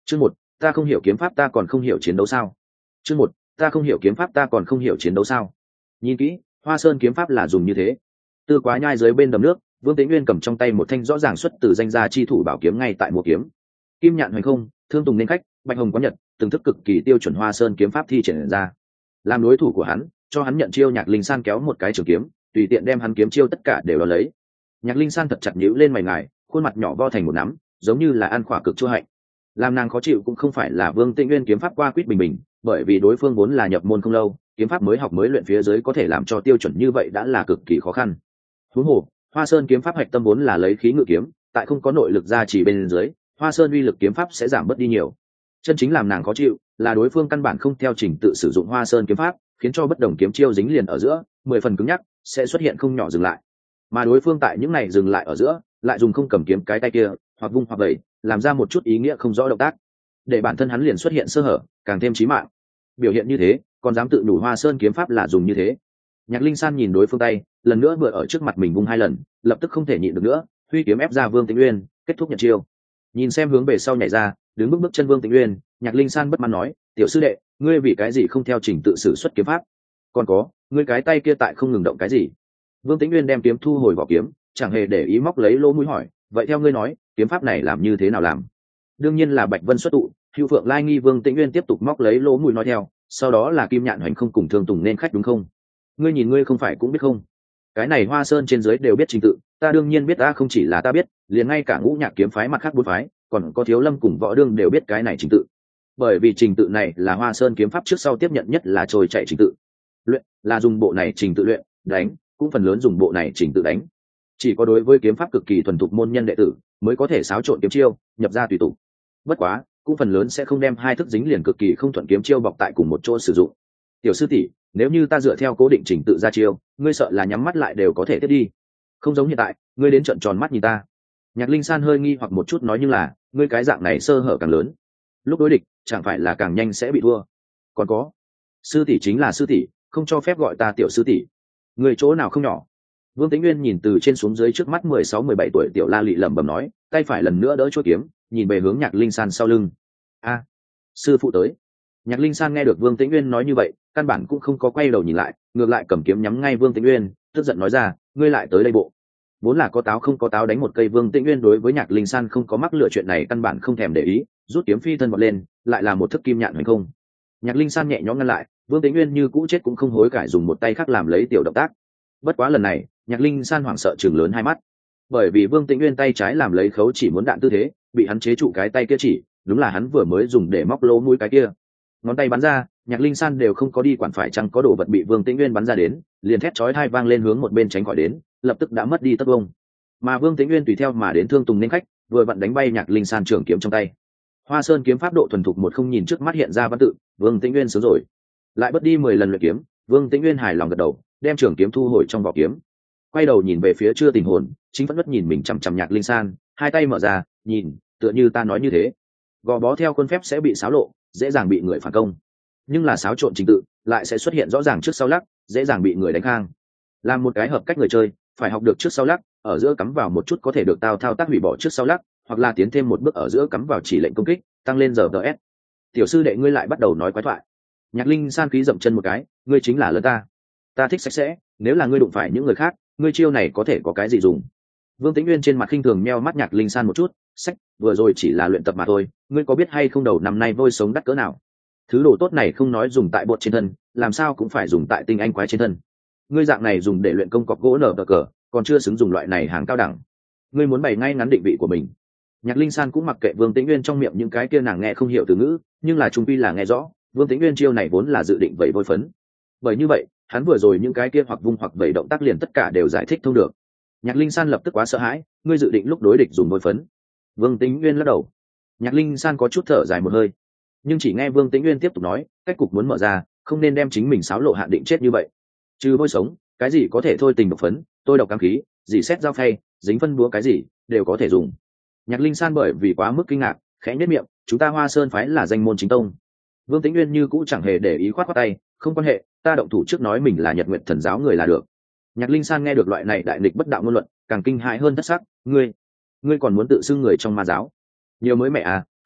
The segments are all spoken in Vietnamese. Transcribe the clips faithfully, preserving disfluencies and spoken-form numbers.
Chương một, ta không hiểu kiếm pháp ta còn không hiểu chiến đấu sao? Chương một, ta không hiểu kiếm pháp ta còn không hiểu chiến đấu sao? Nhìn kỹ, Hoa Sơn kiếm pháp là dùng như thế. Tư Quá Nhai dưới bên đầm nước, Vương Tĩnh Nguyên cầm trong tay một thanh rõ ràng xuất từ danh gia chi thủ bảo kiếm ngay tại mua kiếm. Kim nhạn hoành không, thương tùng nên khách, bạch hồng có nhật, từng thức cực kỳ tiêu chuẩn Hoa Sơn kiếm pháp thi triển ra. Làm đối thủ của hắn, cho hắn nhận chiêu Nhạc Linh San kéo một cái trường kiếm, tùy tiện đem hắn kiếm chiêu tất cả đều đo lấy. Nhạc Linh San thật chặt nhíu lên mày ngài, khuôn mặt nhỏ vo thành một nắm, giống như là ăn khỏa cực chua hạnh. Làm nàng khó chịu cũng không phải là Vương Tĩnh Nguyên kiếm pháp qua quýt bình bình, bởi vì đối phương vốn là nhập môn không lâu, kiếm pháp mới học mới luyện phía dưới có thể làm cho tiêu chuẩn như vậy đã là cực kỳ khó khăn. Huống hồ, Hoa Sơn kiếm pháp hạch tâm vốn là lấy khí ngự kiếm, tại không có nội lực gia trì bên dưới, Hoa Sơn uy lực kiếm pháp sẽ giảm bớt đi nhiều. Chân chính làm nàng khó chịu là đối phương căn bản không theo trình tự sử dụng Hoa Sơn kiếm pháp, khiến cho bất đồng kiếm chiêu dính liền ở giữa, mười phần cứng nhắc, sẽ xuất hiện không nhỏ dừng lại. Mà đối phương tại những này dừng lại ở giữa, lại dùng không cầm kiếm cái tay kia, hoặc vung hoặc đẩy, làm ra một chút ý nghĩa không rõ động tác, để bản thân hắn liền xuất hiện sơ hở, càng thêm chí mạng. Biểu hiện như thế, còn dám tự đủ Hoa Sơn kiếm pháp là dùng như thế. Nhạc Linh San nhìn đối phương tay, lần nữa vừa ở trước mặt mình vung hai lần, lập tức không thể nhịn được nữa, huy kiếm ép ra Vương Tĩnh Uyên, kết thúc nhận chiêu. Nhìn xem hướng về sau nhảy ra, đứng bước bước chân Vương Tĩnh Uyên, Nhạc Linh San bất mãn nói, "Tiểu sư đệ, ngươi vì cái gì không theo trình tự sử xuất kiếm pháp? Còn có, ngươi cái tay kia tại không ngừng động cái gì?" Vương Tĩnh Uyên đem kiếm thu hồi vỏ kiếm, chẳng hề để ý móc lấy lỗ mũi hỏi, "Vậy theo ngươi nói, kiếm pháp này làm như thế nào làm?" Đương nhiên là Bạch Vân xuất tụ, Hưu Phượng Lai nghi. Vương Tĩnh Uyên tiếp tục móc lấy lỗ mũi nói theo, sau đó là Kim Nhạn Hoành không cùng Thương Tùng nên khách đúng không? Ngươi nhìn ngươi không phải cũng biết không? Cái này Hoa Sơn trên dưới đều biết trình tự, ta đương nhiên biết, ta không chỉ là ta biết, liền ngay cả Ngũ Nhạc kiếm phái mặt khác bốn phái, còn có Thiếu Lâm cùng Võ Đương đều biết cái này trình tự. Bởi vì trình tự này là Hoa Sơn kiếm pháp trước sau tiếp nhận nhất là trôi chạy trình tự. Luyện là dùng bộ này trình tự luyện, đánh cũng phần lớn dùng bộ này trình tự đánh. Chỉ có đối với kiếm pháp cực kỳ thuần thục môn nhân đệ tử mới có thể xáo trộn kiếm chiêu, nhập ra tùy tục. Bất quá, cũng phần lớn sẽ không đem hai thức dính liền cực kỳ không thuận kiếm chiêu bọc tại cùng một chỗ sử dụng. Tiểu sư tỷ, nếu như ta dựa theo cố định trình tự ra chiêu, ngươi sợ là nhắm mắt lại đều có thể tiếp đi. Không giống hiện tại, ngươi đến trợn tròn mắt nhìn ta. Nhạc Linh San hơi nghi hoặc một chút nói, nhưng là, ngươi cái dạng này sơ hở càng lớn, lúc đối địch chẳng phải là càng nhanh sẽ bị thua. Còn có, sư tỷ chính là sư tỷ, không cho phép gọi ta tiểu sư tỷ. Ngươi chỗ nào không nhỏ? Vương Tĩnh Nguyên nhìn từ trên xuống dưới trước mắt mười sáu mười bảy tuổi tiểu La Lị lẩm bẩm nói, tay phải lần nữa đỡ chuôi kiếm, nhìn về hướng Nhạc Linh San sau lưng. A, sư phụ tới. Nhạc Linh San nghe được Vương Tĩnh Nguyên nói như vậy, căn bản cũng không có quay đầu nhìn lại, ngược lại cầm kiếm nhắm ngay Vương Tĩnh Nguyên, tức giận nói ra, ngươi lại tới đây bộ. Vốn là có táo không có táo đánh một cây. Vương Tĩnh Nguyên đối với Nhạc Linh San không có mắc lựa chuyện này căn bản không thèm để ý, rút kiếm phi thân vọt lên, lại là một thức kim nhạn hoành không. Nhạc Linh San nhẹ nhõm ngăn lại, Vương Tĩnh Nguyên như cũ chết cũng không hối cải dùng một tay khác làm lấy tiểu động tác. Bất quá lần này, Nhạc Linh San hoảng sợ trừng lớn hai mắt, bởi vì Vương Tĩnh Nguyên tay trái làm lấy khấu chỉ muốn đạn tư thế, bị hắn chế trụ cái tay kia chỉ, đúng là hắn vừa mới dùng để móc lỗ mũi cái kia. Ngón tay bắn ra, Nhạc Linh San đều không có đi quản phải chăng có đồ vật bị Vương Tĩnh Nguyên bắn ra đến, liền thét chói tai vang lên hướng một bên tránh khỏi đến, lập tức đã mất đi tất vông. Mà Vương Tĩnh Nguyên tùy theo mà đến Thương Tùng nên khách, vừa vặn đánh bay Nhạc Linh San trường kiếm trong tay. Hoa Sơn kiếm pháp độ thuần thục một không nhìn trước mắt hiện ra văn tự, Vương Tĩnh Nguyên sướng rồi. Lại bất đi mười lần luyện kiếm, Vương Tĩnh Nguyên hài lòng gật đầu, đem trường kiếm thu hồi trong vỏ kiếm. Quay đầu nhìn về phía chưa tình hồn, chính vẫn bất nhìn mình chằm chằm Nhạc Linh San, hai tay mở ra, nhìn, tựa như ta nói như thế. Gò bó theo quân phép sẽ bị xáo lộ, dễ dàng bị người phản công. Nhưng là xáo trộn trình tự, lại sẽ xuất hiện rõ ràng trước sau lắc, dễ dàng bị người đánh khang. Làm một cái hợp cách người chơi, phải học được trước sau lắc, ở giữa cắm vào một chút có thể được tao thao tác hủy bỏ trước sau lắc, hoặc là tiến thêm một bước ở giữa cắm vào chỉ lệnh công kích, tăng lên giờ ds. Tiểu sư đệ ngươi lại bắt đầu nói quái thoại. Nhạc Linh San khí dậm chân một cái, ngươi chính là lớn ta. Ta thích sạch sẽ, nếu là ngươi đụng phải những người khác, ngươi chiêu này có thể có cái gì dùng? Vương Tĩnh Nguyên trên mặt khinh thường meo mắt Nhạc Linh San một chút, sách, vừa rồi chỉ là luyện tập mà thôi, ngươi có biết hay không đầu năm nay vôi sống đắt cỡ nào? Thứ đồ tốt này không nói dùng tại bột trên thân, làm sao cũng phải dùng tại tinh anh quái trên thân. Ngươi dạng này dùng để luyện công cọc gỗ nở cờ, còn chưa xứng dùng loại này hàng cao đẳng. Ngươi muốn bày ngay ngắn định vị của mình. Nhạc Linh San cũng mặc kệ Vương Tĩnh Nguyên trong miệng những cái kia nàng nghe không hiểu từ ngữ, nhưng là trung quy là nghe rõ, Vương Tĩnh Nguyên chiêu này vốn là dự định vẩy vôi phấn. Bởi như vậy, hắn vừa rồi những cái kia hoặc vung hoặc vẩy động tác liền tất cả đều giải thích thông được. Nhạc Linh San lập tức quá sợ hãi, ngươi dự định lúc đối địch dùng vôi phấn? Vương Tĩnh Nguyên lắc đầu. Nhạc Linh San có chút thở dài một hơi, nhưng chỉ nghe Vương Tĩnh Nguyên tiếp tục nói, cách cục muốn mở ra, không nên đem chính mình xáo lộ hạn định chết như vậy. Trừ vôi sống, cái gì có thể thôi tình độc phấn, tôi độc cam khí, gì xét dao phay, dính phân búa cái gì đều có thể dùng. Nhạc Linh San bởi vì quá mức kinh ngạc, khẽ nhếch miệng, chúng ta Hoa Sơn phái là danh môn chính tông. Vương Tĩnh Nguyên như cũ chẳng hề để ý, khoát khoát tay, không quan hệ, ta động thủ trước nói mình là Nhật Nguyệt Thần giáo người là được. Nhạc Linh San nghe được loại này đại nghịch bất đạo ngôn luận, càng kinh hãi hơn thất sắc, ngươi, ngươi còn muốn tự xưng người trong ma giáo? Nhiều mới mẹ à,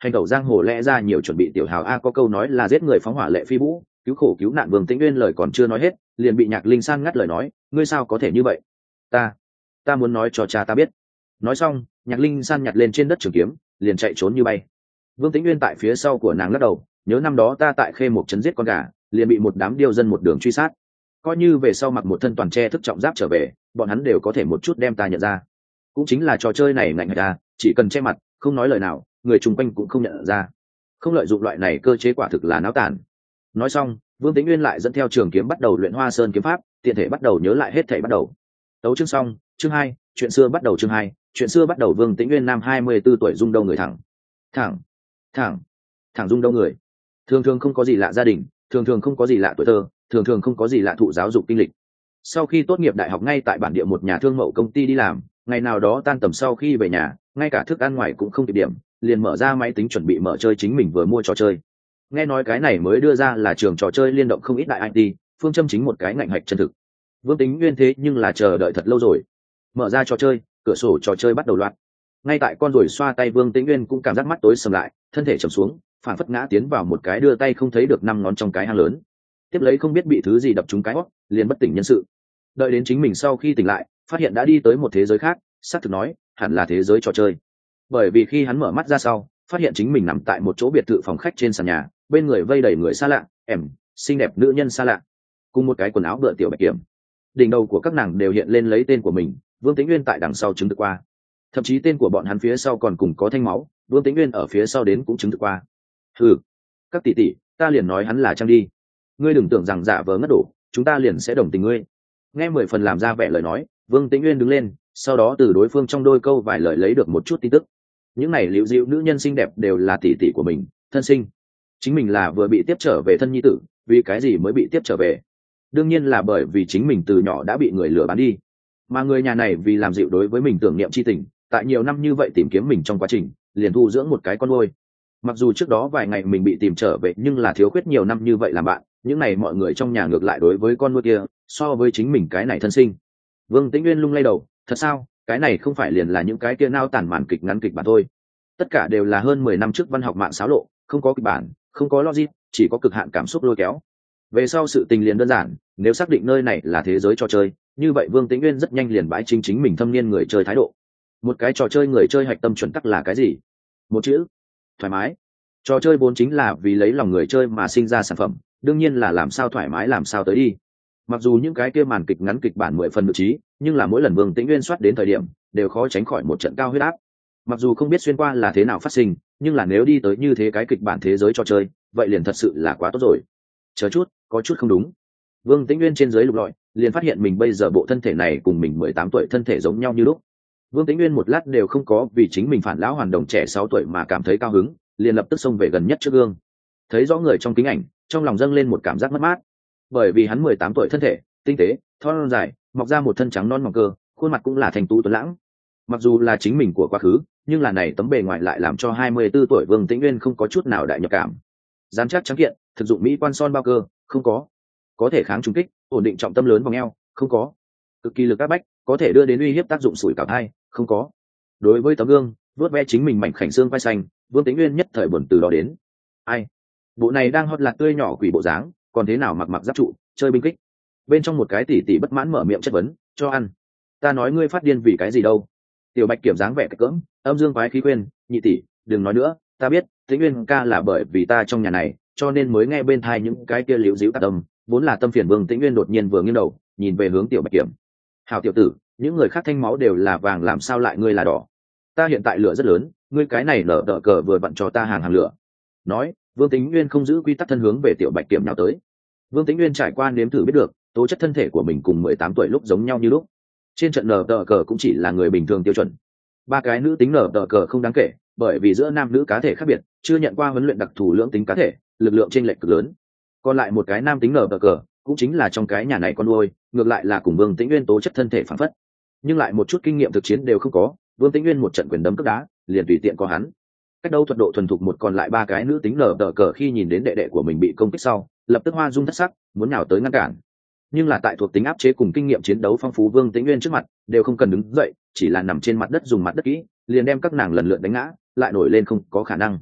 hành tẩu giang hồ lẽ ra nhiều chuẩn bị tiểu hào a có câu nói là giết người phóng hỏa lệ phi vũ, cứu khổ cứu nạn Vương Tĩnh Uyên lời còn chưa nói hết liền bị Nhạc Linh San ngắt lời nói, ngươi sao có thể như vậy? ta ta muốn nói cho cha ta biết. Nói xong Nhạc Linh San nhặt lên trên đất trường kiếm liền chạy trốn như bay. Vương Tĩnh Uyên tại phía sau của nàng lắc đầu, nhớ năm đó ta tại Khê Mộc trấn giết con gà liền bị một đám điêu dân một đường truy sát, coi như về sau mặc một thân toàn tre thức trọng giáp trở về bọn hắn đều có thể một chút đem ta nhận ra. Cũng chính là trò chơi này ngạnh người ta, chỉ cần che mặt không nói lời nào người chung quanh cũng không nhận ra. Không lợi dụng loại này cơ chế quả thực là náo tàn. Nói xong Vương Tĩnh Uyên lại dẫn theo trường kiếm bắt đầu luyện Hoa Sơn kiếm pháp, tiện thể bắt đầu nhớ lại hết thảy bắt đầu. Tấu chương xong, chương hai, chuyện xưa bắt đầu chương hai, chuyện xưa bắt đầu. Vương Tĩnh Uyên nam hai mươi tư tuổi, dung đâu người thẳng thẳng thẳng thẳng dung đâu người, thường thường không có gì lạ gia đình, thường thường không có gì lạ tuổi thơ, thường thường không có gì lạ thụ giáo dục kinh lịch. Sau khi tốt nghiệp đại học ngay tại bản địa một nhà thương mậu công ty đi làm, ngày nào đó tan tầm sau khi về nhà ngay cả thức ăn ngoài cũng không kịp điểm liền mở ra máy tính chuẩn bị mở chơi chính mình vừa mua trò chơi. Nghe nói cái này mới đưa ra là trường trò chơi liên động không ít đại i tê, phương châm chính một cái ngạnh hạch chân thực. Vương Tĩnh Uyên thế nhưng là chờ đợi thật lâu rồi. Mở ra trò chơi, cửa sổ trò chơi bắt đầu loạt. Ngay tại con ruồi xoa tay Vương Tĩnh Uyên cũng cảm giác mắt tối sầm lại, thân thể trầm xuống phản phất ngã tiến vào một cái đưa tay không thấy được năm ngón trong cái hang lớn. Tiếp lấy không biết bị thứ gì đập trúng cái hót liền bất tỉnh nhân sự. Đợi đến chính mình sau khi tỉnh lại phát hiện đã đi tới một thế giới khác, xác thực nói hẳn là thế giới trò chơi. Bởi vì khi hắn mở mắt ra sau phát hiện chính mình nằm tại một chỗ biệt thự phòng khách trên sàn nhà, bên người vây đầy người xa lạ, ẻm xinh đẹp nữ nhân xa lạ cùng một cái quần áo bựa tiểu bạch kiểm. Đỉnh đầu của các nàng đều hiện lên lấy tên của mình, Vương Tĩnh Uyên tại đằng sau chứng thực qua. Thậm chí tên của bọn hắn phía sau còn cùng có thanh máu, Vương Tĩnh Uyên ở phía sau đến cũng chứng thực qua. Ừ, các tỷ tỷ, ta liền nói hắn là Trang đi, ngươi đừng tưởng rằng giả vờ ngất đổ chúng ta liền sẽ đồng tình ngươi. Nghe mười phần làm ra vẻ lời nói, Vương Tĩnh Uyên đứng lên, sau đó từ đối phương trong đôi câu vài lời lấy được một chút tin tức. Những này liễu dịu nữ nhân xinh đẹp đều là tỷ tỷ của mình, thân sinh. Chính mình là vừa bị tiếp trở về thân nhi tử, vì cái gì mới bị tiếp trở về? Đương nhiên là bởi vì chính mình từ nhỏ đã bị người lừa bán đi, mà người nhà này vì làm dịu đối với mình tưởng niệm chi tình, tại nhiều năm như vậy tìm kiếm mình trong quá trình liền thu dưỡng một cái con nuôi. Mặc dù trước đó vài ngày mình bị tìm trở về nhưng là thiếu khuyết nhiều năm như vậy làm bạn, những này mọi người trong nhà ngược lại đối với con nuôi kia so với chính mình cái này thân sinh. Vương Tĩnh Uyên lung lay đầu, thật sao? Cái này không phải liền là những cái kia nao tản màn kịch ngắn kịch bản thôi? Tất cả đều là hơn mười năm trước văn học mạng xáo lộ, không có kịch bản, không có logic, chỉ có cực hạn cảm xúc lôi kéo. Về sau sự tình liền đơn giản, nếu xác định nơi này là thế giới trò chơi, như vậy Vương Tĩnh Uyên rất nhanh liền bãi chính chính mình thâm niên người chơi thái độ. Một cái trò chơi người chơi hạch tâm chuẩn tắc là cái gì? Một chữ: thoải mái. Trò chơi vốn chính là vì lấy lòng người chơi mà sinh ra sản phẩm, đương nhiên là làm sao thoải mái làm sao tới đi. Mặc dù những cái kia màn kịch ngắn kịch bản mười phần được trí, nhưng là mỗi lần Vương Tĩnh Uyên soát đến thời điểm đều khó tránh khỏi một trận cao huyết áp. Mặc dù không biết xuyên qua là thế nào phát sinh, nhưng là nếu đi tới như thế cái kịch bản thế giới trò chơi, vậy liền thật sự là quá tốt rồi. Chờ chút, có chút không đúng. Vương Tĩnh Uyên trên dưới lục lọi, liền phát hiện mình bây giờ bộ thân thể này cùng mình mười tám tuổi thân thể giống nhau như lúc. Vương Tĩnh Uyên một lát đều không có vì chính mình phản lão hoàn đồng trẻ sáu tuổi mà cảm thấy cao hứng, liền lập tức xông về gần nhất trước gương. Thấy rõ người trong kính ảnh, trong lòng dâng lên một cảm giác mất mát. Bởi vì hắn mười tám tuổi thân thể, tinh tế, thon dài, mọc ra một thân trắng non mỏng cơ, khuôn mặt cũng là thành tú tuấn lãng. Mặc dù là chính mình của quá khứ, nhưng là này tấm bề ngoài lại làm cho hai mươi tư tuổi Vương Tĩnh Uyên không có chút nào đại nhập cảm. Dán chắc trắng kiện, thực dụng mỹ quan son bao cơ, không có. Có thể kháng trùng kích, ổn định trọng tâm lớn vòng eo, không có. Cực kỳ lực áp bách, có thể đưa đến uy hiếp tác dụng sủi cảo thai, không có. Đối với tấm gương, vuốt ve chính mình mảnh khảnh xương vai xanh, Vương Tĩnh Uyên nhất thời buồn từ đó đến. Ai? Bộ này đang hót lạc tươi nhỏ quỷ bộ dáng, còn thế nào mặc mặc giáp trụ, chơi binh kích. Bên trong một cái tỷ tỷ bất mãn mở miệng chất vấn, cho ăn. Ta nói ngươi phát điên vì cái gì đâu? Tiểu Bạch Kiểm dáng vẻ cất cỡm, âm dương quái khí khuyên, nhị tỷ, đừng nói nữa, ta biết, Tĩnh Uyên ca là bởi vì ta trong nhà này, cho nên mới nghe bên tai những cái kia liễu díu tạp âm, vốn là tâm phiền. Vương Tĩnh Uyên đột nhiên vừa nghiêng đầu, nhìn về hướng Tiểu Bạch Kiểm. Hảo tiểu tử, những người khác thanh máu đều là vàng làm sao lại ngươi là đỏ? Ta hiện tại lửa rất lớn, ngươi cái này nở đỡ cờ vừa vặn cho ta hàng hàng lửa. Nói, Vương Tĩnh Uyên không giữ quy tắc thân hướng về Tiểu Bạch Kiểm nào tới. Vương Tĩnh Uyên trải qua nếm thử biết được, tố chất thân thể của mình cùng mười tám tuổi lúc giống nhau như lúc. Trên trận nở đỡ cờ cũng chỉ là người bình thường tiêu chuẩn. Ba cái nữ tính nở đỡ cờ không đáng kể, bởi vì giữa nam nữ cá thể khác biệt, chưa nhận qua huấn luyện đặc thù lưỡng tính cá thể, lực lượng chênh lệch cực lớn. Còn lại một cái nam tính nở đỡ cờ, cũng chính là trong cái nhà này con nuôi, ngược lại là cùng Vương Tĩnh Uyên tố chất thân thể phản phất, nhưng lại một chút kinh nghiệm thực chiến đều không có. Vương Tĩnh Uyên một trận quyền đấm cước đá, liền tùy tiện có hắn. Cách đấu thuật độ thuần thục một còn lại ba cái nữ tính nở đỡ cờ khi nhìn đến đệ đệ của mình bị công kích sau, lập tức hoa dung thất sắc, muốn nhào tới ngăn cản. Nhưng là tại thuộc tính áp chế cùng kinh nghiệm chiến đấu phong phú Vương Tĩnh Uyên trước mặt, đều không cần đứng dậy, chỉ là nằm trên mặt đất dùng mặt đất kỹ, liền đem các nàng lần lượt đánh ngã, lại nổi lên không có khả năng.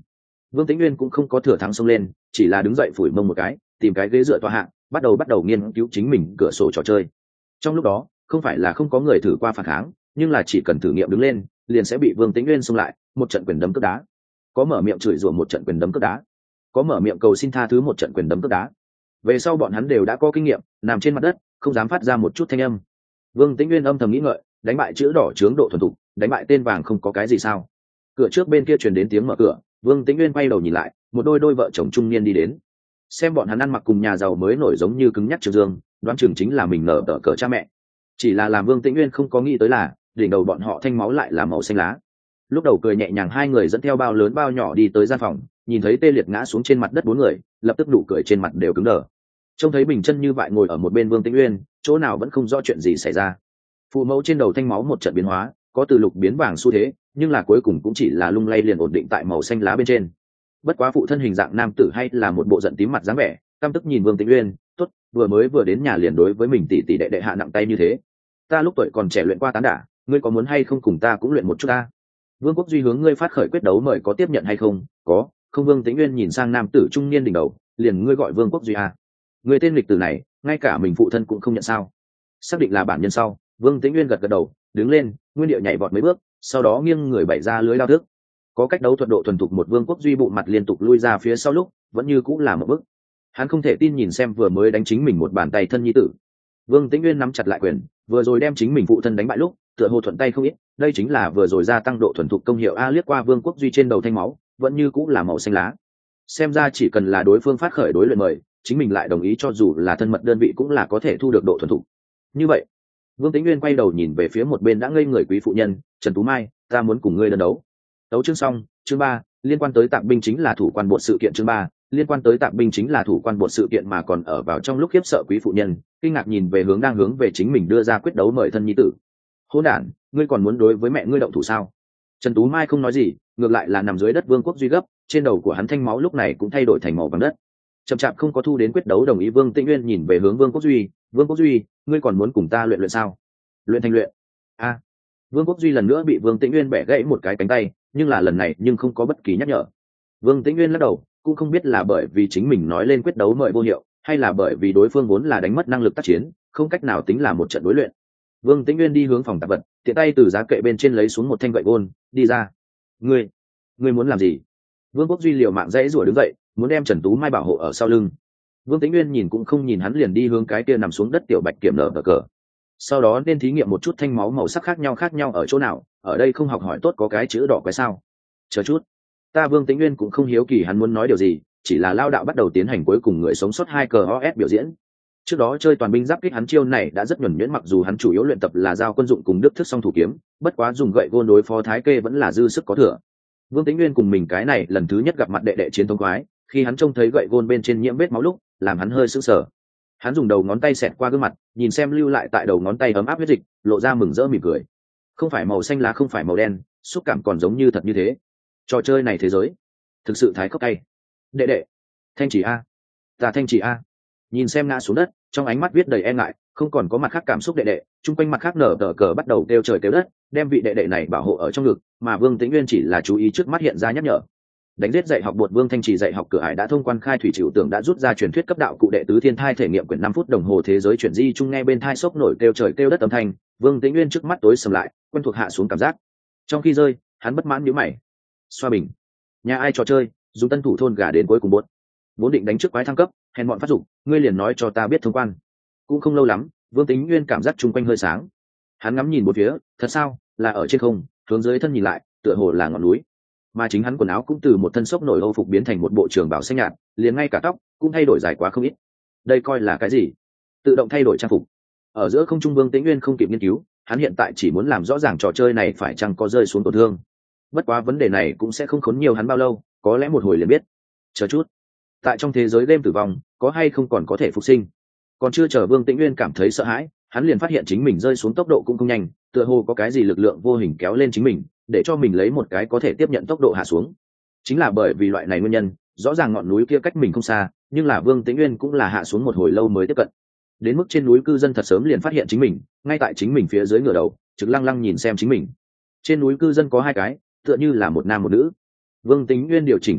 Vương Tĩnh Nguyên cũng không có thừa thắng xông lên, chỉ là đứng dậy phủi mông một cái, tìm cái ghế dựa tọa hạ, bắt đầu bắt đầu nghiên cứu chính mình cửa sổ trò chơi. Trong lúc đó, không phải là không có người thử qua phản kháng, nhưng là chỉ cần thử nghiệm đứng lên, liền sẽ bị Vương Tĩnh Nguyên xông lại, một trận quyền đấm cước đá. Có mở miệng chửi rủa một trận quyền đấm cước đá, có mở miệng cầu xin tha thứ một trận quyền đấm cước đá. Về sau bọn hắn đều đã có kinh nghiệm, nằm trên mặt đất, không dám phát ra một chút thanh âm. Vương Tĩnh Nguyên âm thầm nghĩ ngợi, đánh bại chữ đỏ chướng độ thuần thục, đánh bại tên vàng không có cái gì sao? Cửa trước bên kia truyền đến tiếng mở cửa, Vương Tĩnh Nguyên quay đầu nhìn lại, một đôi đôi vợ chồng trung niên đi đến. Xem bọn hắn ăn mặc cùng nhà giàu mới nổi giống như cứng nhắc Trương Dương, đoán chừng chính là mình nở tở cỡ cha mẹ. Chỉ là làm Vương Tĩnh Nguyên không có nghĩ tới là, đỉnh đầu bọn họ thanh máu lại là màu xanh lá. Lúc đầu cười nhẹ nhàng hai người dẫn theo bao lớn bao nhỏ đi tới gian phòng, nhìn thấy tê liệt ngã xuống trên mặt đất bốn người, lập tức nụ cười trên mặt đều cứng đờ. Trông thấy Bình Chân như vậy ngồi ở một bên Vương Tĩnh Nguyên, chỗ nào vẫn không rõ chuyện gì xảy ra. Phụ mẫu trên đầu thanh máu một trận biến hóa, có từ lục biến vàng xu thế, nhưng là cuối cùng cũng chỉ là lung lay liền ổn định tại màu xanh lá bên trên. Bất quá phụ thân hình dạng nam tử hay là một bộ giận tím mặt dáng vẻ, căm tức nhìn Vương Tĩnh Nguyên, tốt, vừa mới vừa đến nhà liền đối với mình tỷ tỷ đệ đệ hạ nặng tay như thế. Ta lúc tuổi còn trẻ luyện qua tán đả, ngươi có muốn hay không cùng ta cũng luyện một chút ta? Vương Quốc Duy hướng ngươi phát khởi quyết đấu mời có tiếp nhận hay không? Có. Không. Vương Tĩnh Nguyên nhìn sang nam tử trung niên đỉnh đầu, liền ngươi gọi Vương Quốc Duy à? Người tên lịch tử này, ngay cả mình phụ thân cũng không nhận sao? Xác định là bản nhân sau, Vương Tĩnh Nguyên gật gật đầu, đứng lên, nguyên điệu nhảy vọt mấy bước, sau đó nghiêng người bày ra lưới lao thức. Có cách đấu thuật độ thuần thục một Vương Quốc Duy bụng mặt liên tục lui ra phía sau lúc, vẫn như cũng là một bước. Hắn không thể tin nhìn xem vừa mới đánh chính mình một bàn tay thân nhi tử. Vương Tĩnh Nguyên nắm chặt lại quyền, vừa rồi đem chính mình phụ thân đánh bại lúc, tựa hồ thuận tay không ít, đây chính là vừa rồi gia tăng độ thuần thục công hiệu a. Liếc qua Vương Quốc Duy trên đầu thanh máu, vẫn như cũng là màu xanh lá. Xem ra chỉ cần là đối phương phát khởi đối luyện mời, chính mình lại đồng ý cho dù là thân mật đơn vị cũng là có thể thu được độ thuần thục. Như vậy, Vương Tĩnh Nguyên quay đầu nhìn về phía một bên đã ngây người quý phụ nhân, Trần Tú Mai, ta muốn cùng ngươi đơn đấu. Đấu chương xong, chương ba, liên quan tới tạp binh chính là thủ quan bột sự kiện chương ba, liên quan tới tạp binh chính là thủ quan bột sự kiện mà còn ở vào trong lúc khiếp sợ quý phụ nhân, kinh ngạc nhìn về hướng đang hướng về chính mình đưa ra quyết đấu mời thân nhi tử. Hỗn đản, ngươi còn muốn đối với mẹ ngươi động thủ sao? Trần Tú Mai không nói gì, ngược lại là nằm dưới đất Vương Quốc Duy gấp, trên đầu của hắn thanh máu lúc này cũng thay đổi thành màu vàng đất. Chậm chạp không có thu đến quyết đấu đồng ý Vương Tĩnh Nguyên nhìn về hướng Vương Quốc Duy, Vương Quốc Duy, ngươi còn muốn cùng ta luyện luyện sao? Luyện thành luyện. A. Vương Quốc Duy lần nữa bị Vương Tĩnh Nguyên bẻ gãy một cái cánh tay, nhưng là lần này nhưng không có bất kỳ nhắc nhở. Vương Tĩnh Nguyên lắc đầu, cũng không biết là bởi vì chính mình nói lên quyết đấu mời vô hiệu, hay là bởi vì đối phương vốn là đánh mất năng lực tác chiến, không cách nào tính là một trận đối luyện. Vương Tĩnh Nguyên đi hướng phòng tạp vật, tiện tay từ giá kệ bên trên lấy xuống một thanh gậy gôn, đi ra. Ngươi, ngươi muốn làm gì? Vương Quốc Duy liều mạng dãy rủa đứng dậy, muốn đem Trần Tú Mai bảo hộ ở sau lưng. Vương Tĩnh Nguyên nhìn cũng không nhìn hắn liền đi hướng cái kia nằm xuống đất tiểu bạch kiểm nở cờ. Sau đó nên thí nghiệm một chút thanh máu màu sắc khác nhau khác nhau ở chỗ nào, ở đây không học hỏi tốt có cái chữ đỏ quái sao? Chờ chút, ta Vương Tĩnh Nguyên cũng không hiếu kỳ hắn muốn nói điều gì, chỉ là lao đạo bắt đầu tiến hành cuối cùng người sống sót hai cờ o ét biểu diễn. Trước đó chơi toàn binh giáp kích hắn chiêu này đã rất nhuần nhuyễn, mặc dù hắn chủ yếu luyện tập là giao quân dụng cùng đức thức song thủ kiếm, bất quá dùng gậy gôn đối phó thái kê vẫn là dư sức có thừa. Vương Tĩnh Nguyên cùng mình cái này lần thứ nhất gặp mặt đệ đệ chiến thống quái, khi hắn trông thấy gậy gôn bên trên nhiễm vết máu lúc, làm hắn hơi sững sờ. Hắn dùng đầu ngón tay xẹt qua gương mặt, nhìn xem lưu lại tại đầu ngón tay ấm áp huyết dịch, lộ ra mừng rỡ mỉm cười. Không phải màu xanh lá, không phải màu đen, xúc cảm còn giống như thật như thế. Trò chơi này thế giới, thực sự thái cốc tay. Đệ đệ, Thanh Chỉ a, ta Thanh Chỉ a. Nhìn xem ngã xuống đất, trong ánh mắt viết đầy e ngại, không còn có mặt khác cảm xúc đệ đệ, chung quanh mặt khác nở tờ cờ bắt đầu kêu trời kêu đất, đem vị đệ đệ này bảo hộ ở trong ngực, mà Vương Tĩnh Nguyên chỉ là chú ý trước mắt hiện ra nhắc nhở. Đánh giết dạy học bột Vương Thanh Trì dạy học cửa ải đã thông quan khai thủy chịu tưởng đã rút ra truyền thuyết cấp đạo cụ đệ tứ thiên thai thể nghiệm quyển năm phút đồng hồ thế giới chuyển di chung nghe bên thai sốc nổi kêu trời kêu đất âm thanh, Vương Tĩnh Nguyên trước mắt tối sầm lại, quen thuộc hạ xuống cảm giác. Trong khi rơi, hắn bất mãn nhíu mày. Xoa bình, nhà ai trò chơi, dùng tân thủ thôn gà đến cuối cùng bột. Vốn định đánh trước quái thăng cấp, hèn bọn phát dục, ngươi liền nói cho ta biết thông quan. Cũng không lâu lắm, Vương Tĩnh Nguyên cảm giác chung quanh hơi sáng. Hắn ngắm nhìn một phía, thật sao, là ở trên không, hướng dưới thân nhìn lại, tựa hồ là ngọn núi. Mà chính hắn quần áo cũng từ một thân xốc nổi âu phục biến thành một bộ trường bào xanh nhạt, liền ngay cả tóc cũng thay đổi dài quá không ít. Đây coi là cái gì? Tự động thay đổi trang phục. Ở giữa không trung Vương Tĩnh Nguyên không kịp nghiên cứu, hắn hiện tại chỉ muốn làm rõ ràng trò chơi này phải chăng có rơi xuống tổn thương. Bất quá vấn đề này cũng sẽ không khốn nhiều hắn bao lâu, có lẽ một hồi liền biết. Chờ chút, tại trong thế giới game tử vong, có hay không còn có thể phục sinh? Còn chưa chờ Vương Tĩnh Nguyên cảm thấy sợ hãi, hắn liền phát hiện chính mình rơi xuống tốc độ cũng không nhanh, tựa hồ có cái gì lực lượng vô hình kéo lên chính mình, để cho mình lấy một cái có thể tiếp nhận tốc độ hạ xuống. Chính là bởi vì loại này nguyên nhân, rõ ràng ngọn núi kia cách mình không xa, nhưng là Vương Tĩnh Nguyên cũng là hạ xuống một hồi lâu mới tiếp cận. Đến mức trên núi cư dân thật sớm liền phát hiện chính mình, ngay tại chính mình phía dưới ngửa đầu, trực lăng lăng nhìn xem chính mình. Trên núi cư dân có hai cái, tựa như là một nam một nữ. Vương Tĩnh Nguyên điều chỉnh thân hình,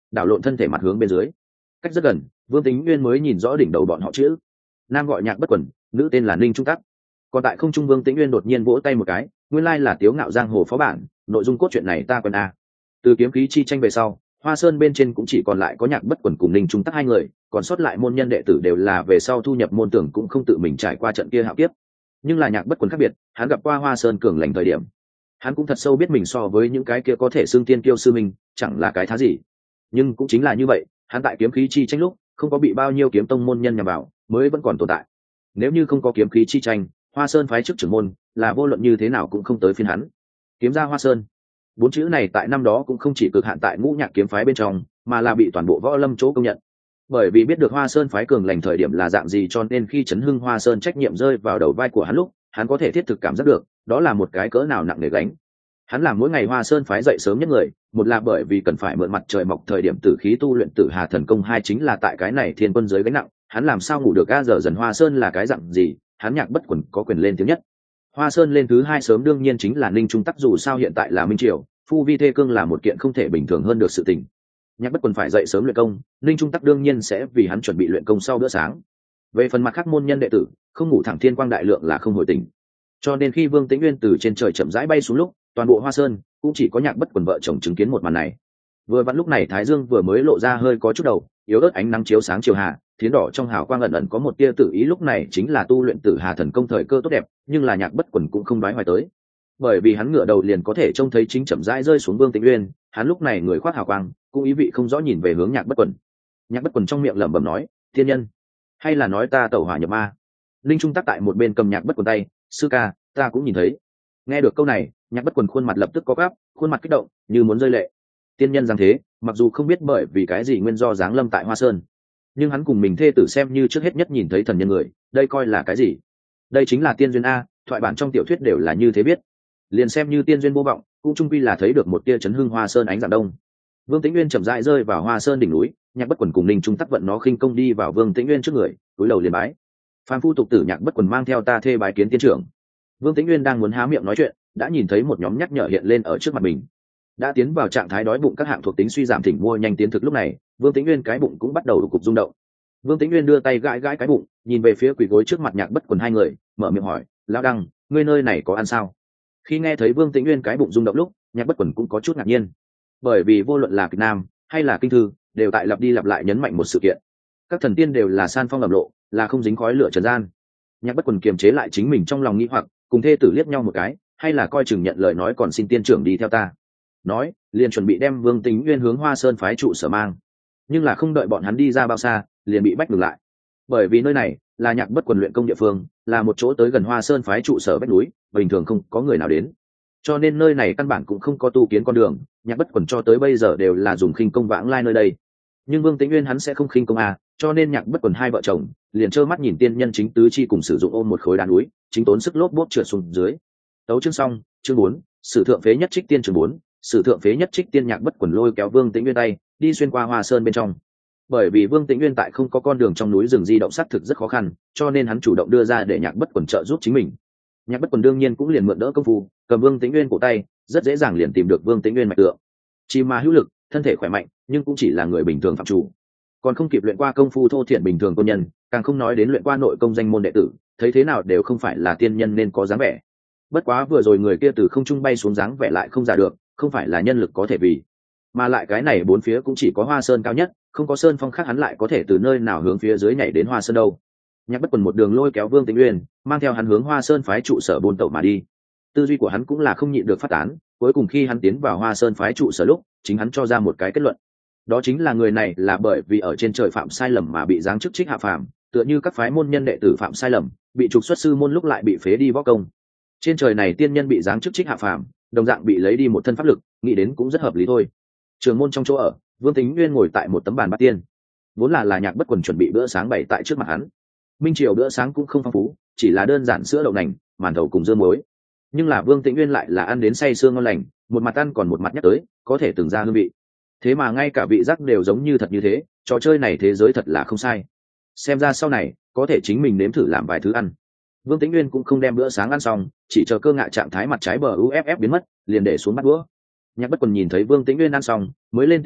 đảo lộn thân thể mặt hướng bên dưới. Cách rất gần, Vương Tĩnh Nguyên mới nhìn rõ đỉnh đầu bọn họ chữ. Nam gọi Nhạc Bất Quần, nữ tên là Ninh Trung Tắc. Còn tại không trung, Vương Tĩnh Nguyên đột nhiên vỗ tay một cái, nguyên lai là Tiếu Ngạo giang hồ phó bản, nội dung cốt truyện này ta quen a. Từ kiếm khí chi tranh về sau, Hoa Sơn bên trên cũng chỉ còn lại có Nhạc Bất Quần cùng Ninh Trung Tắc hai người, còn sót lại môn nhân đệ tử đều là về sau thu nhập môn tưởng cũng không tự mình trải qua trận kia hạo kiếp. Nhưng là Nhạc Bất Quần khác biệt, hắn gặp qua Hoa Sơn cường lành thời điểm, hắn cũng thật sâu biết mình so với những cái kia có thể xưng tiên kiêu sư mình, chẳng là cái thá gì. Nhưng cũng chính là như vậy, hắn tại kiếm khí chi tranh lúc không có bị bao nhiêu kiếm tông môn nhân nhằm vào, mới vẫn còn tồn tại. Nếu như không có kiếm khí chi tranh, Hoa Sơn phái chức trưởng môn là vô luận như thế nào cũng không tới phiên hắn. Kiếm ra Hoa Sơn, bốn chữ này tại năm đó cũng không chỉ cực hạn tại ngũ nhạc kiếm phái bên trong, mà là bị toàn bộ võ lâm chỗ công nhận. Bởi vì biết được Hoa Sơn phái cường lành thời điểm là dạng gì, cho nên khi chấn hưng Hoa Sơn trách nhiệm rơi vào đầu vai của hắn lúc, hắn có thể thiết thực cảm giác được đó là một cái cỡ nào nặng nề gánh. Hắn làm mỗi ngày Hoa Sơn phái dậy sớm nhất người, một là bởi vì cần phải mượn mặt trời mọc thời điểm tử khí tu luyện Tử Hà thần công, hai chính là tại cái này thiên quân giới gánh nặng, hắn làm sao ngủ được. A giờ dần Hoa Sơn là cái dạng gì, hắn Nhạc Bất Quần có quyền lên tiếng nhất. Hoa Sơn lên thứ hai sớm đương nhiên chính là Ninh Trung Tắc, dù sao hiện tại là Minh Triều, phu vi thê cương là một kiện không thể bình thường hơn được sự tình. Nhạc Bất Quần phải dậy sớm luyện công, Ninh Trung Tắc đương nhiên sẽ vì hắn chuẩn bị luyện công sau bữa sáng. Về phần mặt khác môn nhân đệ tử, không ngủ thẳng thiên quang đại lượng là không hồi tỉnh. Cho nên khi Vương Tĩnh Nguyên từ trên trời chậm rãi bay xuống lúc, toàn bộ Hoa Sơn cũng chỉ có Nhạc Bất Quần vợ chồng chứng kiến một màn này. Vừa vặn lúc này Thái Dương vừa mới lộ ra hơi có chút đầu, yếu ớt ánh nắng chiếu sáng chiều hạ, thiến đỏ trong hào quang ẩn ẩn có một tia tử ý, lúc này chính là tu luyện Tử Hà thần công thời cơ tốt đẹp, nhưng là Nhạc Bất Quần cũng không đoái hoài tới. Bởi vì hắn ngửa đầu liền có thể trông thấy chính chậm rãi rơi xuống Vương Tĩnh Nguyên, hắn lúc này người khoác hào quang, cũng ý vị không rõ nhìn về hướng Nhạc Bất Quần. Nhạc Bất Quần trong miệng lẩm bẩm nói, thiên nhân, hay là nói ta tẩu hỏa nhập ma. Linh Trung Tắc tại một bên cầm Nhạc Bất Quần tay, sư ca, ta cũng nhìn thấy. Nghe được câu này, Nhạc Bất Quần khuôn mặt lập tức có gáp, khuôn mặt kích động như muốn rơi lệ. Tiên nhân giáng thế, mặc dù không biết bởi vì cái gì nguyên do giáng lâm tại Hoa Sơn, nhưng hắn cùng mình thê tử xem như trước hết nhất nhìn thấy thần nhân người, đây coi là cái gì? Đây chính là tiên duyên a, thoại bản trong tiểu thuyết đều là như thế biết. Liền xem như tiên duyên vô vọng, cũng trung quy là thấy được một tia chấn hưng Hoa Sơn ánh dạng đông. Vương Tĩnh Nguyên chậm rãi rơi vào Hoa Sơn đỉnh núi, Nhạc Bất Quần cùng Ninh Trung Tắc vận nó khinh công đi vào Vương Tĩnh Nguyên trước người, cúi đầu liền bái. Phàm phu tục tử Nhạc Bất Quần mang theo ta thê bái kiến tiên trưởng. Vương Tĩnh Nguyên đang muốn há miệng nói chuyện, đã nhìn thấy một nhóm nhắc nhở hiện lên ở trước mặt mình. Đã tiến vào trạng thái đói bụng, các hạng thuộc tính suy giảm, thỉnh mua nhanh tiến thực. Lúc này, Vương Tĩnh Nguyên cái bụng cũng bắt đầu cục rung động. Vương Tĩnh Nguyên đưa tay gãi gãi cái bụng, nhìn về phía quỳ gối trước mặt Nhạc Bất Quần hai người, mở miệng hỏi, lão đăng, ngươi nơi này có ăn sao? Khi nghe thấy Vương Tĩnh Nguyên cái bụng rung động lúc, Nhạc Bất Quần cũng có chút ngạc nhiên, bởi vì vô luận là kịch nam hay là kinh thư đều tại lặp đi lặp lại nhấn mạnh một sự kiện: các thần tiên đều là san phong lầm lộ, là không dính khói lửa trần gian. Nhạc Bất Quần kiềm chế lại chính mình trong lòng nghĩ hoặc, cùng thê tử liếc nhau một cái, hay là coi chừng nhận lời nói, còn xin tiên trưởng đi theo ta. Nói liền chuẩn bị đem Vương Tĩnh Nguyên hướng Hoa Sơn phái trụ sở mang, nhưng là không đợi bọn hắn đi ra bao xa, liền bị bách ngừng lại, bởi vì nơi này là Nhạc Bất Quần luyện công địa phương, là một chỗ tới gần Hoa Sơn phái trụ sở vách núi, bình thường không có người nào đến, cho nên nơi này căn bản cũng không có tu kiến con đường. Nhạc Bất Quần cho tới bây giờ đều là dùng khinh công vãng lai nơi đây, nhưng Vương Tĩnh Nguyên hắn sẽ không khinh công à, cho nên Nhạc Bất Quần hai vợ chồng liền trơ mắt nhìn tiên nhân chính tứ chi cùng sử dụng ôm một khối đá núi, chính tốn sức lốp bốp trượt xuống dưới. Tấu chương xong, chương bốn, sử thượng phế nhất trích tiên. Chương bốn, sử thượng phế nhất trích tiên. Nhạc Bất Quần lôi kéo Vương Tĩnh Nguyên tay, đi xuyên qua Hoa Sơn bên trong. Bởi vì Vương Tĩnh Nguyên tại không có con đường trong núi rừng di động xác thực rất khó khăn, cho nên hắn chủ động đưa ra để Nhạc Bất Quần trợ giúp chính mình. Nhạc Bất Quần đương nhiên cũng liền mượn đỡ công phu, cầm Vương Tĩnh Nguyên cổ tay, rất dễ dàng liền tìm được Vương Tĩnh Nguyên mạch tượng. Chi mà hữu lực, thân thể khỏe mạnh, nhưng cũng chỉ là người bình thường phạm chủ, còn không kịp luyện qua công phu thô thiển bình thường công nhân, càng không nói đến luyện qua nội công danh môn đệ tử, thấy thế nào đều không phải là tiên nhân nên có dáng vẻ. Bất quá vừa rồi người kia từ không trung bay xuống dáng vẻ lại không giả được, không phải là nhân lực có thể vì, mà lại cái này bốn phía cũng chỉ có Hoa Sơn cao nhất, không có sơn phong khác, hắn lại có thể từ nơi nào hướng phía dưới nhảy đến Hoa Sơn đâu. Nhạc Bất Quần một đường lôi kéo Vương Tĩnh Nguyên, mang theo hắn hướng Hoa Sơn phái trụ sở buôn tẩu mà đi. Tư duy của hắn cũng là không nhịn được phát tán, cuối cùng khi hắn tiến vào Hoa Sơn phái trụ sở lúc, chính hắn cho ra một cái kết luận, đó chính là người này là bởi vì ở trên trời phạm sai lầm mà bị giáng chức trích hạ phàm, tựa như các phái môn nhân đệ tử phạm sai lầm, bị trục xuất sư môn lúc lại bị phế đi võ công. Trên trời này tiên nhân bị giáng chức trích hạ phàm, đồng dạng bị lấy đi một thân pháp lực, nghĩ đến cũng rất hợp lý thôi. Trường môn trong chỗ ở, Vương Tĩnh Nguyên ngồi tại một tấm bàn bát tiên, vốn là là Nhạc Bất Quần chuẩn bị bữa sáng bày tại trước mặt hắn. Minh triều bữa sáng cũng không phong phú, chỉ là đơn giản sữa đậu nành, màn thầu cùng dưa muối, nhưng là Vương Tĩnh Nguyên lại là ăn đến say sưa ngon lành, một mặt ăn còn một mặt nhắc tới, có thể từng ra hương vị. Thế mà ngay cả vị giác đều giống như thật như thế, trò chơi này thế giới thật là không sai. Xem ra sau này có thể chính mình nếm thử làm vài thứ ăn. Vương Tĩnh Nguyên cũng không đem bữa sáng ăn xong, chỉ chờ cơ ngạ trạng thái mặt trái bờ u ép ép biến mất, liền để xuống bắt đũa. Nhạc Bất Quần nhìn thấy Vương Tĩnh Nguyên ăn xong, mới lên tiếng hỏi,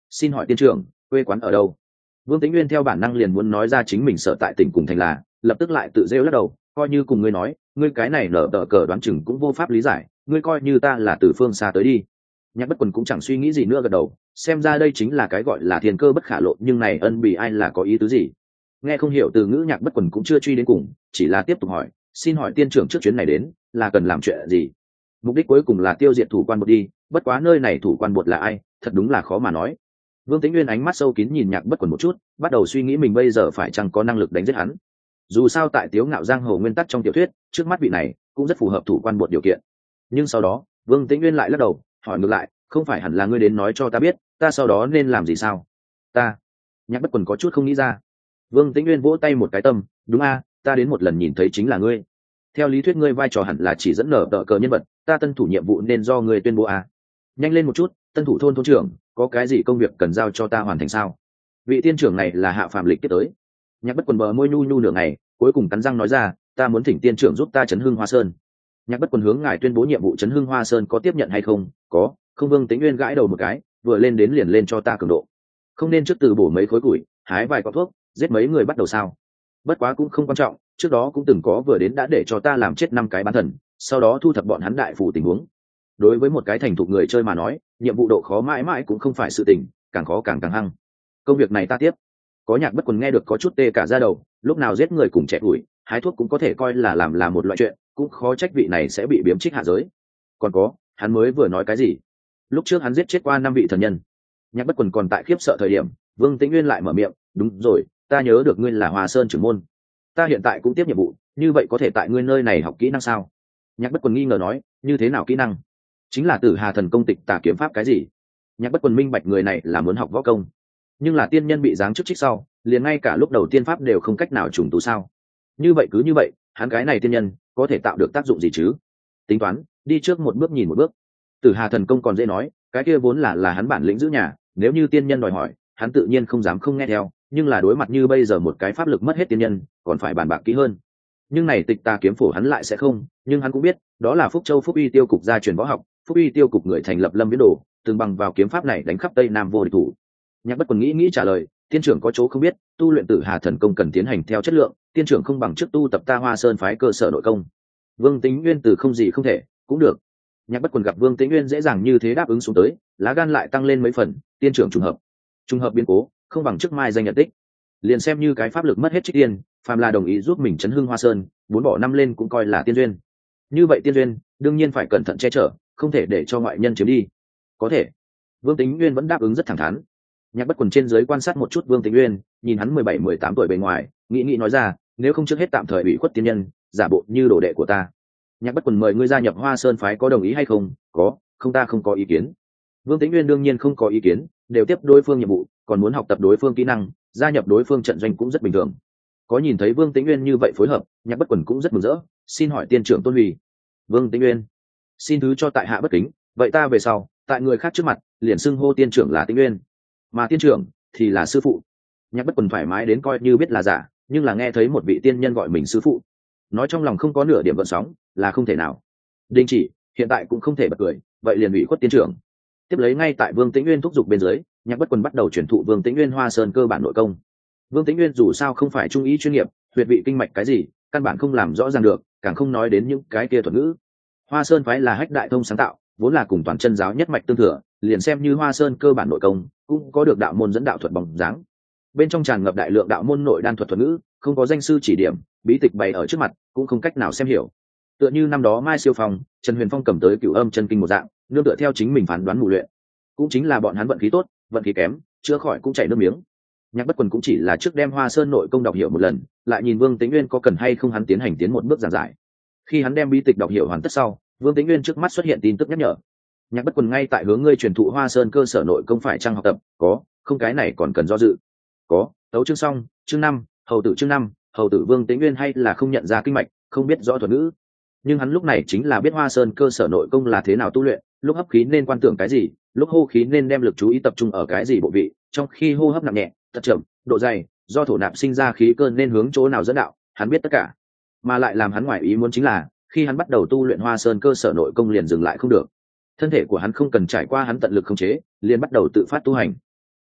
xin hỏi tiên trưởng quê quán ở đâu? Vương Tĩnh Nguyên theo bản năng liền muốn nói ra chính mình sở tại tỉnh cùng thành là, lập tức lại tự rêu lắc đầu, coi như cùng ngươi nói, ngươi cái này nở tờ cờ đoán chừng cũng vô pháp lý giải, ngươi coi như ta là từ phương xa tới đi. Nhạc Bất Quần cũng chẳng suy nghĩ gì nữa gật đầu, xem ra đây chính là cái gọi là thiên cơ bất khả lộ, nhưng này ân bị ai là có ý tứ gì? Nghe không hiểu từ ngữ, Nhạc Bất Quần cũng chưa truy đến cùng, chỉ là tiếp tục hỏi, xin hỏi tiên trưởng trước chuyến này đến là cần làm chuyện gì? Mục đích cuối cùng là tiêu diệt thủ quan bột đi, bất quá nơi này thủ quan bột là ai, thật đúng là khó mà nói. Vương Tĩnh Nguyên ánh mắt sâu kín nhìn Nhạc Bất Quần một chút, bắt đầu suy nghĩ mình bây giờ phải chăng có năng lực đánh giết hắn. Dù sao tại Tiếu Ngạo giang hồ nguyên tắc trong tiểu thuyết, trước mắt vị này cũng rất phù hợp thủ quan bột điều kiện. Nhưng sau đó, Vương Tĩnh Nguyên lại lắc đầu, hỏi ngược lại, không phải hẳn là ngươi đến nói cho ta biết, ta sau đó nên làm gì sao? Ta. Nhạc Bất Quần có chút không nghĩ ra. Vương Tĩnh Nguyên vỗ tay một cái tâm, đúng a, ta đến một lần nhìn thấy chính là ngươi. Theo lý thuyết ngươi vai trò hẳn là chỉ dẫn nở tờ cờ nhân vật, ta tân thủ nhiệm vụ nên do ngươi tuyên bố a. Nhanh lên một chút, tân thủ thôn thôn trưởng, có cái gì công việc cần giao cho ta hoàn thành sao? Vị tiên trưởng này là hạ phàm lịch tiếp tới. Nhạc Bất Quần bờ môi nhu nhu nửa ngày, cuối cùng cắn răng nói ra, ta muốn thỉnh tiên trưởng giúp ta chấn hưng Hoa Sơn. Nhạc Bất Quần hướng ngài tuyên bố nhiệm vụ chấn hưng Hoa Sơn có tiếp nhận hay không? Có. Không. Vương Tĩnh Nguyên gãi đầu một cái, vừa lên đến liền lên cho ta cường độ. Không nên trước từ bổ mấy khối củi, hái vài cọ thuốc, giết mấy người bắt đầu sao? Bất quá cũng không quan trọng, trước đó cũng từng có vừa đến đã để cho ta làm chết năm cái bán thần, sau đó thu thập bọn hắn đại phủ tình huống. Đối với một cái thành thục người chơi mà nói, nhiệm vụ độ khó mãi mãi cũng không phải sự tình, càng khó càng càng hăng. Công việc này ta tiếp. Có Nhạc Bất Quần nghe được có chút tê cả da đầu, lúc nào giết người cùng trẻ tuổi, hái thuốc cũng có thể coi là làm là một loại chuyện, cũng khó trách vị này sẽ bị biếm trích hạ giới. Còn có, hắn mới vừa nói cái gì? Lúc trước hắn giết chết qua năm vị thần nhân. Nhạc Bất Quần còn tại khiếp sợ thời điểm, Vương Tĩnh Nguyên lại mở miệng, đúng rồi, ta nhớ được ngươi là Hoa Sơn trưởng môn, ta hiện tại cũng tiếp nhiệm vụ, như vậy có thể tại ngươi nơi này học kỹ năng sao? Nhạc Bất Quần nghi ngờ nói, như thế nào kỹ năng? Chính là Tử Hà thần công tịch tà kiếm pháp cái gì? Nhạc Bất Quần minh bạch người này là muốn học võ công, nhưng là tiên nhân bị giáng chức trích sau, liền ngay cả lúc đầu tiên pháp đều không cách nào trùng tu sao? Như vậy cứ như vậy, hắn cái này tiên nhân có thể tạo được tác dụng gì chứ? Tính toán, đi trước một bước nhìn một bước. Tử Hà thần công còn dễ nói, cái kia vốn là là hắn bản lĩnh giữ nhà, nếu như tiên nhân đòi hỏi, hắn tự nhiên không dám không nghe theo, nhưng là đối mặt như bây giờ một cái pháp lực mất hết tiên nhân, còn phải bàn bạc kỹ hơn. Nhưng này tịch tà kiếm phổ hắn lại sẽ không, nhưng hắn cũng biết, đó là Phúc Châu Phúc Uy tiêu cục gia truyền võ học, Phúc Uy tiêu cục người thành lập Lâm Viễn Đồ, từng bằng vào kiếm pháp này đánh khắp Tây Nam vô địch thủ. Nhạc Bất Quần nghĩ nghĩ trả lời, tiên trưởng có chỗ không biết, tu luyện Tử Hà thần công cần tiến hành theo chất lượng, tiên trưởng không bằng trước tu tập ta Hoa Sơn phái cơ sở nội công. Vương Tĩnh Nguyên từ không gì không thể, cũng được. Nhạc Bất Quần gặp Vương Tĩnh Nguyên dễ dàng như thế đáp ứng xuống tới, lá gan lại tăng lên mấy phần, tiên trưởng trùng hợp. Trùng hợp biến cố, không bằng trước mai danh nhận tích. Liền xem như cái pháp lực mất hết trích tiên, phàm là đồng ý giúp mình chấn hưng Hoa Sơn, bốn bỏ năm lên cũng coi là tiên duyên. Như vậy tiên duyên, đương nhiên phải cẩn thận che chở, không thể để cho ngoại nhân chiếm đi. Có thể. Vương Tĩnh Nguyên vẫn đáp ứng rất thẳng thắn. Nhạc Bất Quần trên dưới quan sát một chút Vương Tĩnh Nguyên, nhìn hắn mười bảy mười tám tuổi bề ngoài, nghĩ nghĩ nói ra, nếu không trước hết tạm thời ủy khuất tiên nhân, giả bộ như đồ đệ của ta. Nhạc Bất Quần mời ngươi gia nhập Hoa Sơn phái có đồng ý hay không? Có. Không, ta không có ý kiến. Vương Tĩnh Nguyên đương nhiên không có ý kiến, đều tiếp đối phương nhiệm vụ, còn muốn học tập đối phương kỹ năng, gia nhập đối phương trận doanh cũng rất bình thường. Có nhìn thấy Vương Tĩnh Nguyên như vậy phối hợp, Nhạc Bất Quần cũng rất mừng rỡ, xin hỏi tiên trưởng tôn hủy. Vương Tĩnh Nguyên, xin thứ cho tại hạ bất kính, vậy ta về sau, tại người khác trước mặt, liền xưng hô tiên trưởng là Tĩnh Nguyên, mà tiên trưởng thì là sư phụ. Nhạc Bất Quần thoải mái đến coi như biết là giả, nhưng là nghe thấy một vị tiên nhân gọi mình sư phụ, nói trong lòng không có nửa điểm gợn sóng, là không thể nào. Đình chỉ, hiện tại cũng không thể bật cười, vậy liền ủy khuất tiên trưởng. Tiếp lấy ngay tại Vương Tĩnh Nguyên thúc giục bên dưới, Nhạc Bất Quần bắt đầu truyền thụ Vương Tĩnh Nguyên Hoa Sơn cơ bản nội công. Vương Tĩnh Nguyên dù sao không phải trung ý chuyên nghiệp, huyệt vị kinh mạch cái gì, căn bản không làm rõ ràng được, càng không nói đến những cái kia thuật ngữ. Hoa Sơn phái là hách đại thông sáng tạo, vốn là cùng toàn chân giáo nhất mạch tương thừa, liền xem như Hoa Sơn cơ bản nội công, cũng có được đạo môn dẫn đạo thuật bóng dáng. Bên trong tràn ngập đại lượng đạo môn nội đan thuật thuật ngữ, không có danh sư chỉ điểm, bí tịch bày ở trước mặt, cũng không cách nào xem hiểu. Tựa như năm đó Mai Siêu Phong, Trần Huyền Phong cầm tới Cửu Âm chân kinh một dạng, nương tựa theo chính mình phán đoán mù luyện. Cũng chính là bọn hắn vận khí tốt, vận khí kém, chữa khỏi cũng chảy nước miếng. Nhạc Bất Quần cũng chỉ là trước đem Hoa Sơn nội công đọc hiểu một lần, lại nhìn Vương Tĩnh Nguyên có cần hay không hắn tiến hành tiến một bước giảng giải. Khi hắn đem bí tịch đọc hiểu hoàn tất sau, Vương Tĩnh Nguyên trước mắt xuất hiện tin tức nhắc nhở. Nhạc Bất Quần ngay tại hướng ngươi truyền thụ Hoa Sơn cơ sở nội công phải chăng học tập, có, không cái này còn cần do dự. Có, tấu chương xong, chương năm, hầu tử chương năm, hầu tử Vương Tĩnh Nguyên hay là không nhận ra kinh mạch, không biết rõ thuật ngữ. Nhưng hắn lúc này chính là biết Hoa Sơn cơ sở nội công là thế nào tu luyện, lúc hấp khí nên quan tưởng cái gì, lúc hô khí nên đem lực chú ý tập trung ở cái gì bộ vị, trong khi hô hấp nặng nhẹ, thật chậm, độ dày, do thổ nạp sinh ra khí cơ nên hướng chỗ nào dẫn đạo, hắn biết tất cả. Mà lại làm hắn ngoài ý muốn chính là, khi hắn bắt đầu tu luyện Hoa Sơn cơ sở nội công liền dừng lại không được. Thân thể của hắn không cần trải qua hắn tận lực khống chế, liền bắt đầu tự phát tu hành.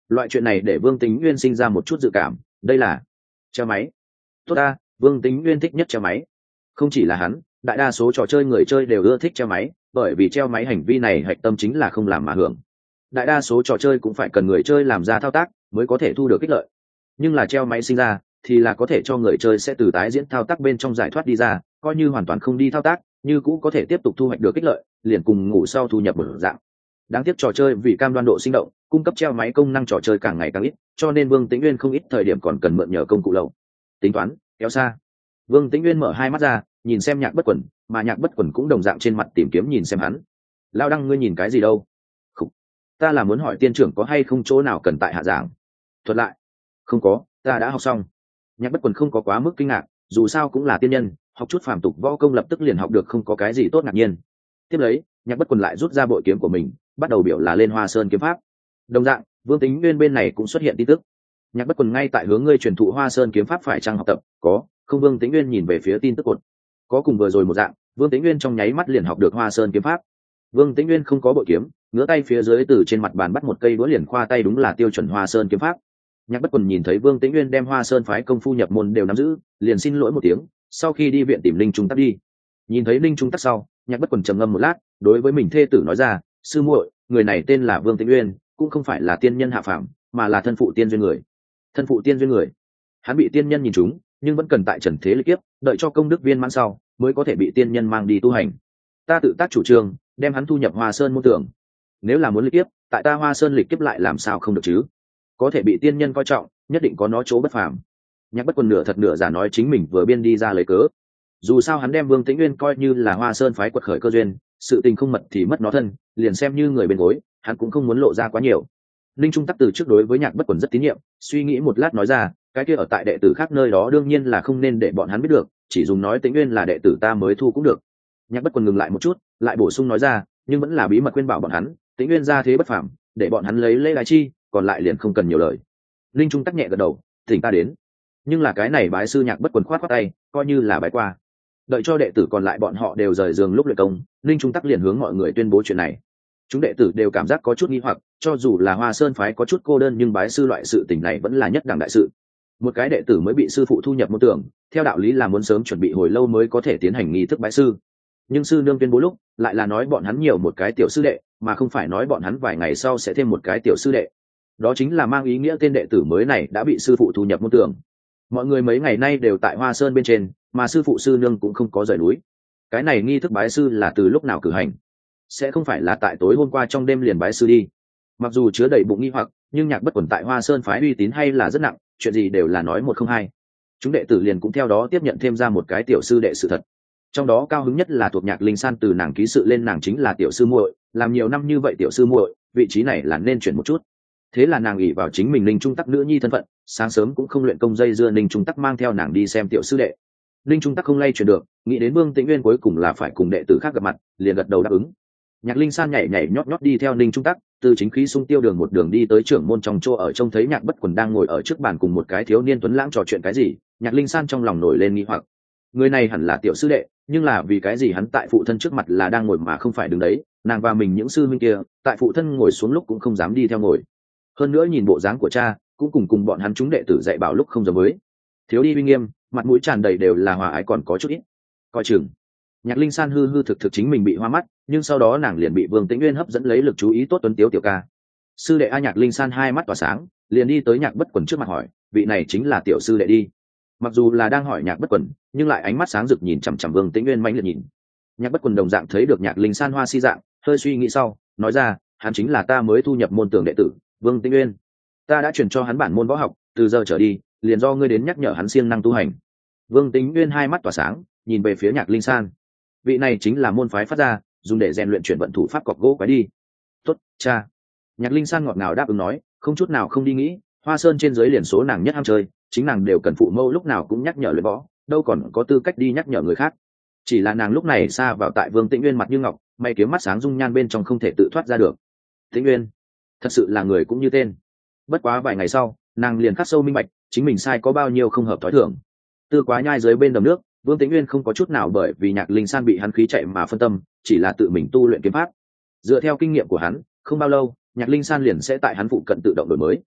Loại chuyện này để Vương Tính Nguyên sinh ra một chút dự cảm, đây là treo máy. Tốt ta, Vương Tính Nguyên thích nhất treo máy. Không chỉ là hắn, đại đa số trò chơi người chơi đều ưa thích treo máy, bởi vì treo máy hành vi này hạch tâm chính là không làm mà hưởng. Đại đa số trò chơi cũng phải cần người chơi làm ra thao tác mới có thể thu được ích lợi, nhưng là treo máy sinh ra thì là có thể cho người chơi sẽ từ tái diễn thao tác bên trong giải thoát đi ra, coi như hoàn toàn không đi thao tác như cũ có thể tiếp tục thu hoạch được ích lợi, liền cùng ngủ sau thu nhập một dạng. Đáng tiếc trò chơi vì cam đoan độ sinh động, cung cấp treo máy công năng trò chơi càng ngày càng ít, cho nên Vương Tĩnh Nguyên không ít thời điểm còn cần mượn nhờ công cụ lậu. Tính toán kéo xa. Vương Tĩnh Nguyên mở hai mắt ra nhìn xem Nhạc Bất Quần, mà Nhạc Bất Quần cũng đồng dạng trên mặt tìm kiếm nhìn xem hắn. Lao Đăng, ngươi nhìn cái gì đâu? Khủ. Ta là muốn hỏi tiên trưởng có hay không chỗ nào cần tại hạ giảng. Thuật lại. Không có, ta đã học xong. Nhạc Bất Quần không có quá mức kinh ngạc, dù sao cũng là tiên nhân, học chút phàm tục võ công lập tức liền học được, không có cái gì tốt ngạc nhiên. Tiếp lấy, Nhạc Bất Quần lại rút ra bội kiếm của mình, bắt đầu biểu là lên Hoa Sơn kiếm pháp. Đồng dạng, Vương Tĩnh Nguyên bên này cũng xuất hiện tin tức. Nhạc Bất Quần ngay tại hướng ngươi truyền thụ Hoa Sơn kiếm pháp phải chăng học tập? Có. Không. Vương Tĩnh Nguyên nhìn về phía tin tức cột. Có, cùng vừa rồi một dạng, Vương Tĩnh Nguyên trong nháy mắt liền học được Hoa Sơn kiếm pháp. Vương Tĩnh Nguyên không có bội kiếm, ngửa tay phía dưới từ trên mặt bàn bắt một cây đũa liền khoa tay, đúng là tiêu chuẩn Hoa Sơn kiếm pháp. Nhạc Bất Quần nhìn thấy Vương Tĩnh Nguyên đem Hoa Sơn phái công phu nhập môn đều nắm giữ, liền xin lỗi một tiếng, sau khi đi viện tìm Linh Trung Tắc đi. Nhìn thấy Linh Trung Tắc sau, Nhạc Bất Quần trầm ngâm một lát, đối với mình thê tử nói ra, sư muội, người này tên là Vương Tĩnh Nguyên, cũng không phải là tiên nhân hạ phàm, mà là thân phụ tiên duyên người. Thân phụ tiên duyên người. Hắn bị tiên nhân nhìn trúng, nhưng vẫn cần tại trần thế lịch kiếp, đợi cho công đức viên mãn sau, mới có thể bị tiên nhân mang đi tu hành. Ta tự tác chủ trương, đem hắn thu nhập Hoa Sơn môn tưởng. Nếu là muốn lịch kiếp, tại ta Hoa Sơn lịch kiếp lại làm sao không được chứ? Có thể bị tiên nhân coi trọng, nhất định có nó chỗ bất phàm. Nhạc Bất Quần nửa thật nửa giả nói chính mình vừa biên đi ra lấy cớ. Dù sao hắn đem Vương Tĩnh Nguyên coi như là Hoa Sơn phái quật khởi cơ duyên, sự tình không mật thì mất nó thân, liền xem như người bên gối, hắn cũng không muốn lộ ra quá nhiều. Linh Trung Tắc từ trước đối với Nhạc Bất Quần rất tín nhiệm, suy nghĩ một lát nói ra, cái kia ở tại đệ tử khác nơi đó đương nhiên là không nên để bọn hắn biết được, chỉ dùng nói Tĩnh Nguyên là đệ tử ta mới thu cũng được. Nhạc Bất Quần ngừng lại một chút, lại bổ sung nói ra, nhưng vẫn là bí mật khuyên bảo bọn hắn, Tĩnh Nguyên ra thế bất phàm, để bọn hắn lấy lễ lái chi, còn lại liền không cần nhiều lời. Linh Trung Tắc nhẹ gật đầu, thỉnh ta đến. Nhưng là cái này bái sư Nhạc Bất Quần khoát khoát tay, coi như là bái qua. Đợi cho đệ tử còn lại bọn họ đều rời giường lúc luyện công, Linh Trung Tắc liền hướng mọi người tuyên bố chuyện này. Chúng đệ tử đều cảm giác có chút nghi hoặc, cho dù là Hoa Sơn phái có chút cô đơn nhưng bái sư loại sự tình này vẫn là nhất đẳng đại sự. Một cái đệ tử mới bị sư phụ thu nhập môn tưởng, theo đạo lý là muốn sớm chuẩn bị hồi lâu mới có thể tiến hành nghi thức bái sư. Nhưng sư nương tuyên bố lúc lại là nói bọn hắn nhiều một cái tiểu sư đệ, mà không phải nói bọn hắn vài ngày sau sẽ thêm một cái tiểu sư đệ. Đó chính là mang ý nghĩa tên đệ tử mới này đã bị sư phụ thu nhập môn tưởng. Mọi người mấy ngày nay đều tại Hoa Sơn bên trên, mà sư phụ sư nương cũng không có rời núi. Cái này nghi thức bái sư là từ lúc nào cử hành? Sẽ không phải là tại tối hôm qua trong đêm liền bái sư đi? Mặc dù chứa đầy bụng nghi hoặc, nhưng Nhạc Bất Quần tại Hoa Sơn phái uy tín hay là rất nặng, chuyện gì đều là nói một không hai. Chúng đệ tử liền cũng theo đó tiếp nhận thêm ra một cái tiểu sư đệ sự thật. Trong đó cao hứng nhất là thuộc Nhạc Linh San từ nàng ký sự lên nàng chính là tiểu sư muội, làm nhiều năm như vậy tiểu sư muội, vị trí này là nên chuyển một chút. Thế là nàng ỷ vào chính mình Linh Trung Tắc nữ nhi thân phận, sáng sớm cũng không luyện công dây dưa Linh Trung Tắc mang theo nàng đi xem tiểu sư đệ. Linh Trung Tắc không lay chuyển được, nghĩ đến Vương Tĩnh Nguyên cuối cùng là phải cùng đệ tử khác gặp mặt, liền gật đầu đáp ứng. Nhạc Linh San nhảy nhảy nhót nhót đi theo Linh Trung Tắc, từ chính khí sung tiêu đường một đường đi tới trưởng môn trong chỗ ở, trông thấy Nhạc Bất Quần đang ngồi ở trước bàn cùng một cái thiếu niên tuấn lãng trò chuyện cái gì, Nhạc Linh San trong lòng nổi lên nghi hoặc. Người này hẳn là tiểu sư đệ, nhưng là vì cái gì hắn tại phụ thân trước mặt là đang ngồi mà không phải đứng đấy, nàng và mình những sư huynh kia, tại phụ thân ngồi xuống lúc cũng không dám đi theo ngồi. Hơn nữa nhìn bộ dáng của cha, cũng cùng cùng bọn hắn chúng đệ tử dạy bảo lúc không giống với. Thiếu đi uy nghiêm, mặt mũi tràn đầy đều là hòa ái, còn có chút ít coi chừng. Nhạc Linh San hư hư thực thực chính mình bị hoa mắt, nhưng sau đó nàng liền bị Vương Tĩnh Nguyên hấp dẫn lấy lực chú ý tốt tuấn tiếu tiểu ca. Sư đệ a. Nhạc Linh San hai mắt tỏa sáng, liền đi tới Nhạc Bất Quần trước mặt hỏi, vị này chính là tiểu sư đệ đi? Mặc dù là đang hỏi Nhạc Bất Quần, nhưng lại ánh mắt sáng rực nhìn chằm chằm Vương Tĩnh Nguyên mãnh liệt nhìn. Nhạc Bất Quần đồng dạng thấy được Nhạc Linh San hoa si dạng, hơi suy nghĩ sau nói ra, hắn chính là ta mới thu nhập môn tưởng đệ tử Vương Tĩnh Nguyên. Ta đã truyền cho hắn bản môn võ học, từ giờ trở đi liền do ngươi đến nhắc nhở hắn siêng năng tu hành. Vương Tĩnh Nguyên hai mắt tỏa sáng, nhìn về phía Nhạc Linh San. Vị này chính là môn phái phát ra, dùng để rèn luyện chuyển vận thủ pháp cọc gỗ quái đi. Tốt, cha. Nhạc Linh San ngọt ngào đáp ứng nói, không chút nào không đi nghĩ, Hoa Sơn trên dưới liền số nàng nhất ham chơi, chính nàng đều cần phụ mẫu lúc nào cũng nhắc nhở luyện võ, đâu còn có tư cách đi nhắc nhở người khác. Chỉ là nàng lúc này xa vào tại Vương Tĩnh Nguyên mặt như ngọc, mày kiếm mắt sáng dung nhan bên trong không thể tự thoát ra được. Tĩnh Nguyên, thật sự là người cũng như tên. Bất quá vài ngày sau, nàng liền khắc sâu minh bạch, chính mình sai có bao nhiêu không hợp thói thường. Tư quá nhai dưới bên đầm nước, Vương Tĩnh Nguyên không có chút nào bởi vì Nhạc Linh San bị hắn khí chạy mà phân tâm, chỉ là tự mình tu luyện kiếm pháp. Dựa theo kinh nghiệm của hắn, không bao lâu, Nhạc Linh San liền sẽ tại hắn phụ cận tự động đổi mới.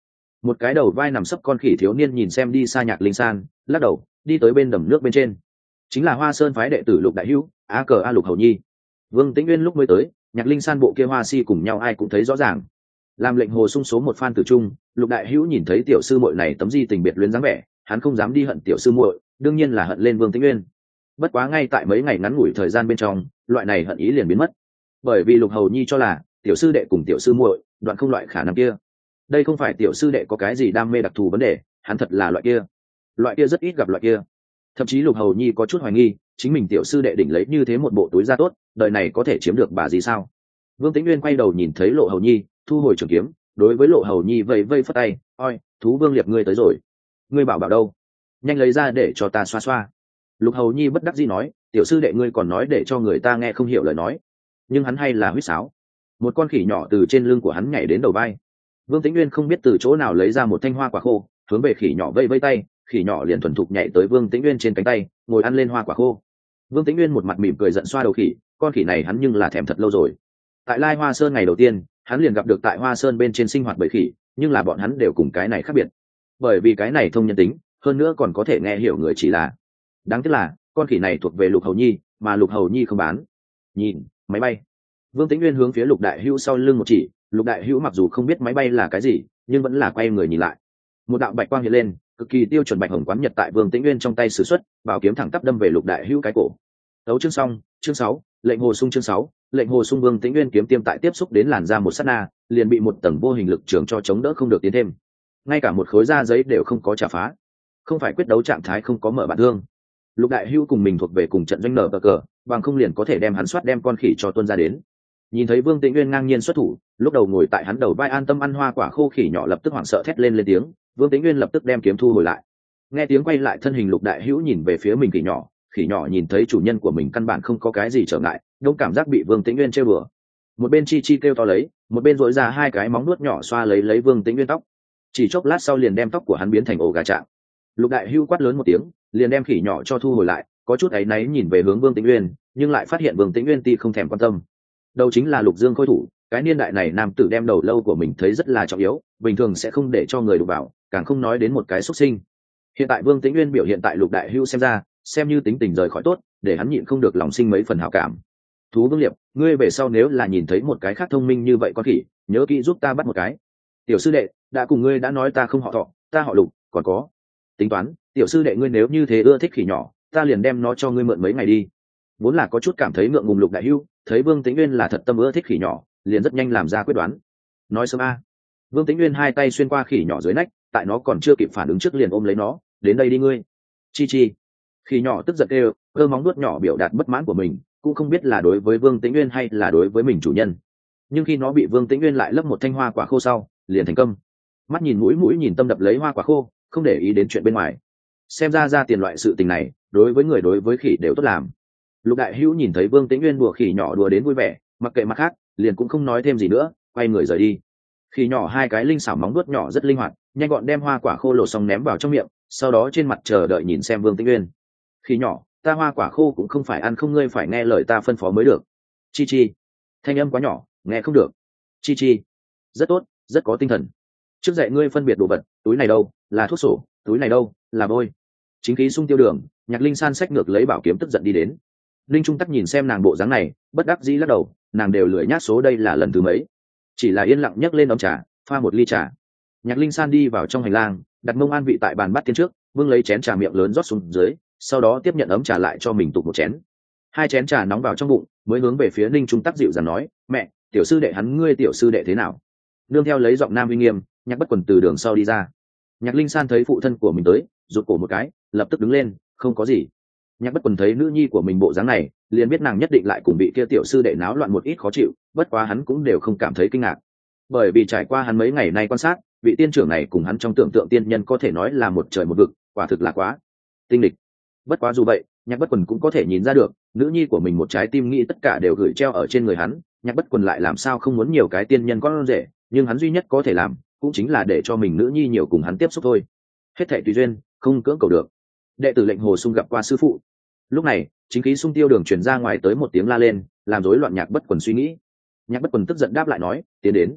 Một cái đầu vai nằm sấp con khỉ thiếu niên nhìn xem đi xa Nhạc Linh San, lắc đầu đi tới bên đầm nước bên trên. Chính là Hoa Sơn phái đệ tử Lục Đại Hữu, á cờ a Lục Hầu Nhi. Vương Tĩnh Nguyên lúc mới tới, Nhạc Linh San bộ kia hoa si cùng nhau ai cũng thấy rõ ràng. Làm lệnh hồ sung số một phan tử trung, Lục Đại Hữu nhìn thấy tiểu sư muội này tấm di tình biệt luyến dáng vẻ, hắn không dám đi hận tiểu sư muội, đương nhiên là hận lên Vương Tĩnh Nguyên. Bất quá ngay tại mấy ngày ngắn ngủi thời gian bên trong, loại này hận ý liền biến mất, bởi vì Lục Hầu Nhi cho là tiểu sư đệ cùng tiểu sư muội đoạn không loại khả năng kia. Đây không phải tiểu sư đệ có cái gì đam mê đặc thù vấn đề, hắn thật là loại kia, loại kia rất ít gặp loại kia. Thậm chí Lục Hầu Nhi có chút hoài nghi, chính mình tiểu sư đệ đỉnh lấy như thế một bộ túi da tốt, đời này có thể chiếm được bà gì sao? Vương Tĩnh Nguyên quay đầu nhìn thấy Lộ Hầu Nhi, thu hồi trường kiếm, đối với Lộ Hầu Nhi vẫy vẫy phất tay, "Oi, thú vương liệp ngươi tới rồi. Ngươi bảo bảo đâu? Nhanh lấy ra để cho ta xoa xoa." Lục Hầu Nhi bất đắc dĩ nói, "Tiểu sư đệ ngươi còn nói để cho người ta nghe không hiểu lời nói." Nhưng hắn hay là huýt sáo. Một con khỉ nhỏ từ trên lưng của hắn nhảy đến đầu vai. Vương Tĩnh Nguyên không biết từ chỗ nào lấy ra một thanh hoa quả khô, hướng về khỉ nhỏ vẫy vẫy tay, khỉ nhỏ liền thuần thục nhảy tới Vương Tĩnh Nguyên trên cánh tay, ngồi ăn lên hoa quả khô. Vương Tĩnh Nguyên một mặt mỉm cười giận xoa đầu khỉ, con khỉ này hắn nhưng là thèm thật lâu rồi. Tại Lai Hoa Sơn ngày đầu tiên, hắn liền gặp được tại Hoa Sơn bên trên sinh hoạt bầy khỉ, nhưng là bọn hắn đều cùng cái này khác biệt, bởi vì cái này thông nhân tính, hơn nữa còn có thể nghe hiểu người chỉ là. Đáng tiếc là con khỉ này thuộc về Lục Hầu Nhi, mà Lục Hầu Nhi không bán. Nhìn, máy bay. Vương Tĩnh Nguyên hướng phía Lục Đại Hữu sau lưng một chỉ, Lục Đại Hữu mặc dù không biết máy bay là cái gì, nhưng vẫn là quay người nhìn lại. Một đạo bạch quang hiện lên, cực kỳ tiêu chuẩn bạch hồng quán nhật tại Vương Tĩnh Nguyên trong tay sử xuất, bảo kiếm thẳng tắp đâm về Lục Đại Hữu cái cổ. Đấu chương xong, chương sáu, lệnh hồ sung chương sáu, lệnh hồ sung. Vương Tĩnh Nguyên kiếm tiêm tại tiếp xúc đến làn da một sát na, liền bị một tầng vô hình lực trường cho chống đỡ không được tiến thêm. Ngay cả một khối da giấy đều không có trả phá. Không phải quyết đấu trạng thái không có mở bản thương. Lục Đại Hữu cùng mình thuộc về cùng trận doanh nở cờ cờ, bằng không liền có thể đem hắn soát đem con khỉ cho tuôn ra đến. Nhìn thấy Vương Tĩnh Nguyên ngang nhiên xuất thủ, lúc đầu ngồi tại hắn đầu vai an tâm ăn hoa quả khô khỉ nhỏ lập tức hoảng sợ thét lên lên tiếng, Vương Tĩnh Nguyên lập tức đem kiếm thu hồi lại. Nghe tiếng quay lại thân hình Lục Đại Hữu nhìn về phía mình khỉ nhỏ, khỉ nhỏ nhìn thấy chủ nhân của mình căn bản không có cái gì trở ngại, đông cảm giác bị Vương Tĩnh Nguyên trêu đùa. Một bên chi chi kêu to lấy, một bên dội ra hai cái móng nuốt nhỏ xoa lấy lấy Vương Tĩnh Nguyên tóc. Chỉ chốc lát sau liền đem tóc của hắn biến thành ổ gà trạng. Lục Đại Hữu quát lớn một tiếng, liền đem khỉ nhỏ cho thu hồi lại, có chút áy náy nhìn về hướng Vương Tĩnh Nguyên, nhưng lại phát hiện Vương Tĩnh Nguyên ti không thèm quan tâm. Đầu chính là Lục Dương Khôi thủ, cái niên đại này nam tử đem đầu lâu của mình thấy rất là trọng yếu, bình thường sẽ không để cho người đụng vào, càng không nói đến một cái xuất sinh. Hiện tại Vương Tĩnh Nguyên biểu hiện tại Lục Đại Hữu xem ra, xem như tính tình rời khỏi tốt, để hắn nhịn không được lòng sinh mấy phần hảo cảm. Thú Vương Liệp, ngươi về sau nếu là nhìn thấy một cái khác thông minh như vậy con khỉ, nhớ kỹ giúp ta bắt một cái. Tiểu sư đệ, đã cùng ngươi đã nói ta không họ Thọ, ta họ Lục, còn có tính toán, tiểu sư đệ ngươi nếu như thế ưa thích khỉ nhỏ, ta liền đem nó cho ngươi mượn mấy ngày đi. Vốn là có chút cảm thấy ngượng ngùng Lục Đại Hữu, thấy Vương Tĩnh Nguyên là thật tâm ưa thích khỉ nhỏ, liền rất nhanh làm ra quyết đoán. Nói sớm a. Vương Tĩnh Nguyên hai tay xuyên qua khỉ nhỏ dưới nách, tại nó còn chưa kịp phản ứng trước liền ôm lấy nó, đến đây đi ngươi. Chi chi. Khỉ nhỏ tức giận kêu, cơ móng nuốt nhỏ biểu đạt bất mãn của mình, cũng không biết là đối với Vương Tĩnh Nguyên hay là đối với mình chủ nhân. Nhưng khi nó bị Vương Tĩnh Nguyên lại lấp một thanh hoa quả khô sau, liền thành công. Mắt nhìn mũi mũi nhìn tâm đập lấy hoa quả khô, không để ý đến chuyện bên ngoài. Xem ra ra tiền loại sự tình này, đối với người đối với khỉ đều tốt làm. Lục Đại Hữu nhìn thấy Vương Tĩnh Nguyên đùa khỉ nhỏ đùa đến vui vẻ, mặc kệ mặt khác, liền cũng không nói thêm gì nữa, quay người rời đi. Khỉ nhỏ hai cái linh xảo móng vuốt nhỏ rất linh hoạt, nhanh gọn đem hoa quả khô lột xong ném vào trong miệng, sau đó trên mặt chờ đợi nhìn xem Vương Tĩnh Nguyên. Khỉ nhỏ, ta hoa quả khô cũng không phải ăn không, ngươi phải nghe lời ta phân phó mới được. Chi chi. Thanh âm quá nhỏ, nghe không được. Chi chi. Rất tốt, rất có tinh thần. Trước dạy ngươi phân biệt đồ vật, túi này đâu là thuốc sổ, túi này đâu là bôi. Chính khí sung tiêu đường, Nhạc Linh San xách ngược lấy bảo kiếm tức giận đi đến. Linh Trung Tắc nhìn xem nàng bộ dáng này, bất đắc dĩ lắc đầu, nàng đều lười nhác số đây là lần thứ mấy, chỉ là yên lặng nhấc lên ấm trà, pha một ly trà. Nhạc Linh San đi vào trong hành lang, đặt mông an vị tại bàn bát tiên trước, vương lấy chén trà miệng lớn rót xuống dưới, sau đó tiếp nhận ấm trà lại cho mình tụt một chén. Hai chén trà nóng vào trong bụng, mới hướng về phía Linh Trung Tắc dịu dàng nói, mẹ, tiểu sư đệ hắn ngươi tiểu sư đệ thế nào? Nương theo lấy giọng nam uy nghiêm, Nhạc Bất Quần từ đường sau đi ra. Nhạc Linh San thấy phụ thân của mình tới, rụt cổ một cái, lập tức đứng lên, không có gì. Nhạc Bất Quần thấy nữ nhi của mình bộ dáng này, liền biết nàng nhất định lại cùng bị kia tiểu sư đệ náo loạn một ít khó chịu, bất quá hắn cũng đều không cảm thấy kinh ngạc, bởi vì trải qua hắn mấy ngày nay quan sát, vị tiên trưởng này cùng hắn trong tưởng tượng tiên nhân có thể nói là một trời một vực, quả thực là quá tinh lịch. Bất quá dù vậy, Nhạc Bất Quần cũng có thể nhìn ra được, nữ nhi của mình một trái tim nghĩ tất cả đều gửi treo ở trên người hắn, Nhạc Bất Quần lại làm sao không muốn nhiều cái tiên nhân con rể, nhưng hắn duy nhất có thể làm, cũng chính là để cho mình nữ nhi nhiều cùng hắn tiếp xúc thôi. Hết thảy tùy duyên, không cưỡng cầu được. Đệ tử lệnh Hồ Sung gặp qua sư phụ. Lúc này, chính khí sung tiêu đường truyền ra ngoài tới một tiếng la lên, làm rối loạn Nhạc Bất Quần suy nghĩ. Nhạc Bất Quần tức giận đáp lại nói, tiến đến.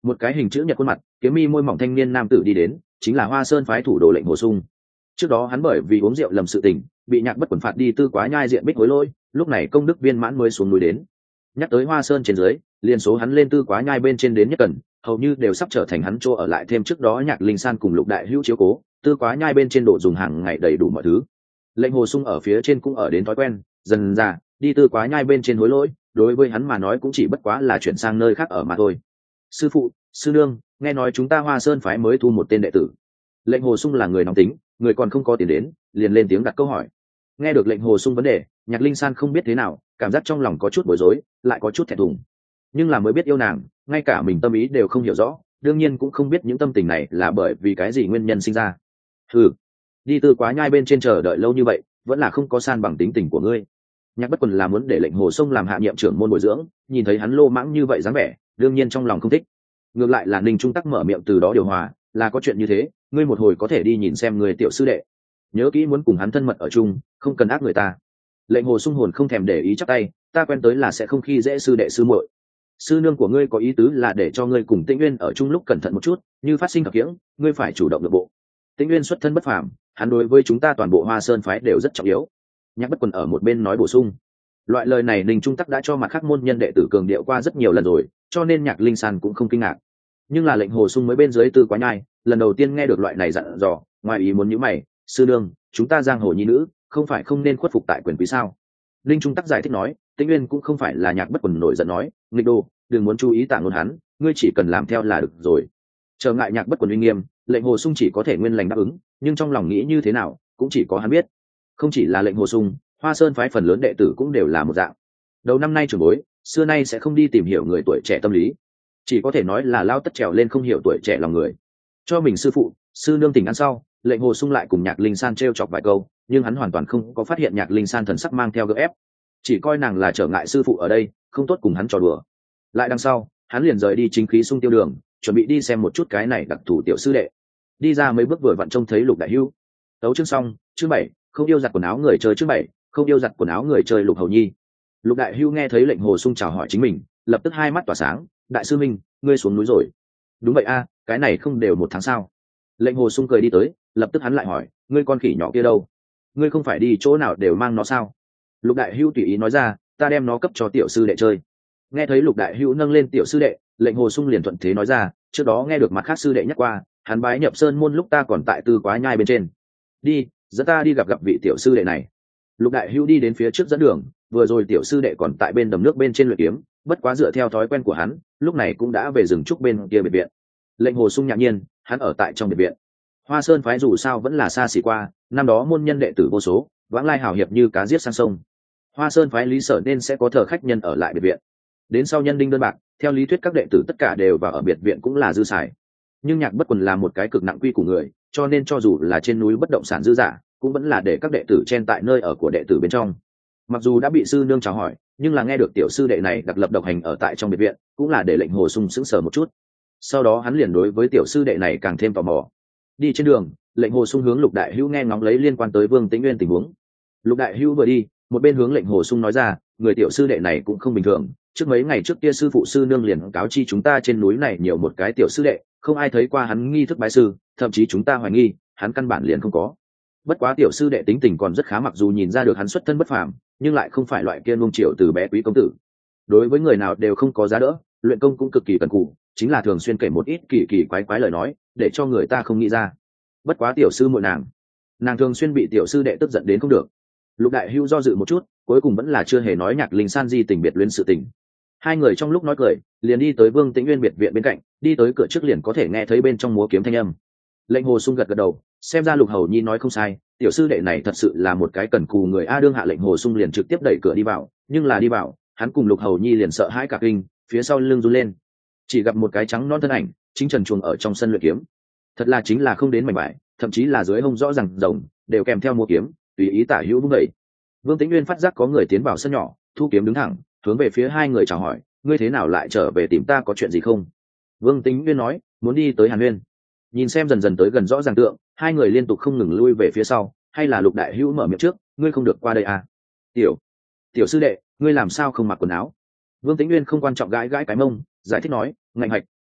Một cái hình chữ nhật khuôn mặt, kiếm mi môi mỏng thanh niên nam tử đi đến, chính là Hoa Sơn phái thủ đồ Lệnh Hồ Sung. Trước đó hắn bởi vì uống rượu lầm sự tình, bị Nhạc Bất Quần phạt đi Tư Quá Nhai diện bích hối lôi, lúc này công đức viên mãn mới xuống núi đến. Nhắc tới Hoa Sơn trên dưới, liên số hắn lên Tư Quá Nhai bên trên đến nhất cần, hầu như đều sắp trở thành hắn chỗ ở lại, thêm trước đó Nhạc Linh San cùng Lục Đại Hữu chiếu cố, Tư Quá Nhai bên trên độ dùng hàng ngày đầy đủ mọi thứ. Lệnh Hồ Sung ở phía trên cũng ở đến thói quen, dần dà đi Tư Quá Nhai bên trên hối lỗi, đối với hắn mà nói cũng chỉ bất quá là chuyển sang nơi khác ở mà thôi. Sư phụ, sư nương, nghe nói chúng ta Hoa Sơn phái mới thu một tên đệ tử. Lệnh Hồ Sung là người nóng tính, người còn không có tiền đến, liền lên tiếng đặt câu hỏi. Nghe được Lệnh Hồ Sung vấn đề, Nhạc Linh San không biết thế nào, cảm giác trong lòng có chút bối rối, lại có chút thẹn thùng. Nhưng là mới biết yêu nàng, ngay cả mình tâm ý đều không hiểu rõ, đương nhiên cũng không biết những tâm tình này là bởi vì cái gì nguyên nhân sinh ra. Ừ, đi Tư Quá Nhai bên trên chờ đợi lâu như vậy, vẫn là không có san bằng tính tình của ngươi. Nhạc Bất Quần là muốn để Lệnh Hồ Sung làm hạ nhiệm trưởng môn bồi dưỡng, nhìn thấy hắn lô mãng như vậy dáng vẻ, đương nhiên trong lòng không thích. Ngược lại là Ninh Trung Tắc mở miệng từ đó điều hòa, là có chuyện như thế, ngươi một hồi có thể đi nhìn xem người tiểu sư đệ, nhớ kỹ muốn cùng hắn thân mật ở chung, không cần ác người ta. Lệnh Hồ Sung hồn không thèm để ý chắp tay, ta quen tới là sẽ không khi dễ sư đệ sư muội. Sư nương của ngươi có ý tứ là để cho ngươi cùng Tĩnh Nguyên ở chung lúc cẩn thận một chút, như phát sinh gặp kiễng, ngươi phải chủ động nội bộ. Tĩnh Nguyên xuất thân bất phàm, hắn đối với chúng ta toàn bộ Hoa Sơn phái đều rất trọng yếu. Nhạc Bất Quần ở một bên nói bổ sung. Loại lời này Ninh Trung Tắc đã cho mặt khác môn nhân đệ tử cường điệu qua rất nhiều lần rồi, cho nên Nhạc Linh San cũng không kinh ngạc. Nhưng là Lệnh Hồ Sung mới bên dưới Tư Quá Nhai, lần đầu tiên nghe được loại này dặn dò, ngoài ý muốn nhíu mày, sư nương, chúng ta giang hồ nhi nữ, không phải không nên khuất phục tại quyền quý sao? Ninh Trung Tắc giải thích nói, Tĩnh Nguyên cũng không phải là Nhạc Bất Quần nổi giận nói, nghịch đồ, đừng muốn chú ý tả ngôn hắn, ngươi chỉ cần làm theo là được rồi. Trở ngại Nhạc Bất Quần uy nghiêm, Lệnh Hồ Sung chỉ có thể nguyên lành đáp ứng, nhưng trong lòng nghĩ như thế nào, cũng chỉ có hắn biết. Không chỉ là Lệnh Hồ Sung, Hoa Sơn phái phần lớn đệ tử cũng đều là một dạng. Đầu năm nay trưởng bối, xưa nay sẽ không đi tìm hiểu người tuổi trẻ tâm lý, chỉ có thể nói là lao tất trèo lên không hiểu tuổi trẻ lòng người. Cho mình sư phụ, sư nương tỉnh ăn sau, Lệnh Hồ Sung lại cùng Nhạc Linh San trêu chọc vài câu, nhưng hắn hoàn toàn không có phát hiện Nhạc Linh San thần sắc mang theo gượng ép, chỉ coi nàng là trở ngại sư phụ ở đây, không tốt cùng hắn trò đùa. Lại đằng sau, hắn liền rời đi chính khí sung tiêu đường, chuẩn bị đi xem một chút cái này đặc thù tiểu sư đệ. Đi ra mấy bước vừa vặn trông thấy Lục Đại Hưu. Tấu chương xong, chương bảy, không yêu giặt quần áo người chơi, chương bảy, không yêu giặt quần áo người chơi. Lục Hầu Nhi. Lục Đại Hưu nghe thấy Lệnh Hồ Sung chào hỏi chính mình, lập tức hai mắt tỏa sáng, đại sư minh, ngươi xuống núi rồi? Đúng vậy a, cái này không đều một tháng sao? Lệnh Hồ Sung cười đi tới, lập tức hắn lại hỏi, ngươi con khỉ nhỏ kia đâu? Ngươi không phải đi chỗ nào đều mang nó sao? Lục Đại Hưu tùy ý nói ra, ta đem nó cấp cho tiểu sư đệ chơi. Nghe thấy Lục Đại Hưu nâng lên tiểu sư đệ, Lệnh Hồ Sung liền thuận thế nói ra, trước đó nghe được mặt khác sư đệ nhắc qua, hắn bái nhập sơn môn lúc ta còn tại Tư Quá Nhai bên trên. Đi, dẫn ta đi gặp gặp vị tiểu sư đệ này. Lục Đại Hưu đi đến phía trước dẫn đường, vừa rồi tiểu sư đệ còn tại bên đầm nước bên trên luyện kiếm, bất quá dựa theo thói quen của hắn, lúc này cũng đã về rừng trúc bên kia biệt viện. Lệnh Hồ Sung ngạc nhiên, hắn ở tại trong biệt viện. Hoa Sơn phái dù sao vẫn là xa xỉ qua, năm đó môn nhân đệ tử vô số, vãng lai hào hiệp như cá giết sang sông. Hoa Sơn phái lý sở nên sẽ có thờ khách nhân ở lại biệt viện. Đến sau nhân đinh đơn bạc, theo lý thuyết các đệ tử tất cả đều vào ở biệt viện cũng là dư xài. Nhưng Nhạc Bất Quần là một cái cực nặng quy của người, cho nên cho dù là trên núi bất động sản dư giả, cũng vẫn là để các đệ tử chen tại nơi ở của đệ tử bên trong. Mặc dù đã bị sư nương chào hỏi, nhưng là nghe được tiểu sư đệ này đặc lập độc hành ở tại trong biệt viện, cũng là để Lệnh Hồ Sung sững sờ một chút. Sau đó hắn liền đối với tiểu sư đệ này càng thêm tò mò. Đi trên đường, Lệnh Hồ Sung hướng Lục Đại Hữu nghe ngóng lấy liên quan tới Vương Tĩnh Nguyên tình huống. Lục Đại Hữu vừa đi, một bên hướng Lệnh Hồ Sung nói ra, người tiểu sư đệ này cũng không bình thường, trước mấy ngày trước kia sư phụ sư nương liền cáo chi chúng ta trên núi này nhiều một cái tiểu sư đệ, không ai thấy qua hắn nghi thức bái sư, thậm chí chúng ta hoài nghi hắn căn bản liền không có. Bất quá tiểu sư đệ tính tình còn rất khá, mặc dù nhìn ra được hắn xuất thân bất phàm, nhưng lại không phải loại kia nuông chiều từ bé quý công tử. Đối với người nào đều không có giá đỡ, luyện công cũng cực kỳ cần cù, chính là thường xuyên kể một ít kỳ kỳ quái quái lời nói, để cho người ta không nghĩ ra. Bất quá tiểu sư muội nàng, nàng thường xuyên bị tiểu sư đệ tức giận đến không được. Lục Đại Hưu do dự một chút, cuối cùng vẫn là chưa hề nói Nhạc Linh San di tình biệt luyến sự tình. Hai người trong lúc nói cười, liền đi tới Vương Tĩnh Nguyên biệt viện bên cạnh, đi tới cửa trước liền có thể nghe thấy bên trong múa kiếm thanh âm. Lệnh Hồ Sung gật gật đầu, xem ra Lục Hầu Nhi nói không sai, tiểu sư đệ này thật sự là một cái cần cù người a. Đương hạ Lệnh Hồ Sung liền trực tiếp đẩy cửa đi vào, nhưng là đi vào, hắn cùng Lục Hầu Nhi liền sợ hãi cả kinh, phía sau lưng run lên, chỉ gặp một cái trắng non thân ảnh chính trần truồng ở trong sân luyện kiếm. Thật là chính là không đến mảnh bại, thậm chí là dưới hông rõ ràng rồng đều kèm theo múa kiếm, tùy ý tả hữu vung đẩy. Vương Tĩnh Nguyên phát giác có người tiến vào sân nhỏ, thu kiếm đứng thẳng, hướng về phía hai người chào hỏi, ngươi thế nào lại trở về tìm ta, có chuyện gì không? Vương Tĩnh Nguyên nói, muốn đi tới Hàn Nguyên. Nhìn xem dần dần tới gần rõ ràng tượng, hai người liên tục không ngừng lui về phía sau, hay là Lục Đại Hữu mở miệng trước, ngươi không được qua đây à? Tiểu, tiểu sư đệ, ngươi làm sao không mặc quần áo? Vương Tĩnh Nguyên không quan trọng gãi gãi cái mông, giải thích nói, ngạnh hạch,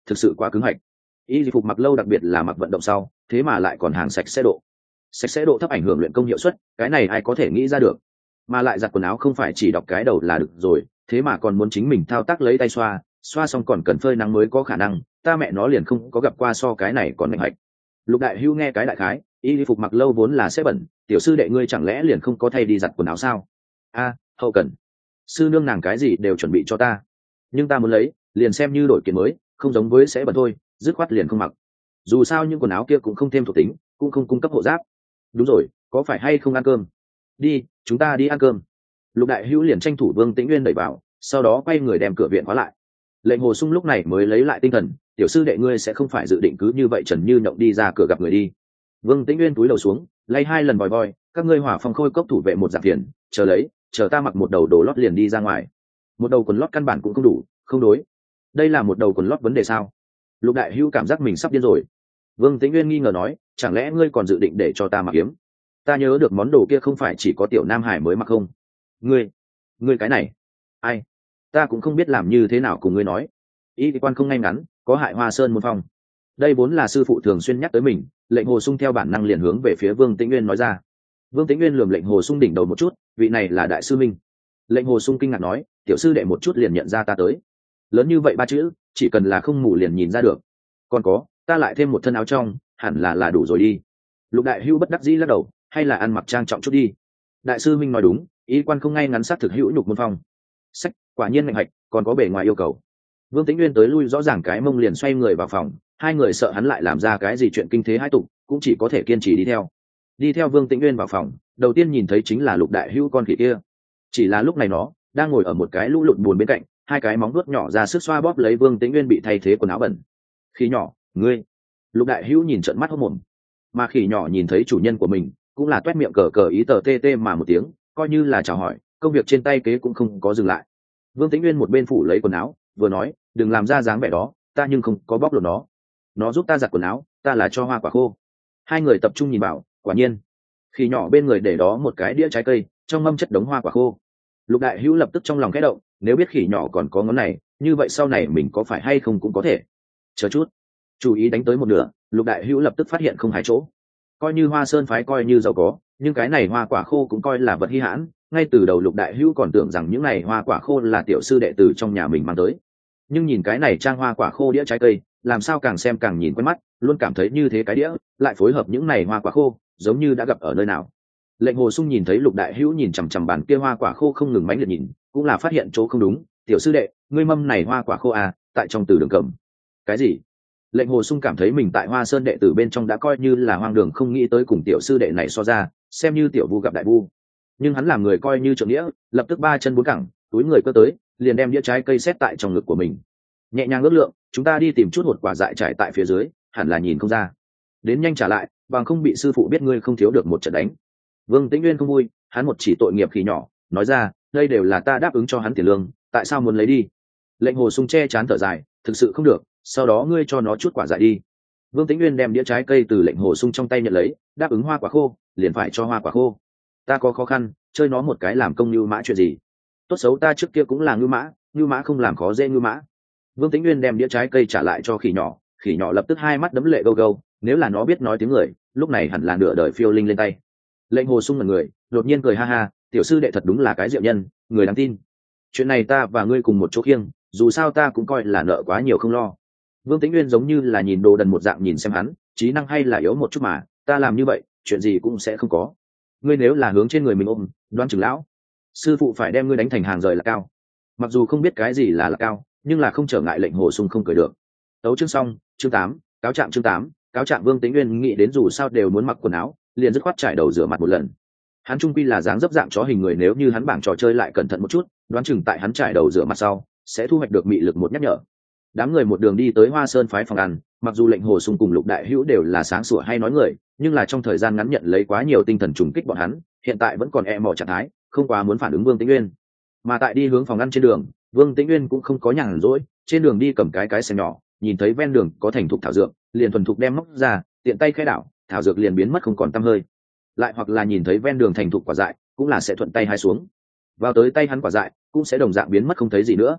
thực sự quá cứng hạch. Y phục mặc lâu đặc biệt là mặc vận động sau, thế mà lại còn hàng sạch sẽ độ. Sạch sẽ độ thấp ảnh hưởng luyện công hiệu suất, cái này ai có thể nghĩ ra được. Mà lại giặt quần áo không phải chỉ đọc cái đầu là được rồi, thế mà còn muốn chính mình thao tác lấy tay xoa, xoa xong còn cần phơi nắng mới có khả năng, ta mẹ nó liền không có gặp qua so cái này còn mạnh hạch. Lục Đại Hưu nghe cái đại khái, y phục mặc lâu vốn là sẽ bẩn, tiểu sư đệ ngươi chẳng lẽ liền không có thay đi giặt quần áo sao? A, hậu cần. Sư nương nàng cái gì đều chuẩn bị cho ta, nhưng ta muốn lấy, liền xem như đổi kiện mới, không giống với sẽ bẩn thôi, dứt khoát liền không mặc. Dù sao những quần áo kia cũng không thêm thuộc tính, cũng không cung cấp hộ giáp. Đúng rồi, có phải hay không ăn cơm? Đi, chúng ta đi ăn cơm. Lục Đại Hữu liền tranh thủ Vương Tĩnh Nguyên đẩy vào, sau đó quay người đem cửa viện khóa lại. Lệnh Hồ Sung lúc này mới lấy lại tinh thần, tiểu sư đệ ngươi sẽ không phải dự định cứ như vậy trần như nhộng đi ra cửa gặp người đi. Vương Tĩnh Nguyên túi đầu xuống, lay hai lần vòi voi, các ngươi hỏa phong khôi cốc thủ vệ một dạng tiền, chờ lấy, chờ ta mặc một đầu đồ lót liền đi ra ngoài. Một đầu quần lót căn bản cũng không đủ, không đối. Đây là một đầu quần lót vấn đề sao? Lục Đại Hữu cảm giác mình sắp điên rồi. Vương Tĩnh Nguyên nghi ngờ nói, chẳng lẽ ngươi còn dự định để cho ta mặc kiếm? Ta nhớ được món đồ kia không phải chỉ có tiểu Nam Hải mới mặc không? Ngươi, ngươi cái này, ai? Ta cũng không biết làm như thế nào cùng ngươi nói. Y quan không ngay ngắn, có hại Hoa Sơn môn phong. Đây vốn là sư phụ thường xuyên nhắc tới mình, Lệnh Hồ Sung theo bản năng liền hướng về phía Vương Tĩnh Nguyên nói ra. Vương Tĩnh Nguyên lườm Lệnh Hồ Sung đỉnh đầu một chút, vị này là đại sư minh. Lệnh Hồ Sung kinh ngạc nói, tiểu sư đệ một chút liền nhận ra ta tới. Lớn như vậy ba chữ, chỉ cần là không mù liền nhìn ra được. Còn có, ta lại thêm một thân áo trong, hẳn là là đủ rồi đi. Lục Đại Hữu bất đắc dĩ lắc đầu, hay là ăn mặc trang trọng chút đi. Đại sư minh nói đúng, y quan không ngay ngắn sát thực hữu nhục môn phong. Sách, quả nhiên mạnh hạch, còn có bề ngoài yêu cầu. Vương Tĩnh Nguyên tới lui rõ ràng cái mông liền xoay người vào phòng, hai người sợ hắn lại làm ra cái gì chuyện kinh thế hai tục, cũng chỉ có thể kiên trì đi theo. Đi theo Vương Tĩnh Nguyên vào phòng, đầu tiên nhìn thấy chính là Lục Đại Hữu con khỉ kia. Chỉ là lúc này nó đang ngồi ở một cái lũ lụn buồn bên cạnh, hai cái móng vuốt nhỏ ra sức xoa bóp lấy Vương Tĩnh Nguyên bị thay thế quần áo bẩn. Khỉ nhỏ, ngươi. Lục Đại Hữu nhìn trợn mắt hốt mồm. Mà khỉ nhỏ nhìn thấy chủ nhân của mình, cũng là toét miệng cờ cờ ý tờ tê tê mà một tiếng, coi như là chào hỏi, công việc trên tay kế cũng không có dừng lại. Vương Tĩnh Nguyên một bên phủ lấy quần áo, vừa nói, đừng làm ra dáng vẻ đó, ta nhưng không có bóc lột nó. Nó giúp ta giặt quần áo, ta là cho hoa quả khô. Hai người tập trung nhìn bảo, quả nhiên. Khỉ nhỏ bên người để đó một cái đĩa trái cây, trong mâm chất đống hoa quả khô. Lục Đại Hữu lập tức trong lòng khẽ động, nếu biết khỉ nhỏ còn có ngón này, như vậy sau này mình có phải hay không cũng có thể. Chờ chút, chú ý đánh tới một nửa, Lục Đại Hữu lập tức phát hiện không hài chỗ. Coi như Hoa Sơn phái coi như giàu có, nhưng cái này hoa quả khô cũng coi là vật hi hãn, ngay từ đầu Lục Đại Hữu còn tưởng rằng những này hoa quả khô là tiểu sư đệ tử trong nhà mình mang tới. Nhưng nhìn cái này trang hoa quả khô đĩa trái cây, làm sao càng xem càng nhìn quen mắt, luôn cảm thấy như thế cái đĩa, lại phối hợp những này hoa quả khô, giống như đã gặp ở nơi nào. Lệnh Hồ Sung nhìn thấy Lục Đại Hữu nhìn chằm chằm bàn kia hoa quả khô không ngừng mánh liệt nhìn, cũng là phát hiện chỗ không đúng, tiểu sư đệ, ngươi mâm này hoa quả khô à, tại trong từ đường cầm. Cái gì? Lệnh Hồ Sung cảm thấy mình tại Hoa Sơn đệ tử bên trong đã coi như là hoang đường, không nghĩ tới cùng tiểu sư đệ này so ra, xem như tiểu vu gặp đại vu. Nhưng hắn làm người coi như trượng nghĩa, lập tức ba chân bốn cẳng, túi người cơ tới, liền đem đĩa trái cây xét tại trong ngực của mình. Nhẹ nhàng ước lượng, chúng ta đi tìm chút hột quả dại trải tại phía dưới, hẳn là nhìn không ra. Đến nhanh trả lại, bằng không bị sư phụ biết ngươi không thiếu được một trận đánh. Vương Tĩnh Nguyên không vui, hắn một chỉ tội nghiệp khỉ nhỏ, nói ra, đây đều là ta đáp ứng cho hắn tiền lương, tại sao muốn lấy đi? Lệnh Hồ Sung che chán thở dài, thực sự không được, sau đó ngươi cho nó chút quả dại đi. Vương Tĩnh Nguyên đem đĩa trái cây từ Lệnh Hồ Sung trong tay nhận lấy, đáp ứng hoa quả khô, liền phải cho hoa quả khô. Ta có khó khăn, chơi nó một cái làm công như mã chuyện gì? Tốt xấu ta trước kia cũng là ngưu mã, ngưu mã không làm khó dễ ngưu mã. Vương Tĩnh Nguyên đem đĩa trái cây trả lại cho khỉ nhỏ, khỉ nhỏ lập tức hai mắt đấm lệ gâu gâu, nếu là nó biết nói tiếng người, lúc này hẳn là nửa đời phiêu linh lên tay. Lệnh Hồ Sung là người, đột nhiên cười ha ha, tiểu sư đệ thật đúng là cái diệu nhân, người đáng tin. Chuyện này ta và ngươi cùng một chỗ khiêng, dù sao ta cũng coi là nợ quá nhiều không lo. Vương Tĩnh Nguyên giống như là nhìn đồ đần một dạng nhìn xem hắn, trí năng hay là yếu một chút mà, ta làm như vậy, chuyện gì cũng sẽ không có. Ngươi nếu là hướng trên người mình ôm, đoán chừng lão sư phụ phải đem ngươi đánh thành hàng rời là cao. Mặc dù không biết cái gì là là cao, nhưng là không trở ngại. Lệnh Hồ Sung không cười được. Tấu chương xong, chương tám, cáo trạng chương tám, cáo trạng. Vương Tĩnh Nguyên nghĩ đến dù sao đều muốn mặc quần áo, liền dứt khoát trải đầu rửa mặt một lần. Hắn trung quy là dáng dấp dạng chó hình người, nếu như hắn bảng trò chơi lại cẩn thận một chút, đoán chừng tại hắn trải đầu rửa mặt sau sẽ thu hoạch được mị lực một nhắc nhở. Đám người một đường đi tới Hoa Sơn phái phòng ăn, mặc dù Lệnh Hồ Sung cùng Lục Đại Hữu đều là sáng sủa hay nói người, nhưng là trong thời gian ngắn nhận lấy quá nhiều tinh thần trùng kích bọn hắn, hiện tại vẫn còn e mò trạng thái, không quá muốn phản ứng Vương Tĩnh Nguyên. Mà tại đi hướng phòng ăn trên đường, Vương Tĩnh Nguyên cũng không có nhàn rỗi, trên đường đi cầm cái cái xem nhỏ, nhìn thấy ven đường có thành thục thảo dược, liền thuần thục đem móc ra, tiện tay khẽ đảo, thảo dược liền biến mất không còn tăm hơi. Lại hoặc là nhìn thấy ven đường thành thục quả dại, cũng là sẽ thuận tay hái xuống. Vào tới tay hắn quả dại, cũng sẽ đồng dạng biến mất không thấy gì nữa.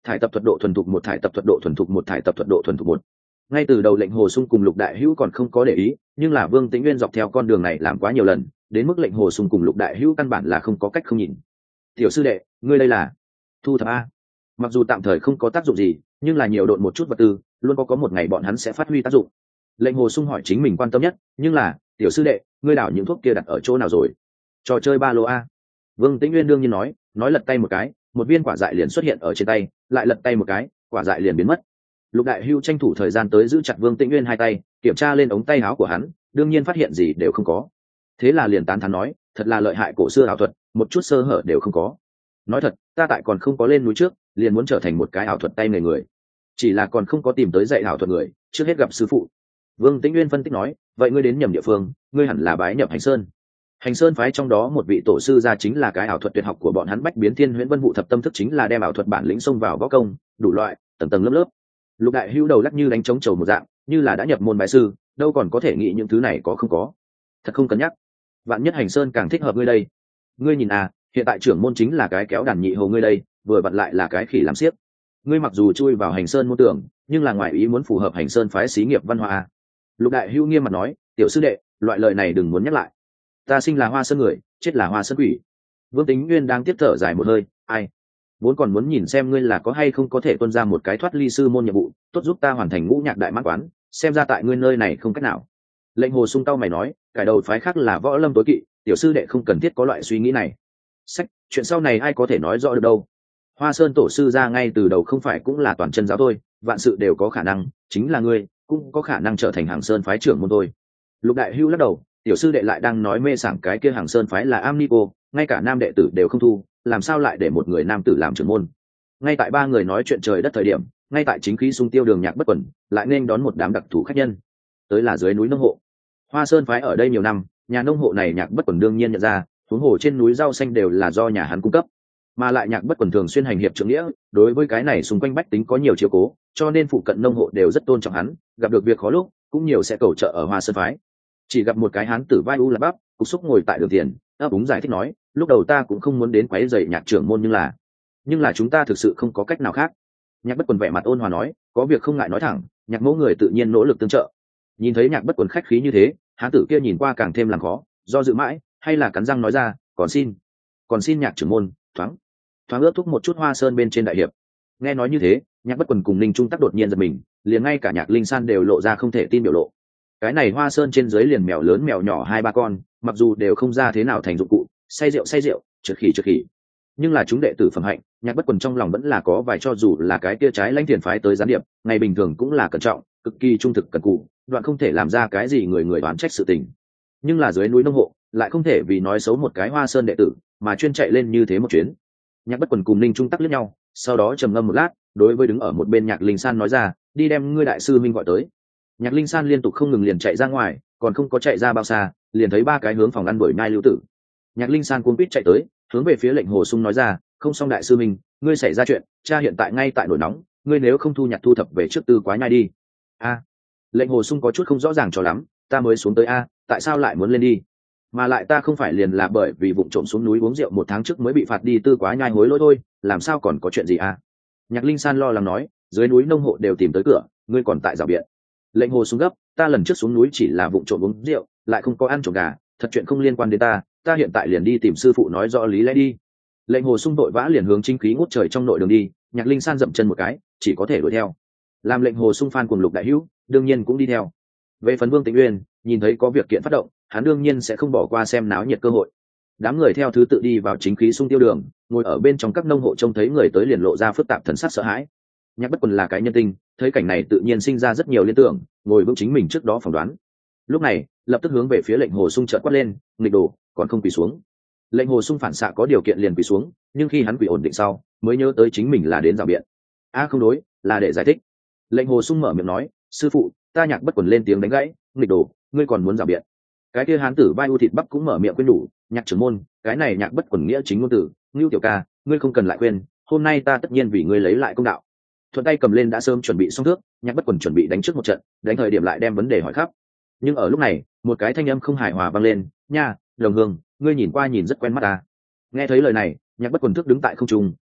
thải tập thuật độ thuần thục một thải tập thuật độ thuần thục một thải tập thuật độ thuần thục một. Ngay từ đầu lệnh hồ sung cùng lục đại hữu còn không có để ý, nhưng là Vương Tĩnh Nguyên dọc theo con đường này làm quá nhiều lần, đến mức lệnh hồ sung cùng lục đại hữu căn bản là không có cách không nhìn. Tiểu sư đệ, ngươi đây là thu thập a? Mặc dù tạm thời không có tác dụng gì, nhưng là nhiều độn một chút vật tư, luôn có có một ngày bọn hắn sẽ phát huy tác dụng. Lệnh hồ sung hỏi chính mình quan tâm nhất, nhưng là tiểu sư đệ, ngươi đảo những thuốc kia đặt ở chỗ nào rồi? Trò chơi ba lô a? Vương Tĩnh Nguyên đương nhiên nói, nói lật tay một cái, một viên quả dại liền xuất hiện ở trên tay, lại lật tay một cái, quả dại liền biến mất. Lục đại hưu tranh thủ thời gian tới giữ chặt Vương Tĩnh Nguyên hai tay, kiểm tra lên ống tay áo của hắn, đương nhiên phát hiện gì đều không có. Thế là liền tán thán nói, thật là lợi hại cổ xưa ảo thuật, một chút sơ hở đều không có. Nói thật, ta tại còn không có lên núi trước, liền muốn trở thành một cái ảo thuật tay nghề người, chỉ là còn không có tìm tới dạy ảo thuật người, trước hết gặp sư phụ. Vương Tĩnh Nguyên phân tích nói, vậy ngươi đến nhầm địa phương, ngươi hẳn là bái nhập Hành Sơn. Hành Sơn phái trong đó một vị tổ sư gia chính là cái ảo thuật tuyệt học của bọn hắn Bách Biến Thiên Huyễn Vân Vụ Thập Tâm Thức, chính là đem ảo thuật bản lĩnh xông vào võ công, đủ loại, tầng tầng lớp lớp. Lục đại hưu đầu lắc như đánh trống trầu một dạng, như là đã nhập môn bái sư, đâu còn có thể nghĩ những thứ này có không có. Thật không cân nhắc, vạn nhất Hành Sơn càng thích hợp ngươi đây. Ngươi nhìn à, hiện tại trưởng môn chính là cái kéo đàn nhị hầu ngươi đây, vừa vặn lại là cái khỉ làm xiếc. Ngươi mặc dù chui vào Hành Sơn môn tưởng, nhưng là ngoài ý muốn phù hợp Hành Sơn phái xí nghiệp văn hóa à. Lục đại hưu nghiêm mặt nói, tiểu sư đệ, loại lời này đừng muốn nhắc lại. Ta sinh là Hoa Sơn người, chết là Hoa Sơn quỷ. Vương Tĩnh Nguyên đang tiếp thở dài một hơi, ai vốn còn muốn nhìn xem ngươi là có hay không có thể tuân ra một cái thoát ly sư môn nhiệm vụ, tốt giúp ta hoàn thành ngũ nhạc đại mãn quán, xem ra tại ngươi nơi này không cách nào. Lệnh hồ sung tao mày nói, cải đầu phái khác là võ lâm tối kỵ, tiểu sư đệ không cần thiết có loại suy nghĩ này. Sách, chuyện sau này ai có thể nói rõ được đâu. Hoa Sơn tổ sư ra ngay từ đầu không phải cũng là toàn chân giáo thôi, vạn sự đều có khả năng, chính là ngươi cũng có khả năng trở thành Hàng Sơn phái trưởng môn thôi. Lục đại hưu lắc đầu, tiểu sư đệ lại đang nói mê sảng cái kia Hàng Sơn phái là am ni cô, ngay cả nam đệ tử đều không thu, làm sao lại để một người nam tử làm trưởng môn. Ngay tại ba người nói chuyện trời đất thời điểm, ngay tại chính khí sung tiêu đường nhạc bất quẩn lại nên đón một đám đặc thù khách nhân, tới là dưới núi nông hộ. Hoa Sơn phái ở đây nhiều năm, nhà nông hộ này nhạc bất quẩn đương nhiên nhận ra, huống hồ trên núi rau xanh đều là do nhà hắn cung cấp, mà lại nhạc bất quẩn thường xuyên hành hiệp trưởng nghĩa, đối với cái này xung quanh bách tính có nhiều chiếu cố, cho nên phụ cận nông hộ đều rất tôn trọng hắn, gặp được việc khó lúc cũng nhiều sẽ cầu trợ ở Hoa Sơn phái. Chỉ gặp một cái hán tử vai u là bắp, cục xúc ngồi tại đường tiền, ấp úng giải thích nói, lúc đầu ta cũng không muốn đến quấy rầy nhạc trưởng môn, nhưng là nhưng là chúng ta thực sự không có cách nào khác. Nhạc bất quần vẻ mặt ôn hòa nói, có việc không ngại nói thẳng, nhạc mẫu người tự nhiên nỗ lực tương trợ. Nhìn thấy nhạc bất quần khách khí như thế, hán tử kia nhìn qua càng thêm làm khó, do dự mãi hay là cắn răng nói ra, còn xin còn xin nhạc trưởng môn thoáng thoáng ướt thúc một chút Hoa Sơn bên trên đại hiệp. Nghe nói như thế, nhạc bất quần cùng Ninh Trung Tắc đột nhiên giật mình, liền ngay cả nhạc Linh San đều lộ ra không thể tin biểu lộ. Cái này Hoa Sơn trên dưới liền mèo lớn mèo nhỏ hai ba con, mặc dù đều không ra thế nào thành dụng cụ, say rượu say rượu, trượt khỉ trượt khỉ, nhưng là chúng đệ tử phẩm hạnh, nhạc bất quần trong lòng vẫn là có vài, cho dù là cái kia trái lãnh thiền phái tới gián điệp, ngày bình thường cũng là cẩn trọng, cực kỳ trung thực cẩn cù, đoạn không thể làm ra cái gì người người đoán trách sự tình. Nhưng là dưới núi nông hộ lại không thể vì nói xấu một cái Hoa Sơn đệ tử mà chuyên chạy lên như thế một chuyến. Nhạc bất quần cùng Ninh Trung Tắc liếc nhau, sau đó trầm ngâm một lát, đối với đứng ở một bên nhạc Linh San nói ra, đi đem ngươi đại sư minh gọi tới. Nhạc Linh San liên tục không ngừng liền chạy ra ngoài, còn không có chạy ra bao xa, liền thấy ba cái hướng phòng ăn đuổi nhai lưu tử. Nhạc Linh San cuống quýt chạy tới, hướng về phía lệnh hồ sung nói ra, không xong đại sư minh, ngươi xảy ra chuyện, cha hiện tại ngay tại nổi nóng, ngươi nếu không thu nhặt thu thập về trước tư quá nhai đi. A, lệnh hồ sung có chút không rõ ràng cho lắm, ta mới xuống tới a, tại sao lại muốn lên đi? Mà lại ta không phải liền là bởi vì vụng trộm xuống núi uống rượu một tháng trước mới bị phạt đi tư quá nhai hối lỗi thôi, làm sao còn có chuyện gì a? Nhạc Linh San lo lắng nói, dưới núi nông hộ đều tìm tới cửa, ngươi còn tại rào biện. Lệnh hồ sung gấp, ta lần trước xuống núi chỉ là vụng trộm uống rượu, lại không có ăn trộm gà, thật chuyện không liên quan đến ta, ta hiện tại liền đi tìm sư phụ nói rõ lý lẽ đi. Lệnh hồ sung vội vã liền hướng chính khí ngút trời trong nội đường đi, nhạc Linh San dậm chân một cái, chỉ có thể đuổi theo. Làm lệnh hồ sung phan cùng lục đại hữu đương nhiên cũng đi theo. Về phần Vương Tĩnh Uyên, nhìn thấy có việc kiện phát động, hắn đương nhiên sẽ không bỏ qua xem náo nhiệt cơ hội. Đám người theo thứ tự đi vào chính khí sung tiêu đường, ngồi ở bên trong các nông hộ trông thấy người tới liền lộ ra phức tạp thần sắc sợ hãi. Nhạc bất quần là cái nhân tinh, thấy cảnh này tự nhiên sinh ra rất nhiều liên tưởng, ngồi vững chính mình trước đó phỏng đoán. Lúc này lập tức hướng về phía lệnh hồ sung trợn quát lên, nghịch đồ, còn không quỳ xuống. Lệnh hồ sung phản xạ có điều kiện liền quỳ xuống, nhưng khi hắn quỳ ổn định sau mới nhớ tới chính mình là đến rào biện. A à không đối, là để giải thích. Lệnh hồ sung mở miệng nói, sư phụ, ta nhạc bất quần lên tiếng đánh gãy, nghịch đồ, ngươi còn muốn rào biện? Cái kia hán tử vai u thịt bắp cũng mở miệng khuyên đủ, nhạc trưởng môn, cái này nhạc bất quần nghĩa chính ngôn tử, ngưu tiểu ca, ngươi không cần lại khuyên, hôm nay ta tất nhiên vì ngươi lấy lại công đạo. Thuận tay cầm lên đã sớm chuẩn bị xong thước, nhạc bất quần chuẩn bị đánh trước một trận, đánh thời điểm lại đem vấn đề hỏi khắp. Nhưng ở lúc này một cái thanh âm không hài hòa vang lên, nha, đồng hương, ngươi nhìn qua nhìn rất quen mắt ta. Nghe thấy lời này, nhạc bất quần thức đứng tại không trung,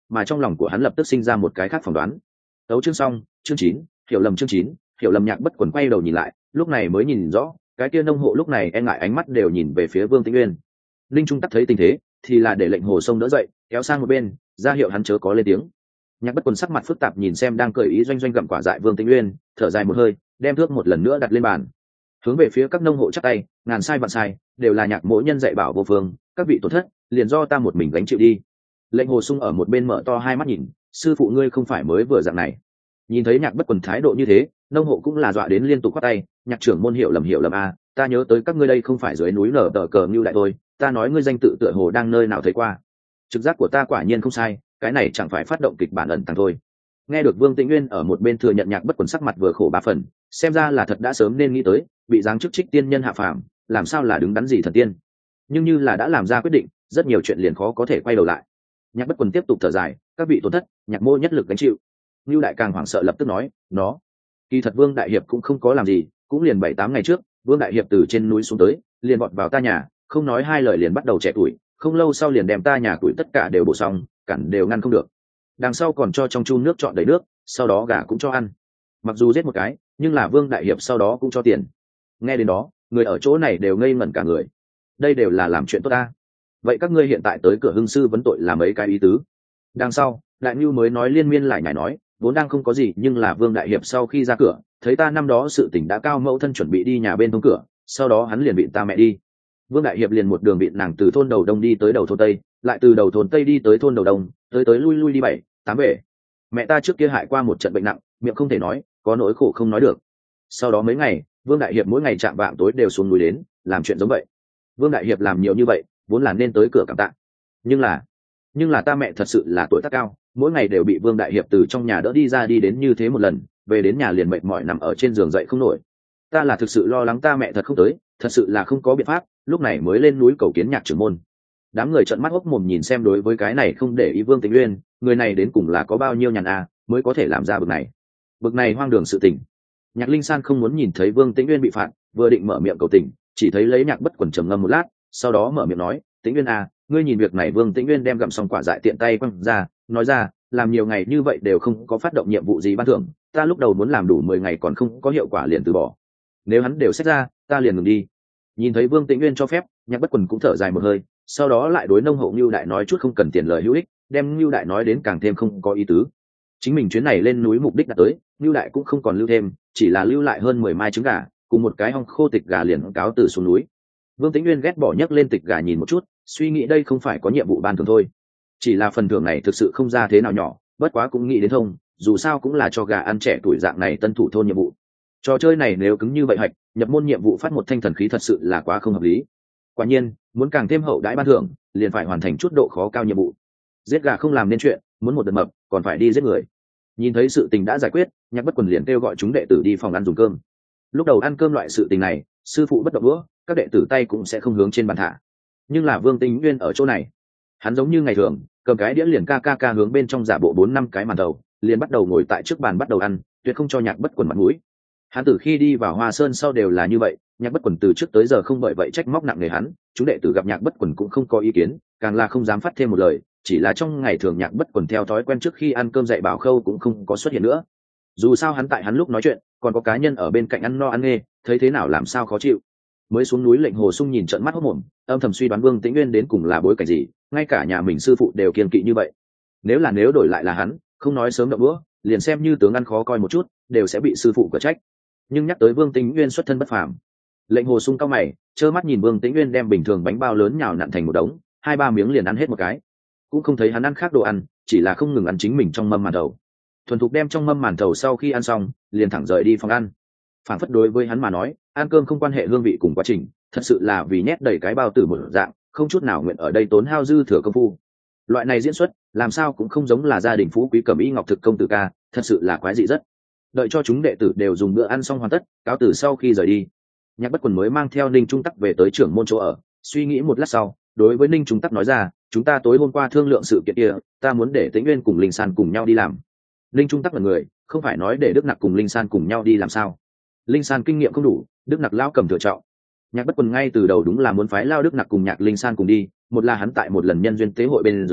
mà trong lòng của hắn lập tức sinh ra một cái khác phỏng đoán. Đấu chương xong, chương chín, hiểu lầm chương chín, hiểu lầm. Nhạc Bất Quần quay đầu nhìn lại, lúc này mới nhìn rõ, cái kia nông hộ lúc này e ngại ánh mắt đều nhìn về phía Vương Tĩnh Uyên. Linh Trung Tắc thấy tình thế, thì là để lệnh Hồ Sông đỡ dậy, kéo sang một bên, ra hiệu hắn chớ có lên tiếng. Nhạc Bất Quần sắc mặt phức tạp nhìn xem đang cười ý doanh doanh gặm quả dại Vương Tĩnh Uyên, thở dài một hơi, đem thước một lần nữa đặt lên bàn, hướng về phía các nông hộ chắp tay, ngàn sai vạn sai, đều là Nhạc mỗ nhân dạy bảo vô phương, các vị tổn thất, liền do ta một mình gánh chịu đi. Lệnh Hồ Sung ở một bên mở to hai mắt nhìn, sư phụ ngươi không phải mới vừa dạng này. Nhìn thấy Nhạc Bất Quần thái độ như thế, nông hộ cũng là dọa đến liên tục quát tay, Nhạc trưởng môn hiểu lầm hiểu lầm a, ta nhớ tới các ngươi đây không phải dưới núi nở tờ cờ Ngưu Đại thôi, ta nói ngươi danh tự tựa hồ đang nơi nào thấy qua. Trực giác của ta quả nhiên không sai, cái này chẳng phải phát động kịch bản ẩn tàng thôi. Nghe được Vương Tĩnh Uyên ở một bên thừa nhận Nhạc Bất Quần sắc mặt vừa khổ ba phần, xem ra là thật đã sớm nên nghĩ tới, bị giáng chức trích tiên nhân hạ phàm, làm sao là đứng đắn gì thần tiên. Nhưng như là đã làm ra quyết định, rất nhiều chuyện liền khó có thể quay đầu lại. Nhạc Bất Quần tiếp tục thở dài, các vị tổn thất, Nhạc mô nhất lực gánh chịu. Ngưu Đại càng hoảng sợ lập tức nói, nó, kỳ thật Vương đại hiệp cũng không có làm gì, cũng liền bảy tám ngày trước, Vương đại hiệp từ trên núi xuống tới, liền vọt vào ta nhà, không nói hai lời liền bắt đầu trẻ tuổi, không lâu sau liền đem ta nhà tuổi tất cả đều bổ xong, cản đều ngăn không được. Đằng sau còn cho trong chu nước chọn đầy nước, sau đó gà cũng cho ăn. Mặc dù giết một cái, nhưng là Vương đại hiệp sau đó cũng cho tiền. Nghe đến đó, người ở chỗ này đều ngây ngẩn cả người. Đây đều là làm chuyện tốt ta. Vậy các ngươi hiện tại tới cửa hưng sư vấn tội là mấy cái ý tứ? Đằng sau, Đại Nưu mới nói liên miên lại nhảy nói, vốn đang không có gì, nhưng là Vương đại hiệp sau khi ra cửa, thấy ta năm đó sự tình đã cao mẫu thân chuẩn bị đi nhà bên thông cửa, sau đó hắn liền bị ta mẹ đi. Vương đại hiệp liền một đường bị nàng từ thôn đầu đông đi tới đầu thôn tây, lại từ đầu thôn tây đi tới thôn đầu đông, tới tới lui lui đi bảy tám bể. Mẹ ta trước kia hại qua một trận bệnh nặng, miệng không thể nói, có nỗi khổ không nói được. Sau đó mấy ngày, Vương đại hiệp mỗi ngày chạm vạng tối đều xuống núi đến làm chuyện giống vậy. Vương đại hiệp làm nhiều như vậy, vốn là nên tới cửa cảm tạ, nhưng là nhưng là ta mẹ thật sự là tuổi tác cao, mỗi ngày đều bị Vương đại hiệp từ trong nhà đỡ đi ra đi đến như thế một lần, về đến nhà liền mệt mỏi nằm ở trên giường dậy không nổi. Ta là thực sự lo lắng ta mẹ thật không tới, thật sự là không có biện pháp, lúc này mới lên núi cầu kiến Nhạc trưởng môn. Đám người trợn mắt hốc mồm nhìn xem, đối với cái này không để ý Vương Tĩnh Uyên, người này đến cùng là có bao nhiêu nhàn à, mới có thể làm ra bực này bực này hoang đường sự tình. Nhạc Linh San không muốn nhìn thấy Vương Tĩnh Uyên bị phạt, vừa định mở miệng cầu tình, chỉ thấy lấy Nhạc Bất Quần trầm ngâm một lát, sau đó mở miệng nói, Tĩnh Uyên à, ngươi nhìn việc này. Vương Tĩnh Uyên đem gặm xong quả dại tiện tay quăng ra, nói ra, làm nhiều ngày như vậy đều không có phát động nhiệm vụ gì ban thưởng, ta lúc đầu muốn làm đủ mười ngày còn không có hiệu quả liền từ bỏ, nếu hắn đều xét ra, ta liền ngừng đi. Nhìn thấy Vương Tĩnh Uyên cho phép, Nhạc Bất Quần cũng thở dài một hơi, sau đó lại đối nông hộ Ngưu Đại nói chút không cần tiền lời hữu ích, đem Ngưu Đại nói đến càng thêm không có ý tứ. Chính mình chuyến này lên núi mục đích đã tới, Ngưu Đại cũng không còn lưu thêm, chỉ là lưu lại hơn mười mai trứng gà cùng một cái hong khô tịch gà liền cáo từ xuống núi. Vương Tĩnh Uyên ghét bỏ nhấc lên tịch gà nhìn một chút, suy nghĩ đây không phải có nhiệm vụ ban thưởng thôi, chỉ là phần thưởng này thực sự không ra thế nào nhỏ, bất quá cũng nghĩ đến thông, dù sao cũng là cho gà ăn trẻ tuổi dạng này tân thủ thôn nhiệm vụ. Trò chơi này nếu cứng như vậy hạch, nhập môn nhiệm vụ phát một thanh thần khí thật sự là quá không hợp lý. Quả nhiên, muốn càng thêm hậu đãi ban thưởng, liền phải hoàn thành chút độ khó cao nhiệm vụ. Giết gà không làm nên chuyện, muốn một đợt mập, còn phải đi giết người. Nhìn thấy sự tình đã giải quyết, Nhạc Bất Quần liền kêu gọi chúng đệ tử đi phòng ăn dùng cơm. Lúc đầu ăn cơm loại sự tình này, sư phụ bất động đũa, các đệ tử tay cũng sẽ không hướng trên bàn thả. Nhưng là Vương Tĩnh Uyên ở chỗ này, hắn giống như ngày thường, cầm cái đĩa liền ca ca ca hướng bên trong giả bộ bốn năm cái màn đầu, liền bắt đầu ngồi tại trước bàn bắt đầu ăn, tuyệt không cho Nhạc Bất Quần mặt mũi. Hắn từ khi đi vào Hoa Sơn sau đều là như vậy, Nhạc Bất Quần từ trước tới giờ không bởi vậy trách móc nặng nề hắn, chúng đệ tử gặp Nhạc Bất Quần cũng không có ý kiến, càng là không dám phát thêm một lời, chỉ là trong ngày thường Nhạc Bất Quần theo thói quen trước khi ăn cơm dạy bảo khâu cũng không có xuất hiện nữa. Dù sao hắn tại hắn lúc nói chuyện, còn có cá nhân ở bên cạnh ăn no ăn nghe, thấy thế nào làm sao khó chịu. Mới xuống núi Lệnh Hồ Sung nhìn trợn mắt hốt mồm, âm thầm suy đoán Vương Tĩnh Uyên đến cùng là bối cảnh gì, ngay cả nhà mình sư phụ đều kiêng kỵ như vậy. Nếu là nếu đổi lại là hắn, không nói sớm động bữa, liền xem như tướng ăn khó coi một chút, đều sẽ bị sư phụ cở trách. Nhưng nhắc tới Vương Tĩnh Uyên xuất thân bất phàm, Lệnh Hồ Sung cao mày, trơ mắt nhìn Vương Tĩnh Uyên đem bình thường bánh bao lớn nhào nặn thành một đống, hai ba miếng liền ăn hết một cái, cũng không thấy hắn ăn khác đồ ăn, chỉ là không ngừng ăn chính mình trong mâm màn thầu. Thuần thục đem trong mâm màn thầu sau khi ăn xong, liền thẳng rời đi phòng ăn. Phản phất đối với hắn mà nói, ăn cơm không quan hệ hương vị cùng quá trình, thật sự là vì nhét đầy cái bao tử một dạng, không chút nào nguyện ở đây tốn hao dư thừa công phu. Loại này diễn xuất, làm sao cũng không giống là gia đình phú quý Cẩm Y Ngọc Thực công tử ca, thật sự là quái dị rất. Đợi cho chúng đệ tử đều dùng bữa ăn xong hoàn tất, cáo tử sau khi rời đi, Nhạc Bất Quần mới mang theo Ninh Trung Tắc về tới trưởng môn chỗ ở, suy nghĩ một lát sau, đối với Ninh Trung Tắc nói ra, chúng ta tối hôm qua thương lượng sự kiện kia, ta muốn để Tĩnh Uyên cùng Linh San cùng nhau đi làm. Ninh Trung Tắc là người, không phải nói để Đức Nặc cùng Linh San cùng nhau đi làm sao? Linh San kinh nghiệm không đủ, Đức Nặc lao cầm thừa trọng. Nhạc Bất Quần ngay từ đầu đúng là muốn phái lao Đức Nặc cùng Nhạc Linh San cùng đi, một là hắn tại một lần nhân duyên tế hội bên dưới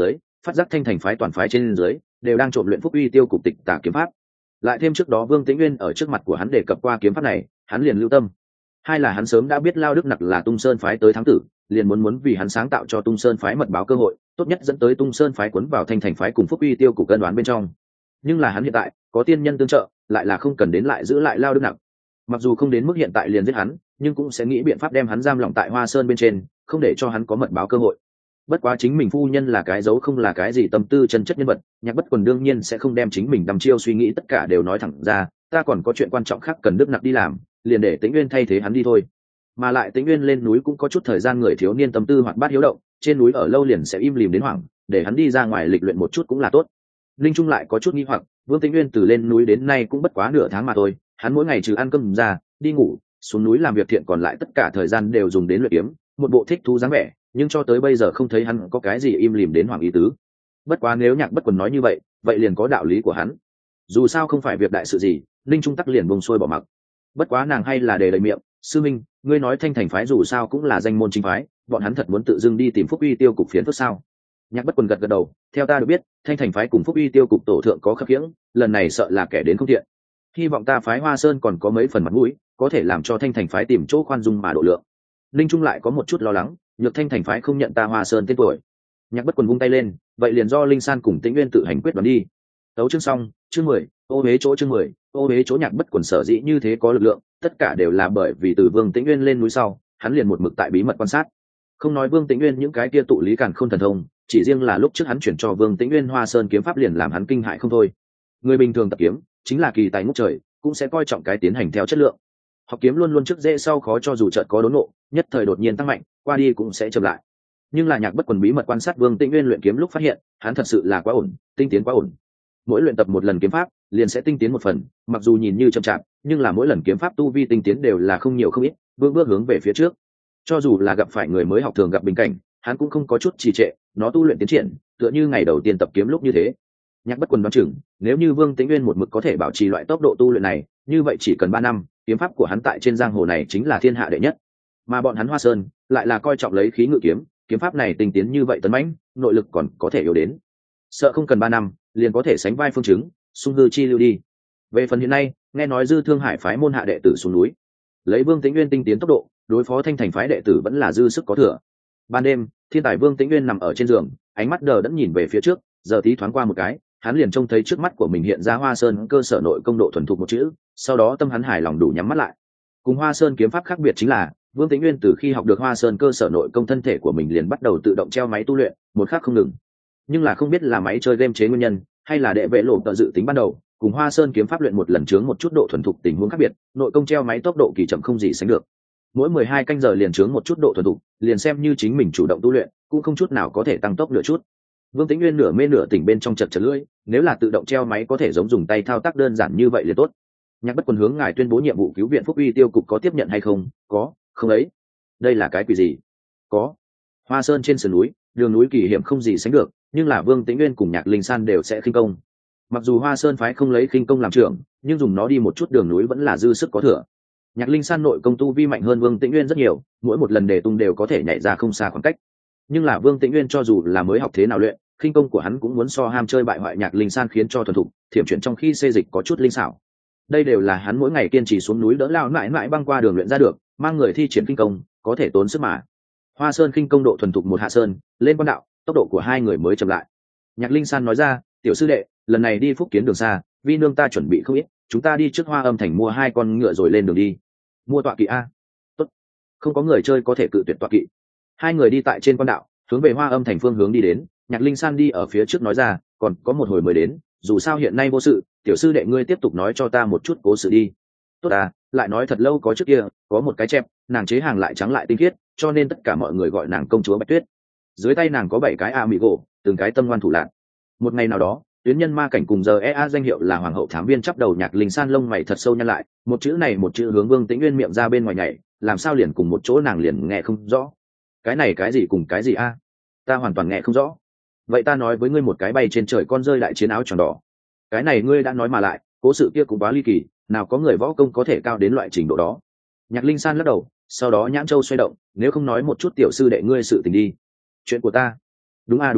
phát giác thanh thành phái toàn phái trên dưới đều đang trộm luyện phúc uy tiêu cục tịch tà kiếm pháp. Lại thêm trước đó Vương Tĩnh Nguyên ở trước mặt của hắn đề cập qua kiếm pháp này, hắn liền lưu tâm. Hai là hắn sớm đã biết Lao Đức Nặc là Tung Sơn phái tới thắng tử, liền muốn muốn vì hắn sáng tạo cho Tung Sơn phái mật báo cơ hội, tốt nhất dẫn tới Tung Sơn phái cuốn vào thanh thành phái cùng phúc uy tiêu cục cân đoán bên trong. Nhưng là hắn hiện tại có tiên nhân tương trợ, lại là không cần đến lại giữ lại Lao Đức Nặc. Mặc dù không đến mức hiện tại liền giết hắn, nhưng cũng sẽ nghĩ biện pháp đem hắn giam lỏng tại Hoa Sơn bên trên, không để cho hắn có mật báo cơ hội. Bất quá chính mình phu nhân là cái dấu không là cái gì tâm tư chân chất nhân vật, Nhạc Bất Quần đương nhiên sẽ không đem chính mình đăm chiêu suy nghĩ tất cả đều nói thẳng ra, ta còn có chuyện quan trọng khác cần Đức Nặc đi làm, liền để Tĩnh Nguyên thay thế hắn đi thôi. Mà lại Tĩnh Nguyên lên núi cũng có chút thời gian, người thiếu niên tâm tư hoạt bát hiếu động, trên núi ở lâu liền sẽ im lìm đến hoảng, để hắn đi ra ngoài lịch luyện một chút cũng là tốt. Linh Trung lại có chút nghi hoặc, Vương Tĩnh Nguyên từ lên núi đến nay cũng bất quá nửa tháng mà thôi, hắn mỗi ngày trừ ăn cơm ra, đi ngủ, xuống núi làm việc thiện, còn lại tất cả thời gian đều dùng đến luyện kiếm, một bộ thích thú dáng vẻ, nhưng cho tới bây giờ không thấy hắn có cái gì im lìm đến hoảng ý tứ. Bất quá nếu Nhạc Bất Quần nói như vậy, vậy liền có đạo lý của hắn. Dù sao không phải việc đại sự gì, Linh Trung tắc liền buông xuôi bỏ mặc. Bất quá nàng hay là đề đầy miệng, sư minh, ngươi nói thanh thành phái dù sao cũng là danh môn chính phái, bọn hắn thật muốn tự dưng đi tìm phúc uy tiêu cục phiền phức sao? Nhạc Bất Quần gật gật đầu, theo ta được biết, thanh thành phái cùng phúc uy tiêu cục tổ thượng có khắc khiễng, lần này sợ là kẻ đến không thiện. Hy vọng ta phái Hoa Sơn còn có mấy phần mặt mũi, có thể làm cho thanh thành phái tìm chỗ khoan dung mà độ lượng. Linh Trung lại có một chút lo lắng, nhược thanh thành phái không nhận ta Hoa Sơn tên tuổi. Nhạc Bất Quần vung tay lên, vậy liền do Linh San cùng Tĩnh Nguyên tự hành quyết đoán đi. Tấu chương xong, chương mười, ô hế chỗ chương mười, ô hế chỗ. Nhạc Bất Quần sở dĩ như thế có lực lượng, tất cả đều là bởi vì từ Vương Tĩnh Nguyên lên núi sau, hắn liền một mực tại bí mật quan sát. Không nói Vương Tĩnh Nguyên những cái kia tụ lý càn khôn thần thông, chỉ riêng là lúc trước hắn chuyển cho Vương Tĩnh Nguyên Hoa Sơn kiếm pháp liền làm hắn kinh hại không thôi. Người bình thường tập kiếm, chính là kỳ tài ngút trời, cũng sẽ coi trọng cái tiến hành theo chất lượng. Học kiếm luôn luôn trước dễ sau khó, cho dù chợt có đốn ngộ, nhất thời đột nhiên tăng mạnh, qua đi cũng sẽ chậm lại. Nhưng là Nhạc Bất Quần bí mật quan sát Vương Tĩnh Nguyên luyện kiếm lúc phát hiện, hắn thật sự là quá ổn, tinh tiến quá ổn. Mỗi luyện tập một lần kiếm pháp, liền sẽ tinh tiến một phần, mặc dù nhìn như chậm chạp, nhưng là mỗi lần kiếm pháp tu vi tinh tiến đều là không nhiều không ít, bước bước hướng về phía trước. Cho dù là gặp phải người mới học thường gặp bình cảnh, hắn cũng không có chút trì trệ, nó tu luyện tiến triển, tựa như ngày đầu tiên tập kiếm lúc như thế. Nhạc Bất Quần đoán chừng, nếu như Vương Tĩnh Nguyên một mực có thể bảo trì loại tốc độ tu luyện này, như vậy chỉ cần ba năm, kiếm pháp của hắn tại trên giang hồ này chính là thiên hạ đệ nhất. Mà bọn hắn Hoa Sơn lại là coi trọng lấy khí ngự kiếm, kiếm pháp này tinh tiến như vậy tấn mãnh, nội lực còn có thể yếu đến, sợ không cần ba năm liền có thể sánh vai Phương Chứng, Sung Hư Chi lưu đi. Về phần hiện nay, nghe nói Dư Thương Hải phái môn hạ đệ tử xuống núi, lấy Vương Tĩnh Nguyên tinh tiến tốc độ, đối phó thanh thành phái đệ tử vẫn là dư sức có thừa. Ban đêm, thiên tài Vương Tĩnh Nguyên nằm ở trên giường, ánh mắt đờ đẫn nhìn về phía trước, giờ tí thoáng qua một cái, hắn liền trông thấy trước mắt của mình hiện ra Hoa Sơn cơ sở nội công độ thuần thục một chữ, sau đó tâm hắn hài lòng đủ nhắm mắt lại. Cùng Hoa Sơn kiếm pháp khác biệt chính là, Vương Tĩnh Nguyên từ khi học được Hoa Sơn cơ sở nội công, thân thể của mình liền bắt đầu tự động treo máy tu luyện, một khắc không ngừng. Nhưng là không biết là máy chơi game chế nguyên nhân, hay là đệ vệ lộ tự dự tính ban đầu, cùng Hoa Sơn kiếm pháp luyện một lần chướng một chút độ thuần thục tình huống khác biệt, nội công treo máy tốc độ kỳ chậm không gì sánh được. Mỗi mười hai canh giờ liền chướng một chút độ thuần thục, liền xem như chính mình chủ động tu luyện, cũng không chút nào có thể tăng tốc nửa chút. Vương Tĩnh Nguyên nửa mê nửa tỉnh bên trong chật chật lưỡi, nếu là tự động treo máy có thể giống dùng tay thao tác đơn giản như vậy liền tốt. Nhạc Bất Quần hướng ngài tuyên bố nhiệm vụ cứu viện phúc uy tiêu cục có tiếp nhận hay không? Có. Không ấy. Đây là cái quỷ gì? Có. Hoa Sơn trên sườn núi, đường núi kỳ hiểm không gì sánh được, nhưng là Vương Tĩnh Nguyên cùng Nhạc Linh San đều sẽ khinh công. Mặc dù Hoa Sơn phái không lấy khinh công làm trưởng, nhưng dùng nó đi một chút đường núi vẫn là dư sức có thừa. Nhạc Linh San nội công tu vi mạnh hơn Vương Tĩnh Nguyên rất nhiều, mỗi một lần đề tung đều có thể nhảy ra không xa khoảng cách. Nhưng là Vương Tĩnh Nguyên cho dù là mới học thế nào luyện, khinh công của hắn cũng muốn so ham chơi bại hoại Nhạc Linh San khiến cho thuần thục, thiểm chuyển trong khi xê dịch có chút linh xảo. Đây đều là hắn mỗi ngày kiên trì xuống núi đỡ lao mãi mãi băng qua đường luyện ra được, mang người thi triển khinh công, có thể tốn sức mà. Hoa Sơn khinh công độ thuần thục một hạ sơn, lên quan đạo, tốc độ của hai người mới chậm lại. Nhạc Linh San nói ra, tiểu sư đệ, lần này đi Phúc Kiến đường xa, vi nương ta chuẩn bị không ít, chúng ta đi trước Hoa Âm thành mua hai con ngựa rồi lên đường đi. Mua tọa kỵ a? Tốt. Không có người chơi có thể cự tuyệt tọa kỵ. Hai người đi tại trên quan đạo, hướng về Hoa Âm thành phương hướng đi đến. Nhạc Linh San đi ở phía trước nói ra, còn có một hồi mới đến, dù sao hiện nay vô sự, tiểu sư đệ ngươi tiếp tục nói cho ta một chút cố sự đi. Tốt à, lại nói thật lâu có trước kia, có một cái chẹp, nàng chế hàng lại trắng lại tinh khiết, cho nên tất cả mọi người gọi nàng công chúa Bạch Tuyết. Dưới tay nàng có bảy cái a mỹ gỗ, từng cái tâm ngoan thủ lạn. Một ngày nào đó, tuyến nhân ma cảnh cùng giờ e a danh hiệu là hoàng hậu thám viên chắp đầu. Nhạc Linh San lông mày thật sâu nhăn lại, một chữ này một chữ hướng Vương Tĩnh Nguyên miệng ra bên ngoài nhảy, làm sao liền cùng một chỗ nàng liền nghe không rõ. Cái này cái gì cùng cái gì a? Ta hoàn toàn nghe không rõ. Vậy ta nói với ngươi một cái bay trên trời con rơi đại chiến áo tròn đỏ. Cái này ngươi đã nói mà lại, cố sự kia cũng quá ly kỳ, nào có người võ công có thể cao đến loại trình độ đó. Nhạc Linh San lắc đầu, sau đó nhãn châu xoay động, nếu không nói một chút tiểu sư đệ ngươi sự tình đi. Chuyện của ta? Đúng à đúng à,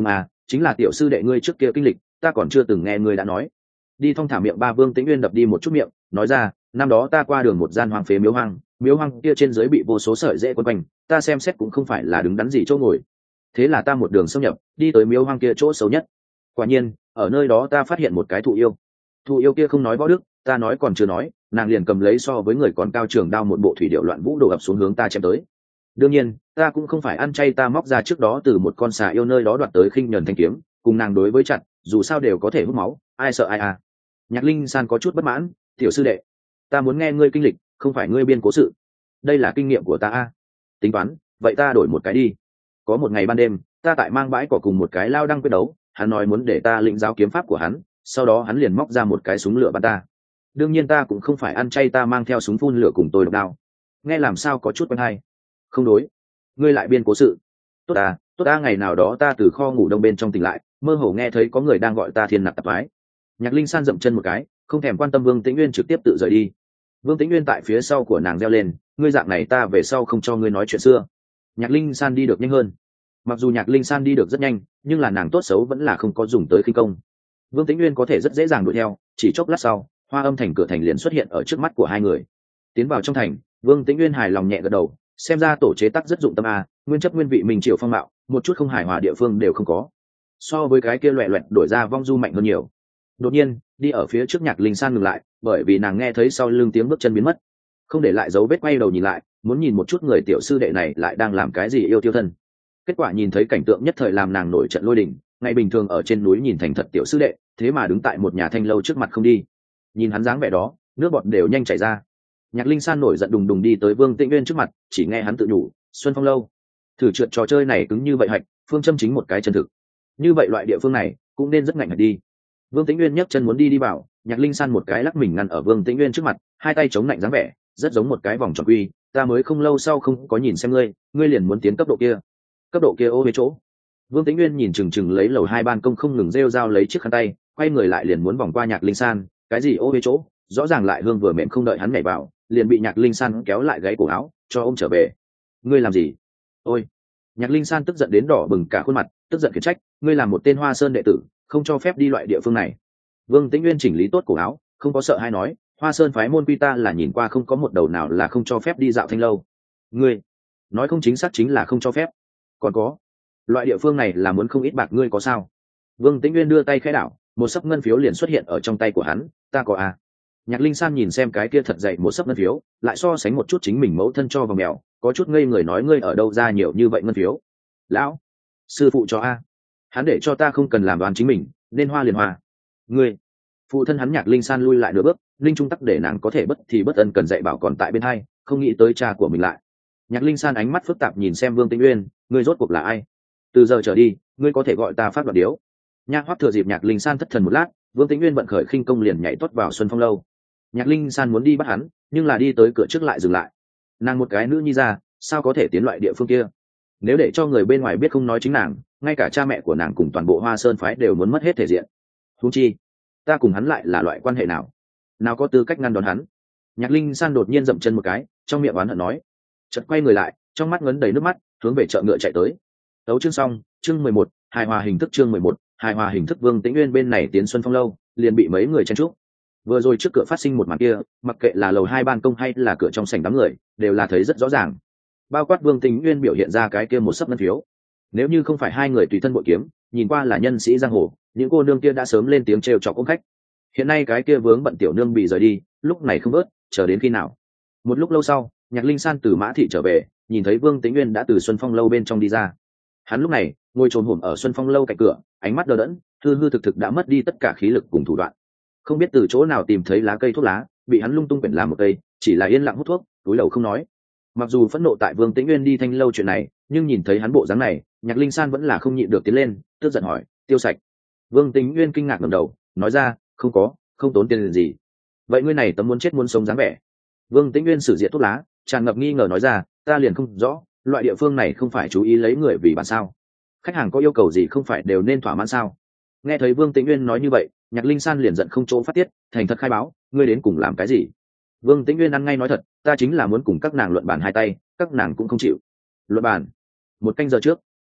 chính là tiểu sư đệ ngươi trước kia kinh lịch ta còn chưa từng nghe ngươi đã nói. Đi thong thả miệng ba Vương Tĩnh Uyên đập đi một chút miệng, nói ra, năm đó ta qua đường một gian hoang phế miếu hoang, miếu hoang kia trên dưới bị vô số sợi rễ quấn quanh, ta xem xét cũng không phải là đứng đắn gì chỗ ngồi. Thế là ta một đường xâm nhập, đi tới miếu hoang kia chỗ xấu nhất. Quả nhiên, ở nơi đó ta phát hiện một cái thụ yêu. Thụ yêu kia không nói võ đức, ta nói còn chưa nói, nàng liền cầm lấy so với người còn cao trường đao một bộ thủy điệu loạn vũ đổ ập xuống hướng ta chém tới. Đương nhiên, ta cũng không phải ăn chay, ta móc ra trước đó từ một con xà yêu nơi đó đoạt tới khinh nhẫn thanh kiếm, cùng nàng đối với chặt, dù sao đều có thể hút máu, ai sợ ai à. Nhạc Linh San có chút bất mãn, tiểu sư đệ, ta muốn nghe ngươi kinh lịch, không phải ngươi biên cố sự. Đây là kinh nghiệm của ta a. Tính toán, vậy ta đổi một cái đi. Có một ngày ban đêm, ta tại mang bãi cỏ cùng một cái lao đang quyết đấu, hắn nói muốn để ta lĩnh giáo kiếm pháp của hắn, sau đó hắn liền móc ra một cái súng lửa bắn ta. Đương nhiên ta cũng không phải ăn chay, ta mang theo súng phun lửa cùng tôi độc đao. Nghe làm sao có chút quen hay. Không đối, ngươi lại biên cố sự. Tốt à, tốt à, ngày nào đó ta từ kho ngủ đông bên trong tỉnh lại, mơ hồ nghe thấy có người đang gọi ta thiên nặc tạp thoái. Nhạc Linh San dậm chân một cái, không thèm quan tâm Vương Tĩnh Uyên, trực tiếp tự rời đi. Vương Tĩnh Uyên tại phía sau của nàng reo lên, ngươi dạng này ta về sau không cho ngươi nói chuyện xưa. Nhạc Linh San đi được nhanh hơn. Mặc dù Nhạc Linh San đi được rất nhanh, nhưng là nàng tốt xấu vẫn là không có dùng tới khinh công. Vương Tĩnh Uyên có thể rất dễ dàng đuổi theo, chỉ chốc lát sau, Hoa Âm thành cửa thành liền xuất hiện ở trước mắt của hai người. Tiến vào trong thành, Vương Tĩnh Uyên hài lòng nhẹ gật đầu, xem ra tổ chế tác rất dụng tâm a, nguyên chấp nguyên vị mình triều phong mạo, một chút không hài hòa địa phương đều không có. So với cái kia loẹt loẹt đổi ra vong du mạnh hơn nhiều. Đột nhiên, đi ở phía trước Nhạc Linh San ngừng lại, bởi vì nàng nghe thấy sau lưng tiếng bước chân biến mất, không để lại dấu vết, quay đầu nhìn lại, muốn nhìn một chút người tiểu sư đệ này lại đang làm cái gì yêu tiêu thân. Kết quả nhìn thấy cảnh tượng nhất thời làm nàng nổi trận lôi đình. Ngày bình thường ở trên núi nhìn thành thật tiểu sư đệ, thế mà đứng tại một nhà thanh lâu trước mặt không đi. Nhìn hắn dáng vẻ đó, nước bọt đều nhanh chảy ra. Nhạc Linh San nổi giận đùng đùng đi tới Vương Tĩnh Uyên trước mặt, chỉ nghe hắn tự nhủ, Xuân Phong lâu, thử trượt trò chơi này cứng như vậy hạch, phương châm chính một cái chân thực. Như vậy loại địa phương này cũng nên rất ngạnh hạch đi. Vương Tĩnh Uyên nhấc chân muốn đi đi vào, Nhạc Linh San một cái lắc mình ngăn ở Vương Tĩnh Uyên trước mặt, hai tay chống lạnh dáng vẻ, rất giống một cái vòng tròn quy, ta mới không lâu sau không có nhìn xem ngươi, ngươi liền muốn tiến cấp độ kia. Cấp độ kia ô với chỗ. Vương Tĩnh Uyên nhìn chừng chừng lấy lầu hai ban công không ngừng rêu rao lấy chiếc khăn tay, quay người lại liền muốn vòng qua Nhạc Linh San, cái gì ô với chỗ, rõ ràng lại hương vừa mềm, không đợi hắn nhảy vào, liền bị Nhạc Linh San kéo lại gáy cổ áo, cho ôm trở về. Ngươi làm gì? Ôi! Nhạc Linh San tức giận đến đỏ bừng cả khuôn mặt, tức giận khiển trách, ngươi làm một tên Hoa Sơn đệ tử, không cho phép đi loại địa phương này. Vương Tĩnh Uyên chỉnh lý tốt cổ áo, không có sợ hay nói, Hoa Sơn phái môn quy ta là nhìn qua không có một đầu nào là không cho phép đi dạo thanh lâu. Ngươi nói không chính xác chính là không cho phép. Còn có, loại địa phương này là muốn không ít bạc, ngươi có sao? Vương Tĩnh Uyên đưa tay khẽ đảo, một sấp ngân phiếu liền xuất hiện ở trong tay của hắn, ta có à? Nhạc Linh San nhìn xem cái kia thật dậy một sấp ngân phiếu, lại so sánh một chút chính mình mẫu thân cho vào mèo, có chút ngây người, nói ngươi ở đâu ra nhiều như vậy ngân phiếu? Lão sư phụ cho a, hắn để cho ta không cần làm đoán chính mình, nên hoa liền hoa. Ngươi phụ thân hắn. Nhạc Linh San lui lại nửa bước, linh trung tắc để nàng có thể bất thì bất ân cần dạy bảo còn tại bên hai, không nghĩ tới cha của mình lại. Nhạc Linh San ánh mắt phức tạp nhìn xem Vương Tĩnh Uyên, ngươi rốt cuộc là ai? Từ giờ trở đi, ngươi có thể gọi ta Pháp Đoạt Điếu. Nhạc Hoắc thừa dịp Nhạc Linh San thất thần một lát, Vương Tĩnh Uyên vận khởi khinh công liền nhảy tuốt vào Xuân Phong lâu. Nhạc Linh San muốn đi bắt hắn, nhưng là đi tới cửa trước lại dừng lại. Nàng một cái nữ nhi ra, sao có thể tiến loại địa phương kia? Nếu để cho người bên ngoài biết, không nói chính nàng, ngay cả cha mẹ của nàng cùng toàn bộ Hoa Sơn phái đều muốn mất hết thể diện. Huống chi, ta cùng hắn lại là loại quan hệ nào? Nào có tư cách ngăn đón hắn? Nhạc Linh San đột nhiên dậm chân một cái, trong miệng oán hận nói, chợt quay người lại, trong mắt ngấn đầy nước mắt, hướng về chợ ngựa chạy tới. Đấu chương xong, chương mười một, hài hòa hình thức. Chương mười một, hài hòa hình thức. Vương Tĩnh Uyên bên này tiến Xuân Phong lâu, liền bị mấy người chen chúc. Vừa rồi trước cửa phát sinh một màn kia, mặc kệ là lầu hai ban công hay là cửa trong sảnh đám người, đều là thấy rất rõ ràng. Bao quát Vương Tĩnh Uyên biểu hiện ra cái kia một sấp ngân phiếu. Nếu như không phải hai người tùy thân bội kiếm, nhìn qua là nhân sĩ giang hồ, những cô nương kia đã sớm lên tiếng trêu chọc ôm khách. Hiện nay cái kia vướng bận tiểu nương bị rời đi, lúc này không bớt, chờ đến khi nào? Một lúc lâu sau, Nhạc Linh San từ Mã thị trở về, nhìn thấy Vương Tĩnh Uyên đã từ Xuân Phong lâu bên trong đi ra. Hắn lúc này ngồi trồn hổm ở Xuân Phong lâu cạnh cửa, ánh mắt đờ đẫn, hư hư thực thực đã mất đi tất cả khí lực cùng thủ đoạn. Không biết từ chỗ nào tìm thấy lá cây thuốc lá, bị hắn lung tung quyển làm một cây, chỉ là yên lặng hút thuốc, túi đầu không nói. Mặc dù phẫn nộ tại Vương Tĩnh Uyên đi thanh lâu chuyện này, nhưng nhìn thấy hắn bộ dáng này, Nhạc Linh San vẫn là không nhịn được tiến lên, tức giận hỏi, tiêu sạch? Vương Tĩnh Uyên kinh ngạc ngẩng đầu, nói ra, không có, không tốn tiền gì. Vậy ngươi này tấm muốn chết muốn sống dáng vẻ. Vương Tĩnh Uyên sử diện thuốc lá, tràn ngập nghi ngờ nói ra, ta liền không rõ, loại địa phương này không phải chú ý lấy người vì bản sao? Khách hàng có yêu cầu gì không phải đều nên thỏa mãn sao? Nghe thấy Vương Tĩnh Uyên nói như vậy, Nhạc Linh San liền giận không chỗ phát tiết, thành thật khai báo, ngươi đến cùng làm cái gì? Vương Tĩnh Uyên ăn ngay nói thật, ta chính là muốn cùng các nàng luận bàn hai tay, các nàng cũng không chịu. Luận bàn? Một canh giờ trước,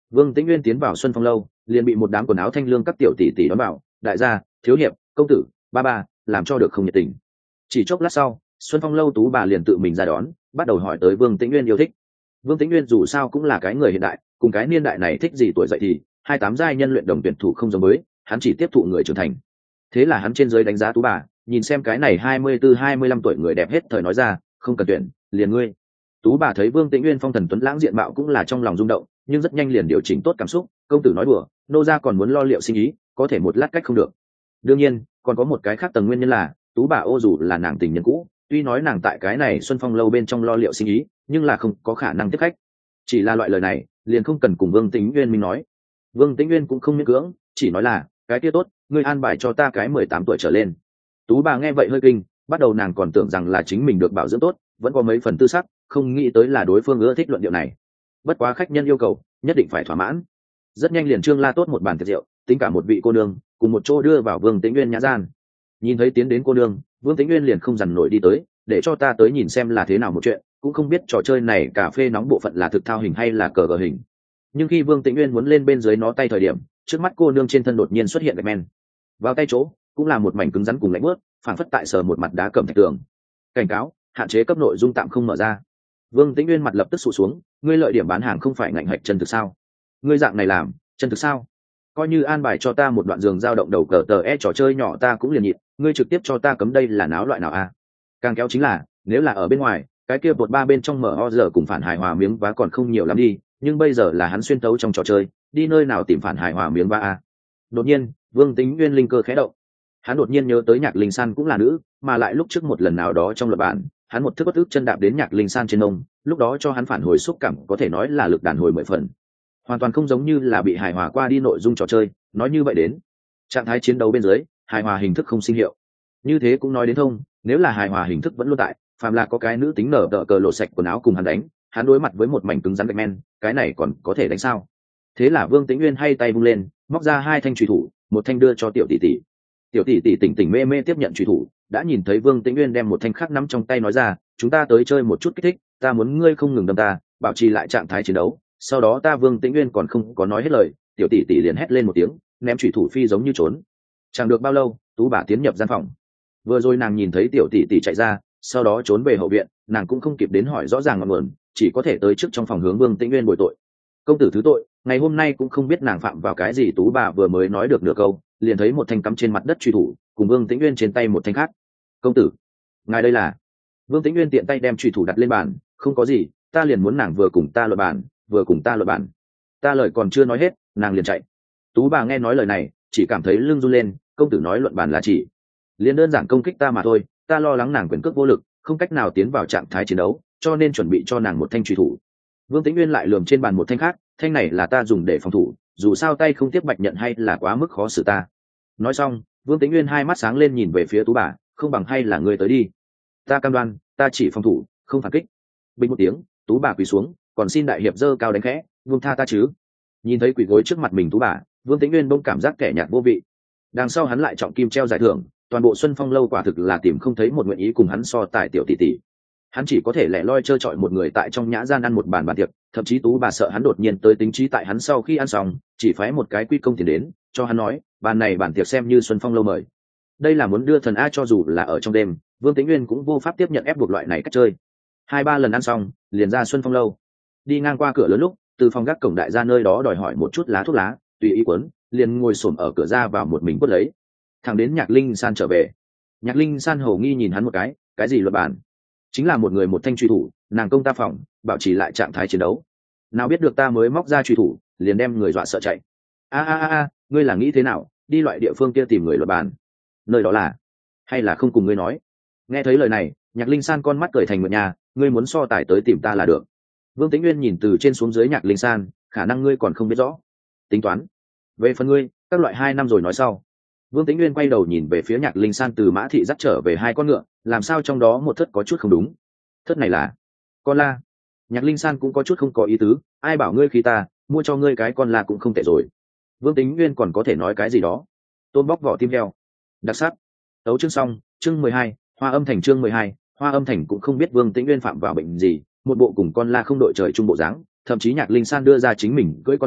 Vương Tĩnh Nguyên tiến vào Xuân Phong lâu, liền bị một đám quần áo thanh lương các tiểu tỷ tỷ đón bảo, đại gia, thiếu hiệp, công tử, ba ba, làm cho được không nhiệt tình. Chỉ chốc lát sau, Xuân Phong lâu tú bà liền tự mình ra đón, bắt đầu hỏi tới Vương Tĩnh Nguyên yêu thích. Vương Tĩnh Nguyên dù sao cũng là cái người hiện đại, cùng cái niên đại này thích gì tuổi dậy thì, hai tám giai nhân luyện đồng tuyển thủ không giống mới, hắn chỉ tiếp thụ người trưởng thành. Thế là hắn trên dưới đánh giá tú bà, nhìn xem cái này hai mươi tư hai mươi lăm tuổi người đẹp hết thời nói ra, không cần tuyển, liền ngươi. Tú bà thấy Vương Tĩnh Nguyên phong thần tuấn lãng diện mạo cũng là trong lòng rung động, nhưng rất nhanh liền điều chỉnh tốt cảm xúc, công tử nói đùa, nô gia còn muốn lo liệu sinh ý, có thể một lát cách không được. Đương nhiên, còn có một cái khác tầng nguyên nhân là, tú bà ô dù là nàng tình nhân cũ, tuy nói nàng tại cái này Xuân Phong lâu bên trong lo liệu sinh ý, nhưng là không có khả năng tiếp khách. Chỉ là loại lời này, liền không cần cùng Vương Tĩnh Nguyên mình nói. Vương Tĩnh Nguyên cũng không miễn cưỡng, chỉ nói là, cái kia tốt, ngươi an bài cho ta cái mười tám tuổi trở lên. Tú bà nghe vậy hơi kinh, bắt đầu nàng còn tưởng rằng là chính mình được bảo dưỡng tốt, vẫn có mấy phần tư sắc, không nghĩ tới là đối phương ưa thích luận điệu này. Bất quá khách nhân yêu cầu, nhất định phải thỏa mãn. Rất nhanh liền trương la tốt một bàn tiệc rượu, tính cả một vị cô nương, cùng một chỗ đưa vào Vương Tĩnh Nguyên nhã gian. Nhìn thấy tiến đến cô nương, Vương Tĩnh Nguyên liền không dằn nổi đi tới, để cho ta tới nhìn xem là thế nào một chuyện, cũng không biết trò chơi này cà phê nóng bộ phận là thực thao hình hay là cờ gờ hình. Nhưng khi Vương Tĩnh Nguyên muốn lên bên dưới nó tay thời điểm, trước mắt cô nương trên thân đột nhiên xuất hiện gạch men. Vào tay chỗ, cũng là một mảnh cứng rắn cùng lạnh bớt, phản phất tại sờ một mặt đá cẩm thạch tường. Cảnh cáo, hạn chế cấp nội dung tạm không mở ra. Vương Tĩnh Nguyên mặt lập tức sụ xuống, ngươi lợi điểm bán hàng không phải ngạnh hạch chân thực sao? Ngươi dạng này làm, chân thực sao? Coi như an bài cho ta một đoạn giường dao động đầu cờ tờ e trò chơi nhỏ ta cũng liền nhịn, ngươi trực tiếp cho ta cấm đây là náo loại nào a? À? Càng kéo chính là, nếu là ở bên ngoài, cái kia bột ba bên trong mở o giờ cùng phản hài hòa miếng vá còn không nhiều lắm đi, nhưng bây giờ là hắn xuyên tấu trong trò chơi, đi nơi nào tìm phản hài hòa miếng vá a? À? Đột nhiên, Vương Tĩnh Nguyên linh cơ khẽ động. Hắn đột nhiên nhớ tới Nhạc Linh San cũng là nữ, mà lại lúc trước một lần nào đó trong luật bản, hắn một thức bất ức chân đạp đến Nhạc Linh San trên ông, lúc đó cho hắn phản hồi xúc cảm có thể nói là lực đàn hồi mười phần, hoàn toàn không giống như là bị hài hòa qua đi nội dung trò chơi. Nói như vậy đến trạng thái chiến đấu bên dưới, hài hòa hình thức không sinh hiệu, như thế cũng nói đến thông. Nếu là hài hòa hình thức vẫn luôn tại, phàm là có cái nữ tính nở đỡ cờ lộ sạch quần áo cùng hắn đánh, hắn đối mặt với một mảnh cứng rắn gạch men, cái này còn có thể đánh sao? Thế là Vương Tĩnh Nguyên hay tay vung lên, móc ra hai thanh chùy thủ, một thanh đưa cho tiểu tỷ tỷ. Tiểu tỷ tỷ tỉnh tỉnh mê mê tiếp nhận chùy thủ, đã nhìn thấy Vương Tĩnh Nguyên đem một thanh khác nắm trong tay nói ra, chúng ta tới chơi một chút kích thích, ta muốn ngươi không ngừng đâm ta, bảo trì lại trạng thái chiến đấu. Sau đó ta Vương Tĩnh Nguyên còn không có nói hết lời, tiểu tỷ tỷ liền hét lên một tiếng, ném chùy thủ phi giống như trốn. Chẳng được bao lâu, tú bà tiến nhập gian phòng. Vừa rồi nàng nhìn thấy tiểu tỷ tỷ chạy ra, sau đó trốn về hậu viện, nàng cũng không kịp đến hỏi rõ ràng ngọn nguồn, chỉ có thể tới trước trong phòng hướng Vương Tĩnh Nguyên bồi tội. Công tử thứ tội, ngày hôm nay cũng không biết nàng phạm vào cái gì. Tú bà vừa mới nói được nửa câu, liền thấy một thanh cắm trên mặt đất truy thủ, cùng Vương Tĩnh Nguyên trên tay một thanh khác. Công tử, ngài đây là? Vương Tĩnh Nguyên tiện tay đem truy thủ đặt lên bàn, không có gì, ta liền muốn nàng vừa cùng ta luận bàn, vừa cùng ta luận bàn. Ta lời còn chưa nói hết, nàng liền chạy. Tú bà nghe nói lời này, chỉ cảm thấy lưng run lên. Công tử nói luận bàn là chỉ liền đơn giản công kích ta mà thôi, ta lo lắng nàng quyền cước vô lực, không cách nào tiến vào trạng thái chiến đấu, cho nên chuẩn bị cho nàng một thanh truy thủ. Vương Tĩnh Nguyên lại lườm trên bàn một thanh khác, thanh này là ta dùng để phòng thủ, dù sao tay không tiếp bạch nhận hay là quá mức khó xử ta. Nói xong, Vương Tĩnh Nguyên hai mắt sáng lên nhìn về phía tú bà, không bằng hay là ngươi tới đi. Ta cam đoan, ta chỉ phòng thủ, không phản kích. Bình một tiếng, tú bà quỳ xuống, còn xin đại hiệp giơ cao đánh khẽ, vương tha ta chứ. Nhìn thấy quỳ gối trước mặt mình tú bà, Vương Tĩnh Nguyên bỗng cảm giác kẻ nhạt vô vị. Đằng sau hắn lại trọng kim treo giải thưởng, toàn bộ Xuân Phong lâu quả thực là tìm không thấy một nguyện ý cùng hắn so tài tiểu tỷ tỷ. Hắn chỉ có thể lẻ loi trơ trọi một người tại trong nhã gian ăn một bàn bàn tiệc, thậm chí tú bà sợ hắn đột nhiên tới tính trí tại hắn sau khi ăn xong, chỉ phái một cái quy công tiền đến cho hắn nói, bàn này bàn tiệc xem như Xuân Phong lâu mời. Đây là muốn đưa thần a, cho dù là ở trong đêm, Vương Tĩnh Nguyên cũng vô pháp tiếp nhận ép buộc loại này cách chơi. Hai ba lần ăn xong, liền ra Xuân Phong lâu. Đi ngang qua cửa lớn lúc, từ phòng gác cổng đại gia nơi đó đòi hỏi một chút lá thuốc lá, tùy ý quấn, liền ngồi xổm ở cửa ra vào một mình quất lấy. Thằng đến Nhạc Linh San trở về. Nhạc Linh San hầu nghi nhìn hắn một cái, cái gì luật bản? Chính là một người một thanh truy thủ, nàng công ta phòng, bảo trì lại trạng thái chiến đấu. Nào biết được ta mới móc ra truy thủ, liền đem người dọa sợ chạy. A a a a, ngươi là nghĩ thế nào, đi loại địa phương kia tìm người luật bản? Nơi đó là, hay là không cùng ngươi nói? Nghe thấy lời này, Nhạc Linh San con mắt cười thành một nhà, ngươi muốn so tài tới tìm ta là được. Vương Tĩnh Nguyên nhìn từ trên xuống dưới Nhạc Linh San, khả năng ngươi còn không biết rõ. Tính toán. Về phần ngươi, các loại hai năm rồi nói sau. Vương Tĩnh Nguyên quay đầu nhìn về phía Nhạc Linh San từ Mã thị dắt trở về hai con ngựa, làm sao trong đó một thất có chút không đúng. Thất này là con la. Nhạc Linh San cũng có chút không có ý tứ, ai bảo ngươi khi ta mua cho ngươi cái con la cũng không tệ rồi. Vương Tĩnh Nguyên còn có thể nói cái gì đó. Tôm bóc vỏ tim heo. Đặc sắc. Tấu chương xong, chương mười hai, Hoa Âm Thành chương mười hai, Hoa Âm Thành cũng không biết Vương Tĩnh Nguyên phạm vào bệnh gì, một bộ cùng con la không đội trời chung bộ dáng, thậm chí Nhạc Linh San đưa ra chính mình cưỡi con la,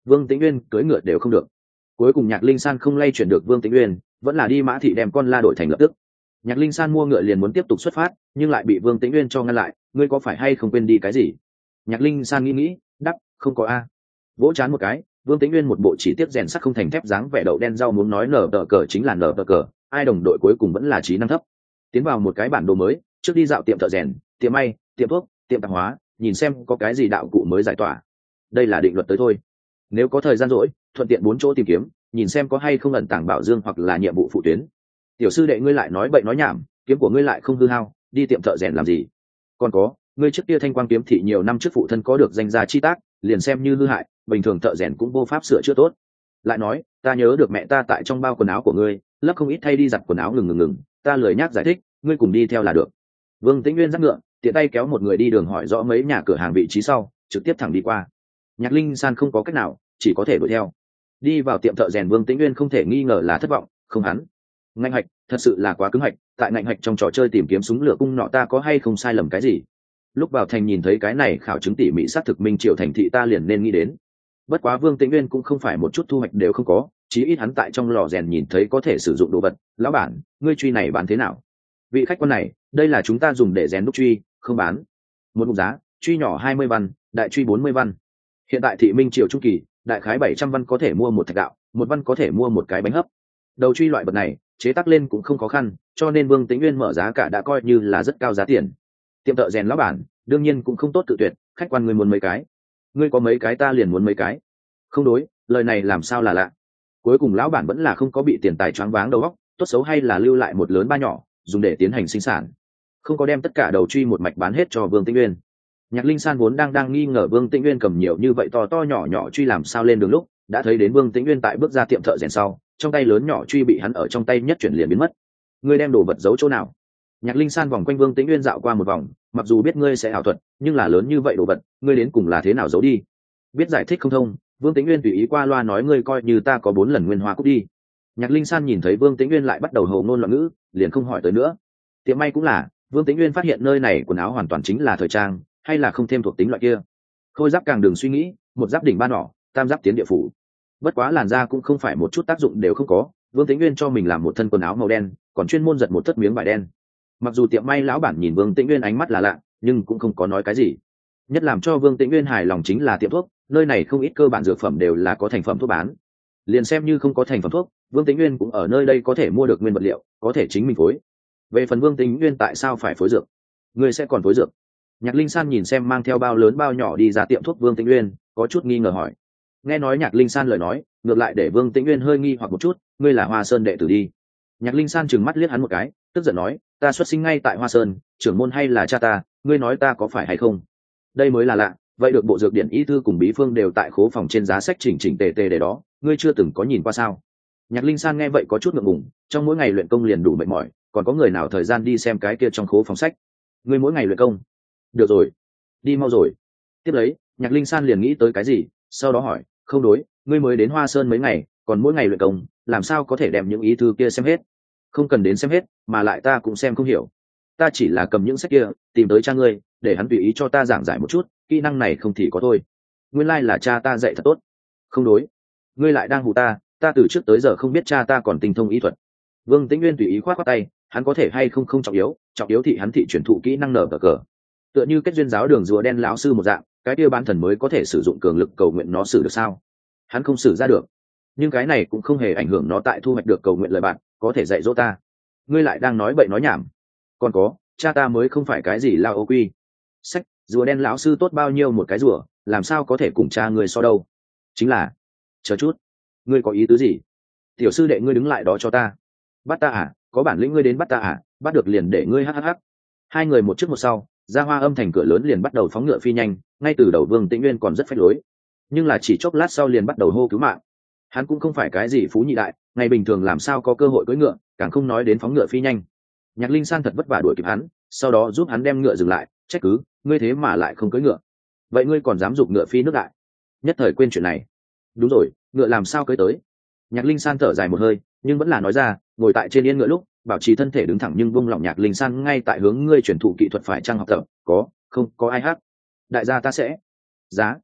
Vương Tĩnh Uyên cưỡi ngựa đều không được. Cuối cùng Nhạc Linh San không lay chuyển được Vương Tĩnh Uyên, vẫn là đi Mã thị đem con la đổi thành lập tức. Nhạc Linh San mua ngựa liền muốn tiếp tục xuất phát, nhưng lại bị Vương Tĩnh Uyên cho ngăn lại. Ngươi có phải hay không quên đi cái gì? Nhạc Linh San nghĩ nghĩ, đắp, không có a. Vỗ chán một cái, Vương Tĩnh Uyên một bộ chỉ tiếp rèn sắt không thành thép dáng vẻ đậu đen rau muốn nói nở tờ cờ chính là nở tờ cờ, ai đồng đội cuối cùng vẫn là trí năng thấp. Tiến vào một cái bản đồ mới, trước đi dạo tiệm thợ rèn, tiệm may, tiệm thuốc, tiệm tạp hóa, nhìn xem có cái gì đạo cụ mới giải tỏa. Đây là định luật tới thôi. Nếu có thời gian rỗi, thuận tiện bốn chỗ tìm kiếm, nhìn xem có hay không ẩn tàng bảo dương hoặc là nhiệm vụ phụ tuyến. Tiểu sư đệ ngươi lại nói bậy nói nhảm, kiếm của ngươi lại không hư hao, đi tiệm thợ rèn làm gì? Còn có, ngươi trước kia thanh quang kiếm thị nhiều năm trước phụ thân có được danh gia chi tác, liền xem như hư hại, bình thường thợ rèn cũng vô pháp sửa chữa tốt. Lại nói, ta nhớ được mẹ ta tại trong bao quần áo của ngươi, lấp không ít thay đi giặt quần áo ngừng ngừng ngừng, ta lười nhác giải thích, ngươi cùng đi theo là được. Vương Tĩnh Nguyên dắt ngựa, tiện tay kéo một người đi đường hỏi rõ mấy nhà cửa hàng vị trí sau, trực tiếp thẳng đi qua. Nhạc Linh San không có cách nào, chỉ có thể đuổi theo. Đi vào tiệm thợ rèn, Vương Tĩnh Nguyên không thể nghi ngờ là thất vọng, không hắn. Ngạnh hạch, thật sự là quá cứng hạch, tại ngạnh hạch trong trò chơi tìm kiếm súng lửa cung nọ ta có hay không sai lầm cái gì? Lúc vào thành nhìn thấy cái này khảo chứng tỉ mỉ xác thực minh triều thành thị ta liền nên nghĩ đến. Bất quá Vương Tĩnh Nguyên cũng không phải một chút thu hoạch đều không có, chí ít hắn tại trong lò rèn nhìn thấy có thể sử dụng đồ vật. Lão bản, ngươi truy này bán thế nào? Vị khách quan này, đây là chúng ta dùng để rèn đúc truy, không bán. Một mục giá, truy nhỏ hai mươi văn, đại truy bốn mươi văn. Hiện tại thị minh triều trung kỳ, đại khái bảy trăm văn có thể mua một thạch gạo, một văn có thể mua một cái bánh hấp. Đầu truy loại vật này, chế tác lên cũng không khó khăn, cho nên Vương Tĩnh Nguyên mở giá cả đã coi như là rất cao giá tiền. Tiệm thợ rèn lão bản, đương nhiên cũng không tốt tự tuyệt, khách quan ngươi muốn mấy cái? Ngươi có mấy cái ta liền muốn mấy cái. Không đối, lời này làm sao là lạ. Cuối cùng lão bản vẫn là không có bị tiền tài choáng váng đầu óc, tốt xấu hay là lưu lại một lớn ba nhỏ, dùng để tiến hành sinh sản. Không có đem tất cả đầu truy một mạch bán hết cho Vương Tĩnh Nguyên. Nhạc Linh San vốn đang đang nghi ngờ Vương Tĩnh Nguyên cầm nhiều như vậy to to nhỏ nhỏ truy làm sao lên đường lúc, đã thấy đến Vương Tĩnh Nguyên tại bước ra tiệm thợ rèn sau, trong tay lớn nhỏ truy bị hắn ở trong tay nhất chuyển liền biến mất. Ngươi đem đồ vật giấu chỗ nào? Nhạc Linh San vòng quanh Vương Tĩnh Nguyên dạo qua một vòng, mặc dù biết ngươi sẽ ảo thuật, nhưng là lớn như vậy đồ vật, ngươi đến cùng là thế nào giấu đi? Biết giải thích không thông, Vương Tĩnh Nguyên tùy ý qua loa nói ngươi coi như ta có bốn lần nguyên hoa cúc đi. Nhạc Linh San nhìn thấy Vương Tĩnh Nguyên lại bắt đầu hồ ngôn loạn ngữ, liền không hỏi tới nữa. Tiệm may cũng là, Vương Tĩnh Nguyên phát hiện nơi này quần áo hoàn toàn chính là thời trang, hay là không thêm thuộc tính loại kia. Khôi giáp càng đừng suy nghĩ, một giáp đỉnh ba nỏ, tam giáp tiến địa phủ. Bất quá làn da cũng không phải một chút tác dụng đều không có, Vương Tĩnh Nguyên cho mình làm một thân quần áo màu đen, còn chuyên môn giật một thất miếng vải đen. Mặc dù tiệm may lão bản nhìn Vương Tĩnh Nguyên ánh mắt là lạ, nhưng cũng không có nói cái gì. Nhất làm cho Vương Tĩnh Nguyên hài lòng chính là tiệm thuốc, nơi này không ít cơ bản dược phẩm đều là có thành phẩm thuốc bán. Liền xem như không có thành phẩm thuốc, Vương Tĩnh Nguyên cũng ở nơi đây có thể mua được nguyên vật liệu, có thể chính mình phối. Về phần Vương Tĩnh Nguyên tại sao phải phối dược, ngươi sẽ còn phối dược? Nhạc Linh San nhìn xem mang theo bao lớn bao nhỏ đi ra tiệm thuốc Vương Tĩnh Nguyên, có chút nghi ngờ hỏi. Nghe nói Nhạc Linh San lời nói, ngược lại để Vương Tĩnh Nguyên hơi nghi hoặc một chút, ngươi là Hoa Sơn đệ tử đi? Nhạc Linh San trừng mắt liếc hắn một cái, tức giận nói, ta xuất sinh ngay tại Hoa Sơn, trưởng môn hay là cha ta, ngươi nói ta có phải hay không? Đây mới là lạ, vậy được bộ dược điển y thư cùng bí phương đều tại khố phòng trên giá sách chỉnh chỉnh tề tề để đó, ngươi chưa từng có nhìn qua sao? Nhạc Linh San nghe vậy có chút ngượng ngùng, trong mỗi ngày luyện công liền đủ mệt mỏi, còn có người nào thời gian đi xem cái kia trong khố phòng sách? Ngươi mỗi ngày luyện công? Được rồi, đi mau rồi. Tiếp lấy, Nhạc Linh San liền nghĩ tới cái gì, sau đó hỏi, không đối, ngươi mới đến Hoa Sơn mấy ngày, còn mỗi ngày luyện công, làm sao có thể đem những ý thư kia xem hết? Không cần đến xem hết, mà lại ta cũng xem không hiểu. Ta chỉ là cầm những sách kia, tìm tới cha ngươi, để hắn tùy ý cho ta giảng giải một chút, kỹ năng này không thì có thôi. Nguyên lai là cha ta dạy thật tốt. Không đối, ngươi lại đang hù ta, ta từ trước tới giờ không biết cha ta còn tinh thông y thuật. Vương Tĩnh Nguyên tùy ý khoát khoát tay, hắn có thể hay không không trọng yếu, trọng yếu thị hắn thị truyền thụ kỹ năng nở cờ cờ. Tựa như kết duyên giáo đường rùa đen lão sư một dạng, cái kia bán thần mới có thể sử dụng cường lực cầu nguyện nó xử được sao? Hắn không xử ra được. Nhưng cái này cũng không hề ảnh hưởng nó tại thu hoạch được cầu nguyện lời bạn, có thể dạy dỗ ta. Ngươi lại đang nói bậy nói nhảm. Còn có, cha ta mới không phải cái gì lao ô quy. Sách, rùa đen lão sư tốt bao nhiêu một cái rùa, làm sao có thể cùng cha ngươi so đâu? Chính là, chờ chút, ngươi có ý tứ gì? Tiểu sư đệ ngươi đứng lại đó cho ta. Bắt ta à? Có bản lĩnh ngươi đến bắt ta à? Bắt được liền để ngươi hắc hắc. Hai người một trước một sau, ra Hoa Âm thành cửa lớn liền bắt đầu phóng ngựa phi nhanh, ngay từ đầu Vương Tĩnh Nguyên còn rất phách lối, nhưng là chỉ chốc lát sau liền bắt đầu hô cứu mạng. Hắn cũng không phải cái gì phú nhị đại, ngày bình thường làm sao có cơ hội cưỡi ngựa, càng không nói đến phóng ngựa phi nhanh. Nhạc Linh San thật vất vả đuổi kịp hắn, sau đó giúp hắn đem ngựa dừng lại, trách cứ, ngươi thế mà lại không cưỡi ngựa, vậy ngươi còn dám giục ngựa phi nước đại? Nhất thời quên chuyện này. Đúng rồi, ngựa làm sao cưỡi tới? Nhạc Linh San thở dài một hơi, nhưng vẫn là nói ra, ngồi tại trên yên ngựa lúc, bảo trì thân thể đứng thẳng nhưng vung lòng. Nhạc Linh San ngay tại hướng ngươi truyền thụ kỹ thuật phải trang học tập, có, không có ai hát. Đại gia ta sẽ giá.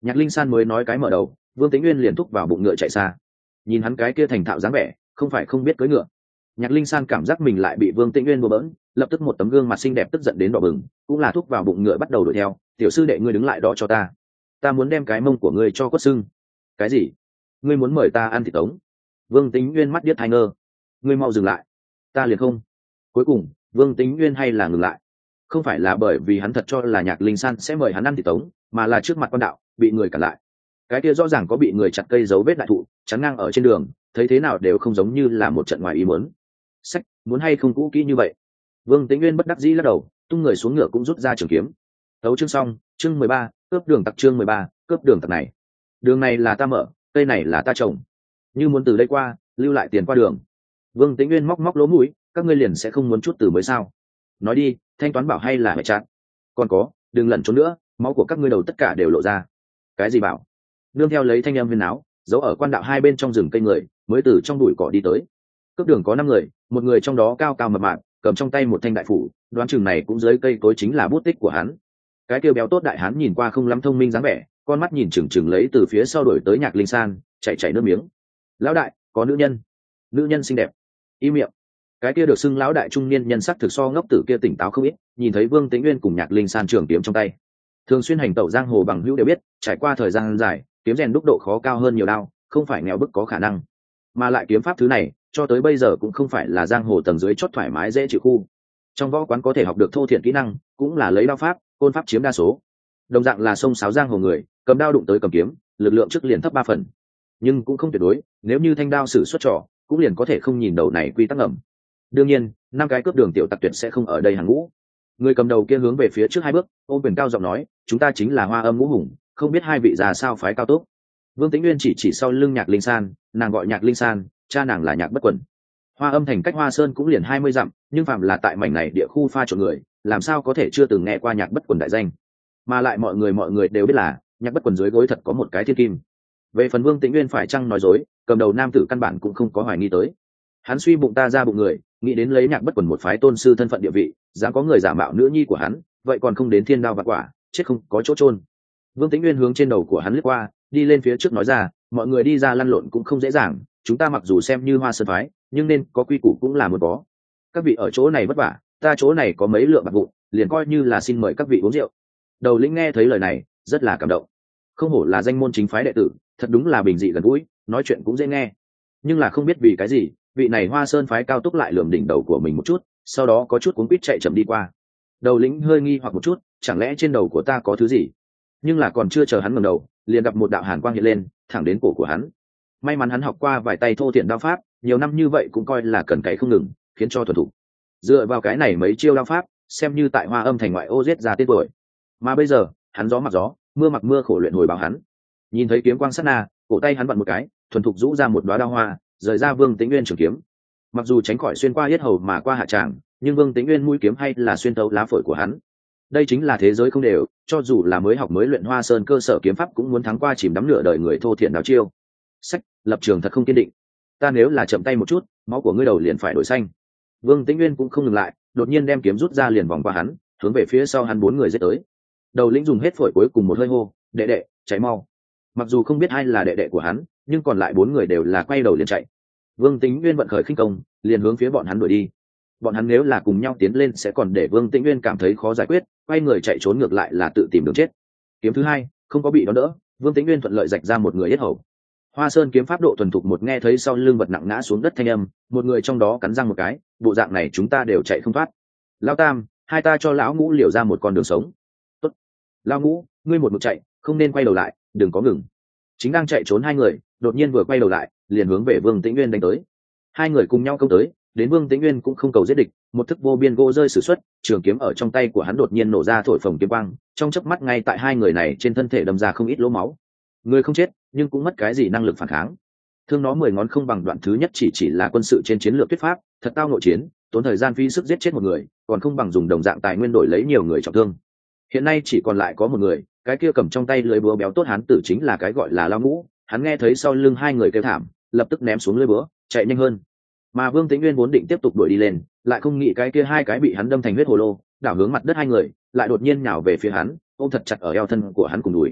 Nhạc Linh San mới nói cái mở đầu, Vương Tĩnh Nguyên liền thúc vào bụng ngựa chạy xa. Nhìn hắn cái kia thành thạo dáng vẻ, không phải không biết cưỡi ngựa. Nhạc Linh San cảm giác mình lại bị Vương Tĩnh Nguyên bừa bỡn, lập tức một tấm gương mặt xinh đẹp tức giận đến đỏ bừng, cũng là thúc vào bụng ngựa bắt đầu đuổi theo. Tiểu sư đệ ngươi đứng lại đó cho ta, ta muốn đem cái mông của ngươi cho quất sưng. Cái gì? Ngươi muốn mời ta ăn thịt tống? Vương Tĩnh Nguyên mắt điếc tai ngơ. Ngươi mau dừng lại, ta liền không. Cuối cùng, Vương Tĩnh Nguyên hay là ngừng lại. Không phải là bởi vì hắn thật cho là Nhạc Linh San sẽ mời hắn ăn thịt tống, mà là trước mặt quan đạo bị người cản lại. Cái kia rõ ràng có bị người chặt cây dấu vết đại thụ chắn ngang ở trên đường, thấy thế nào đều không giống như là một trận ngoài ý muốn. Sách, muốn hay không cũ kỹ như vậy? Vương Tĩnh Nguyên bất đắc dĩ lắc đầu, tung người xuống ngựa cũng rút ra trường kiếm. Tấu chương xong, chương mười ba, cướp đường tặc chương mười ba, cướp đường tặc này. Đường này là ta mở, cây này là ta trồng. Như muốn từ đây qua, lưu lại tiền qua đường. Vương Tĩnh Nguyên móc móc lỗ mũi, các ngươi liền sẽ không muốn chút từ mới sao? Nói đi, thanh toán bảo hay là hệ chặn? Còn có, đừng lẩn trốn nữa, máu của các ngươi đầu tất cả đều lộ ra. Cái gì bảo? Nương theo lấy thanh âm huyên áo, giấu ở quan đạo hai bên trong rừng cây người mới từ trong bụi cỏ đi tới. Cướp đường có năm người, một người trong đó cao cao mập mạp, cầm trong tay một thanh đại phủ, đoán chừng này cũng dưới cây cối chính là bút tích của hắn. Cái kêu béo tốt đại hán nhìn qua không lắm thông minh dáng vẻ, con mắt nhìn chừng chừng lấy từ phía sau đuổi tới Nhạc Linh San, chạy chạy nước miếng. Lão đại, có nữ nhân, nữ nhân xinh đẹp. Im miệng. Cái kia được xưng lão đại trung niên nhân sắc thực so ngốc tử kia tỉnh táo không ít, nhìn thấy Vương Tĩnh Nguyên cùng Nhạc Linh San trường kiếm trong tay. Thường xuyên hành tẩu giang hồ bằng hữu đều biết, trải qua thời gian dài, kiếm rèn đúc độ khó cao hơn nhiều đao, không phải nghèo bức có khả năng. Mà lại kiếm pháp thứ này, cho tới bây giờ cũng không phải là giang hồ tầng dưới chót thoải mái dễ chịu khu. Trong võ quán có thể học được thô thiện kỹ năng, cũng là lấy đao pháp, côn pháp chiếm đa số. Đồng dạng là sông sáo giang hồ người, cầm đao đụng tới cầm kiếm, lực lượng trước liền thấp ba phần. Nhưng cũng không tuyệt đối, nếu như thanh đao sử xuất trò, cũng liền có thể không nhìn đầu này quy tắc ngầm. Đương nhiên, năm cái cướp đường tiểu tặc tuyệt sẽ không ở đây hàng ngũ. Người cầm đầu kia hướng về phía trước hai bước, ôm quyền cao giọng nói, chúng ta chính là Hoa Âm Ngũ Hùng, không biết hai vị già sao phái cao tốt. Vương Tĩnh Nguyên chỉ chỉ sau lưng Nhạc Linh San, nàng gọi Nhạc Linh San, cha nàng là Nhạc Bất Quần. Hoa Âm thành cách Hoa Sơn cũng liền hai mươi dặm, nhưng phạm là tại mảnh này địa khu pha trộn người, làm sao có thể chưa từng nghe qua Nhạc Bất Quần đại danh. Mà lại mọi người mọi người đều biết là, Nhạc Bất Quần dưới gối thật có một cái thiên kim. Về phần Vương Tĩnh Nguyên phải chăng nói dối, cầm đầu nam tử căn bản cũng không có hoài nghi tới. Hắn suy bụng ta ra bụng người, nghĩ đến lấy Nhạc Bất Quần một phái tôn sư thân phận địa vị, dám có người giả mạo nữ nhi của hắn, vậy còn không đến thiên đao vạn quả, chết không có chỗ chôn. Vương Tĩnh Nguyên hướng trên đầu của hắn lướt qua, đi lên phía trước nói ra, mọi người đi ra lăn lộn cũng không dễ dàng, chúng ta mặc dù xem như Hoa Sơn phái, nhưng nên có quy củ cũng là muốn có. Các vị ở chỗ này vất vả, ta chỗ này có mấy lượng bạc vụn, liền coi như là xin mời các vị uống rượu. Đầu lĩnh nghe thấy lời này, rất là cảm động. Không hổ là danh môn chính phái đệ tử, thật đúng là bình dị gần gũi, nói chuyện cũng dễ nghe. Nhưng là không biết vì cái gì, vị này Hoa Sơn phái cao túc lại lườm đỉnh đầu của mình một chút, sau đó có chút cuống quýt chạy chậm đi qua. Đầu lĩnh hơi nghi hoặc một chút, chẳng lẽ trên đầu của ta có thứ gì? Nhưng là còn chưa chờ hắn ngẩng đầu, liền gặp một đạo hàn quang hiện lên, thẳng đến cổ của hắn. May mắn hắn học qua vài tay thô thiện đao pháp, nhiều năm như vậy cũng coi là cần cậy không ngừng, khiến cho thuần thủ. Dựa vào cái này mấy chiêu đao pháp, xem như tại Hoa Âm thành ngoại ô giết ra tên tuổi. Mà bây giờ, hắn gió mặc gió, mưa mặc mưa khổ luyện hồi báo hắn. Nhìn thấy kiếm quang sát na, cổ tay hắn vặn một cái, thuần thục rũ ra một đóa đao hoa, rời ra Vương Tĩnh Nguyên trường kiếm. Mặc dù tránh khỏi xuyên qua yết hầu mà qua hạ tràng, nhưng Vương Tĩnh Nguyên mũi kiếm hay là xuyên thấu lá phổi của hắn. Đây chính là thế giới không đều, cho dù là mới học mới luyện Hoa Sơn cơ sở kiếm pháp cũng muốn thắng qua chìm đắm nửa đời người thô thiện đao chiêu. Sách, lập trường thật không kiên định. Ta nếu là chậm tay một chút, máu của ngươi đầu liền phải đổi xanh. Vương Tĩnh Nguyên cũng không ngừng lại, đột nhiên đem kiếm rút ra liền vòng qua hắn, hướng về phía sau hắn bốn người giết tới. Đầu lĩnh dùng hết phổi cuối cùng một hơi hô, đệ đệ, cháy mau. Mặc dù không biết ai là đệ đệ của hắn, nhưng còn lại bốn người đều là quay đầu liền chạy. Vương Tĩnh Nguyên vận khởi khinh công, liền hướng phía bọn hắn đuổi đi. Bọn hắn nếu là cùng nhau tiến lên sẽ còn để Vương Tĩnh Nguyên cảm thấy khó giải quyết, quay người chạy trốn ngược lại là tự tìm đường chết. Kiếm thứ hai không có bị đón đỡ, Vương Tĩnh Nguyên thuận lợi rạch ra một người yết hầu. Hoa Sơn kiếm pháp độ thuần thục một nghe thấy sau lưng vật nặng ngã xuống đất thanh âm, một người trong đó cắn răng một cái, bộ dạng này chúng ta đều chạy không thoát. Lão Tam, hai ta cho lão Ngũ liều ra một con đường sống. Tốt. Lão Ngũ, ngươi một mực chạy, không nên quay đầu lại, đừng có ngừng. Chính đang chạy trốn hai người, đột nhiên vừa quay đầu lại, liền hướng về Vương Tĩnh Nguyên đánh tới. Hai người cùng nhau công tới, đến Vương Tĩnh Nguyên cũng không cầu giết địch, một thức vô biên gỗ rơi sử xuất, trường kiếm ở trong tay của hắn đột nhiên nổ ra thổi phồng kiếm quang, trong chớp mắt ngay tại hai người này trên thân thể đâm ra không ít lỗ máu. Người không chết, nhưng cũng mất cái gì năng lực phản kháng. Thương nó mười ngón không bằng đoạn thứ nhất chỉ chỉ là quân sự trên chiến lược thuyết pháp, thật tao nội chiến, tốn thời gian phí sức giết chết một người, còn không bằng dùng đồng dạng tài nguyên đổi lấy nhiều người trọng thương. Hiện nay chỉ còn lại có một người, cái kia cầm trong tay lưới búa béo tốt hán tử chính là cái gọi là Lão Ngũ. Hắn nghe thấy sau lưng hai người kêu thảm, lập tức ném xuống lưới búa, chạy nhanh hơn. Mà Vương Tĩnh Nguyên vốn định tiếp tục đuổi đi lên, lại không nghĩ cái kia hai cái bị hắn đâm thành huyết hồ lô, đảo hướng mặt đất hai người, lại đột nhiên nhào về phía hắn, ôm thật chặt ở eo thân của hắn cùng đùi.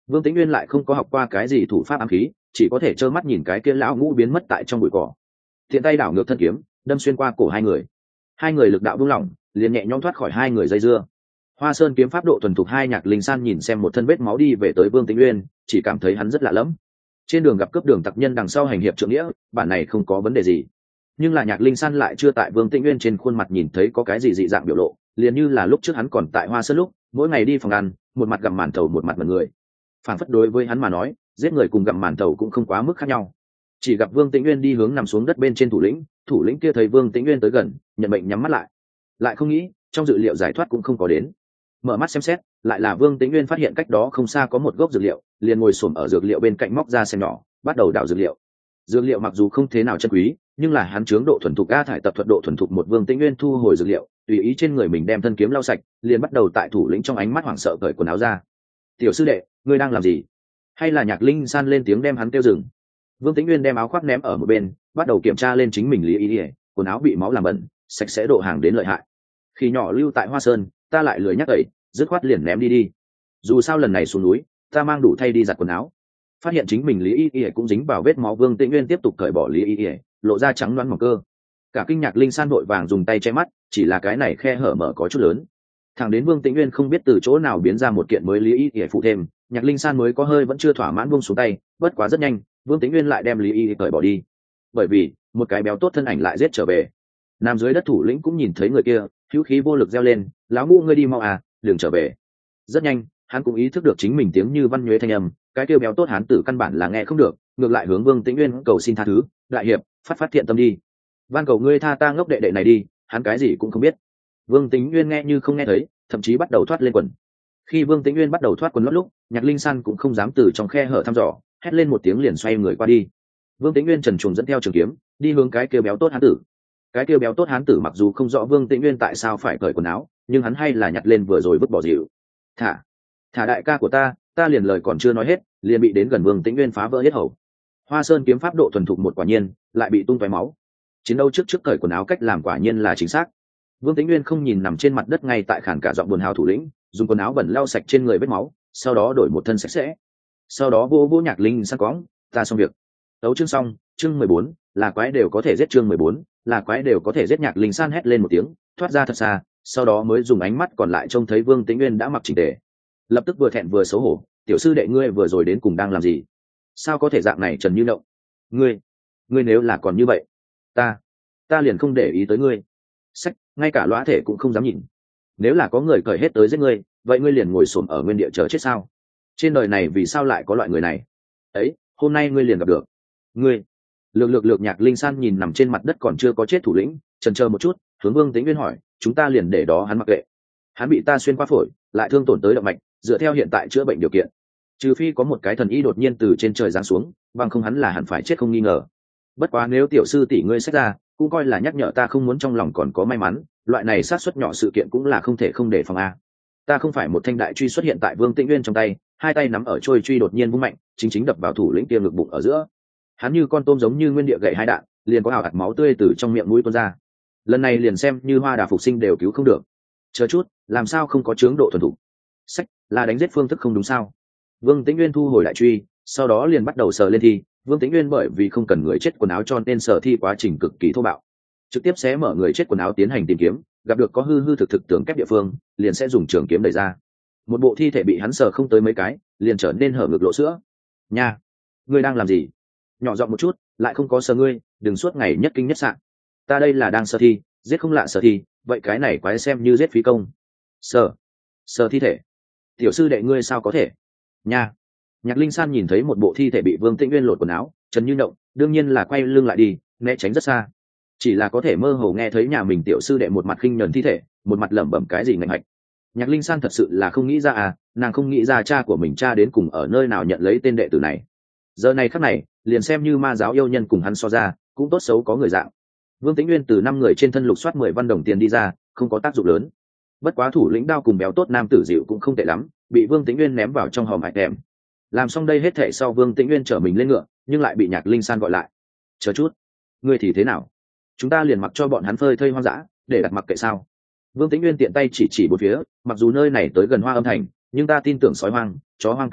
Vương Tĩnh Nguyên lại không có học qua cái gì thủ pháp ám khí, chỉ có thể trơ mắt nhìn cái kia lão ngũ biến mất tại trong bụi cỏ. Thiện tay đảo ngược thân kiếm, đâm xuyên qua cổ hai người. Hai người lực đạo buông lỏng, liền nhẹ nhõm thoát khỏi hai người dây dưa. Hoa Sơn kiếm pháp độ thuần thục, hai Nhạc Linh San nhìn xem một thân vết máu đi về tới Vương Tĩnh Nguyên, chỉ cảm thấy hắn rất lạ lẫm. Trên đường gặp cướp đường tặc nhân đằng sau hành hiệp trượng nghĩa, bản này không có vấn đề gì. Nhưng là Nhạc Linh San lại chưa tại Vương Tĩnh Nguyên trên khuôn mặt nhìn thấy có cái gì dị dạng biểu lộ, liền như là lúc trước hắn còn tại Hoa Sơn lúc, mỗi ngày đi phòng ăn, một mặt gặm màn thầu một mặt mật người. Phản phất đối với hắn mà nói, giết người cùng gặm màn thầu cũng không quá mức khác nhau. Chỉ gặp Vương Tĩnh Nguyên đi hướng nằm xuống đất bên trên thủ lĩnh, thủ lĩnh kia thấy Vương Tĩnh Nguyên tới gần, nhận bệnh nhắm mắt lại. Lại không nghĩ, trong dự liệu giải thoát cũng không có đến. Mở mắt xem xét, lại là Vương Tĩnh Nguyên phát hiện cách đó không xa có một gốc dược liệu, liền ngồi xổm ở dược liệu bên cạnh móc ra xem nhỏ, bắt đầu đào dược liệu. Dược liệu mặc dù không thế nào chân quý, nhưng là hắn chướng độ thuần thục a thải tập thuật độ thuần thục một. Vương Tĩnh Nguyên thu hồi dược liệu, tùy ý trên người mình đem thân kiếm lau sạch, liền bắt đầu tại thủ lĩnh trong ánh mắt hoảng sợ cởi quần áo ra. Tiểu sư đệ, ngươi đang làm gì? Hay là Nhạc Linh San lên tiếng đem hắn kêu dừng? Vương Tĩnh Nguyên đem áo khoác ném ở một bên, bắt đầu kiểm tra lên chính mình lý ý ỉa, quần áo bị máu làm bẩn, sạch sẽ độ hàng đến lợi hại. Khi nhỏ lưu tại Hoa Sơn, ta lại lười nhắc tẩy, dứt khoát liền ném đi đi. Dù sao lần này xuống núi, ta mang đủ thay đi giặt quần áo. Phát hiện chính mình lý y ỉa cũng dính vào vết máu, Vương Tĩnh Nguyên tiếp tục cởi bỏ lý y ỉa, lộ ra trắng loáng mỏng cơ. Cả kinh Nhạc Linh San vội vàng dùng tay che mắt, chỉ là cái này khe hở mở có chút lớn. Thẳng đến Vương Tĩnh Nguyên không biết từ chỗ nào biến ra một kiện mới lý y ỉa phụ thêm, Nhạc Linh San mới có hơi vẫn chưa thỏa mãn buông xuống tay, bất quá rất nhanh, Vương Tĩnh Nguyên lại đem lý y cởi bỏ đi. Bởi vì, một cái béo tốt thân ảnh lại giết trở về. Nằm dưới đất thủ lĩnh cũng nhìn thấy người kia, hữu khí vô lực reo lên, lão ngũ ngươi đi mau à, đừng trở về. Rất nhanh, hắn cũng ý thức được chính mình tiếng như văn nhuế thanh âm, cái kêu béo tốt hán tử căn bản là nghe không được, ngược lại hướng Vương Tĩnh Nguyên cầu xin tha thứ, đại hiệp, phát phát thiện tâm đi, van cầu ngươi tha ta ngốc đệ đệ này đi, hắn cái gì cũng không biết. Vương Tĩnh Nguyên nghe như không nghe thấy, thậm chí bắt đầu thoát lên quần. Khi Vương Tĩnh Nguyên bắt đầu thoát quần lót lúc, Nhạc Linh San cũng không dám từ trong khe hở thăm dò, hét lên một tiếng liền xoay người qua đi. Vương Tĩnh Nguyên trần truồng dẫn theo trường kiếm, đi hướng cái kêu béo tốt hán tử. Cái kêu béo tốt hán tử mặc dù không rõ Vương Tĩnh Nguyên tại sao phải cởi quần áo, nhưng hắn hay là nhặt lên vừa rồi vứt bỏ dịu. Thả, thả đại ca của ta, ta liền lời còn chưa nói hết, liền bị đến gần Vương Tĩnh Nguyên phá vỡ hết hầu. Hoa Sơn kiếm pháp độ thuần thục một, quả nhiên lại bị tung tóe máu. Chiến đấu trước trước cởi quần áo cách làm quả nhiên là chính xác. Vương Tĩnh Nguyên không nhìn nằm trên mặt đất ngay tại khản cả giọng buồn hào thủ lĩnh, dùng quần áo bẩn lau sạch trên người vết máu, sau đó đổi một thân sạch sẽ. Sau đó vô vô Nhạc Linh San cóng, ta xong việc. Đấu chương xong, chương mười bốn, là quái đều có thể giết, chương mười bốn, là quái đều có thể giết. Nhạc Linh San hét lên một tiếng, thoát ra thật xa, sau đó mới dùng ánh mắt còn lại trông thấy Vương Tĩnh Nguyên đã mặc chỉnh tề. Lập tức vừa thẹn vừa xấu hổ, tiểu sư đệ ngươi vừa rồi đến cùng đang làm gì? Sao có thể dạng này trần như động? Ngươi, ngươi nếu là còn như vậy, ta, ta liền không để ý tới ngươi. Sách, ngay cả lõa thể cũng không dám nhìn. Nếu là có người cởi hết tới giết ngươi, vậy ngươi liền ngồi xổm ở nguyên địa chờ chết sao? Trên đời này vì sao lại có loại người này? Ấy, hôm nay ngươi liền gặp được. Ngươi, lược lược lược. Nhạc Linh San nhìn nằm trên mặt đất còn chưa có chết thủ lĩnh, chần chờ một chút, hướng Vương Tĩnh Nguyên hỏi, chúng ta liền để đó hắn mặc kệ. Hắn bị ta xuyên qua phổi, lại thương tổn tới động mạch, dựa theo hiện tại chữa bệnh điều kiện, trừ phi có một cái thần y đột nhiên từ trên trời giáng xuống, bằng không hắn là hẳn phải chết không nghi ngờ. Bất quá nếu tiểu sư tỷ ngươi xét ra, cũng coi là nhắc nhở ta không muốn trong lòng còn có may mắn, loại này sát suất nhỏ sự kiện cũng là không thể không để phòng a. Ta không phải một thanh đại truy xuất hiện tại Vương Tĩnh Nguyên trong tay, hai tay nắm ở trôi truy đột nhiên vung mạnh, chính chính đập vào thủ lĩnh kia ngực bụng ở giữa. Hắn như con tôm giống như nguyên địa gậy hai đạn, liền có ảo ạt máu tươi từ trong miệng mũi tuôn ra. Lần này liền xem như hoa đà phục sinh đều cứu không được. Chờ chút, làm sao không có chướng độ thuần thục? Sách, là đánh giết phương thức không đúng sao? Vương Tĩnh Nguyên thu hồi đại truy, sau đó liền bắt đầu sờ lên thi. Vương Tĩnh Nguyên bởi vì không cần người chết quần áo cho nên sờ thi quá trình cực kỳ thô bạo, trực tiếp xé mở người chết quần áo tiến hành tìm kiếm, gặp được có hư hư thực thực tưởng kép địa phương, liền sẽ dùng trường kiếm đẩy ra. Một bộ thi thể bị hắn sờ không tới mấy cái, liền trở nên hở ngực lộ sữa. Nha, ngươi đang làm gì? Nhỏ giọng một chút, lại không có sờ ngươi, đừng suốt ngày nhất kinh nhất sạn. Ta đây là đang sờ thi, giết không lạ sờ thi, vậy cái này quái xem như giết phí công. Sờ, sờ thi thể. Tiểu sư đệ ngươi sao có thể? Nha. Nhạc Linh San nhìn thấy một bộ thi thể bị Vương Tĩnh Nguyên lột quần áo, trần như động, đương nhiên là quay lưng lại đi, né tránh rất xa. Chỉ là có thể mơ hồ nghe thấy nhà mình tiểu sư đệ một mặt khinh nhẫn thi thể, một mặt lẩm bẩm cái gì ngạnh hạch. Nhạc Linh San thật sự là không nghĩ ra à, nàng không nghĩ ra cha của mình cha đến cùng ở nơi nào nhận lấy tên đệ tử này. Giờ này khắc này, liền xem như ma giáo yêu nhân cùng hắn so ra, cũng tốt xấu có người dạng. Vương Tĩnh Nguyên từ năm người trên thân lục soát mười văn đồng tiền đi ra, không có tác dụng lớn. Bất quá thủ lĩnh đao cùng béo tốt nam tử dịu cũng không tệ lắm, bị Vương Tĩnh Nguyên ném vào trong hòm hải tèm. Làm xong đây hết thảy sau, Vương Tĩnh Nguyên trở mình lên ngựa, nhưng lại bị Nhạc Linh San gọi lại. Chờ chút, ngươi thì thế nào? Chúng ta liền mặc cho bọn hắn phơi thây hoang dã, để đặt mặc kệ sao? Vương Tĩnh Nguyên tiện tay chỉ chỉ bốn phía, mặc dù nơi này tới gần Hoa Âm thành, nhưng ta tin tưởng sói hoang, chó hoang cái gì,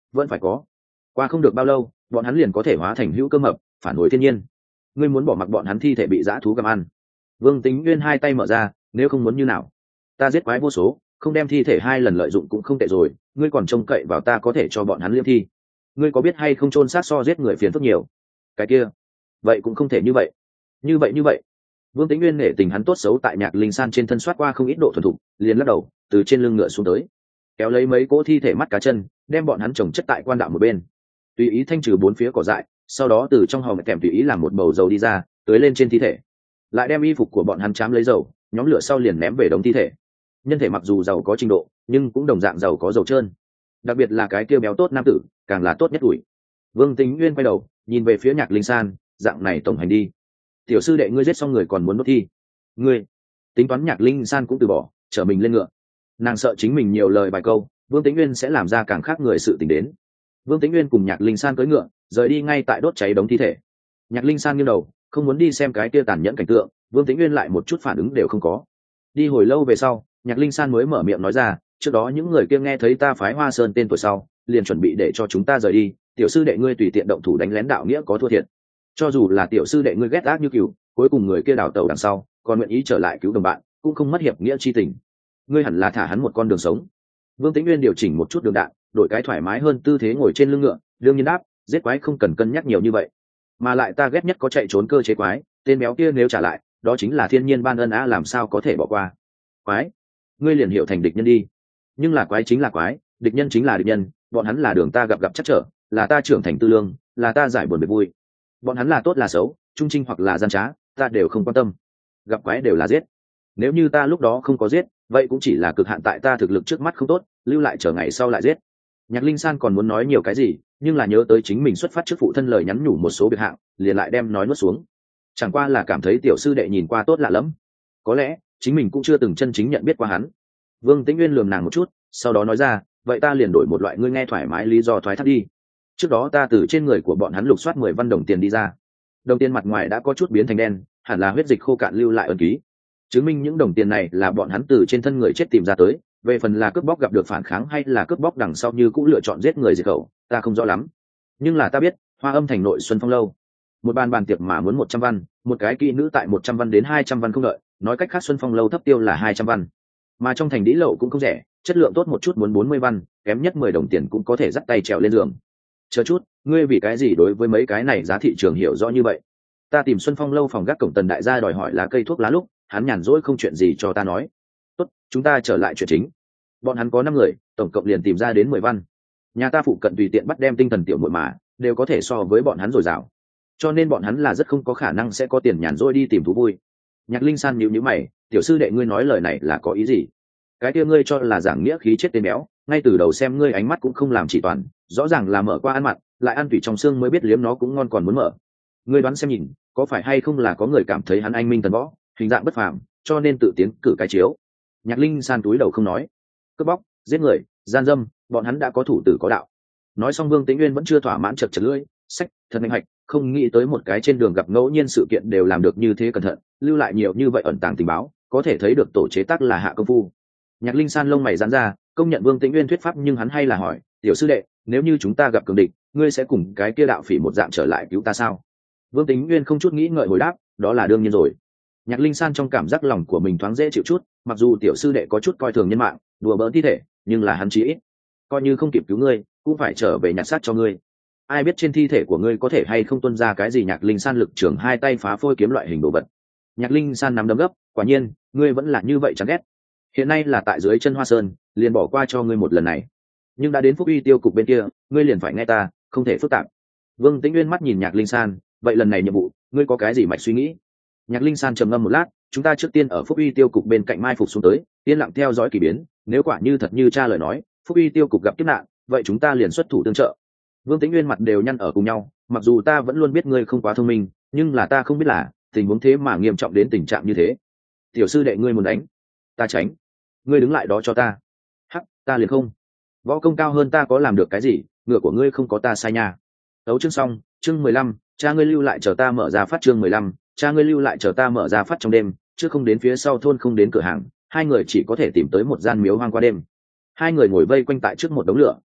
vẫn phải có. Qua không được bao lâu bọn hắn liền có thể hóa thành hữu cơ mập, phản hồi thiên nhiên. Ngươi muốn bỏ mặc bọn hắn thi thể bị dã thú gặm ăn? Vương Tính Nguyên hai tay mở ra, nếu không muốn như nào, ta giết quái vô số, không đem thi thể hai lần lợi dụng cũng không tệ rồi, ngươi còn trông cậy vào ta có thể cho bọn hắn liêm thi? Ngươi có biết hay không, chôn xác so giết người phiền phức nhiều. Cái kia, vậy cũng không thể như vậy. Như vậy như vậy. Vương Tĩnh Nguyên nể tình hắn tốt xấu tại Nhạc Linh San trên thân soát qua không ít độ thuần thục, liền lắc đầu, từ trên lưng ngựa xuống tới, kéo lấy mấy cỗ thi thể mắt cá chân, đem bọn hắn chồng chất tại quan đạo một bên, tùy ý thanh trừ bốn phía cỏ dại, sau đó từ trong hòm kèm tùy ý làm một bầu dầu đi ra, tưới lên trên thi thể, lại đem y phục của bọn hắn chám lấy dầu, nhóm lửa sau liền ném về đống thi thể. Nhân thể mặc dù giàu có trình độ, nhưng cũng đồng dạng giàu có dầu trơn, đặc biệt là cái kia béo tốt nam tử, càng là tốt nhất tuổi. Vương Tĩnh Nguyên quay đầu, nhìn về phía Nhạc Linh San, dạng này tổng hành đi. Tiểu sư đệ, ngươi giết xong người còn muốn đốt thi? Ngươi tính toán? Nhạc Linh San cũng từ bỏ, trở mình lên ngựa. Nàng sợ chính mình nhiều lời vài câu, Vương Tĩnh Nguyên sẽ làm ra càng khác người sự tình đến. Vương Tĩnh Nguyên cùng Nhạc Linh San cưỡi ngựa rời đi ngay tại đốt cháy đống thi thể. Nhạc Linh San nghiêng đầu, không muốn đi xem cái kia tàn nhẫn cảnh tượng. Vương Tĩnh Nguyên lại một chút phản ứng đều không có. Đi hồi lâu về sau, Nhạc Linh San mới mở miệng nói ra, trước đó những người kia nghe thấy ta phái Hoa Sơn tên tuổi sau, liền chuẩn bị để cho chúng ta rời đi. Tiểu sư đệ ngươi tùy tiện động thủ đánh lén đạo nghĩa có thua thiệt. Cho dù là tiểu sư đệ ngươi ghét ác như cừu, cuối cùng người kia đào tẩu đằng sau còn nguyện ý trở lại cứu đồng bạn, cũng không mất hiệp nghĩa chi tình. Ngươi hẳn là thả hắn một con đường sống. Vương Tĩnh Nguyên điều chỉnh một chút đường đạn, đổi cái thoải mái hơn tư thế ngồi trên lưng ngựa, đương nhiên đáp, giết quái không cần cân nhắc nhiều như vậy. Mà lại ta ghét nhất có chạy trốn cơ chế quái, tên béo kia nếu trả lại, đó chính là thiên nhiên ban ân á, làm sao có thể bỏ qua. Quái, ngươi liền hiểu thành địch nhân đi. Nhưng là quái chính là quái, địch nhân chính là địch nhân, bọn hắn là đường ta gặp gặp chắc trở, là ta trưởng thành tư lương, là ta giải buồn bực vui. Bọn hắn là tốt là xấu, trung trinh hoặc là gian trá, ta đều không quan tâm. Gặp quái đều là giết. Nếu như ta lúc đó không có giết, vậy cũng chỉ là cực hạn tại ta thực lực trước mắt không tốt, lưu lại chờ ngày sau lại giết. Nhạc Linh San còn muốn nói nhiều cái gì, nhưng là nhớ tới chính mình xuất phát trước phụ thân lời nhắn nhủ một số việc hạng, liền lại đem nói nuốt xuống. Chẳng qua là cảm thấy tiểu sư đệ nhìn qua tốt lạ lắm, có lẽ chính mình cũng chưa từng chân chính nhận biết qua hắn. Vương Tĩnh Nguyên lườm nàng một chút, sau đó nói ra, vậy ta liền đổi một loại ngươi nghe thoải mái lý do thoái thác đi. Trước đó ta từ trên người của bọn hắn lục soát mười văn đồng tiền đi ra, đồng tiền mặt ngoài đã có chút biến thành đen, hẳn là huyết dịch khô cạn lưu lại ấn ký, chứng minh những đồng tiền này là bọn hắn từ trên thân người chết tìm ra tới. Về phần là cướp bóc gặp được phản kháng hay là cướp bóc đằng sau như cũng lựa chọn giết người diệt khẩu, ta không rõ lắm. Nhưng là ta biết Hoa Âm thành nội Xuân Phong lâu, một bàn bàn tiệc mà muốn một trăm văn, một cái kỹ nữ tại một trăm văn đến hai trăm văn không đợi, nói cách khác Xuân Phong lâu thấp tiêu là hai trăm văn, mà trong thành đĩ lậu cũng không rẻ, chất lượng tốt một chút muốn bốn mươi văn, kém nhất mười đồng tiền cũng có thể dắt tay trèo lên giường. Chờ chút, ngươi vì cái gì đối với mấy cái này giá thị trường hiểu rõ như vậy? Ta tìm Xuân Phong lâu phòng gác cổng Tần đại gia đòi hỏi lá cây thuốc lá lúc, hắn nhàn rỗi không chuyện gì cho ta nói. Tốt, chúng ta trở lại chuyện chính. Bọn hắn có năm người, tổng cộng liền tìm ra đến mười văn. Nhà ta phụ cận tùy tiện bắt đem tinh thần tiểu muội mà, đều có thể so với bọn hắn dồi dào. Cho nên bọn hắn là rất không có khả năng sẽ có tiền nhàn rỗi đi tìm thú vui. Nhạc Linh San nhíu nhíu mày, tiểu sư đệ ngươi nói lời này là có ý gì? Cái kia ngươi cho là giảng nghĩa khí chết tên béo, ngay từ đầu xem ngươi ánh mắt cũng không làm chỉ toàn, rõ ràng là mở qua ăn mặn, lại ăn tủy trong xương mới biết liếm nó cũng ngon còn muốn mở. Ngươi đoán xem nhìn, có phải hay không là có người cảm thấy hắn anh minh thần võ, hình dạng bất phàm, cho nên tự tiến cử cái chiếu. Nhạc Linh San túi đầu không nói. Cướp bóc, giết người, gian dâm, bọn hắn đã có thủ tử có đạo. Nói xong Vương Tĩnh Nguyên vẫn chưa thỏa mãn, chật chật lưỡi, sách thật anh hạch, không nghĩ tới một cái trên đường gặp ngẫu nhiên sự kiện đều làm được như thế cẩn thận, lưu lại nhiều như vậy ẩn tàng tình báo, có thể thấy được tổ chế tác là hạ công phu. Nhạc Linh San lông mày giãn ra, công nhận Vương Tĩnh Nguyên thuyết pháp, nhưng hắn hay là hỏi, tiểu sư đệ, nếu như chúng ta gặp cường địch, ngươi sẽ cùng cái kia đạo phỉ một dạng trở lại cứu ta sao? Vương Tĩnh Nguyên không chút nghĩ ngợi hồi đáp, đó là đương nhiên rồi. Nhạc Linh San trong cảm giác lòng của mình thoáng dễ chịu chút, mặc dù tiểu sư đệ có chút coi thường nhân mạng, đùa bỡn thi thể, nhưng là hắn chí ít coi như không kịp cứu ngươi, cũng phải trở về nhặt xác cho ngươi. Ai biết trên thi thể của ngươi có thể hay không tuôn ra cái gì. Nhạc Linh San lực trưởng hai tay phá phôi kiếm loại hình đồ vật. Nhạc Linh San nắm đấm gấp, quả nhiên, ngươi vẫn là như vậy chán ghét. Hiện nay là tại dưới chân Hoa Sơn, liền bỏ qua cho ngươi một lần này. Nhưng đã đến Phúc Uy tiêu cục bên kia, ngươi liền phải nghe ta, không thể phức tạp. Vương Tĩnh Nguyên mắt nhìn Nhạc Linh San, vậy lần này nhiệm vụ, ngươi có cái gì mạch suy nghĩ? Nhạc Linh San trầm ngâm một lát, chúng ta trước tiên ở Phúc Uy tiêu cục bên cạnh mai phục xuống tới, yên lặng theo dõi kỳ biến, nếu quả như thật như cha lời nói, Phúc Uy tiêu cục gặp kiếp nạn, vậy chúng ta liền xuất thủ tương trợ. Vương Tĩnh Nguyên mặt đều nhăn ở cùng nhau, mặc dù ta vẫn luôn biết ngươi không quá thông minh, nhưng là ta không biết là tình huống thế mà nghiêm trọng đến tình trạng như thế. Tiểu sư đệ ngươi muốn đánh, ta tránh, ngươi đứng lại đó cho ta. Hắc, ta liền không. Võ công cao hơn ta có làm được cái gì, ngựa của ngươi không có ta sai nha. Đấu chương xong, chương mười lăm, cha ngươi lưu lại chờ ta mở ra phát. Chương mười lăm, cha ngươi lưu lại chờ ta mở ra phát. Trong đêm, trước không đến phía sau thôn không đến cửa hàng, hai người chỉ có thể tìm tới một gian miếu hoang qua đêm. Hai người ngồi vây quanh tại trước một đống lửa,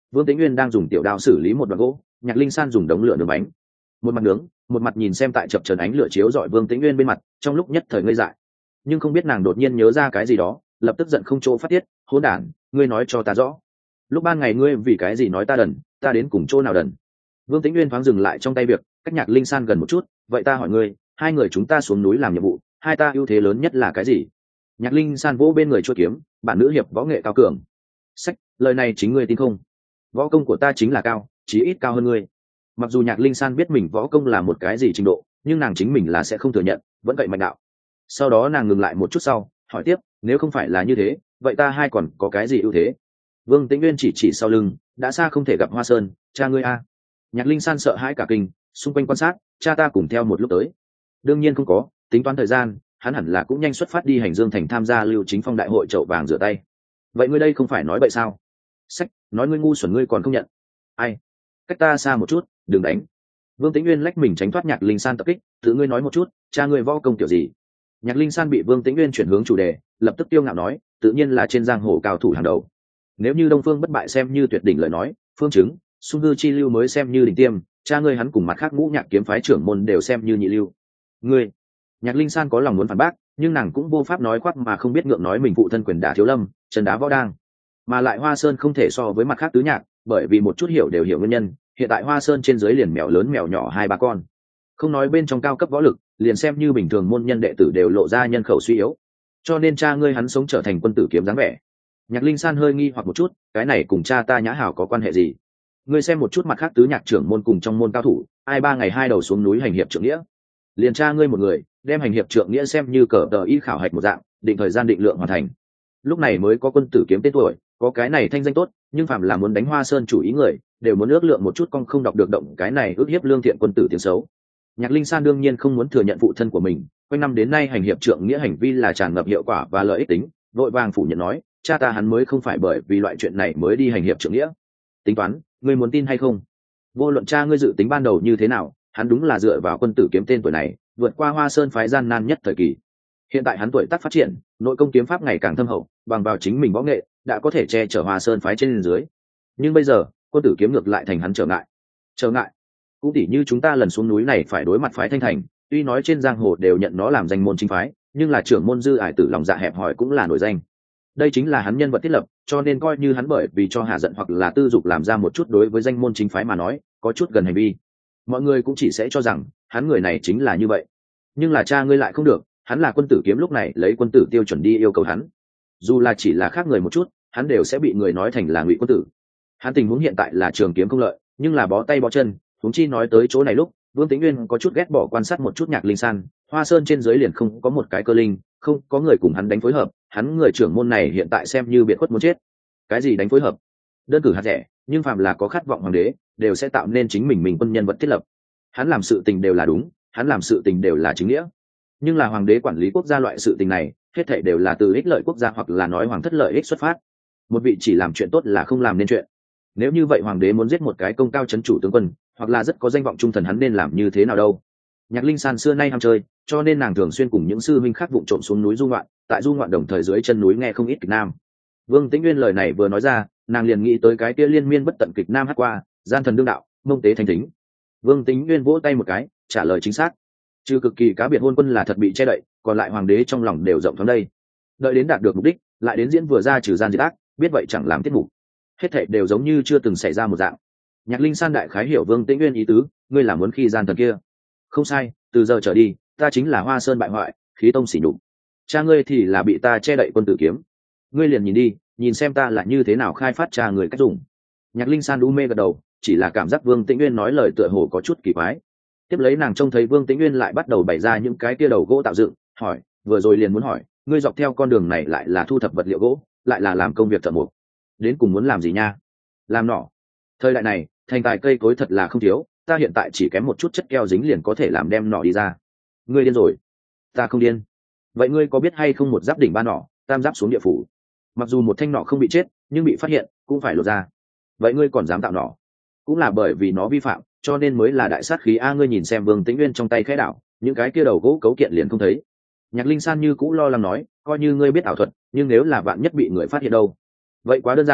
Vương Tĩnh Nguyên đang dùng tiểu đao xử lý một đoạn gỗ, Nhạc Linh San dùng đống lửa nướng bánh, một mặt nướng một mặt nhìn xem tại chập chờn ánh lửa chiếu rọi Vương Tĩnh Nguyên bên mặt, trong lúc nhất thời ngây dại. Nhưng không biết nàng đột nhiên nhớ ra cái gì đó, lập tức giận không chỗ phát tiết. Hỗn đản, ngươi nói cho ta rõ, lúc ban ngày ngươi vì cái gì nói ta đần, ta đến cùng chỗ nào đần? Vương Tĩnh Nguyên thoáng dừng lại trong tay việc, cách Nhạc Linh San gần một chút. Vậy ta hỏi ngươi, hai người chúng ta xuống núi làm nhiệm vụ, hai ta ưu thế lớn nhất là cái gì? Nhạc Linh San vỗ bên người chuôi kiếm, bản nữ hiệp võ nghệ cao cường. Sách, lời này chính ngươi tin không? Võ công của ta chính là cao, chí ít cao hơn ngươi. Mặc dù Nhạc Linh San biết mình võ công là một cái gì trình độ, nhưng nàng chính mình là sẽ không thừa nhận, vẫn cậy mạnh đạo. Sau đó nàng ngừng lại một chút sau, hỏi tiếp, nếu không phải là như thế, vậy ta hai còn có cái gì ưu thế? Vương Tĩnh Nguyên chỉ chỉ sau lưng, đã xa không thể gặp Hoa Sơn, cha ngươi a. Nhạc Linh San sợ hãi cả kinh, xung quanh quan sát, cha ta cùng theo một lúc tới. Đương nhiên không có, tính toán thời gian, hắn hẳn là cũng nhanh xuất phát đi hành Dương thành tham gia Lưu Chính Phong đại hội chậu vàng rửa tay. Vậy ngươi đây không phải nói bậy sao? Sách, nói ngươi ngu xuẩn ngươi còn không nhận. Ai? Cách ta xa một chút, đừng đánh. Vương Tĩnh Nguyên lách mình tránh thoát Nhạc Linh San tập kích, tự ngươi nói một chút, cha ngươi võ công kiểu gì? Nhạc Linh San bị Vương Tĩnh Nguyên chuyển hướng chủ đề, lập tức tiêu ngạo nói, tự nhiên là trên giang hồ cao thủ hàng đầu. Nếu như Đông Phương bất bại xem như tuyệt đỉnh lời nói, Phương Chứng, Sung Hư Chi Lưu mới xem như đỉnh tiêm, cha ngươi hắn cùng mặt khác ngũ nhạc kiếm phái trưởng môn đều xem như nhị lưu. Ngươi, Nhạc Linh San có lòng muốn phản bác, nhưng nàng cũng vô pháp nói khoác mà không biết ngượng nói mình phụ thân quyền đả thiếu lâm, chân đá võ đang, mà lại Hoa Sơn không thể so với mặt khác tứ nhạc, bởi vì một chút hiểu đều hiểu nguyên nhân. Hiện tại Hoa Sơn trên dưới liền mèo lớn mèo nhỏ hai ba con, không nói bên trong cao cấp võ lực, liền xem như bình thường môn nhân đệ tử đều lộ ra nhân khẩu suy yếu, cho nên cha ngươi hắn sống trở thành quân tử kiếm dáng vẻ. Nhạc Linh San hơi nghi hoặc một chút, cái này cùng cha ta Nhã Hảo có quan hệ gì? Ngươi xem một chút mặt khác tứ nhạc trưởng môn cùng trong môn cao thủ, ai ba ngày hai đầu xuống núi hành hiệp trượng nghĩa, liền cha ngươi một người đem hành hiệp trượng nghĩa xem như cờ tờ y khảo hạch một dạng, định thời gian định lượng hoàn thành, lúc này mới có quân tử kiếm tên tuổi, có cái này thanh danh tốt. Nhưng phạm là muốn đánh Hoa Sơn chủ ý người, đều muốn ước lượng một chút con không đọc được động cái này ước hiếp lương thiện quân tử tiếng xấu. Nhạc Linh San đương nhiên không muốn thừa nhận phụ thân của mình quanh năm đến nay hành hiệp trượng nghĩa hành vi là tràn ngập hiệu quả và lợi ích tính, vội vàng phủ nhận nói, cha ta hắn mới không phải bởi vì loại chuyện này mới đi hành hiệp trượng nghĩa. Tính toán, ngươi muốn tin hay không? Vô luận cha ngươi dự tính ban đầu như thế nào, hắn đúng là dựa vào quân tử kiếm tên tuổi này vượt qua Hoa Sơn phái gian nan nhất thời kỳ. Hiện tại hắn tuổi tác phát triển, nội công kiếm pháp ngày càng thâm hậu, bằng vào chính mình võ nghệ đã có thể che chở Hoa Sơn phái trên dưới. Nhưng bây giờ quân tử kiếm ngược lại thành hắn trở ngại. Trở ngại cũng tỉ như chúng ta lần xuống núi này phải đối mặt phái Thanh Thành, tuy nói trên giang hồ đều nhận nó làm danh môn chính phái, nhưng là trưởng môn Dư Ải Tử lòng dạ hẹp hòi cũng là nổi danh. Đây chính là hắn nhân vật thiết lập, cho nên coi như hắn bởi vì cho hạ giận hoặc là tư dục làm ra một chút đối với danh môn chính phái mà nói có chút gần hành vi, mọi người cũng chỉ sẽ cho rằng hắn người này chính là như vậy. Nhưng là cha ngươi lại không được, hắn là quân tử kiếm, lúc này lấy quân tử tiêu chuẩn đi yêu cầu hắn, dù là chỉ là khác người một chút, hắn đều sẽ bị người nói thành là ngụy quân tử. Hắn tình huống hiện tại là trường kiếm không lợi, nhưng là bó tay bó chân. Huống chi nói tới chỗ này lúc, Vương Tĩnh Nguyên có chút ghét bỏ quan sát một chút Nhạc Linh San, Hoa Sơn trên dưới liền không có một cái cơ linh, không có người cùng hắn đánh phối hợp, hắn người trưởng môn này hiện tại xem như biệt khuất muốn chết. Cái gì đánh phối hợp? Đơn cử hạt rẻ, nhưng phàm là có khát vọng hoàng đế, đều sẽ tạo nên chính mình mình quân nhân vật thiết lập. Hắn làm sự tình đều là đúng, hắn làm sự tình đều là chính nghĩa. Nhưng là hoàng đế quản lý quốc gia loại sự tình này, hết thảy đều là từ ích lợi quốc gia hoặc là nói hoàng thất lợi ích xuất phát. Một vị chỉ làm chuyện tốt là không làm nên chuyện. Nếu như vậy hoàng đế muốn giết một cái công cao chấn chủ tướng quân, hoặc là rất có danh vọng trung thần, hắn nên làm như thế nào đâu? Nhạc Linh San xưa nay ham chơi, cho nên nàng thường xuyên cùng những sư huynh khác vụng trộm xuống núi du ngoạn, tại du ngoạn đồng thời dưới chân núi nghe không ít kịch nam. Vương Tĩnh Nguyên lời này vừa nói ra, nàng liền nghĩ tới cái kia liên miên bất tận kịch nam hát qua, gian thần đương đạo, mông tế thành tính. Vương Tĩnh Nguyên vỗ tay một cái, trả lời chính xác. Trừ cực kỳ cá biệt hôn quân là thật bị che đậy, còn lại hoàng đế trong lòng đều rộng thoáng đây. Đợi đến đạt được mục đích, lại đến diễn vừa ra trừ gian diệt ác, biết vậy chẳng làm tiết mục. Hết thảy đều giống như chưa từng xảy ra một dạng. Nhạc Linh San đại khái hiểu Vương Tĩnh Nguyên ý tứ, ngươi là muốn khi gian thần kia. Không sai, từ giờ trở đi, ta chính là Hoa Sơn bại hoại, khí tông sỉ nhục. Cha ngươi thì là bị ta che đậy quân tử kiếm. Ngươi liền nhìn đi, nhìn xem ta là như thế nào khai phát cha người cách dùng. Nhạc Linh San u mê gật đầu, chỉ là cảm giác Vương Tĩnh Nguyên nói lời tựa hồ có chút kỳ quái. Tiếp lấy nàng trông thấy Vương Tĩnh Nguyên lại bắt đầu bày ra những cái kia đầu gỗ tạo dựng, hỏi, vừa rồi liền muốn hỏi, ngươi dọc theo con đường này lại là thu thập vật liệu gỗ, lại là làm công việc thợ mộc, đến cùng muốn làm gì nha? Làm nỏ. Thời đại này, thành tài cây cối thật là không thiếu, ta hiện tại chỉ kém một chút chất keo dính liền có thể làm đem nỏ đi ra. Ngươi điên rồi? Ta không điên. Vậy ngươi có biết hay không, một giáp đỉnh ba nỏ, tam giáp xuống địa phủ, mặc dù một thanh nỏ không bị chết, nhưng bị phát hiện cũng phải lột ra. Vậy ngươi còn dám tạo nỏ? Cũng là bởi vì nó vi phạm, cho nên mới là đại sát khí a. Ngươi nhìn xem Vương Tĩnh Nguyên trong tay khẽ đảo, những cái kia đầu gỗ cấu kiện liền không thấy. Nhạc Linh San như cũ lo lắng nói, coi như ngươi biết ảo thuật, nhưng nếu là vạn nhất bị người phát hiện đâu? Vậy quá đơn giản,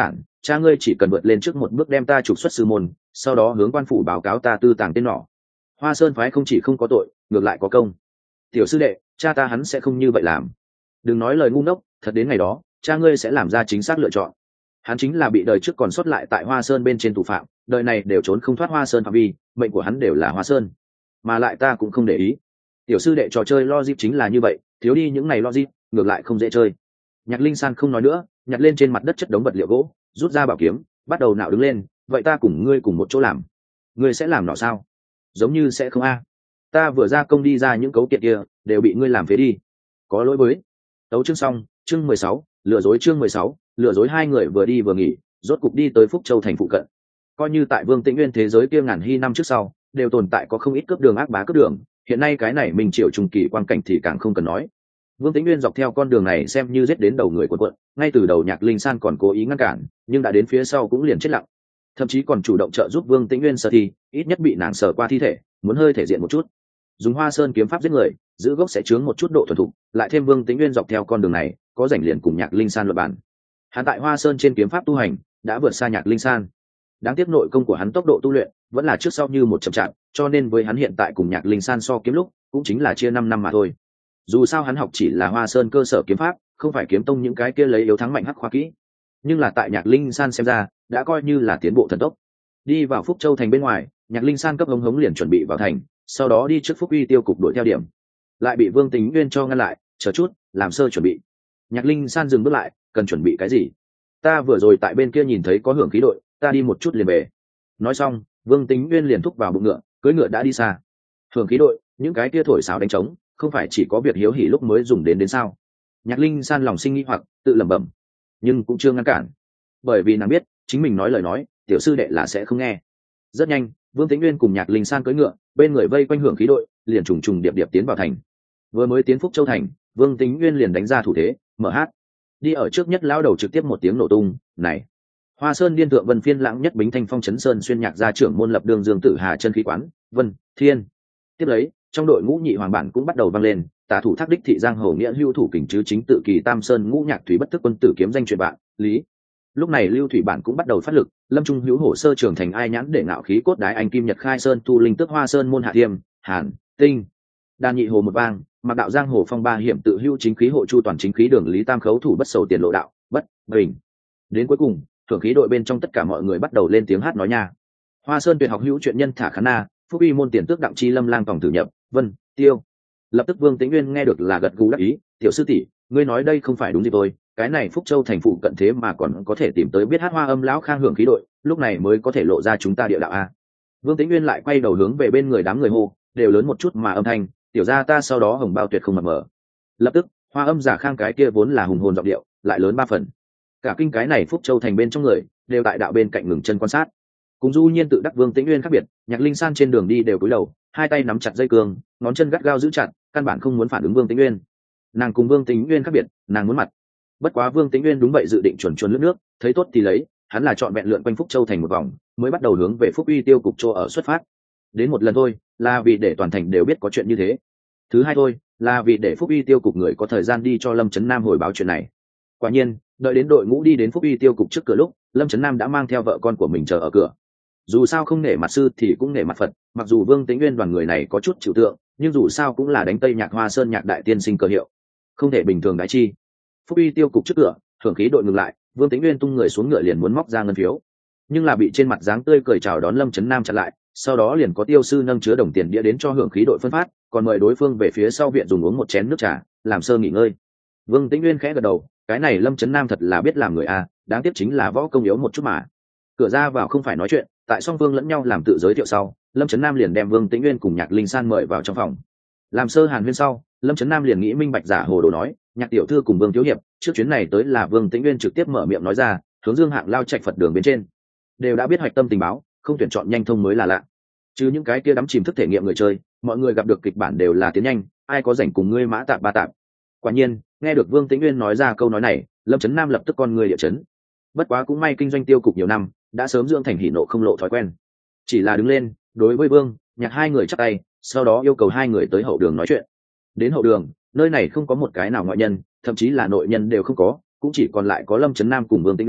cha ngươi chỉ cần vượt lên trước một bước đem ta trục xuất sư môn, sau đó hướng quan phủ báo cáo ta tư tàng tên nỏ. Hoa Sơn phái không chỉ không có tội, ngược lại có công. Tiểu sư đệ, cha ta hắn sẽ không như vậy làm. Đừng nói lời ngu ngốc, thật đến ngày đó cha ngươi sẽ làm ra chính xác lựa chọn. Hắn chính là bị đời trước còn sót lại tại Hoa Sơn bên trên tù phạm, đời này đều trốn không thoát Hoa Sơn phạm vi, mệnh của hắn đều là Hoa Sơn. Mà lại ta cũng không để ý. Tiểu sư đệ trò chơi logic chính là như vậy, thiếu đi những này logic, ngược lại không dễ chơi. Nhạc Linh San không nói nữa, nhặt lên trên mặt đất chất đống vật liệu gỗ, rút ra bảo kiếm, bắt đầu nạo đứng lên. Vậy ta cùng ngươi cùng một chỗ làm. Ngươi sẽ làm nọ sao? Giống như sẽ không a. Ta vừa ra công đi ra những cấu kiện kia, đều bị ngươi làm phế đi. Có lỗi với. Tấu chương xong, chương mười sáu, lừa dối chương mười sáu, lừa dối. Hai người vừa đi vừa nghỉ, rốt cục đi tới Phúc Châu thành phụ cận. Coi như tại Vương Tĩnh Nguyên thế giới kia ngàn hy năm trước sau, đều tồn tại có không ít cướp đường ác bá cướp đường, hiện nay cái này Minh Triều trung kỳ quang cảnh thì càng không cần nói. Vương Tĩnh Nguyên dọc theo con đường này xem như giết đến đầu người quần quận, ngay từ đầu Nhạc Linh San còn cố ý ngăn cản, nhưng đã đến phía sau cũng liền chết lặng. Thậm chí còn chủ động trợ giúp Vương Tĩnh Nguyên sơ thi, ít nhất bị nàng sờ qua thi thể, muốn hơi thể diện một chút. Dùng Hoa Sơn kiếm pháp giết người, giữ gốc sẽ chướng một chút độ thuần thục, lại thêm Vương Tĩnh Nguyên dọc theo con đường này, có rảnh liền cùng Nhạc Linh San luận bàn. Hắn tại Hoa Sơn trên kiếm pháp tu hành, đã vượt xa Nhạc Linh San. Đáng tiếc nội công của hắn tốc độ tu luyện vẫn là trước sau như một chậm chạp, cho nên với hắn hiện tại cùng Nhạc Linh San so kiếm lúc, cũng chính là chia năm năm mà thôi. Dù sao hắn học chỉ là Hoa Sơn cơ sở kiếm pháp, không phải kiếm tông những cái kia lấy yếu thắng mạnh hắc khoa kỹ. Nhưng là tại Nhạc Linh San xem ra, đã coi như là tiến bộ thần tốc. Đi vào Phúc Châu thành bên ngoài, Nhạc Linh San cấp hống hống liền chuẩn bị vào thành, sau đó đi trước Phúc Uy tiêu cục đuổi theo điểm, lại bị Vương Tĩnh Nguyên cho ngăn lại, chờ chút, làm sơ chuẩn bị. Nhạc Linh San dừng bước lại, cần chuẩn bị cái gì? Ta vừa rồi tại bên kia nhìn thấy có hưởng khí đội, ta đi một chút liền về. Nói xong, Vương Tĩnh Nguyên liền thúc vào bụng ngựa, cưỡi ngựa đã đi xa. Hưởng khí đội, những cái kia thổi sáo đánh trống, không phải chỉ có việc hiếu hỉ lúc mới dùng đến đến sao? Nhạc Linh San lòng sinh nghi hoặc, tự lẩm bẩm, nhưng cũng chưa ngăn cản, bởi vì nàng biết chính mình nói lời nói, tiểu sư đệ là sẽ không nghe. Rất nhanh, Vương Tĩnh Nguyên cùng Nhạc Linh San cưỡi ngựa, bên người vây quanh hưởng khí đội, liền trùng trùng điệp điệp tiến vào thành. Vừa mới tiến Phúc Châu thành, Vương Tĩnh Nguyên liền đánh ra thủ thế, mở hát. Đi ở trước nhất lão đầu trực tiếp một tiếng nổ tung, này. Hoa Sơn điên thượng Vân Phiên lãng nhất bính thanh phong chấn sơn xuyên nhạc gia trưởng môn lập đường Dương Tử Hà chân khí quán, Vân Thiên. Tiếp lấy, trong đội ngũ nhị hoàng bản cũng bắt đầu vang lên, tả thủ thác đích thị giang hồ nghĩa lưu thủ kình chứ chính tự kỳ tam sơn ngũ nhạc thủy bất thức quân tử kiếm danh truyền bạn, lý. Lúc này lưu thủy bản cũng bắt đầu phát lực, lâm trung hữu hổ sơ trưởng thành ai nhãn để ngạo khí cốt đái anh kim nhật khai sơn thu linh tước Hoa Sơn môn hạ thiêm, hàn, tinh. Đàn nhị hồ một vang, mặc đạo giang hồ phong ba hiểm tự hữu chính khí hộ chu toàn chính khí đường lý tam khấu thủ bất sầu tiền lộ đạo, bất bình. Đến cuối cùng, thưởng khí đội bên trong tất cả mọi người bắt đầu lên tiếng hát nói nha. Hoa Sơn tuyệt học hữu chuyện nhân thả khán na, phúc uy môn tiền tước đặng chi lâm lang tổng thử nhập, vân tiêu. Lập tức Vương Tĩnh Nguyên nghe được là gật gù đáp ý, tiểu sư tỷ, ngươi nói đây không phải đúng gì tôi, cái này Phúc Châu thành phụ cận thế mà còn có thể tìm tới biết hát hoa âm lão khang hưởng khí đội, lúc này mới có thể lộ ra chúng ta địa đạo a. Vương Tĩnh Nguyên lại quay đầu hướng về bên người đám người hô, đều lớn một chút mà âm thanh, tiểu gia ta sau đó hồng bao tuyệt không mập mờ. Lập tức, hoa âm giả khang cái kia vốn là hùng hồn giọng điệu, lại lớn ba phần. Cả kinh cái này Phúc Châu thành bên trong người, đều tại đạo bên cạnh ngừng chân quan sát. Cùng Du Nhiên tự đắc Vương Tĩnh Nguyên khác biệt, Nhạc Linh San trên đường đi đều cúi đầu, hai tay nắm chặt dây cương, ngón chân gắt gao giữ chặt, căn bản không muốn phản ứng Vương Tĩnh Nguyên. Nàng cùng Vương Tĩnh Nguyên khác biệt, nàng muốn mặt. Bất quá Vương Tĩnh Nguyên đúng vậy dự định chuẩn chuẩn lướt nước, thấy tốt thì lấy, hắn là chọn vẹn lượn quanh Phúc Châu thành một vòng, mới bắt đầu hướng về Phúc Uy tiêu cục chỗ ở xuất phát. Đến một lần thôi, là vì để toàn thành đều biết có chuyện như thế. Thứ hai thôi, là vì để Phúc Uy tiêu cục người có thời gian đi cho Lâm Chấn Nam hồi báo chuyện này. Quả nhiên, đợi đến đội ngũ đi đến Phúc Uy tiêu cục trước cửa lúc, Lâm Chấn Nam đã mang theo vợ con của mình chờ ở cửa. Dù sao không nể mặt sư thì cũng nể mặt Phật, mặc dù Vương Tĩnh Nguyên đoàn người này có chút chịu tượng, nhưng dù sao cũng là đánh Tây Nhạc Hoa Sơn nhạc đại tiên sinh cơ hiệu, không thể bình thường đái chi. Phúc Uy tiêu cục trước cửa, thưởng khí đội ngừng lại, Vương Tĩnh Nguyên tung người xuống ngựa liền muốn móc ra ngân phiếu, nhưng là bị trên mặt dáng tươi cười chào đón Lâm Chấn Nam chặn lại, sau đó liền có tiêu sư nâng chứa đồng tiền đĩa đến cho hưởng khí đội phân phát, còn mời đối phương về phía sau viện dùng uống một chén nước trà, làm sơ nghỉ ngơi. Vương Tĩnh Nguyên khẽ gật đầu, cái này Lâm Chấn Nam thật là biết làm người a, đáng tiếc chính là võ công yếu một chút mà. Cửa ra vào không phải nói chuyện, tại song phương lẫn nhau làm tự giới thiệu sau, Lâm Chấn Nam liền đem Vương Tĩnh Nguyên cùng Nhạc Linh San mời vào trong phòng. Làm sơ hàn huyên sau, Lâm Chấn Nam liền nghĩ minh bạch giả hồ đồ nói, Nhạc tiểu thư cùng Vương thiếu hiệp, trước chuyến này tới là Vương Tĩnh Nguyên trực tiếp mở miệng nói ra, hướng Dương hạng lao trạch Phật đường bên trên, đều đã biết hoạch tâm tình báo, không tuyển chọn nhanh thông mới là lạ. Chứ những cái kia đắm chìm thức thể nghiệm người chơi, mọi người gặp được kịch bản đều là tiến nhanh, ai có rảnh cùng ngươi mã tạp ba tạp. Quả nhiên, nghe được Vương Tĩnh Nguyên nói ra câu nói này, Lâm Chấn Nam lập tức con người địa chấn. Bất quá cũng may kinh doanh tiêu cục nhiều năm, đã sớm dưỡng thành hỉ nộ không lộ thói quen, chỉ là đứng lên đối với Vương Nhạc hai người chắp tay, sau đó yêu cầu hai người tới hậu đường nói chuyện. Đến hậu đường, nơi này không có một cái nào ngoại nhân, thậm chí là nội nhân đều không có, cũng chỉ còn lại có Lâm Chấn Nam cùng Vương Tĩnh Nguyên,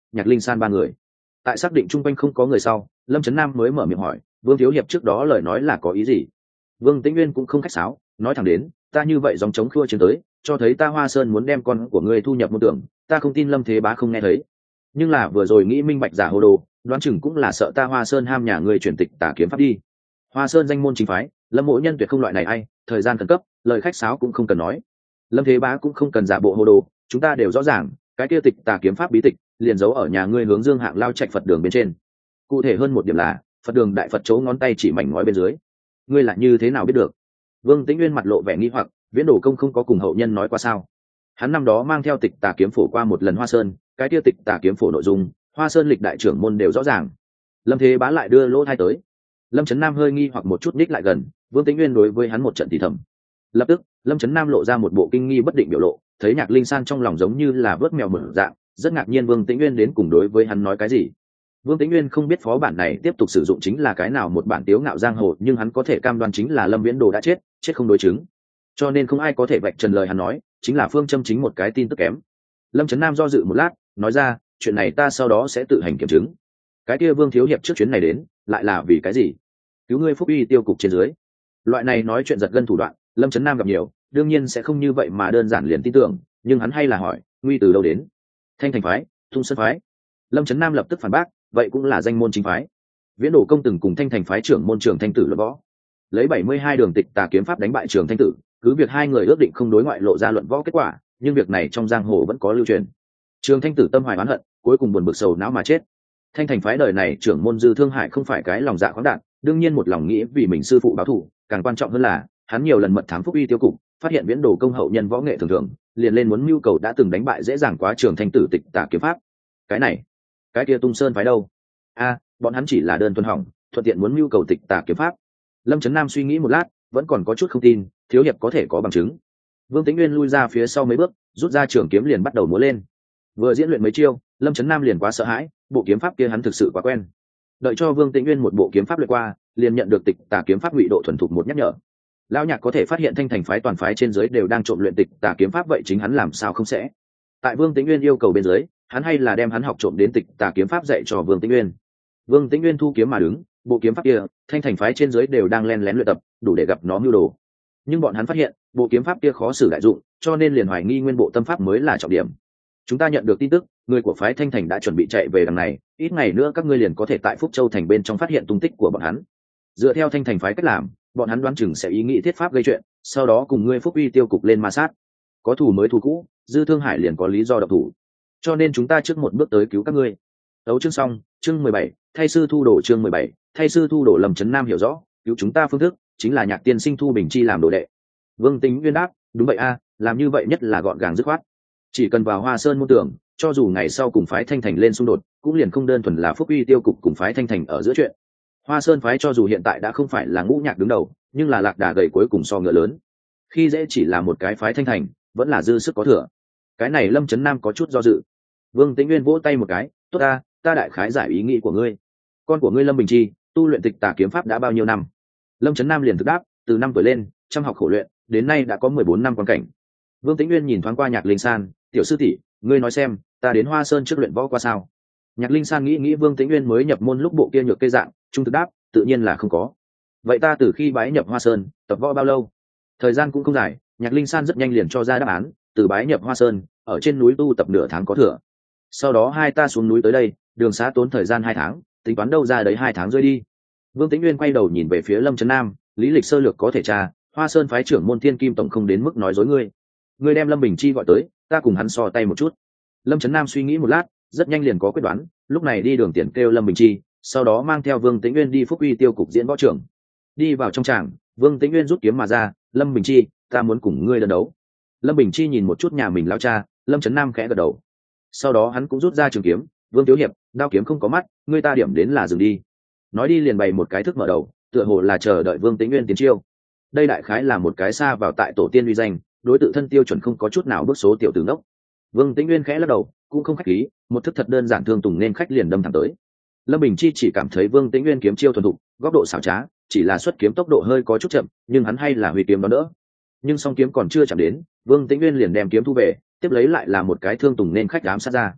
nhạc linh san ba người. Tại xác định chung quanh không có người sau, Lâm Trấn Nam mới mở miệng hỏi, Vương thiếu hiệp trước đó lời nói là có ý gì? Vương Tĩnh Nguyên cũng không khách sáo, nói thẳng đến, ta như vậy dòng chống khua chiến tới, cho thấy ta Hoa Sơn muốn đem con của ngươi thu nhập môn tưởng, ta không tin Lâm Thế Bá không nghe thấy. Nhưng là vừa rồi nghĩ minh bạch giả hồ đồ, đoán chừng cũng là sợ ta Hoa Sơn ham nhà ngươi chuyển tịch tả kiếm pháp đi. Hoa Sơn danh môn chính phái, Lâm mỗ nhân tuyệt không loại này ai, thời gian khẩn cấp, lời khách sáo cũng không cần nói. Lâm Thế Bá cũng không cần giả bộ hồ đồ, chúng ta đều rõ ràng, cái kia tịch tà kiếm pháp bí tịch liền giấu ở nhà ngươi hướng Dương Hạng lao trạch Phật đường bên trên. Cụ thể hơn một điểm là, Phật đường đại Phật chỗ ngón tay chỉ mảnh ngói bên dưới. Ngươi là như thế nào biết được? Vương Tĩnh Nguyên mặt lộ vẻ nghi hoặc, Viễn Đồ công không có cùng hậu nhân nói qua sao? Hắn năm đó mang theo tịch tà kiếm phổ qua một lần Hoa Sơn, cái kia tịch tà kiếm phổ nội dung, Hoa Sơn lịch đại trưởng môn đều rõ ràng. Lâm Thế Bá lại đưa lỗ thai tới. Lâm Trấn Nam hơi nghi hoặc một chút ních lại gần, Vương Tĩnh Nguyên đối với hắn một trận thì thầm. Lập tức, Lâm Trấn Nam lộ ra một bộ kinh nghi bất định biểu lộ, thấy Nhạc Linh San trong lòng giống như là vớt mèo mở dạng, rất ngạc nhiên Vương Tĩnh Nguyên đến cùng đối với hắn nói cái gì. Vương Tĩnh Nguyên không biết phó bản này tiếp tục sử dụng chính là cái nào một bản tiếu ngạo giang hồ, nhưng hắn có thể cam đoan chính là Lâm Viễn Đồ đã chết, chết không đối chứng. Cho nên không ai có thể vạch trần lời hắn nói, chính là phương châm chính một cái tin tức kém. Lâm Trấn Nam do dự một lát, nói ra, chuyện này ta sau đó sẽ tự hành kiểm chứng. Cái kia Vương thiếu hiệp trước chuyến này đến, lại là vì cái gì? Cứu ngươi phúc uy tiêu cục trên dưới. Loại này nói chuyện giật gân thủ đoạn, Lâm Trấn Nam gặp nhiều, đương nhiên sẽ không như vậy mà đơn giản liền tin tưởng, nhưng hắn hay là hỏi, nguy từ đâu đến? Thanh Thành phái, Thung Sơn phái. Lâm Trấn Nam lập tức phản bác, vậy cũng là danh môn chính phái. Viễn Đồ công từng cùng Thanh Thành phái trưởng môn trưởng Thanh Tử luận võ, lấy bảy mươi hai đường tịch tà kiếm pháp đánh bại trưởng Thanh Tử, cứ việc hai người ước định không đối ngoại lộ ra luận võ kết quả, nhưng việc này trong giang hồ vẫn có lưu truyền. Trường Thanh Tử tâm hoài oán hận, cuối cùng buồn bực sầu não mà chết. Thanh Thành phái đời này trưởng môn Dư Thương Hải không phải cái lòng dạ khoáng đạt, đương nhiên một lòng nghĩ vì mình sư phụ báo thù, càng quan trọng hơn là hắn nhiều lần mật thám phúc uy tiêu cục, phát hiện Viễn Đồ công hậu nhân võ nghệ thường thường, liền lên muốn mưu cầu đã từng đánh bại dễ dàng quá Trường Thanh Tử tịch tà kiếm pháp. Cái này, cái kia Tung Sơn phái đâu? A, bọn hắn chỉ là đơn thuần hỏng, thuận tiện muốn mưu cầu tịch tà kiếm pháp. Lâm Trấn Nam suy nghĩ một lát, vẫn còn có chút không tin, thiếu hiệp có thể có bằng chứng. Vương Tĩnh Nguyên lui ra phía sau mấy bước, rút ra trường kiếm liền bắt đầu múa lên. Vừa diễn luyện mấy chiêu, Lâm Trấn Nam liền quá sợ hãi, bộ kiếm pháp kia hắn thực sự quá quen. Đợi cho Vương Tĩnh Nguyên một bộ kiếm pháp luyện qua, liền nhận được tịch tà kiếm pháp ngụy độ thuần thục một nhắc nhở. Lão Nhạc có thể phát hiện Thanh Thành phái toàn phái trên dưới đều đang trộm luyện tịch tà kiếm pháp, vậy chính hắn làm sao không sẽ? Tại Vương Tĩnh Nguyên yêu cầu bên dưới, hắn hay là đem hắn học trộm đến tịch tà kiếm pháp dạy cho Vương Tĩnh Nguyên. Vương Tĩnh Nguyên thu kiếm mà đứng, bộ kiếm pháp kia, Thanh Thành phái trên dưới đều đang len lén luyện tập, đủ để gặp nó mưu đồ. Nhưng bọn hắn phát hiện, bộ kiếm pháp kia khó xử đại dụng, cho nên liền hoài nghi nguyên bộ tâm pháp mới là trọng điểm. Chúng ta nhận được tin tức, người của phái Thanh Thành đã chuẩn bị chạy về đằng này, ít ngày nữa các ngươi liền có thể tại Phúc Châu thành bên trong phát hiện tung tích của bọn hắn. Dựa theo Thanh Thành phái cách làm, bọn hắn đoán chừng sẽ ý nghĩ thiết pháp gây chuyện, sau đó cùng ngươi Phúc uy tiêu cục lên ma sát. Có thù mới thù cũ, Dư Thương Hải liền có lý do độc thủ. Cho nên chúng ta trước một bước tới cứu các ngươi. Đấu chương xong, chương mười bảy, thay sư thu đồ chương mười bảy, thay sư thu đồ. Lâm Trấn Nam hiểu rõ, cứu chúng ta phương thức chính là Nhạc tiên sinh thu Bình Chi làm đồ đệ. Vương Tĩnh Nguyên đáp, đúng vậy a, làm như vậy nhất là gọn gàng dứt khoát. Chỉ cần vào Hoa Sơn môn tưởng, cho dù ngày sau cùng phái Thanh Thành lên xung đột, cũng liền không đơn thuần là Phúc uy tiêu cục cùng phái Thanh Thành ở giữa chuyện. Hoa Sơn phái cho dù hiện tại đã không phải là Ngũ Nhạc đứng đầu, nhưng là lạc đà gầy cuối cùng so ngựa lớn. Khi dễ chỉ là một cái phái Thanh Thành, vẫn là dư sức có thừa. Cái này Lâm Trấn Nam có chút do dự. Vương Tĩnh Nguyên vỗ tay một cái, tốt ta, ta đại khái giải ý nghĩ của ngươi. Con của ngươi Lâm Bình Chi, tu luyện tịch tà kiếm pháp đã bao nhiêu năm? Lâm Trấn Nam liền thực đáp, từ năm tuổi lên, chăm học khổ luyện, đến nay đã có mười bốn năm quan cảnh. Vương Tĩnh Nguyên nhìn thoáng qua Nhạc Linh San, tiểu sư tỷ, ngươi nói xem, ta đến Hoa Sơn trước luyện võ qua sao? Nhạc Linh San nghĩ nghĩ Vương Tĩnh Nguyên mới nhập môn lúc bộ kia nhược cây dạng, trung thực đáp, tự nhiên là không có. Vậy ta từ khi bái nhập Hoa Sơn, tập võ bao lâu? Thời gian cũng không dài, Nhạc Linh San rất nhanh liền cho ra đáp án, từ bái nhập Hoa Sơn, ở trên núi tu tập nửa tháng có thừa. Sau đó hai ta xuống núi tới đây, đường xá tốn thời gian hai tháng, tính toán đâu ra đấy hai tháng rơi đi. Vương Tĩnh Nguyên quay đầu nhìn về phía Lâm Trấn Nam, lý lịch sơ lược có thể tra, Hoa Sơn phái trưởng môn Thiên Kim tổng không đến mức nói dối ngươi. Ngươi đem Lâm Bình Chi gọi tới, ta cùng hắn so tay một chút. Lâm Trấn Nam suy nghĩ một lát, rất nhanh liền có quyết đoán, lúc này đi đường tiền kêu Lâm Bình Chi, sau đó mang theo Vương Tĩnh Nguyên đi Phúc uy tiêu cục diễn võ trưởng. Đi vào trong tràng, Vương Tĩnh Nguyên rút kiếm mà ra, Lâm Bình Chi, ta muốn cùng ngươi đơn đấu. Lâm Bình Chi nhìn một chút nhà mình lão cha, Lâm Trấn Nam khẽ gật đầu. Sau đó hắn cũng rút ra trường kiếm, Vương thiếu hiệp, đao kiếm không có mắt, ngươi ta điểm đến là dừng đi. Nói đi liền bày một cái thức mở đầu, tựa hồ là chờ đợi Vương Tĩnh Nguyên tiến chiêu. Đây đại khái là một cái xa vào tại tổ tiên uy danh, đối tự thân tiêu chuẩn không có chút nào bước số tiểu tử đốc. Vương Tĩnh Nguyên khẽ lắc đầu, cũng không khách khí, một thức thật đơn giản thương tùng nên khách liền đâm thẳng tới. Lâm Bình Chi chỉ cảm thấy Vương Tĩnh Nguyên kiếm chiêu thuần thục, góc độ xảo trá, chỉ là xuất kiếm tốc độ hơi có chút chậm, nhưng hắn hay là huy kiếm đó đỡ. Nhưng song kiếm còn chưa chạm đến, Vương Tĩnh Nguyên liền đem kiếm thu về, tiếp lấy lại là một cái thương tùng nên khách ám sát ra.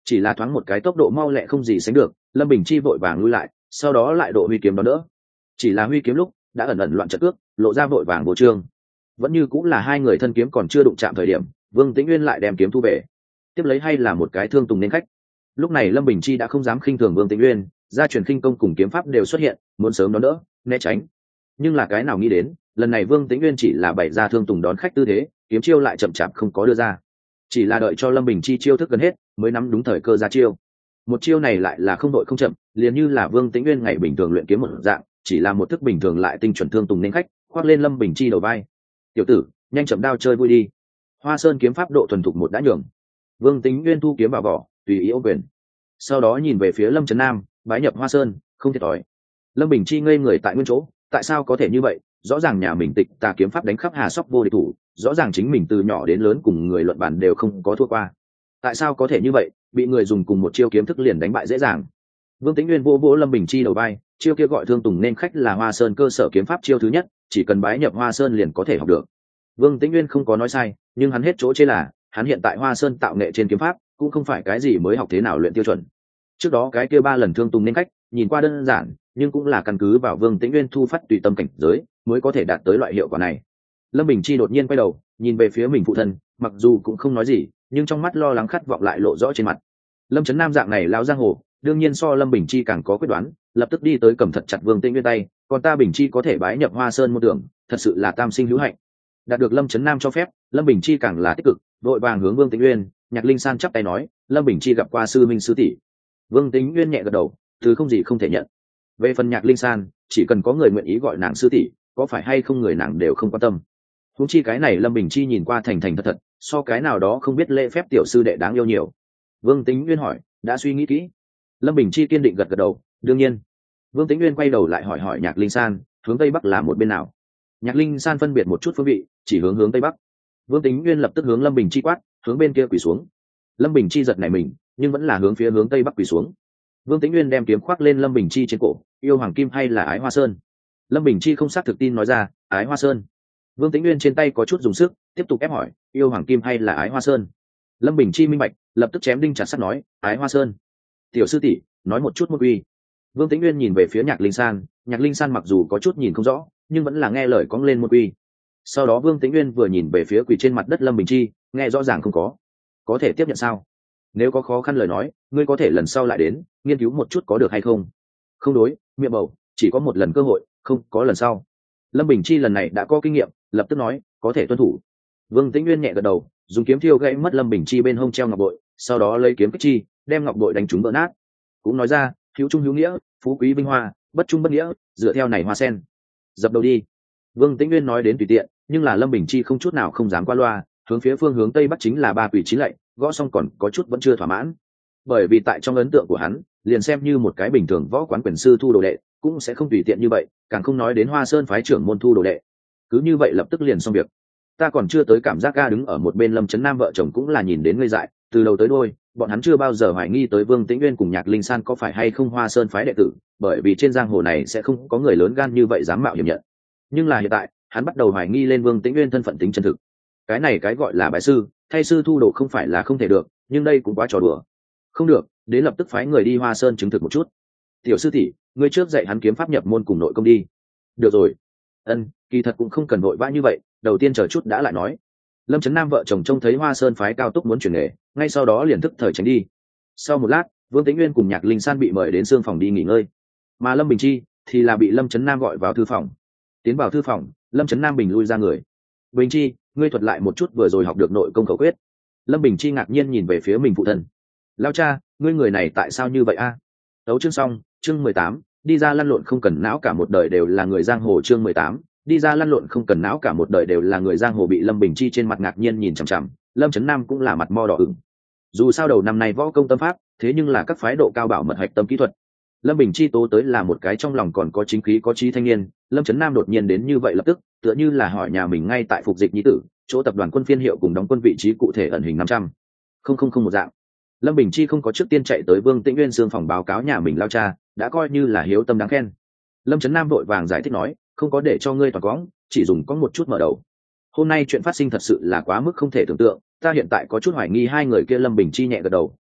chỉ là thoáng một cái tốc độ mau lẹ không gì sánh được, Lâm Bình Chi vội vàng lui lại, sau đó lại độ huy kiếm đó đỡ. Chỉ là huy kiếm lúc đã ẩn ẩn loạn trận cước, lộ ra vội vàng vô trương. Vẫn như cũng là hai người thân kiếm còn chưa đụng chạm thời điểm, Vương Tĩnh Nguyên lại đem kiếm thu về, tiếp lấy hay là một cái thương tùng nên khách. Lúc này Lâm Bình Chi đã không dám khinh thường Vương Tĩnh Nguyên, gia truyền khinh công cùng kiếm pháp đều xuất hiện, muốn sớm đón đỡ né tránh. Nhưng là cái nào nghĩ đến, lần này Vương Tĩnh Nguyên chỉ là bày ra thương tùng đón khách tư thế, kiếm chiêu lại chậm chạp không có đưa ra, chỉ là đợi cho Lâm Bình Chi chiêu thức gần hết mới nắm đúng thời cơ ra chiêu. Một chiêu này lại là không đội không chậm, liền như là Vương Tĩnh Nguyên ngày bình thường luyện kiếm một dạng, chỉ là một thức bình thường lại tinh chuẩn thương tùng nên khách, khoác lên Lâm Bình Chi đầu vai. Tiểu tử, nhanh chậm đao chơi vui đi. Hoa Sơn kiếm pháp độ thuần thục một đã nhường. Vương Tĩnh Nguyên thu kiếm vào vỏ, tùy ý ô quyền, sau đó nhìn về phía Lâm Trấn Nam, bái nhập Hoa Sơn, không thiệt thòi. Lâm Bình Chi ngây người tại nguyên chỗ, tại sao có thể như vậy? Rõ ràng nhà mình tịch tà kiếm pháp đánh khắp Hà Sóc vô địch thủ, rõ ràng chính mình từ nhỏ đến lớn cùng người luận bàn đều không có thua qua, tại sao có thể như vậy, bị người dùng cùng một chiêu kiếm thức liền đánh bại dễ dàng? Vương Tĩnh Nguyên vỗ vỗ Lâm Bình Chi đầu vai, chiêu kia gọi thương tùng nên khách là Hoa Sơn cơ sở kiếm pháp chiêu thứ nhất, chỉ cần bái nhập Hoa Sơn liền có thể học được. Vương Tĩnh Nguyên không có nói sai, nhưng hắn hết chỗ chế là hắn hiện tại Hoa Sơn tạo nghệ trên kiếm pháp cũng không phải cái gì mới học thế nào luyện tiêu chuẩn. Trước đó cái kia ba lần thương tùng nên khách nhìn qua đơn giản, nhưng cũng là căn cứ vào Vương Tĩnh Nguyên thu phát tùy tâm cảnh giới mới có thể đạt tới loại hiệu quả này. Lâm Bình Chi đột nhiên quay đầu nhìn về phía mình phụ thân, mặc dù cũng không nói gì, nhưng trong mắt lo lắng khát vọng lại lộ rõ trên mặt. Lâm Trấn Nam dạng này lao giang hồ, đương nhiên so Lâm Bình Chi càng có quyết đoán, lập tức đi tới cầm thật chặt Vương Tĩnh Nguyên tay, còn ta Bình Chi có thể bái nhập Hoa Sơn môn tưởng, thật sự là tam sinh hữu hạnh. Đạt được Lâm Trấn Nam cho phép, Lâm Bình Chi càng là tích cực, vội vàng hướng Vương Tĩnh Nguyên, Nhạc Linh San chắp tay nói, Lâm Bình Chi gặp qua sư minh sư tỷ. Vương Tĩnh Nguyên nhẹ gật đầu, thứ không gì không thể nhận. Về phần Nhạc Linh San, chỉ cần có người nguyện ý gọi nàng sư tỷ, có phải hay không người nàng đều không quan tâm. Huống chi cái này Lâm Bình Chi nhìn qua thành thành thật thật, so cái nào đó không biết lễ phép tiểu sư đệ đáng yêu nhiều. Vương Tĩnh Nguyên hỏi, đã suy nghĩ kỹ? Lâm Bình Chi kiên định gật gật đầu, đương nhiên. Vương Tĩnh Nguyên quay đầu lại hỏi hỏi Nhạc Linh San, hướng tây bắc là một bên nào? Nhạc Linh San phân biệt một chút phương vị, chỉ hướng hướng tây bắc. Vương Tĩnh Nguyên lập tức hướng Lâm Bình Chi quát, hướng bên kia quỳ xuống. Lâm Bình Chi giật nảy mình, nhưng vẫn là hướng phía hướng tây bắc quỳ xuống. Vương Tĩnh Nguyên đem kiếm khoác lên Lâm Bình Chi trên cổ, yêu hoàng kim hay là ái hoa sơn? Lâm Bình Chi không xác thực tin nói ra, ái hoa sơn. Vương Tĩnh Nguyên trên tay có chút dùng sức, tiếp tục ép hỏi, yêu hoàng kim hay là ái hoa sơn? Lâm Bình Chi minh bạch, lập tức chém đinh chặt sắt nói, ái hoa sơn. Tiểu sư tỷ, nói một chút một uy. Vương Tĩnh Nguyên nhìn về phía Nhạc Linh San, Nhạc Linh San mặc dù có chút nhìn không rõ, nhưng vẫn là nghe lời cong lên một uy. Sau đó Vương Tĩnh Nguyên vừa nhìn về phía quỳ trên mặt đất Lâm Bình Chi, nghe rõ ràng không có, có thể tiếp nhận sao? Nếu có khó khăn lời nói, ngươi có thể lần sau lại đến, nghiên cứu một chút có được hay không? Không đối, miệng bầu, chỉ có một lần cơ hội, không có lần sau. Lâm Bình Chi lần này đã có kinh nghiệm, lập tức nói, có thể tuân thủ. Vương Tĩnh Nguyên nhẹ gật đầu, dùng kiếm thiêu gãy mất Lâm Bình Chi bên hông treo ngọc bội, sau đó lấy kiếm kích chi, đem ngọc bội đánh trúng vỡ nát. Cũng nói ra, hữu trung hữu nghĩa, phú quý vinh hoa, bất trung bất nghĩa, dựa theo này hoa sen. Dập đầu đi. Vương Tĩnh Nguyên nói đến tùy tiện, nhưng là Lâm Bình Chi không chút nào không dám qua loa, hướng phía phương hướng tây bắc chính là ba quỷ chín lạy, gõ xong còn có chút vẫn chưa thỏa mãn. Bởi vì tại trong ấn tượng của hắn, liền xem như một cái bình thường võ quán quyền sư thu đồ đệ, cũng sẽ không tùy tiện như vậy, càng không nói đến Hoa Sơn phái trưởng môn thu đồ đệ. Cứ như vậy lập tức liền xong việc. Ta còn chưa tới cảm giác ga đứng ở một bên Lâm Trấn Nam vợ chồng cũng là nhìn đến ngây dại, từ đầu tới đuôi, bọn hắn chưa bao giờ hoài nghi tới Vương Tĩnh Nguyên cùng Nhạc Linh San có phải hay không Hoa Sơn phái đệ tử, bởi vì trên giang hồ này sẽ không có người lớn gan như vậy dám mạo hiểm nhận. Nhưng là hiện tại, hắn bắt đầu hoài nghi lên Vương Tĩnh Nguyên thân phận tính chân thực. Cái này cái gọi là bái sư, thay sư thu đồ không phải là không thể được, nhưng đây cũng quá trò đùa. Không được, đến lập tức phái người đi Hoa Sơn chứng thực một chút. Tiểu sư tỷ, ngươi trước dạy hắn kiếm pháp nhập môn cùng nội công đi. Được rồi. Ân, kỳ thật cũng không cần vội vã như vậy, đầu tiên chờ chút đã lại nói. Lâm Trấn Nam vợ chồng trông thấy Hoa Sơn phái cao túc muốn chuyển nghề, ngay sau đó liền thức thời tránh đi. Sau một lát, Vương Tĩnh Nguyên cùng Nhạc Linh San bị mời đến xương phòng đi nghỉ ngơi, mà Lâm Bình Chi thì là bị Lâm Trấn Nam gọi vào thư phòng. Tiến vào thư phòng, Lâm Trấn Nam bình lui ra người. Bình Chi, ngươi thuật lại một chút vừa rồi học được nội công khẩu quyết. Lâm Bình Chi ngạc nhiên nhìn về phía mình phụ thân. Lao cha, ngươi người này tại sao như vậy a? À? Đấu chương xong, chương mười tám, đi ra lăn lộn không cần não cả một đời đều là người giang hồ. Chương mười tám, đi ra lăn lộn không cần não cả một đời đều là người giang hồ. Bị Lâm Bình Chi trên mặt ngạc nhiên nhìn chằm chằm, Lâm Trấn Nam cũng là mặt mo đỏ ửng. Dù sao đầu năm nay võ công tâm pháp, thế nhưng là các phái độ cao bảo mật hạch tâm kỹ thuật. Lâm Bình Chi tố tới là một cái trong lòng còn có chính khí có trí thanh niên, Lâm Trấn Nam đột nhiên đến như vậy lập tức, tựa như là hỏi nhà mình ngay tại phục dịch nhi tử, chỗ tập đoàn quân phiên hiệu cùng đóng quân vị trí cụ thể ẩn hình năm trăm không không không một dạng. Lâm Bình Chi không có trước tiên chạy tới Vương Tĩnh Nguyên xương phòng báo cáo nhà mình lao cha, đã coi như là hiếu tâm đáng khen. Lâm Trấn Nam vội vàng giải thích nói, không có để cho ngươi toàn cõng, chỉ dùng có một chút mở đầu. Hôm nay chuyện phát sinh thật sự là quá mức không thể tưởng tượng, ta hiện tại có chút hoài nghi hai người kia. Lâm Bình Chi nhẹ gật đầu,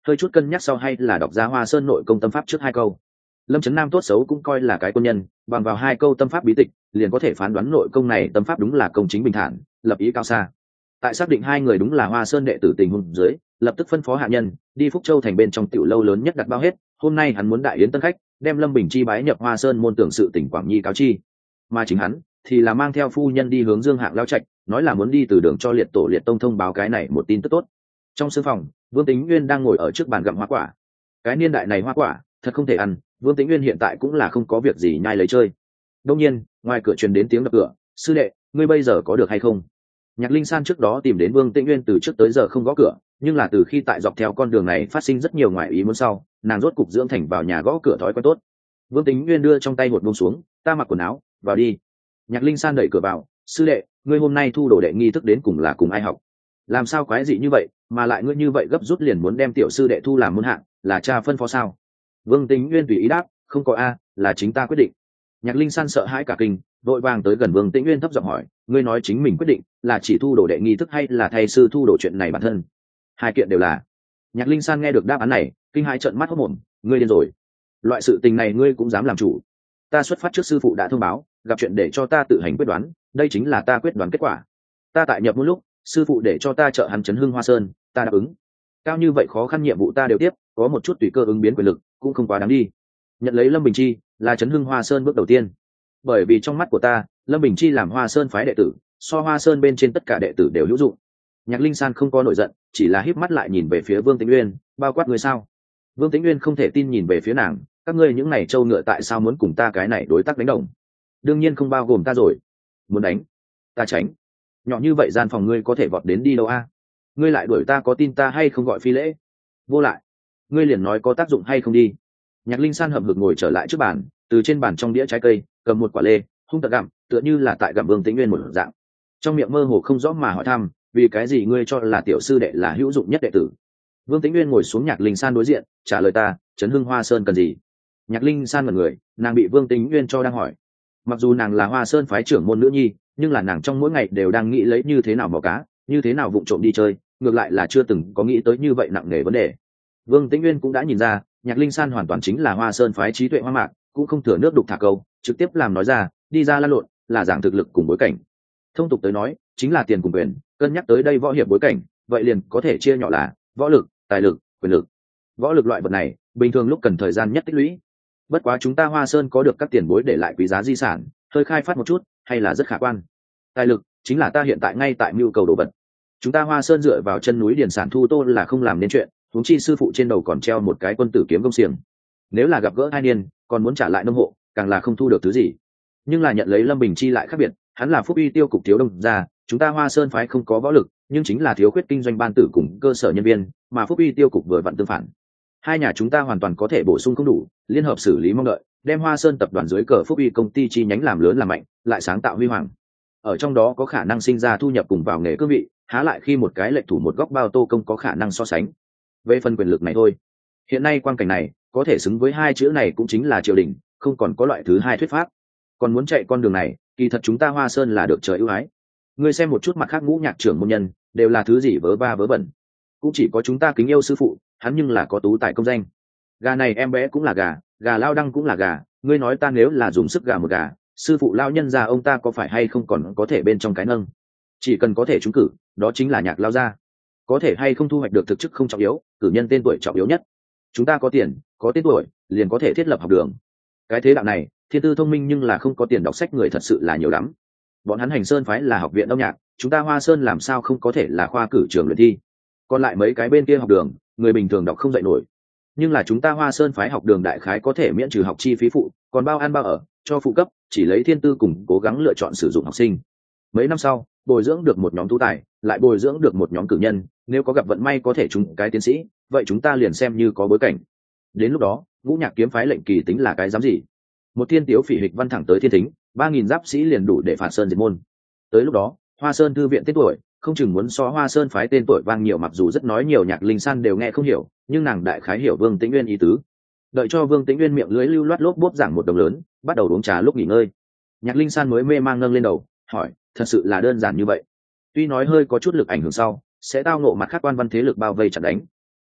hơi chút cân nhắc sau hay là đọc ra Hoa Sơn nội công tâm pháp trước hai câu. Lâm Trấn Nam tốt xấu cũng coi là cái quân nhân, bằng vào hai câu tâm pháp bí tịch liền có thể phán đoán nội công này tâm pháp đúng là công chính bình thản, lập ý cao xa. Tại xác định hai người đúng là Hoa Sơn đệ tử tình huống dưới, lập tức phân phó hạ nhân đi Phúc Châu thành bên trong tiểu lâu lớn nhất đặt bao hết, hôm nay hắn muốn đại yến tân khách, đem Lâm Bình Chi bái nhập Hoa Sơn môn tưởng sự tỉnh Quảng Nhi cáo chi. Mà chính hắn thì là mang theo phu nhân đi hướng Dương Hạng lao trạch, nói là muốn đi từ đường cho liệt tổ liệt tông thông báo cái này một tin tức tốt. Trong sương phòng, Vương Tĩnh Nguyên đang ngồi ở trước bàn gặm hoa quả. Cái niên đại này hoa quả thật không thể ăn, Vương Tĩnh Nguyên hiện tại cũng là không có việc gì nhai lấy chơi. Đông nhiên, ngoài cửa truyền đến tiếng đập cửa, "Sư đệ, ngươi bây giờ có được hay không?" Nhạc Linh San trước đó tìm đến Vương Tĩnh Nguyên từ trước tới giờ không gõ cửa, nhưng là từ khi tại dọc theo con đường này phát sinh rất nhiều ngoại ý muốn sau, nàng rốt cục dưỡng thành vào nhà gõ cửa thói quen tốt. Vương Tĩnh Nguyên đưa trong tay một buông xuống, "Ta mặc quần áo, vào đi." Nhạc Linh San đẩy cửa vào, "Sư đệ, ngươi hôm nay thu đồ đệ nghi thức đến cùng là cùng ai học? Làm sao quái dị như vậy, mà lại ngươi như vậy gấp rút liền muốn đem tiểu sư đệ thu làm môn hạng, là cha phân phó sao?" Vương Tĩnh Nguyên tùy ý đáp, "Không có a, là chính ta quyết định." Nhạc Linh San sợ hãi cả kinh, vội vàng tới gần Vương Tĩnh Nguyên thấp giọng hỏi, "Ngươi nói chính mình quyết định là chỉ thu đồ đệ nghi thức hay là thay sư thu đồ chuyện này bản thân?" "Hai kiện đều là." Nhạc Linh San nghe được đáp án này, kinh hãi trợn mắt hốt mồm, "Ngươi điên rồi, loại sự tình này ngươi cũng dám làm chủ? Ta xuất phát trước sư phụ đã thông báo, gặp chuyện để cho ta tự hành quyết đoán, đây chính là ta quyết đoán kết quả. Ta tại nhập môn lúc, sư phụ để cho ta trợ hắn chấn hưng Hoa Sơn, ta đáp ứng. Cao như vậy khó khăn nhiệm vụ ta đều tiếp, có một chút tùy cơ ứng biến quyền lực cũng không quá đáng đi. Nhận lấy Lâm Bình Chi là chấn hưng Hoa Sơn bước đầu tiên, bởi vì trong mắt của ta, Lâm Bình Chi làm Hoa Sơn phái đệ tử, so Hoa Sơn bên trên tất cả đệ tử đều hữu dụng." Nhạc Linh San không có nổi giận, chỉ là híp mắt lại nhìn về phía Vương Tĩnh Nguyên, "Bao quát người sao?" Vương Tĩnh Nguyên không thể tin nhìn về phía nàng, "Các ngươi những này trâu ngựa tại sao muốn cùng ta cái này đối tác đánh đồng?" "Đương nhiên không bao gồm ta rồi." "Muốn đánh ta tránh, nhỏ như vậy gian phòng ngươi có thể vọt đến đi đâu a? Ngươi lại đuổi ta có tin ta hay không gọi phi lễ? Vô lại, ngươi liền nói có tác dụng hay không đi." Nhạc Linh San hậm hực ngồi trở lại trước bàn, từ trên bàn trong đĩa trái cây cầm một quả lê, hung tợn gặm, tựa như là tại gặm Vương Tĩnh Nguyên một dạng. Trong miệng mơ hồ không rõ mà hỏi thăm, "Vì cái gì ngươi cho là tiểu sư đệ là hữu dụng nhất đệ tử?" Vương Tĩnh Nguyên ngồi xuống Nhạc Linh San đối diện, trả lời, "Ta, chấn hưng Hoa Sơn cần gì?" Nhạc Linh San mật người, nàng bị Vương Tĩnh Nguyên cho đang hỏi. Mặc dù nàng là Hoa Sơn phái trưởng môn nữ nhi, nhưng là nàng trong mỗi ngày đều đang nghĩ lấy như thế nào mò cá, như thế nào vụng trộm đi chơi, ngược lại là chưa từng có nghĩ tới như vậy nặng nề vấn đề. Vương Tĩnh Nguyên cũng đã nhìn ra, Nhạc Linh San hoàn toàn chính là Hoa Sơn phái trí tuệ hoa mạc, cũng không thừa nước đục thả câu, trực tiếp làm nói ra, đi ra lan lộn, là giảng thực lực cùng bối cảnh. Thông tục tới nói, chính là tiền cùng quyền, cân nhắc tới đây võ hiệp bối cảnh, vậy liền có thể chia nhỏ là võ lực, tài lực, quyền lực. Võ lực loại vật này, bình thường lúc cần thời gian nhất tích lũy. Bất quá chúng ta Hoa Sơn có được các tiền bối để lại quý giá di sản, hơi khai phát một chút, hay là rất khả quan. Tài lực chính là ta hiện tại ngay tại nhu cầu đồ vật. Chúng ta Hoa Sơn dựa vào chân núi điển sản thu tô là không làm nên chuyện, huống chi sư phụ trên đầu còn treo một cái quân tử kiếm công xiềng. Nếu là gặp gỡ hai niên, còn muốn trả lại nông hộ, càng là không thu được thứ gì. Nhưng là nhận lấy Lâm Bình Chi lại khác biệt, hắn là phúc uy tiêu cục thiếu đông gia, chúng ta Hoa Sơn phái không có võ lực, nhưng chính là thiếu khuyết kinh doanh ban tử cùng cơ sở nhân viên, mà phúc uy tiêu cục vừa vặn tương phản. Hai nhà chúng ta hoàn toàn có thể bổ sung không đủ, liên hợp xử lý mong đợi, đem Hoa Sơn tập đoàn dưới cờ phúc uy công ty chi nhánh làm lớn làm mạnh, lại sáng tạo huy hoàng. Ở trong đó có khả năng sinh ra thu nhập cùng vào nghề cương vị, há lại khi một cái lệch thủ một góc bao tô công có khả năng so sánh. Về phần quyền lực này thôi, hiện nay quan cảnh này có thể xứng với hai chữ này cũng chính là triều đình, không còn có loại thứ hai thuyết pháp. Còn muốn chạy con đường này, kỳ thật chúng ta Hoa Sơn là được trời ưu ái. Ngươi xem một chút mặt khác ngũ nhạc trưởng môn nhân, đều là thứ gì vớ va vớ vẩn. Cũng chỉ có chúng ta kính yêu sư phụ, hắn nhưng là có tú tài công danh. Gà này em bé cũng là gà, gà lao đăng cũng là gà, ngươi nói ta nếu là dùng sức gà một gà, sư phụ lao nhân gia ông ta có phải hay không còn có thể bên trong cái nâng. Chỉ cần có thể trúng cử, đó chính là nhạc lao gia. Có thể hay không thu hoạch được thực chức không trọng yếu, cử nhân tên tuổi trọng yếu nhất. Chúng ta có tiền, có tên tuổi, liền có thể thiết lập học đường. Cái thế đạo này, thiên tư thông minh nhưng là không có tiền đọc sách người thật sự là nhiều lắm. Bọn hắn Hành Sơn phái là học viện âm nhạc, chúng ta Hoa Sơn làm sao không có thể là khoa cử trường luyện thi. Còn lại mấy cái bên kia học đường, người bình thường đọc không dạy nổi. Nhưng là chúng ta Hoa Sơn phái học đường đại khái có thể miễn trừ học chi phí phụ, còn bao ăn bao ở, cho phụ cấp, chỉ lấy thiên tư cùng cố gắng lựa chọn sử dụng học sinh. Mấy năm sau, bồi dưỡng được một nhóm tú tài, lại bồi dưỡng được một nhóm cử nhân, nếu có gặp vận may có thể trúng cái tiến sĩ, vậy chúng ta liền xem như có bối cảnh. Đến lúc đó, ngũ nhạc kiếm phái lệnh kỳ tính là cái dám gì? Một thiên tiếu phỉ hịch văn thẳng tới thiên thính, ba nghìn giáp sĩ liền đủ để phạt sơn diệt môn. Tới lúc đó, Hoa Sơn thư viện tên tuổi, không chừng muốn so Hoa Sơn phái tên tuổi vang nhiều, mặc dù rất nói nhiều Nhạc Linh San đều nghe không hiểu, nhưng nàng đại khái hiểu Vương Tĩnh Nguyên ý tứ. Đợi cho Vương Tĩnh Nguyên miệng lưỡi lưu loát lốp bốp giảng một đồng lớn, bắt đầu uống trà lúc nghỉ ngơi. Nhạc Linh San mới mê mang nâng lên đầu, hỏi, thật sự là đơn giản như vậy? Tuy nói hơi có chút lực ảnh hưởng sau, sẽ tao ngộ mặt khác quan văn thế lực bao vây chặt đánh.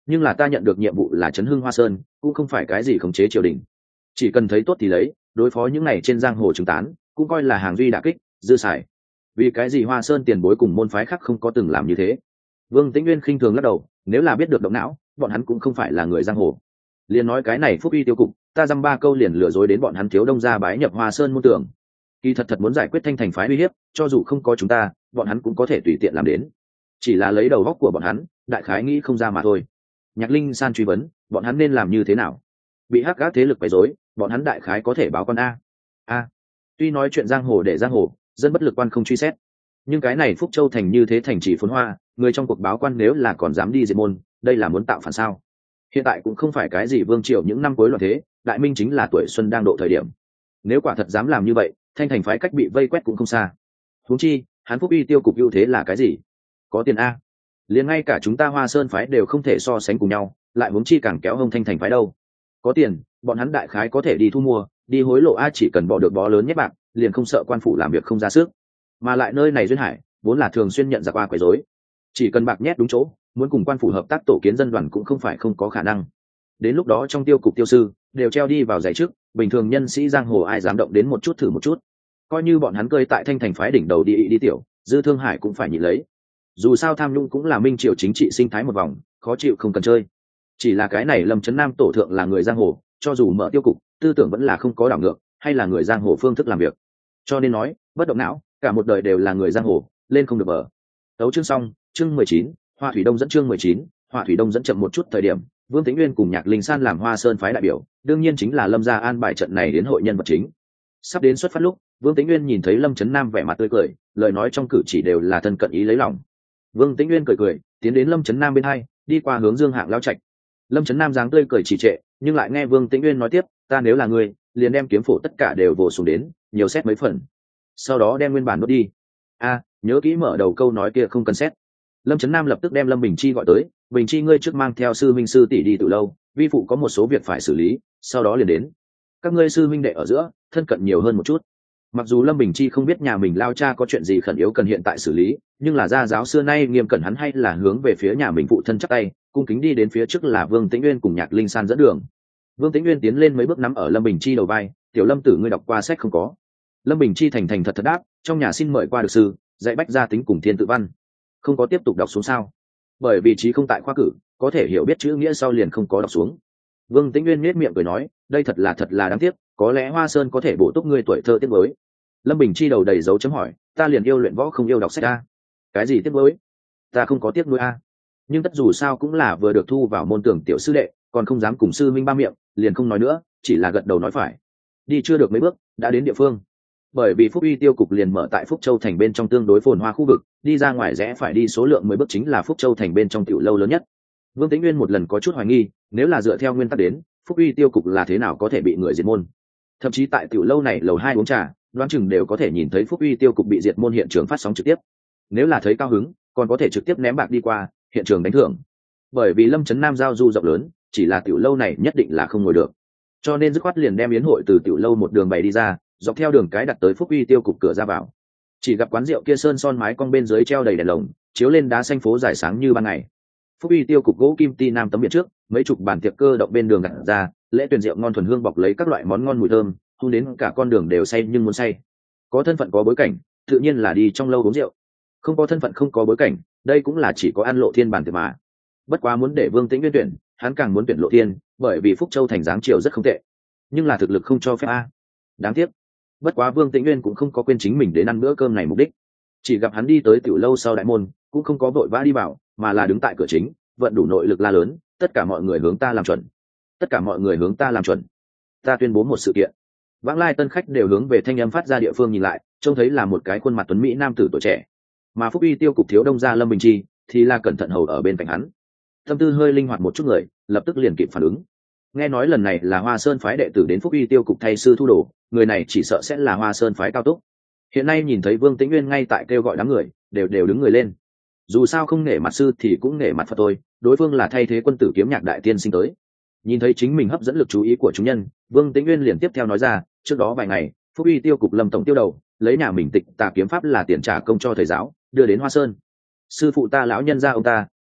nhưng là ta nhận được nhiệm vụ là chấn hưng Hoa Sơn, cũng không phải cái gì khống chế triều đình, chỉ cần thấy tốt thì lấy, đối phó những này trên giang hồ chứng tán cũng coi là hàng duy đả kích dư xài. Vì cái gì Hoa Sơn tiền bối cùng môn phái khác không có từng làm như thế? Vương Tĩnh Nguyên khinh thường lắc đầu, nếu là biết được động não, bọn hắn cũng không phải là người giang hồ. Liền nói cái này Phúc Uy tiêu cục, ta dăm ba câu liền lừa dối đến bọn hắn thiếu đông gia bái nhập Hoa Sơn môn tưởng. Kỳ thật thật muốn giải quyết Thanh Thành phái uy hiếp, cho dù không có chúng ta, bọn hắn cũng có thể tùy tiện làm đến. Chỉ là lấy đầu góc của bọn hắn, đại khái nghĩ không ra mà thôi. Nhạc Linh San truy vấn, bọn hắn nên làm như thế nào? Bị hắc ác thế lực quấy rối, bọn hắn đại khái có thể báo con a. A. Tuy nói chuyện giang hồ để giang hồ, dân bất lực quan không truy xét, nhưng cái này Phúc Châu thành như thế thành trì phồn hoa, người trong cuộc báo quan nếu là còn dám đi diệt môn, đây là muốn tạo phản sao? Hiện tại cũng không phải cái gì vương triều những năm cuối loạn thế, đại minh chính là tuổi xuân đang độ thời điểm. Nếu quả thật dám làm như vậy, Thanh Thành phái cách bị vây quét cũng không xa. Huống chi, hắn Phúc Uy tiêu cục ưu thế là cái gì? Có tiền a. Liền ngay cả chúng ta Hoa Sơn phái đều không thể so sánh cùng nhau, lại huống chi càng kéo hông Thanh Thành phái đâu. Có tiền, bọn hắn đại khái có thể đi thu mua, đi hối lộ a, chỉ cần bỏ được bó lớn nhét bạc, liền không sợ quan phủ làm việc không ra sức. Mà lại nơi này duyên hải, vốn là thường xuyên nhận ra qua quấy rối, chỉ cần bạc nhét đúng chỗ, muốn cùng quan phủ hợp tác tổ kiến dân đoàn cũng không phải không có khả năng. Đến lúc đó trong tiêu cục tiêu sư đều treo đi vào giày trước, bình thường nhân sĩ giang hồ ai dám động đến một chút thử một chút. Coi như bọn hắn cơi tại Thanh Thành phái đỉnh đầu đi đi tiểu, dư Thương Hải cũng phải nhịn lấy. Dù sao tham nhũng cũng là minh triều chính trị sinh thái một vòng, khó chịu không cần chơi. Chỉ là cái này Lâm Chấn Nam tổ thượng là người giang hồ, cho dù mở tiêu cục, tư tưởng vẫn là không có đảo ngược, hay là người giang hồ phương thức làm việc. Cho nên nói, bất động não, cả một đời đều là người giang hồ, lên không được bờ. Tấu chương xong, chương mười chín, Hoa Thủy Đông dẫn chương mười chín, Hoa Thủy Đông dẫn chậm một chút thời điểm, Vương Tĩnh Nguyên cùng Nhạc Linh San làm Hoa Sơn phái đại biểu, đương nhiên chính là Lâm gia an bài trận này đến hội nhân vật chính. Sắp đến xuất phát lúc, Vương Tĩnh Nguyên nhìn thấy Lâm Chấn Nam vẻ mặt tươi cười, lời nói trong cử chỉ đều là thân cận ý lấy lòng. Vương Tĩnh Nguyên cười cười, tiến đến Lâm Chấn Nam bên hai, đi qua hướng Dương Hạng lao trạch. Lâm Chấn Nam dáng tươi cười trì trệ, nhưng lại nghe Vương Tĩnh Nguyên nói tiếp, ta nếu là người, liền đem kiếm phổ tất cả đều vồ xuống đến, nhiều xét mấy phần, sau đó đem nguyên bản đốt đi. A, nhớ kỹ mở đầu câu nói kia không cần xét. Lâm Chấn Nam lập tức đem Lâm Bình Chi gọi tới, Bình Chi ngươi trước mang theo sư minh sư tỷ đi từ lâu, vi phụ có một số việc phải xử lý, sau đó liền đến. Các ngươi sư minh đệ ở giữa, thân cận nhiều hơn một chút. Mặc dù Lâm Bình Chi không biết nhà mình lao cha có chuyện gì khẩn yếu cần hiện tại xử lý, nhưng là gia giáo xưa nay nghiêm cẩn hắn hay là hướng về phía nhà mình phụ thân chắp tay, cung kính đi đến phía trước là Vương Tĩnh Nguyên cùng Nhạc Linh San dẫn đường. Vương Tĩnh Nguyên tiến lên mấy bước nắm ở Lâm Bình Chi đầu vai, tiểu Lâm tử ngươi đọc qua sách không có? Lâm Bình Chi thành thành thật thật đáp, trong nhà xin mời qua được sư, dạy bách gia tính cùng thiên tự văn. Không có tiếp tục đọc xuống sao? Bởi vì trí không tại khoa cử, có thể hiểu biết chữ nghĩa sau liền không có đọc xuống. Vương Tĩnh Nguyên nhếch miệng cười nói, đây thật là thật là đáng tiếc, có lẽ Hoa Sơn có thể bổ túc ngươi tuổi thơ tiếc mới. Lâm Bình Chi đầu đầy dấu chấm hỏi, ta liền yêu luyện võ không yêu đọc sách a. Cái gì tiếc mới? Ta không có tiếc nuối a. Nhưng tất dù sao cũng là vừa được thu vào môn tưởng tiểu sư đệ, còn không dám cùng sư minh ba miệng, liền không nói nữa, chỉ là gật đầu nói phải. Đi chưa được mấy bước, đã đến địa phương. Bởi vì Phúc Uy tiêu cục liền mở tại Phúc Châu thành bên trong tương đối phồn hoa khu vực, đi ra ngoài rẽ phải đi số lượng mười bước chính là Phúc Châu thành bên trong tiểu lâu lớn nhất. Vương Tĩnh Nguyên một lần có chút hoài nghi, nếu là dựa theo nguyên tắc đến, Phúc Uy tiêu cục là thế nào có thể bị người diệt môn? Thậm chí tại tiểu lâu này lầu hai uống trà, đoán chừng đều có thể nhìn thấy Phúc Uy tiêu cục bị diệt môn hiện trường phát sóng trực tiếp. Nếu là thấy cao hứng, còn có thể trực tiếp ném bạc đi qua, hiện trường đánh thưởng. Bởi vì Lâm Chấn Nam giao du rộng lớn, chỉ là tiểu lâu này nhất định là không ngồi được. Cho nên dứt khoát liền đem yến hội từ tiểu lâu một đường bày đi ra, dọc theo đường cái đặt tới Phúc Uy tiêu cục cửa ra vào. Chỉ gặp quán rượu kia sơn son mái cong bên dưới treo đầy đèn lồng, chiếu lên đá xanh phố dài sáng như ban ngày. Phúc Uy tiêu cục gỗ kim ti nam tấm biển trước, mấy chục bàn tiệc cơ động bên đường đặt ra, lễ tuyển rượu ngon thuần hương bọc lấy các loại món ngon mùi thơm, thu đến cả con đường đều say nhưng muốn say. Có thân phận có bối cảnh, tự nhiên là đi trong lâu uống rượu. Không có thân phận không có bối cảnh, đây cũng là chỉ có ăn lộ thiên bàn tiệc mà. Bất quá muốn để Vương Tĩnh Nguyên tuyển, hắn càng muốn tuyển lộ thiên, bởi vì Phúc Châu thành dáng chiều rất không tệ, nhưng là thực lực không cho phép a. Đáng tiếc. Bất quá Vương Tĩnh Nguyên cũng không có quên chính mình đến ăn bữa cơm này mục đích. Chỉ gặp hắn đi tới tiểu lâu sau đại môn, cũng không có vội vã đi vào, mà là đứng tại cửa chính, vận đủ nội lực la lớn, tất cả mọi người hướng ta làm chuẩn. Tất cả mọi người hướng ta làm chuẩn. Ta tuyên bố một sự kiện. Vãng lai tân khách đều hướng về thanh âm phát ra địa phương nhìn lại, trông thấy là một cái khuôn mặt tuấn mỹ nam tử tuổi trẻ. Mà Phúc Uy tiêu cục thiếu đông gia Lâm Bình Chi thì là cẩn thận hầu ở bên cạnh hắn. Tâm tư hơi linh hoạt một chút người, lập tức liền kịp phản ứng. Nghe nói lần này là Hoa Sơn phái đệ tử đến Phúc Uy tiêu cục thay sư thu đồ, người này chỉ sợ sẽ là Hoa Sơn phái cao túc. Hiện nay nhìn thấy Vương Tĩnh Nguyên ngay tại kêu gọi đám người, đều đều đứng người lên. Dù sao không nể mặt sư thì cũng nể mặt Phật tôi, đối phương là thay thế quân tử kiếm nhạc đại tiên sinh tới. Nhìn thấy chính mình hấp dẫn lực chú ý của chúng nhân, Vương Tĩnh Nguyên liền tiếp theo nói ra, trước đó vài ngày, Phúc Uy tiêu cục Lâm tổng tiêu đầu, lấy nhà mình tịch tà kiếm pháp là tiền trả công cho thầy giáo, đưa đến Hoa Sơn. Sư phụ ta lão nhân gia ông ta,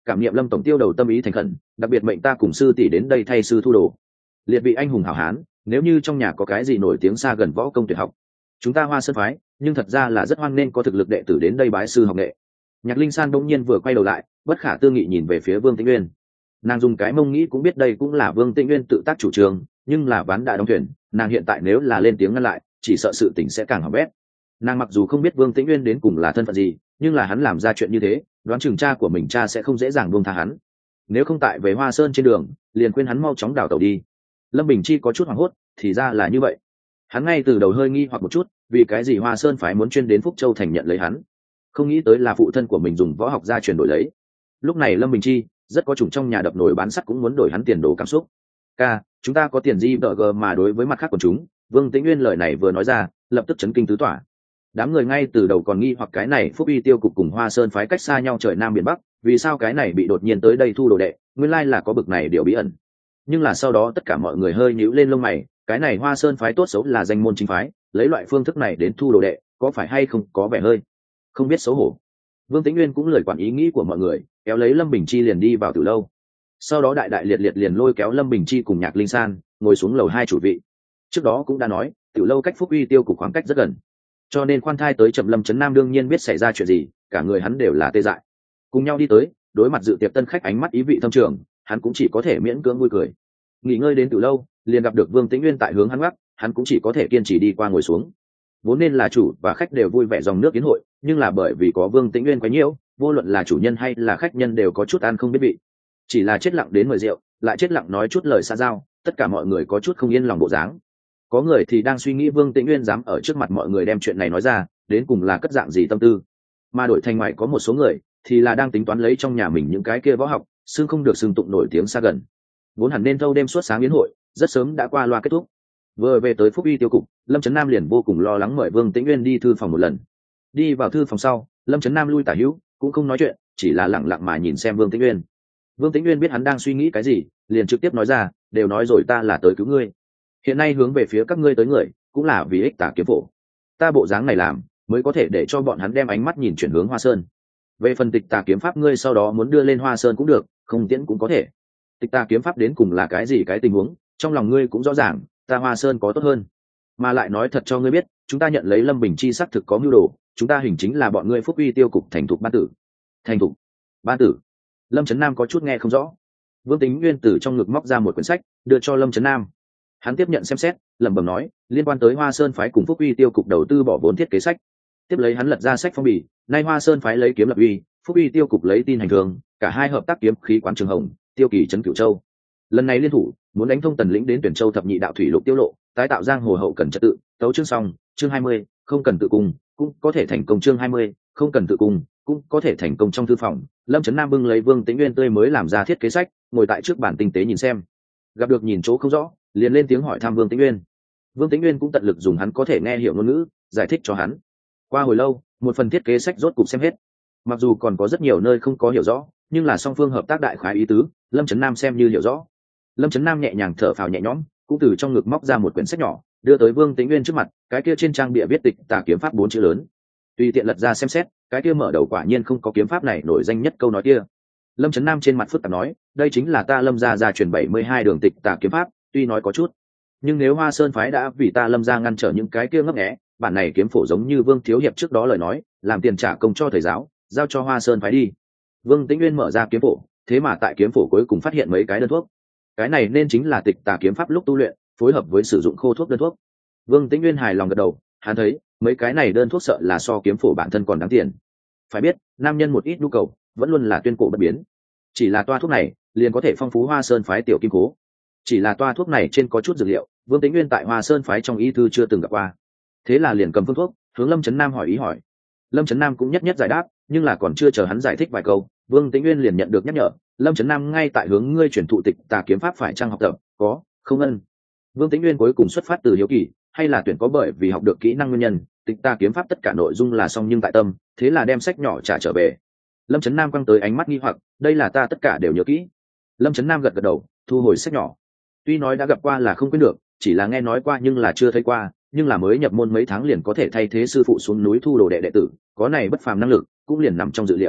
cảm nghiệm lâm tổng tiêu đầu tâm ý thành khẩn, đặc biệt mệnh ta cùng sư tỷ đến đây thay sư thu đồ. Liệt vị anh hùng hảo hán, nếu như trong nhà có cái gì nổi tiếng xa gần võ công tuyệt học, chúng ta Hoa Sơn phái nhưng thật ra là rất hoan nên có thực lực đệ tử đến đây bái sư học nghệ. Nhạc Linh San bỗng nhiên vừa quay đầu lại, bất khả tư nghị nhìn về phía Vương Tĩnh Nguyên. Nàng dùng cái mông nghĩ cũng biết đây cũng là Vương Tĩnh Nguyên tự tác chủ trương, nhưng là ván đã đóng thuyền, nàng hiện tại nếu là lên tiếng ngăn lại, chỉ sợ sự tình sẽ càng hỏng bét. Nàng mặc dù không biết Vương Tĩnh Nguyên đến cùng là thân phận gì, nhưng là hắn làm ra chuyện như thế, đoán chừng cha của mình cha sẽ không dễ dàng buông tha hắn. Nếu không tại về Hoa Sơn trên đường, liền khuyên hắn mau chóng đào tẩu đi. Lâm Bình Chi có chút hoảng hốt, thì ra là như vậy. Hắn ngay từ đầu hơi nghi hoặc một chút, vì cái gì Hoa Sơn phái muốn chuyên đến Phúc Châu thành nhận lấy hắn, không nghĩ tới là phụ thân của mình dùng võ học gia truyền đổi lấy. Lúc này Lâm Bình Chi rất có chủng trong nhà đập nồi bán sắt cũng muốn đổi hắn tiền đồ cảm xúc. Ca, chúng ta có tiền gì đỡ gờ mà đối với mặt khác của chúng. Vương Tĩnh Nguyên lời này vừa nói ra, lập tức chấn kinh tứ tỏa. Đám người ngay từ đầu còn nghi hoặc cái này Phúc Uy tiêu cục cùng Hoa Sơn phái cách xa nhau trời nam biển bắc, vì sao cái này bị đột nhiên tới đây thu đồ đệ, nguyên lai là có bực này điều bí ẩn. Nhưng là sau đó tất cả mọi người hơi nhíu lên lông mày, cái này Hoa Sơn phái tốt xấu là danh môn chính phái, lấy loại phương thức này đến thu đồ đệ, có phải hay không có vẻ hơi không biết xấu hổ. Vương Tĩnh Nguyên cũng lời quản ý nghĩ của mọi người, kéo lấy Lâm Bình Chi liền đi vào từ lâu. Sau đó đại đại liệt liệt liền lôi kéo Lâm Bình Chi cùng Nhạc Linh San ngồi xuống lầu hai chủ vị. Trước đó cũng đã nói, tiểu lâu cách Phúc Uy tiêu cục khoảng cách rất gần, cho nên khoan thai tới chậm Lâm Chấn Nam đương nhiên biết xảy ra chuyện gì, cả người hắn đều là tê dại. Cùng nhau đi tới, đối mặt dự tiệc tân khách ánh mắt ý vị thâm trường, hắn cũng chỉ có thể miễn cưỡng vui cười. Nghỉ ngơi đến tiểu lâu, liền gặp được Vương Tĩnh Nguyên tại hướng hắn gác, hắn cũng chỉ có thể kiên trì đi qua ngồi xuống. Vốn nên là chủ và khách đều vui vẻ dòng nước yến hội, nhưng là bởi vì có Vương Tĩnh Nguyên quá nhiều, vô luận là chủ nhân hay là khách nhân đều có chút ăn không biết vị. Chỉ là chết lặng đến mời rượu, lại chết lặng nói chút lời xa giao, tất cả mọi người có chút không yên lòng bộ dáng. Có người thì đang suy nghĩ Vương Tĩnh Nguyên dám ở trước mặt mọi người đem chuyện này nói ra, đến cùng là cất dạng gì tâm tư. Mà đổi thành ngoài có một số người thì là đang tính toán lấy trong nhà mình những cái kia võ học, xương không được xương tụng nổi tiếng xa gần. Vốn hẳn nên thâu đêm suốt sáng yến hội, rất sớm đã qua loa kết thúc. Vừa về tới Phúc Uy tiêu cục, Lâm Chấn Nam liền vô cùng lo lắng mời Vương Tĩnh Nguyên đi thư phòng một lần. Đi vào thư phòng sau, Lâm Chấn Nam lui tả hữu, cũng không nói chuyện, chỉ là lặng lặng mà nhìn xem Vương Tĩnh Nguyên. Vương Tĩnh Nguyên biết hắn đang suy nghĩ cái gì, liền trực tiếp nói ra, đều nói rồi ta là tới cứu ngươi. Hiện nay hướng về phía các ngươi tới người, cũng là vì ích Tà kiếm phổ. Ta bộ dáng này làm, mới có thể để cho bọn hắn đem ánh mắt nhìn chuyển hướng Hoa Sơn. Về phần Tịch Tà kiếm pháp ngươi sau đó muốn đưa lên Hoa Sơn cũng được, không tiễn cũng có thể. Tịch Tà kiếm pháp đến cùng là cái gì cái tình huống, trong lòng ngươi cũng rõ ràng, ta Hoa Sơn có tốt hơn. Mà lại nói thật cho ngươi biết, chúng ta nhận lấy Lâm Bình Chi xác thực có mưu đồ, chúng ta hình chính là bọn ngươi Phúc Uy tiêu cục thành thục ban tử. Thành thục ban tử. Lâm Chấn Nam có chút nghe không rõ. Vương Tĩnh Nguyên từ trong ngực móc ra một quyển sách, đưa cho Lâm Chấn Nam. Hắn tiếp nhận xem xét, lẩm bẩm nói, liên quan tới Hoa Sơn phái cùng Phúc Uy tiêu cục đầu tư bỏ vốn thiết kế sách. Tiếp lấy hắn lật ra sách phong bì, nay Hoa Sơn phái lấy kiếm lập uy, Phúc Uy tiêu cục lấy tin hành thường, cả hai hợp tác kiếm khí quán Trường Hồng, tiêu kỳ trấn Cửu Châu. Lần này liên thủ, muốn đánh thông Tần lĩnh đến Tuyển Châu thập nhị đạo thủy lục tiêu lộ, tái tạo giang hồ hậu cần trật tự. Tấu chương xong, chương hai mươi, không cần tự cung, cũng có thể thành công. Chương hai mươi, không cần tự cung, cũng có thể thành công. Trong thư phòng, Lâm Chấn Nam bưng lấy Vương Tĩnh Nguyên tươi mới làm ra thiết kế sách, ngồi tại trước bàn tinh tế nhìn xem. Gặp được nhìn chỗ không rõ, liền lên tiếng hỏi thăm Vương Tĩnh Nguyên. Vương Tĩnh Nguyên cũng tận lực dùng hắn có thể nghe hiểu ngôn ngữ, giải thích cho hắn. Qua hồi lâu, một phần thiết kế sách rốt cục xem hết. Mặc dù còn có rất nhiều nơi không có hiểu rõ, nhưng là song phương hợp tác đại khái ý tứ, Lâm Chấn Nam xem như hiểu rõ. Lâm Chấn Nam nhẹ nhàng thở phào nhẹ nhõm, cũng từ trong ngực móc ra một quyển sách nhỏ, đưa tới Vương Tĩnh Nguyên trước mặt. Cái kia trên trang bìa viết Tịch Tà kiếm pháp bốn chữ lớn. Tùy tiện lật ra xem xét, cái kia mở đầu quả nhiên không có kiếm pháp này nổi danh nhất câu nói kia. Lâm Chấn Nam trên mặt phức tạp nói, đây chính là ta Lâm gia gia truyền bảy mươi hai đường Tịch Tà kiếm pháp, tuy nói có chút, nhưng nếu Hoa Sơn phái đã vì ta Lâm gia ngăn trở những cái kia ngấp nghé, bản này kiếm phổ giống như Vương thiếu hiệp trước đó lời nói, làm tiền trả công cho thầy giáo, giao cho Hoa Sơn phái đi. Vương Tĩnh Nguyên mở ra kiếm phổ, thế mà tại kiếm phổ cuối cùng phát hiện mấy cái đơn thuốc. Cái này nên chính là Tịch Tà kiếm pháp lúc tu luyện, phối hợp với sử dụng khô thuốc đơn thuốc. Vương Tĩnh Nguyên hài lòng gật đầu, hắn thấy mấy cái này đơn thuốc sợ là so kiếm phổ bản thân còn đáng tiền. Phải biết, nam nhân một ít nhu cầu vẫn luôn là tuyên cổ bất biến. Chỉ là toa thuốc này liền có thể phong phú Hoa Sơn phái tiểu kim cố. Chỉ là toa thuốc này trên có chút dược liệu, Vương Tĩnh Nguyên tại Hoa Sơn phái trong y thư chưa từng gặp qua. Thế là liền cầm phương thuốc, hướng Lâm Chấn Nam hỏi ý hỏi. Lâm Chấn Nam cũng nhất nhất giải đáp, nhưng là còn chưa chờ hắn giải thích vài câu, Vương Tĩnh Nguyên liền nhận được nhắc nhở, Lâm Chấn Nam ngay tại hướng ngươi chuyển thụ Tịch Tà kiếm pháp phải trang học tập, có, không ân. Vương Tĩnh Nguyên cuối cùng xuất phát từ hiếu kỳ, hay là tuyển có bởi vì học được kỹ năng nguyên nhân, Tịch Tà kiếm pháp tất cả nội dung là xong nhưng tại tâm, thế là đem sách nhỏ trả trở về. Lâm Chấn Nam quăng tới ánh mắt nghi hoặc, đây là ta tất cả đều nhớ kỹ. Lâm Chấn Nam gật gật đầu, thu hồi sách nhỏ. Tuy nói đã gặp qua là không quên được, chỉ là nghe nói qua nhưng là chưa thấy qua, nhưng là mới nhập môn mấy tháng liền có thể thay thế sư phụ xuống núi thu đồ đệ đệ tử, có này bất phàm năng lực, cũng liền nằm trong dự liệu.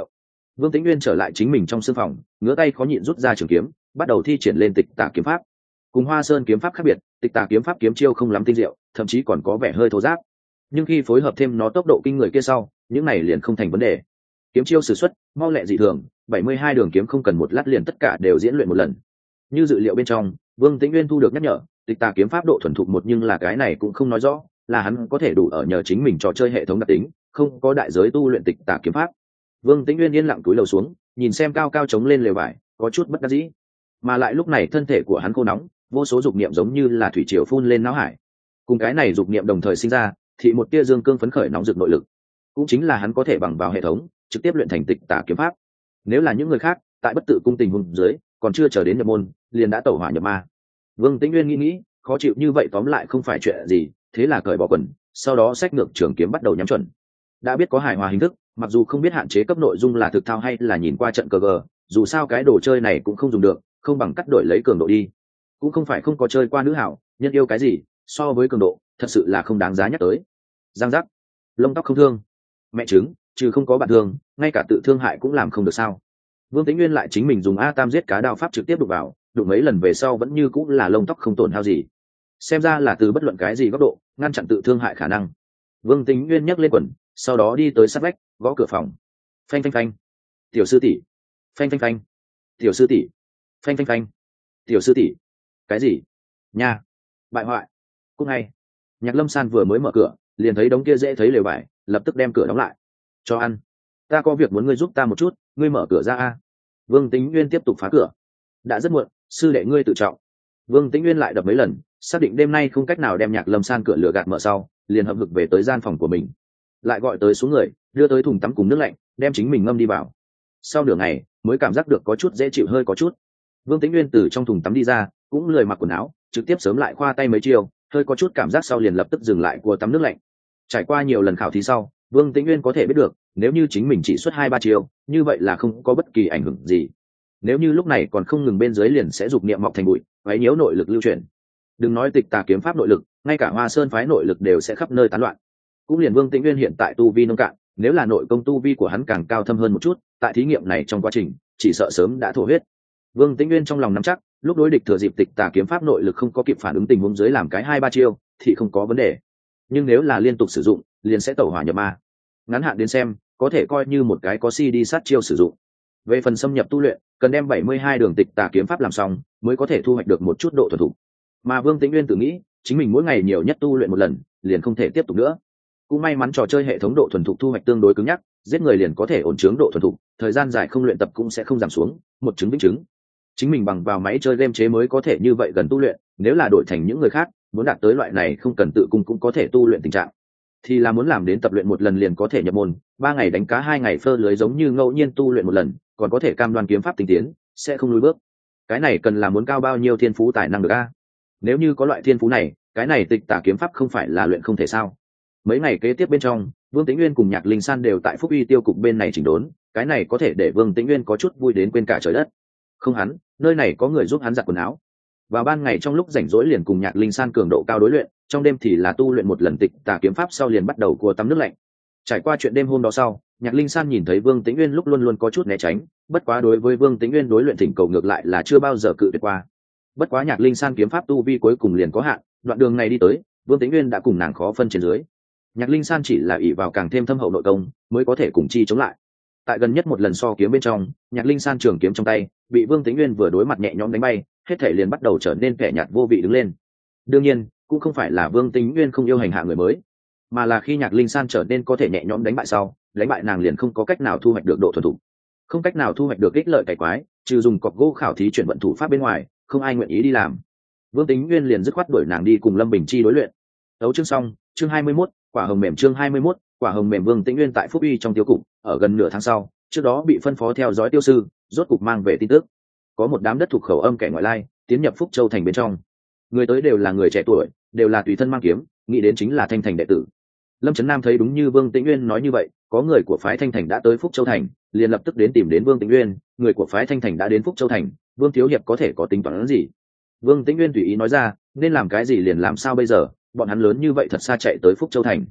Vương Tĩnh Nguyên trở lại chính mình trong sương phòng, ngửa tay khó nhịn rút ra trường kiếm, bắt đầu thi triển lên Tịch Tà kiếm pháp. Cùng Hoa Sơn kiếm pháp khác biệt, Tịch Tà kiếm pháp kiếm chiêu không lắm tinh diệu, thậm chí còn có vẻ hơi thô ráp. Nhưng khi phối hợp thêm nó tốc độ kinh người kia sau, những này liền không thành vấn đề. Kiếm chiêu sử xuất, mau lẹ dị thường, bảy mươi hai đường kiếm không cần một lát liền tất cả đều diễn luyện một lần. Như dự liệu bên trong, Vương Tĩnh Nguyên thu được nhắc nhở, Tịch Tà kiếm pháp độ thuần thục một nhưng là cái này cũng không nói rõ, là hắn có thể đủ ở nhờ chính mình trò chơi hệ thống đặc tính, không có đại giới tu luyện Tịch Tà kiếm pháp. Vương Tĩnh Nguyên yên lặng cúi đầu xuống, nhìn xem cao cao trống lên lều vải, có chút bất đắc dĩ. Mà lại lúc này thân thể của hắn khô nóng, vô số dục niệm giống như là thủy triều phun lên não hải. Cùng cái này dục niệm đồng thời sinh ra, thì một tia dương cương phấn khởi nóng rực nội lực, cũng chính là hắn có thể bằng vào hệ thống trực tiếp luyện thành Tịch Tà kiếm pháp. Nếu là những người khác, tại bất tự cung tình huống dưới, còn chưa chờ đến nhập môn, liền đã tẩu hỏa nhập ma. Vương Tĩnh Nguyên nghĩ nghĩ, khó chịu như vậy tóm lại không phải chuyện gì, thế là cởi bỏ quần, sau đó xách ngược trường kiếm bắt đầu nhắm chuẩn. Đã biết có hài hòa hình thức, mặc dù không biết hạn chế cấp nội dung là thực thao hay là nhìn qua trận cờ gờ, dù sao cái đồ chơi này cũng không dùng được, không bằng cắt đổi lấy cường độ đi. Cũng không phải không có chơi qua nữ hảo, nhân yêu cái gì, so với cường độ, thật sự là không đáng giá nhắc tới. Giang giác, lông tóc không thương, mẹ trứng, trừ không có bạn thương, ngay cả tự thương hại cũng làm không được sao? Vương Tĩnh Nguyên lại chính mình dùng A Tam giết cá đao pháp trực tiếp đụng vào, đụng mấy lần về sau vẫn như cũng là lông tóc không tổn hao gì. Xem ra là từ bất luận cái gì góc độ, ngăn chặn tự thương hại khả năng. Vương Tĩnh Nguyên nhấc lên quần, sau đó đi tới sát vách, gõ cửa phòng. Phanh phanh phanh. Tiểu sư tỷ. Phanh phanh phanh. Tiểu sư tỷ. Phanh phanh phanh. Tiểu sư tỷ. Cái gì? Nha. Bại hoại. Cũng ngay. Nhạc Lâm San vừa mới mở cửa, liền thấy đống kia dễ thấy lều vải, lập tức đem cửa đóng lại. Cho ăn. Ta có việc muốn ngươi giúp ta một chút, ngươi mở cửa ra a. Vương Tĩnh Nguyên tiếp tục phá cửa. Đã rất muộn, sư đệ ngươi tự trọng. Vương Tĩnh Nguyên lại đập mấy lần, xác định đêm nay không cách nào đem Nhạc Lâm San cửa lửa gạt mở sau, liền hậm hực về tới gian phòng của mình. Lại gọi tới xuống người, đưa tới thùng tắm cùng nước lạnh, đem chính mình ngâm đi vào. Sau nửa ngày, mới cảm giác được có chút dễ chịu hơi có chút. Vương Tĩnh Nguyên từ trong thùng tắm đi ra, cũng lười mặc quần áo, trực tiếp sớm lại khoa tay mấy chiều, hơi có chút cảm giác sau liền lập tức dừng lại cua tắm nước lạnh. Trải qua nhiều lần khảo thí sau, Vương Tĩnh Nguyên có thể biết được, nếu như chính mình chỉ xuất hai ba chiều, như vậy là không có bất kỳ ảnh hưởng gì. Nếu như lúc này còn không ngừng bên dưới liền sẽ dục niệm mọc thành bụi, quấy nhiễu nội lực lưu chuyển. Đừng nói Tịch Tà kiếm pháp nội lực, ngay cả Hoa Sơn phái nội lực đều sẽ khắp nơi tán loạn. Cũng liền Vương Tĩnh Nguyên hiện tại tu vi nông cạn, nếu là nội công tu vi của hắn càng cao thâm hơn một chút, tại thí nghiệm này trong quá trình, chỉ sợ sớm đã thổ huyết. Vương Tĩnh Nguyên trong lòng nắm chắc, lúc đối địch thừa dịp Tịch Tà kiếm pháp nội lực không có kịp phản ứng tình huống dưới làm cái hai ba chiêu, thì không có vấn đề. Nhưng nếu là liên tục sử dụng, liền sẽ tẩu hỏa nhập ma. Ngắn hạn đến xem, có thể coi như một cái có si đi sát chiêu sử dụng. Về phần xâm nhập tu luyện, cần đem bảy mươi hai đường Tịch Tà kiếm pháp làm xong, mới có thể thu hoạch được một chút độ thuần thục. Mà Vương Tĩnh Nguyên tự nghĩ, chính mình mỗi ngày nhiều nhất tu luyện một lần, liền không thể tiếp tục nữa. Cũng may mắn trò chơi hệ thống độ thuần thục thu hoạch tương đối cứng nhắc, giết người liền có thể ổn chướng độ thuần thục, thời gian dài không luyện tập cũng sẽ không giảm xuống, một chứng vĩnh chứng. Chính mình bằng vào máy chơi game chế mới có thể như vậy gần tu luyện, nếu là đổi thành những người khác, muốn đạt tới loại này không cần tự cung cũng có thể tu luyện tình trạng, thì là muốn làm đến tập luyện một lần liền có thể nhập môn, ba ngày đánh cá hai ngày phơ lưới giống như ngẫu nhiên tu luyện một lần, còn có thể cam đoan kiếm pháp tinh tiến, sẽ không lùi bước. Cái này cần là muốn cao bao nhiêu thiên phú tài năng được a? Nếu như có loại thiên phú này, cái này Tịch Tà kiếm pháp không phải là luyện không thể sao? Mấy ngày kế tiếp bên trong, Vương Tĩnh Nguyên cùng Nhạc Linh San đều tại Phúc Uy tiêu cục bên này chỉnh đốn, cái này có thể để Vương Tĩnh Nguyên có chút vui đến quên cả trời đất. Không hắn, nơi này có người giúp hắn giặt quần áo. Vào ban ngày trong lúc rảnh rỗi liền cùng Nhạc Linh San cường độ cao đối luyện, trong đêm thì là tu luyện một lần Tịch Tà kiếm pháp sau liền bắt đầu cua tắm nước lạnh. Trải qua chuyện đêm hôm đó sau, Nhạc Linh San nhìn thấy Vương Tĩnh Nguyên lúc luôn luôn có chút né tránh, bất quá đối với Vương Tĩnh Nguyên đối luyện thỉnh cầu ngược lại là chưa bao giờ cự tuyệt qua. Bất quá Nhạc Linh San kiếm pháp tu vi cuối cùng liền có hạn, đoạn đường này đi tới, Vương Tĩnh Nguyên đã cùng nàng khó phân trên dưới. Nhạc Linh San chỉ là ỷ vào càng thêm thâm hậu nội công, mới có thể cùng chi chống lại. Tại gần nhất một lần so kiếm bên trong, Nhạc Linh San trường kiếm trong tay bị Vương Tĩnh Nguyên vừa đối mặt nhẹ nhõm đánh bay, hết thể liền bắt đầu trở nên kẻ nhạt vô vị đứng lên. Đương nhiên, cũng không phải là Vương Tĩnh Nguyên không yêu hành hạ người mới, mà là khi Nhạc Linh San trở nên có thể nhẹ nhõm đánh bại sau, đánh bại nàng liền không có cách nào thu hoạch được độ thuần thục, không cách nào thu hoạch được ích lợi cải quái, trừ dùng cọc gỗ khảo thí chuyển vận thủ pháp bên ngoài, không ai nguyện ý đi làm. Vương Tĩnh Nguyên liền dứt khoát đuổi nàng đi cùng Lâm Bình Chi đối luyện. Đấu chương xong, chương hai mươi mốt, quả hồng mềm chương hai mươi mốt, quả hồng mềm. Vương Tĩnh Nguyên tại Phúc Uy trong tiêu cục, ở gần nửa tháng sau, trước đó bị phân phó theo dõi tiêu sư, rốt cục mang về tin tức. Có một đám đất thuộc khẩu âm kẻ ngoại lai, tiến nhập Phúc Châu thành bên trong. Người tới đều là người trẻ tuổi, đều là tùy thân mang kiếm, nghĩ đến chính là Thanh Thành đệ tử. Lâm Trấn Nam thấy đúng như Vương Tĩnh Nguyên nói như vậy, có người của phái Thanh Thành đã tới Phúc Châu thành, liền lập tức đến tìm đến Vương Tĩnh Nguyên, người của phái Thanh Thành đã đến Phúc Châu thành, Vương thiếu hiệp có thể có tính toán gì? Vương Tĩnh Nguyên tùy ý nói ra, nên làm cái gì liền làm sao bây giờ, bọn hắn lớn như vậy thật xa chạy tới Phúc Châu thành.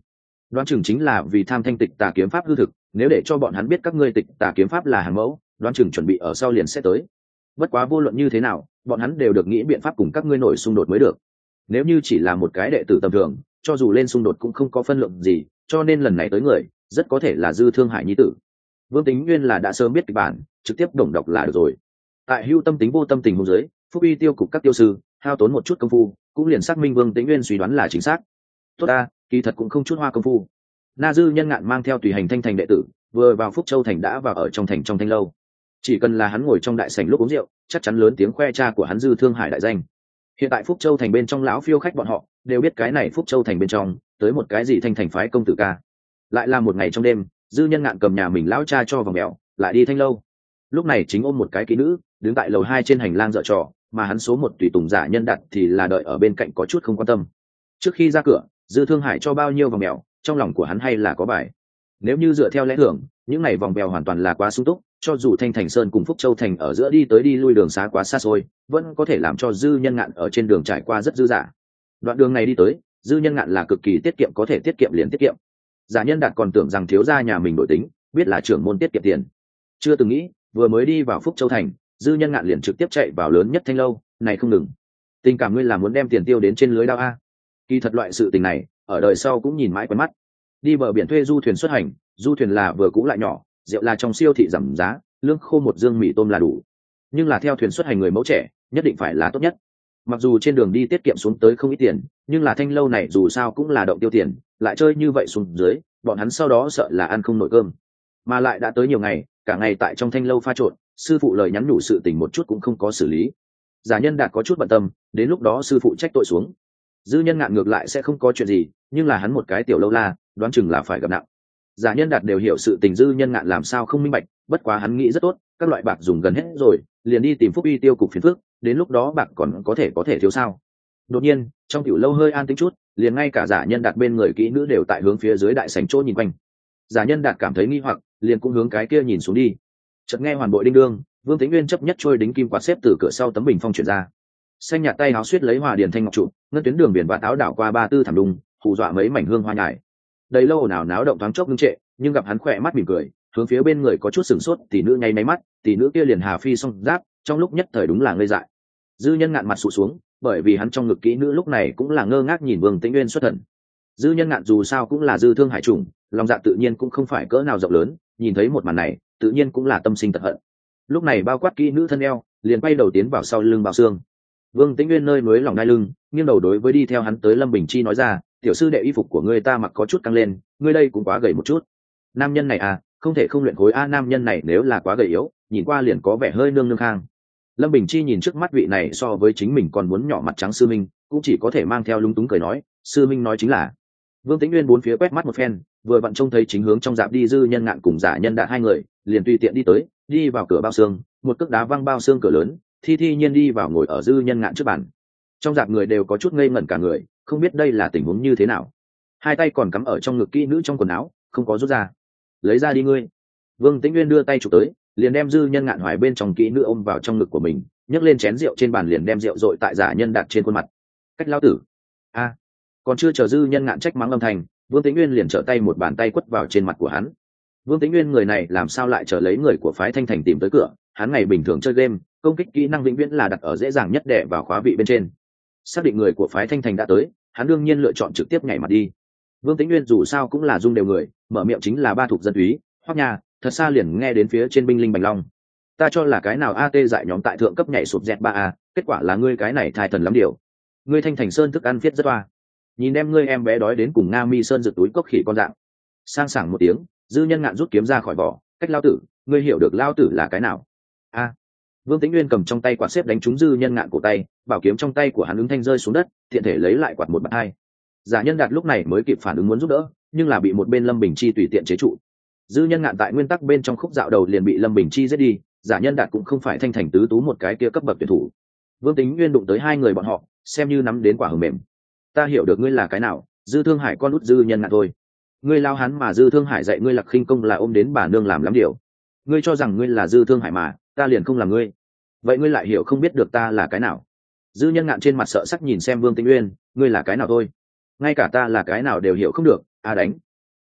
đoán chừng chính là vì tham thanh tịch tà kiếm pháp hư thực, nếu để cho bọn hắn biết các ngươi tịch tà kiếm pháp là hàng mẫu, đoán chừng chuẩn bị ở sau liền sẽ tới. Bất quá vô luận như thế nào, bọn hắn đều được nghĩ biện pháp cùng các ngươi nổi xung đột mới được. Nếu như chỉ là một cái đệ tử tầm thường, cho dù lên xung đột cũng không có phân lượng gì, cho nên lần này tới người rất có thể là Dư Thương Hải nhi tử. Vương Tính Nguyên là đã sớm biết kịch bản, trực tiếp đồng đọc là được rồi. Tại hưu tâm tính vô tâm tình hôn giới, Phúc Uy tiêu cục các tiêu sư hao tốn một chút công phu, cũng liền xác minh Vương Tính Nguyên suy đoán là chính xác. Tốt ta, kỳ thật cũng không chút hoa công phu. Na Dư Nhân Ngạn mang theo tùy hành thanh thành đệ tử, vừa vào Phúc Châu thành đã vào ở trong thành trong thanh lâu. Chỉ cần là hắn ngồi trong đại sảnh lúc uống rượu, chắc chắn lớn tiếng khoe cha của hắn Dư Thương Hải đại danh. Hiện tại Phúc Châu thành bên trong lão phiêu khách bọn họ đều biết cái này Phúc Châu thành bên trong tới một cái gì thanh thành phái công tử ca. Lại là một ngày trong đêm, Dư Nhân Ngạn cầm nhà mình lão cha cho vòng mèo, lại đi thanh lâu. Lúc này chính ôm một cái kỹ nữ, đứng tại lầu hai trên hành lang dở trò, mà hắn số một tùy tùng giả nhân đặt thì là đợi ở bên cạnh có chút không quan tâm. Trước khi ra cửa, Dư Thương Hải cho bao nhiêu vòng mèo, trong lòng của hắn hay là có bài. Nếu như dựa theo lẽ thường, những này vòng mèo hoàn toàn là quá sung túc, cho dù Thanh Thành Sơn cùng Phúc Châu thành ở giữa đi tới đi lui đường xá quá xa xôi, vẫn có thể làm cho Dư Nhân Ngạn ở trên đường trải qua rất dư dả. Đoạn đường này đi tới, Dư Nhân Ngạn là cực kỳ tiết kiệm, có thể tiết kiệm liền tiết kiệm. Giả Nhân Đạt còn tưởng rằng thiếu gia nhà mình đổi tính, biết là trưởng môn tiết kiệm tiền. Chưa từng nghĩ, vừa mới đi vào Phúc Châu thành, Dư Nhân Ngạn liền trực tiếp chạy vào lớn nhất thanh lâu, này không ngừng. Tình cảm ngươi là muốn đem tiền tiêu đến trên lưới đao a? Kỳ thật loại sự tình này, ở đời sau cũng nhìn mãi quen mắt. Đi bờ biển thuê du thuyền xuất hành, du thuyền là vừa cũ lại nhỏ, rượu là trong siêu thị giảm giá, lương khô một dương mì tôm là đủ. Nhưng là theo thuyền xuất hành người mẫu trẻ, nhất định phải là tốt nhất. Mặc dù trên đường đi tiết kiệm xuống tới không ít tiền, nhưng là thanh lâu này dù sao cũng là động tiêu tiền, lại chơi như vậy xuống dưới, bọn hắn sau đó sợ là ăn không nổi cơm. Mà lại đã tới nhiều ngày, cả ngày tại trong thanh lâu pha trộn, sư phụ lời nhắn nhủ sự tình một chút cũng không có xử lý. Giả Nhân Đạt có chút bận tâm, đến lúc đó sư phụ trách tội xuống. Dư Nhân Ngạn ngược lại sẽ không có chuyện gì, nhưng là hắn một cái tiểu lâu la, đoán chừng là phải gặp nặng. Giả Nhân Đạt đều hiểu sự tình Dư Nhân Ngạn làm sao không minh bạch, bất quá hắn nghĩ rất tốt, các loại bạc dùng gần hết rồi, liền đi tìm Phúc Uy tiêu cục phiền phức, đến lúc đó bạc còn có thể có thể thiếu sao? Đột nhiên, trong tiểu lâu hơi an tĩnh chút, liền ngay cả Giả Nhân Đạt bên người kỹ nữ đều tại hướng phía dưới đại sảnh chỗ nhìn quanh. Giả Nhân Đạt cảm thấy nghi hoặc, liền cũng hướng cái kia nhìn xuống đi. Chợt nghe hoàn bội đinh đương, Vương Tĩnh Nguyên chấp nhất trôi đính kim quạt xếp từ cửa sau tấm bình phong chuyển ra. Xanh nhạt tay áo suýt lấy hòa điền thanh ngọc trụ, ngân tuyến đường biển và áo đảo qua ba tư thảm đùng, hù dọa mấy mảnh hương hoa nhài. Đầy lâu ồn ào náo động thoáng chốc ngưng trệ, nhưng gặp hắn khỏe mắt mỉm cười, hướng phía bên người có chút sừng sốt, tỷ nữ nháy máy mắt, tỷ nữ kia liền hà phi xong giáp, trong lúc nhất thời đúng là ngây dại. Dư Nhân Ngạn mặt sụ xuống, bởi vì hắn trong ngực kỹ nữ lúc này cũng là ngơ ngác nhìn Vương Tĩnh Nguyên xuất thần. Dư Nhân Ngạn dù sao cũng là Dư Thương Hải trùng, lòng dạ tự nhiên cũng không phải cỡ nào rộng lớn, nhìn thấy một màn này, tự nhiên cũng là tâm sinh tật hận. Lúc này bao quát kỹ nữ thân eo, liền quay đầu tiến vào sau lưng bao xương. Vương Tĩnh Nguyên nơi núi lòng đai lưng, nghiêng đầu đối với đi theo hắn tới Lâm Bình Chi nói ra, tiểu sư đệ y phục của ngươi ta mặc có chút căng lên, ngươi đây cũng quá gầy một chút. Nam nhân này à, không thể không luyện khối a, nam nhân này nếu là quá gầy yếu, nhìn qua liền có vẻ hơi nương nương khang. Lâm Bình Chi nhìn trước mắt vị này so với chính mình còn muốn nhỏ mặt trắng sư minh, cũng chỉ có thể mang theo lúng túng cười nói, sư minh nói chính là. Vương Tĩnh Nguyên bốn phía quét mắt một phen, vừa vặn trông thấy chính hướng trong dạp đi Dư Nhân Ngạn cùng Giả Nhân Đạt hai người, liền tùy tiện đi tới, đi vào cửa bao xương, một cước đá văng bao xương cửa lớn, thi thi nhiên đi vào ngồi ở Dư Nhân Ngạn trước bàn. Trong dạp người đều có chút ngây ngẩn cả người, không biết đây là tình huống như thế nào. Hai tay còn cắm ở trong ngực kỹ nữ trong quần áo, không có rút ra. Lấy ra đi ngươi. Vương Tĩnh Nguyên đưa tay chụp tới, liền đem Dư Nhân Ngạn hoài bên trong kỹ nữ ôm vào trong ngực của mình, nhấc lên chén rượu trên bàn liền đem rượu dội tại Giả Nhân Đạt trên khuôn mặt. Cách lão tử. A. Còn chưa chờ Dư Nhân Ngạn trách mắng âm thanh, Vương Tĩnh Nguyên liền trở tay một bàn tay quất vào trên mặt của hắn. Vương Tĩnh Nguyên người này làm sao lại trở lấy người của phái Thanh Thành tìm tới cửa, hắn ngày bình thường chơi game, công kích kỹ năng vĩnh viễn là đặt ở dễ dàng nhất đè vào khóa vị bên trên. Xác định người của phái Thanh Thành đã tới, hắn đương nhiên lựa chọn trực tiếp nhảy mặt đi. Vương Tĩnh Nguyên dù sao cũng là dung đều người, mở miệng chính là ba thuộc dân túy, Hoắc Nha, thật xa liền nghe đến phía trên binh linh Bành Long. Ta cho là cái nào a tê dại nhóm tại thượng cấp nhảy sụp dẹt ba a, kết quả là ngươi cái này thai thần lắm điều. Ngươi Thanh Thành Sơn thức ăn viết rất oa. Nhìn đem ngươi em bé đói đến cùng Nga Mi Sơn giật túi cốc khỉ con dạng. Sang sảng một tiếng, Dư Nhân Ngạn rút kiếm ra khỏi vỏ, cách lao tử, ngươi hiểu được lao tử là cái nào? A. Vương Tĩnh Nguyên cầm trong tay quạt xếp đánh trúng Dư Nhân Ngạn cổ tay, bảo kiếm trong tay của hắn ứng thanh rơi xuống đất, thiện thể lấy lại quạt một bạt hai. Giả Nhân Đạt lúc này mới kịp phản ứng muốn giúp đỡ, nhưng là bị một bên Lâm Bình Chi tùy tiện chế trụ. Dư Nhân Ngạn tại nguyên tắc bên trong khúc dạo đầu liền bị Lâm Bình Chi giết đi, Giả Nhân Đạt cũng không phải Thanh Thành tứ tú một cái kia cấp bậc tuyển thủ. Vương Tĩnh Nguyên đụng tới hai người bọn họ, xem như nắm đến quả hờm mềm. Ta hiểu được ngươi là cái nào, Dư Thương Hải con út Dư Nhân Ngạn thôi. Ngươi lao hắn mà Dư Thương Hải dạy ngươi Lạc Khinh công là ôm đến bà nương làm lắm điều. Ngươi cho rằng ngươi là Dư Thương Hải mà, ta liền không là ngươi. Vậy ngươi lại hiểu không biết được ta là cái nào? Dư Nhân Ngạn trên mặt sợ sắc nhìn xem Vương Tĩnh Nguyên, ngươi là cái nào thôi? Ngay cả ta là cái nào đều hiểu không được, a đánh.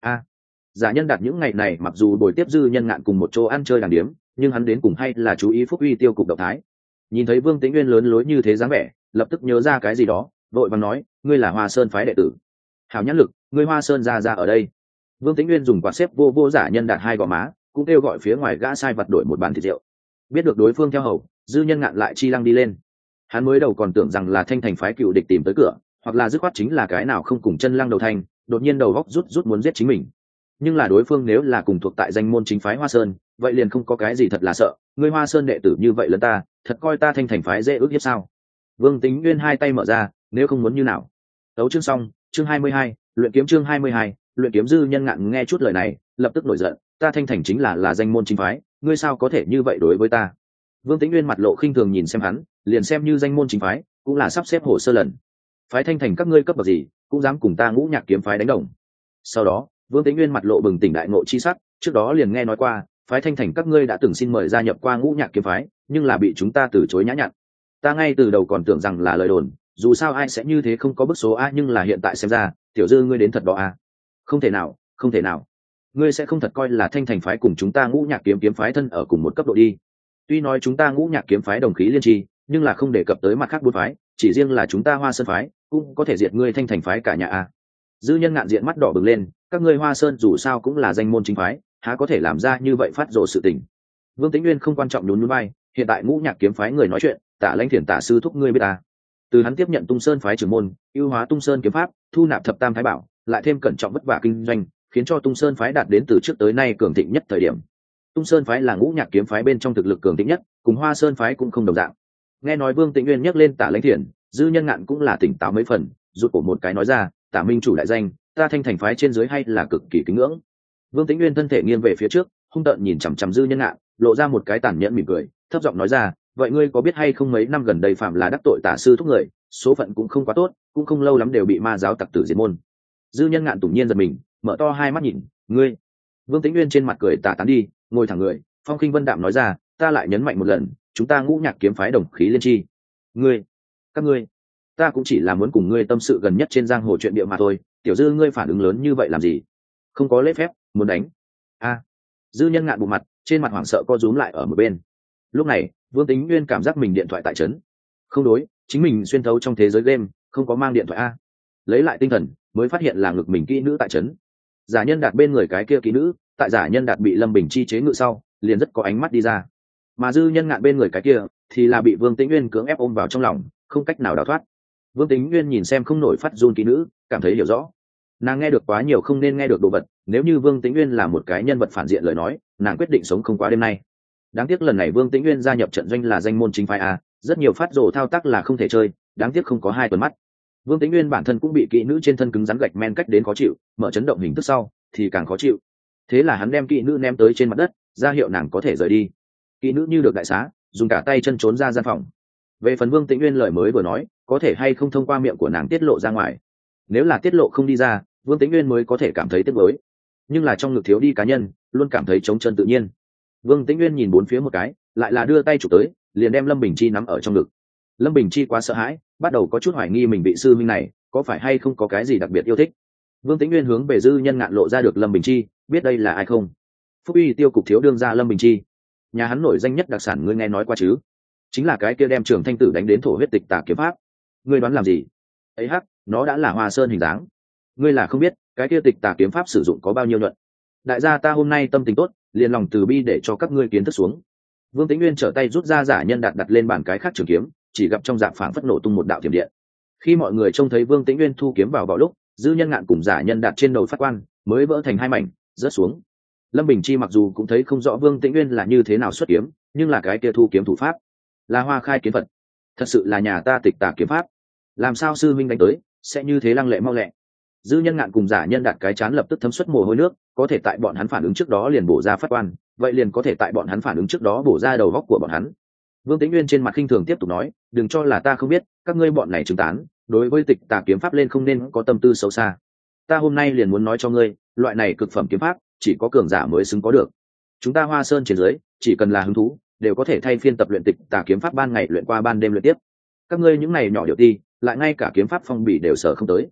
a Giả Nhân Đạt những ngày này mặc dù buổi tiếp Dư Nhân Ngạn cùng một chỗ ăn chơi đàng điếm, nhưng hắn đến cùng hay là chú ý Phúc Uy tiêu cục động thái. Nhìn thấy Vương Tĩnh Nguyên lớn lối như thế dáng vẻ, lập tức nhớ ra cái gì đó, vội vàng nói, ngươi là Hoa Sơn phái đệ tử. Hảo nhãn lực, ngươi Hoa Sơn ra ra ở đây. Vương Tĩnh Nguyên dùng quạt xếp vô vô Giả Nhân Đạt hai gò má, cũng kêu gọi phía ngoài gã sai vật đổi một bàn thịt rượu. Biết được đối phương theo hầu, Dư Nhân Ngạn lại chi lăng đi lên. Hắn mới đầu còn tưởng rằng là Thanh Thành phái cựu địch tìm tới cửa, hoặc là dứt khoát chính là cái nào không cùng chân lăng đầu thành, đột nhiên đầu góc rút rút muốn giết chính mình. Nhưng là đối phương nếu là cùng thuộc tại danh môn chính phái Hoa Sơn, vậy liền không có cái gì thật là sợ. Ngươi Hoa Sơn đệ tử như vậy lớn ta, thật coi ta Thanh Thành phái dễ ước hiếp sao? Vương Tĩnh Nguyên hai tay mở ra, nếu không muốn như nào. Tấu chương xong, chương hai mươi hai, luyện kiếm chương hai mươi hai, luyện kiếm. Dư Nhân Ngạn nghe chút lời này, lập tức nổi giận, ta Thanh Thành chính là là danh môn chính phái, ngươi sao có thể như vậy đối với ta? Vương Tĩnh Nguyên mặt lộ khinh thường nhìn xem hắn, liền xem như danh môn chính phái, cũng là sắp xếp hồ sơ lần. Phái Thanh Thành các ngươi cấp bậc gì, cũng dám cùng ta Ngũ Nhạc kiếm phái đánh đồng. Sau đó, Vương Tĩnh Nguyên mặt lộ bừng tỉnh đại ngộ chi sắc, trước đó liền nghe nói qua, phái Thanh Thành các ngươi đã từng xin mời gia nhập qua Ngũ Nhạc kiếm phái, nhưng là bị chúng ta từ chối nhã nhặn. Ta ngay từ đầu còn tưởng rằng là lời đồn, dù sao ai sẽ như thế không có bức số a, nhưng là hiện tại xem ra, tiểu Dư ngươi đến thật đó a. Không thể nào, không thể nào. Ngươi sẽ không thật coi là Thanh Thành phái cùng chúng ta Ngũ Nhạc kiếm kiếm phái thân ở cùng một cấp độ đi. Tuy nói chúng ta Ngũ Nhạc kiếm phái đồng khí liên tri, nhưng là không đề cập tới mặt khác bốn phái, chỉ riêng là chúng ta Hoa Sơn phái, cũng có thể diệt ngươi Thanh Thành phái cả nhà a. Dư Nhân Ngạn diện mắt đỏ bừng lên, các ngươi Hoa Sơn dù sao cũng là danh môn chính phái, há có thể làm ra như vậy phát rồ sự tình. Vương Tĩnh Nguyên không quan trọng nhún nhún vai, hiện tại Ngũ Nhạc kiếm phái người nói chuyện, Tạ Lãnh Thiền Tạ sư thúc ngươi biết ta. Từ hắn tiếp nhận Tung Sơn phái trưởng môn, ưu hóa Tung Sơn kiếm pháp, thu nạp thập tam thái bảo, lại thêm cẩn trọng vất vả kinh doanh, khiến cho Tung Sơn phái đạt đến từ trước tới nay cường thịnh nhất thời điểm. Tung Sơn phái là Ngũ Nhạc kiếm phái bên trong thực lực cường thịnh nhất, cùng Hoa Sơn phái cũng không đồng dạng. Nghe nói Vương Tĩnh Nguyên nhắc lên Tạ Lãnh Thiền, Dư Nhân Ngạn cũng là tỉnh táo mấy phần, rụt cổ một cái nói ra, Tạ minh chủ đại danh, ta Thanh Thành phái trên dưới hay là cực kỳ kính ngưỡng. Vương Tĩnh Nguyên thân thể nghiêng về phía trước, hung tợn nhìn chằm chằm Dư Nhân Ngạn, lộ ra một cái tàn nhẫn mỉm cười, thấp giọng nói ra, vậy ngươi có biết hay không mấy năm gần đây phạm là đắc tội Tả sư thúc người, số phận cũng không quá tốt, cũng không lâu lắm đều bị ma giáo tặc tử diệt môn. Dư Nhân Ngạn tủm nhiên giật mình, mở to hai mắt nhìn, ngươi. Vương Tĩnh Nguyên trên mặt cười tà tán đi, ngồi thẳng người, phong khinh vân đạm nói ra, ta lại nhấn mạnh một lần, chúng ta Ngũ Nhạc kiếm phái đồng khí liên tri. Ngươi, các ngươi, ta cũng chỉ là muốn cùng ngươi tâm sự gần nhất trên giang hồ chuyện địa mà thôi. Tiểu Dư ngươi phản ứng lớn như vậy làm gì? Không có lễ phép, muốn đánh? A. Dư Nhân Ngạn bụng mặt, trên mặt hoảng sợ co rúm lại ở một bên. Lúc này, Vương Tĩnh Nguyên cảm giác mình điện thoại tại trấn. Không đối, chính mình xuyên thấu trong thế giới game, không có mang điện thoại a. Lấy lại tinh thần, mới phát hiện là ngực mình kỹ nữ tại trấn. Giả Nhân Đạt bên người cái kia kỹ nữ, tại Giả Nhân Đạt bị Lâm Bình chi chế ngự sau, liền rất có ánh mắt đi ra. Mà Dư Nhân Ngạn bên người cái kia, thì là bị Vương Tĩnh Nguyên cưỡng ép ôm vào trong lòng, không cách nào đào thoát. Vương Tĩnh Nguyên nhìn xem không nổi phát run kỹ nữ, cảm thấy hiểu rõ. Nàng nghe được quá nhiều không nên nghe được đồ vật, nếu như Vương Tĩnh Nguyên là một cái nhân vật phản diện lời nói, nàng quyết định sống không qua đêm nay. Đáng tiếc lần này Vương Tĩnh Nguyên gia nhập trận doanh là danh môn chính phái a, rất nhiều phát rồ thao tác là không thể chơi, đáng tiếc không có hai tuần mắt. Vương Tĩnh Nguyên bản thân cũng bị kỹ nữ trên thân cứng rắn gạch men cách đến khó chịu, mở chấn động hình thức sau thì càng khó chịu. Thế là hắn đem kỹ nữ ném tới trên mặt đất, ra hiệu nàng có thể rời đi. Kỹ nữ như được đại xá, dùng cả tay chân trốn ra gian phòng. Về phần Vương Tĩnh Nguyên lời mới vừa nói, có thể hay không thông qua miệng của nàng tiết lộ ra ngoài. Nếu là tiết lộ không đi ra, Vương Tĩnh Nguyên mới có thể cảm thấy tiếc nuối. Nhưng là trong ngực thiếu đi cá nhân, luôn cảm thấy trống chân tự nhiên. Vương Tĩnh Nguyên nhìn bốn phía một cái, lại là đưa tay chụp tới, liền đem Lâm Bình Chi nắm ở trong ngực. Lâm Bình Chi quá sợ hãi, bắt đầu có chút hoài nghi mình bị sư minh này có phải hay không có cái gì đặc biệt yêu thích. Vương Tĩnh Nguyên hướng về Dư Nhân Ngạn lộ ra được Lâm Bình Chi, biết đây là ai không? Phúc Uy tiêu cục thiếu đương gia Lâm Bình Chi. Nhà hắn nổi danh nhất đặc sản ngươi nghe nói qua chứ? Chính là cái kia đem Trường Thanh Tử đánh đến thổ huyết tịch tà kiếm pháp. Ngươi đoán làm gì? Ấy hắc, nó đã là Hoa Sơn hình dáng. Ngươi là không biết, cái kia tịch tà kiếm pháp sử dụng có bao nhiêu nhuận. Đại gia ta hôm nay tâm tình tốt, liền lòng từ bi để cho các ngươi kiến thức xuống. Vương Tĩnh Nguyên trở tay rút ra Giả Nhân Đạt đặt lên bàn cái khác trường kiếm, chỉ gặp trong dạng phảng phất nổ tung một đạo thiểm điện. Khi mọi người trông thấy Vương Tĩnh Nguyên thu kiếm vào vào lúc, Dư Nhân Ngạn cùng Giả Nhân Đạt trên đầu phát quan mới vỡ thành hai mảnh, rớt xuống. Lâm Bình Chi mặc dù cũng thấy không rõ Vương Tĩnh Nguyên là như thế nào xuất kiếm, nhưng là cái kia thu kiếm thủ pháp là Hoa Khai kiếm Phật, thật sự là nhà ta tịch tà kiếm pháp. Làm sao sư minh đánh tới sẽ như thế lăng lệ mau lẹ? Dư Nhân Ngạn cùng Giả Nhân Đạt cái chán lập tức thấm xuất mồ hôi nước, có thể tại bọn hắn phản ứng trước đó liền bổ ra phát quan, vậy liền có thể tại bọn hắn phản ứng trước đó bổ ra đầu góc của bọn hắn. Vương Tĩnh Nguyên trên mặt khinh thường tiếp tục nói, đừng cho là ta không biết, các ngươi bọn này chứng tán, đối với tịch tà kiếm pháp lên không nên có tâm tư xấu xa. Ta hôm nay liền muốn nói cho ngươi, loại này cực phẩm kiếm pháp, chỉ có cường giả mới xứng có được. Chúng ta Hoa Sơn trên dưới, chỉ cần là hứng thú, đều có thể thay phiên tập luyện tịch tà kiếm pháp ban ngày luyện qua ban đêm luyện tiếp. Các ngươi những này nhỏ điều ti, lại ngay cả kiếm pháp phong bì đều sở không tới.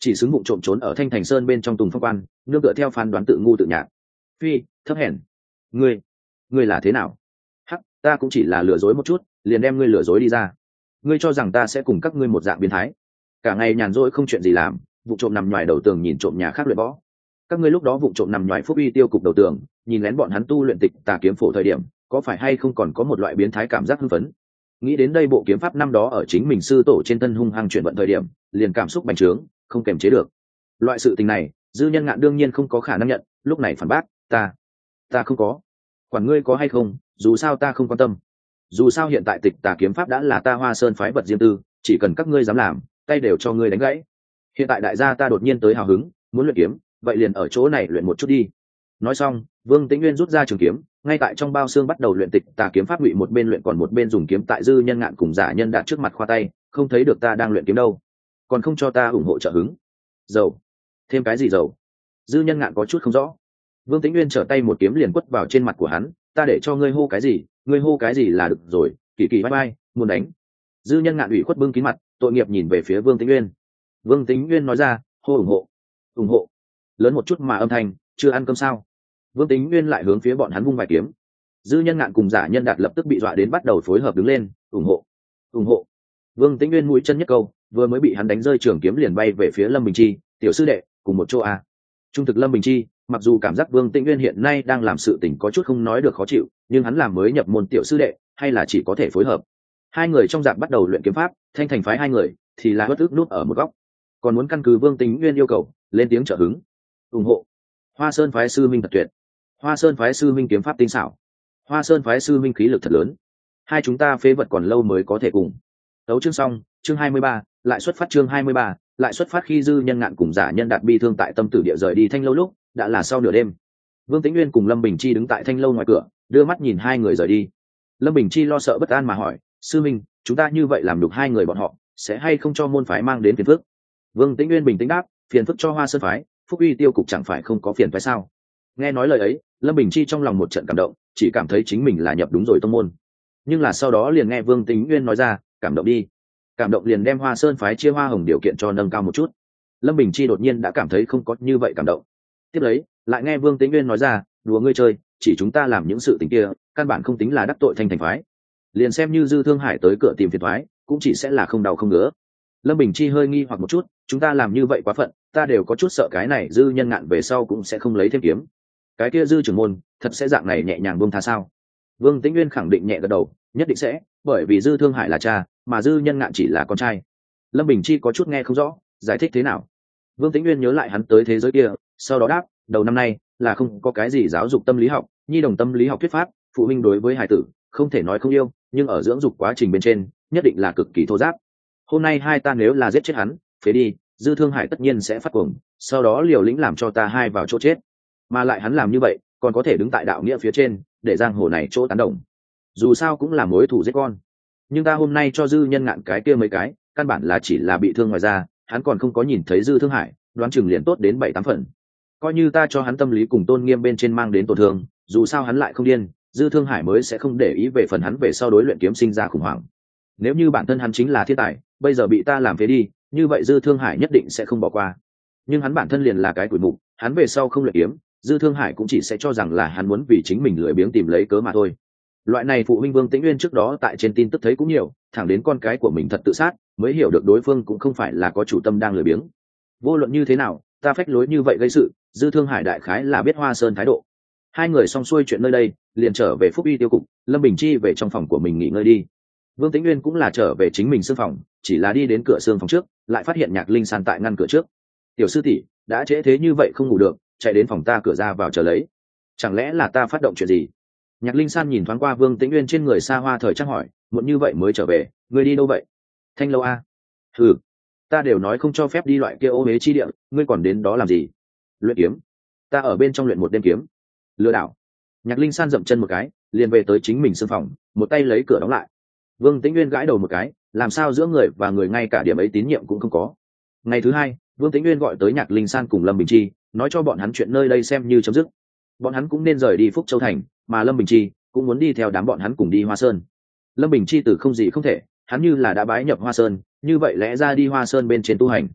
chỉ xứng bụng trộm trốn ở Thanh Thành Sơn bên trong Tùng Phong Quan, nương tựa theo phán đoán tự ngu tự nhạt. Phi, thấp hèn. Ngươi, ngươi là thế nào? Hắc, ta cũng chỉ là lừa dối một chút, liền đem ngươi lừa dối đi ra. Ngươi cho rằng ta sẽ cùng các ngươi một dạng biến thái? Cả ngày nhàn rỗi không chuyện gì làm, vụ trộm nằm ngoài đầu tường nhìn trộm nhà khác luyện võ. Các ngươi lúc đó vụ trộm nằm ngoài Phúc Uy tiêu cục đầu tường, nhìn lén bọn hắn tu luyện tịch tà kiếm phổ thời điểm, có phải hay không còn có một loại biến thái cảm giác hưng phấn? Nghĩ đến đây bộ kiếm pháp năm đó ở chính mình sư tổ trên thân hung hăng chuyển vận thời điểm, liền cảm xúc bành trướng, không kềm chế được. Loại sự tình này, Dư Nhân Ngạn đương nhiên không có khả năng nhận, lúc này phản bác, ta, ta không có. Quản ngươi có hay không, dù sao ta không quan tâm. Dù sao hiện tại tịch tà kiếm pháp đã là ta Hoa Sơn phái vật riêng tư, chỉ cần các ngươi dám làm, tay đều cho ngươi đánh gãy. Hiện tại đại gia ta đột nhiên tới hào hứng, muốn luyện kiếm, vậy liền ở chỗ này luyện một chút đi. Nói xong, Vương Tĩnh Nguyên rút ra trường kiếm, ngay tại trong bao xương bắt đầu luyện tịch tà kiếm pháp ngụy, một bên luyện còn một bên dùng kiếm tại Dư Nhân Ngạn cùng Giả Nhân Đạt trước mặt khoa tay, không thấy được ta đang luyện kiếm đâu, còn không cho ta ủng hộ trợ hứng. Dầu, thêm cái gì dầu? Dư Nhân Ngạn có chút không rõ. Vương Tĩnh Nguyên trở tay một kiếm liền quất vào trên mặt của hắn, ta để cho ngươi hô cái gì, ngươi hô cái gì là được rồi, kỳ kỳ bye bye, muốn đánh. Dư Nhân Ngạn ủy khuất bưng kín mặt, tội nghiệp nhìn về phía Vương Tĩnh Nguyên. Vương Tĩnh Nguyên nói ra, hô ủng hộ, ủng hộ, lớn một chút mà âm thanh, chưa ăn cơm sao? Vương Tĩnh Nguyên lại hướng phía bọn hắn vung vài kiếm. Dư Nhân Ngạn cùng Giả Nhân Đạt lập tức bị dọa đến bắt đầu phối hợp đứng lên, ủng hộ, ủng hộ. Vương Tĩnh Nguyên mũi chân nhất câu, vừa mới bị hắn đánh rơi trường kiếm liền bay về phía Lâm Bình Chi, tiểu sư đệ, cùng một chỗ a. Trung thực Lâm Bình Chi, mặc dù cảm giác Vương Tĩnh Nguyên hiện nay đang làm sự tình có chút không nói được khó chịu, nhưng hắn làm mới nhập môn tiểu sư đệ, hay là chỉ có thể phối hợp. Hai người trong dạp bắt đầu luyện kiếm pháp, Thanh Thành phái hai người thì là bất ức nút ở một góc, còn muốn căn cứ Vương Tĩnh Nguyên yêu cầu, lên tiếng trợ hứng, ủng hộ. Hoa Sơn phái sư minh thật tuyệt, Hoa Sơn phái sư minh kiếm pháp tinh xảo, Hoa Sơn phái sư minh khí lực thật lớn, hai chúng ta phế vật còn lâu mới có thể cùng. Tấu chương xong, chương hai mươi ba, lại xuất phát chương hai mươi ba, lại xuất phát khi Dư Nhân Ngạn cùng Giả Nhân Đạt bi thương tại tâm tử địa rời đi Thanh lâu lúc, đã là sau nửa đêm. Vương Tĩnh Nguyên cùng Lâm Bình Chi đứng tại Thanh lâu ngoài cửa, đưa mắt nhìn hai người rời đi. Lâm Bình Chi lo sợ bất an mà hỏi, sư minh, chúng ta như vậy làm đục hai người bọn họ, sẽ hay không cho môn phái mang đến phiền phức? Vương Tĩnh Nguyên bình tĩnh đáp, phiền phức cho Hoa Sơn phái, Phúc Uy tiêu cục chẳng phải không có phiền phái sao? Nghe nói lời ấy, Lâm Bình Chi trong lòng một trận cảm động, chỉ cảm thấy chính mình là nhập đúng rồi tông môn. Nhưng là sau đó liền nghe Vương Tĩnh Nguyên nói ra, cảm động đi, cảm động liền đem Hoa Sơn phái chia hoa hồng điều kiện cho nâng cao một chút. Lâm Bình Chi đột nhiên đã cảm thấy không có như vậy cảm động. Tiếp lấy, lại nghe Vương Tĩnh Nguyên nói ra, đùa ngươi chơi, chỉ chúng ta làm những sự tình kia, căn bản không tính là đắc tội Thanh Thành phái. Liền xem như Dư Thương Hải tới cửa tìm phiền toái, cũng chỉ sẽ là không đau không ngứa. Lâm Bình Chi hơi nghi hoặc một chút, chúng ta làm như vậy quá phận, ta đều có chút sợ cái này Dư Nhân Ngạn về sau cũng sẽ không lấy thêm kiếm. Cái kia Dư trưởng môn, thật sẽ dạng này nhẹ nhàng buông tha sao? Vương Tĩnh Nguyên khẳng định nhẹ gật đầu, nhất định sẽ, bởi vì Dư Thương Hải là cha, mà Dư Nhân Ngạn chỉ là con trai. Lâm Bình Chi có chút nghe không rõ, giải thích thế nào? Vương Tĩnh Nguyên nhớ lại hắn tới thế giới kia, sau đó đáp, đầu năm nay là không có cái gì giáo dục tâm lý học, nhi đồng tâm lý học thuyết pháp, phụ huynh đối với hài tử không thể nói không yêu, nhưng ở dưỡng dục quá trình bên trên nhất định là cực kỳ thô giáp. Hôm nay hai ta nếu là giết chết hắn, phế đi, Dư Thương Hải tất nhiên sẽ phát cuồng, sau đó liều lĩnh làm cho ta hai vào chỗ chết. Mà lại hắn làm như vậy, còn có thể đứng tại đạo nghĩa phía trên, để giang hồ này chỗ tán đồng. Dù sao cũng là mối thù giết con. Nhưng ta hôm nay cho Dư Nhân Ngạn cái kia mấy cái, căn bản là chỉ là bị thương ngoài ra, hắn còn không có nhìn thấy Dư Thương Hải, đoán chừng liền tốt đến bảy tám phần. Coi như ta cho hắn tâm lý cùng tôn nghiêm bên trên mang đến tổn thương, dù sao hắn lại không điên, Dư Thương Hải mới sẽ không để ý về phần hắn về sau đối luyện kiếm sinh ra khủng hoảng. Nếu như bản thân hắn chính là thiên tài, bây giờ bị ta làm phế đi, như vậy Dư Thương Hải nhất định sẽ không bỏ qua. Nhưng hắn bản thân liền là cái tuổi mục, hắn về sau không luyện kiếm, Dư Thương Hải cũng chỉ sẽ cho rằng là hắn muốn vì chính mình lười biếng tìm lấy cớ mà thôi. Loại này phụ huynh Vương Tĩnh Nguyên trước đó tại trên tin tức thấy cũng nhiều, thẳng đến con cái của mình thật tự sát, mới hiểu được đối phương cũng không phải là có chủ tâm đang lười biếng. Vô luận như thế nào, ta phách lối như vậy gây sự, Dư Thương Hải đại khái là biết Hoa Sơn thái độ. Hai người xong xuôi chuyện nơi đây, liền trở về Phúc Uy tiêu cục, Lâm Bình Chi về trong phòng của mình nghỉ ngơi đi. Vương Tĩnh Nguyên cũng là trở về chính mình xương phòng, chỉ là đi đến cửa xương phòng trước, lại phát hiện Nhạc Linh San tại ngăn cửa trước. Tiểu sư tỷ, đã trễ thế như vậy không ngủ được, chạy đến phòng ta cửa ra vào chờ lấy. Chẳng lẽ là ta phát động chuyện gì? Nhạc Linh San nhìn thoáng qua Vương Tĩnh Nguyên trên người xa hoa thời trang hỏi, muộn như vậy mới trở về, ngươi đi đâu vậy? Thanh lâu a? Ừ, ta đều nói không cho phép đi loại kia ô uế chi địa, ngươi còn đến đó làm gì? Luyện kiếm. Ta ở bên trong luyện một đêm kiếm. Lừa đảo. Nhạc Linh San dậm chân một cái, liền về tới chính mình xương phòng, một tay lấy cửa đóng lại. Vương Tĩnh Nguyên gãi đầu một cái, làm sao giữa người và người ngay cả điểm ấy tín nhiệm cũng không có. Ngày thứ hai, Vương Tĩnh Nguyên gọi tới Nhạc Linh San cùng Lâm Bình Chi, nói cho bọn hắn chuyện nơi đây xem như chấm dứt. Bọn hắn cũng nên rời đi Phúc Châu thành, mà Lâm Bình Chi cũng muốn đi theo đám bọn hắn cùng đi Hoa Sơn. Lâm Bình Chi từ không gì không thể, hắn như là đã bái nhập Hoa Sơn, như vậy lẽ ra đi Hoa Sơn bên trên tu hành.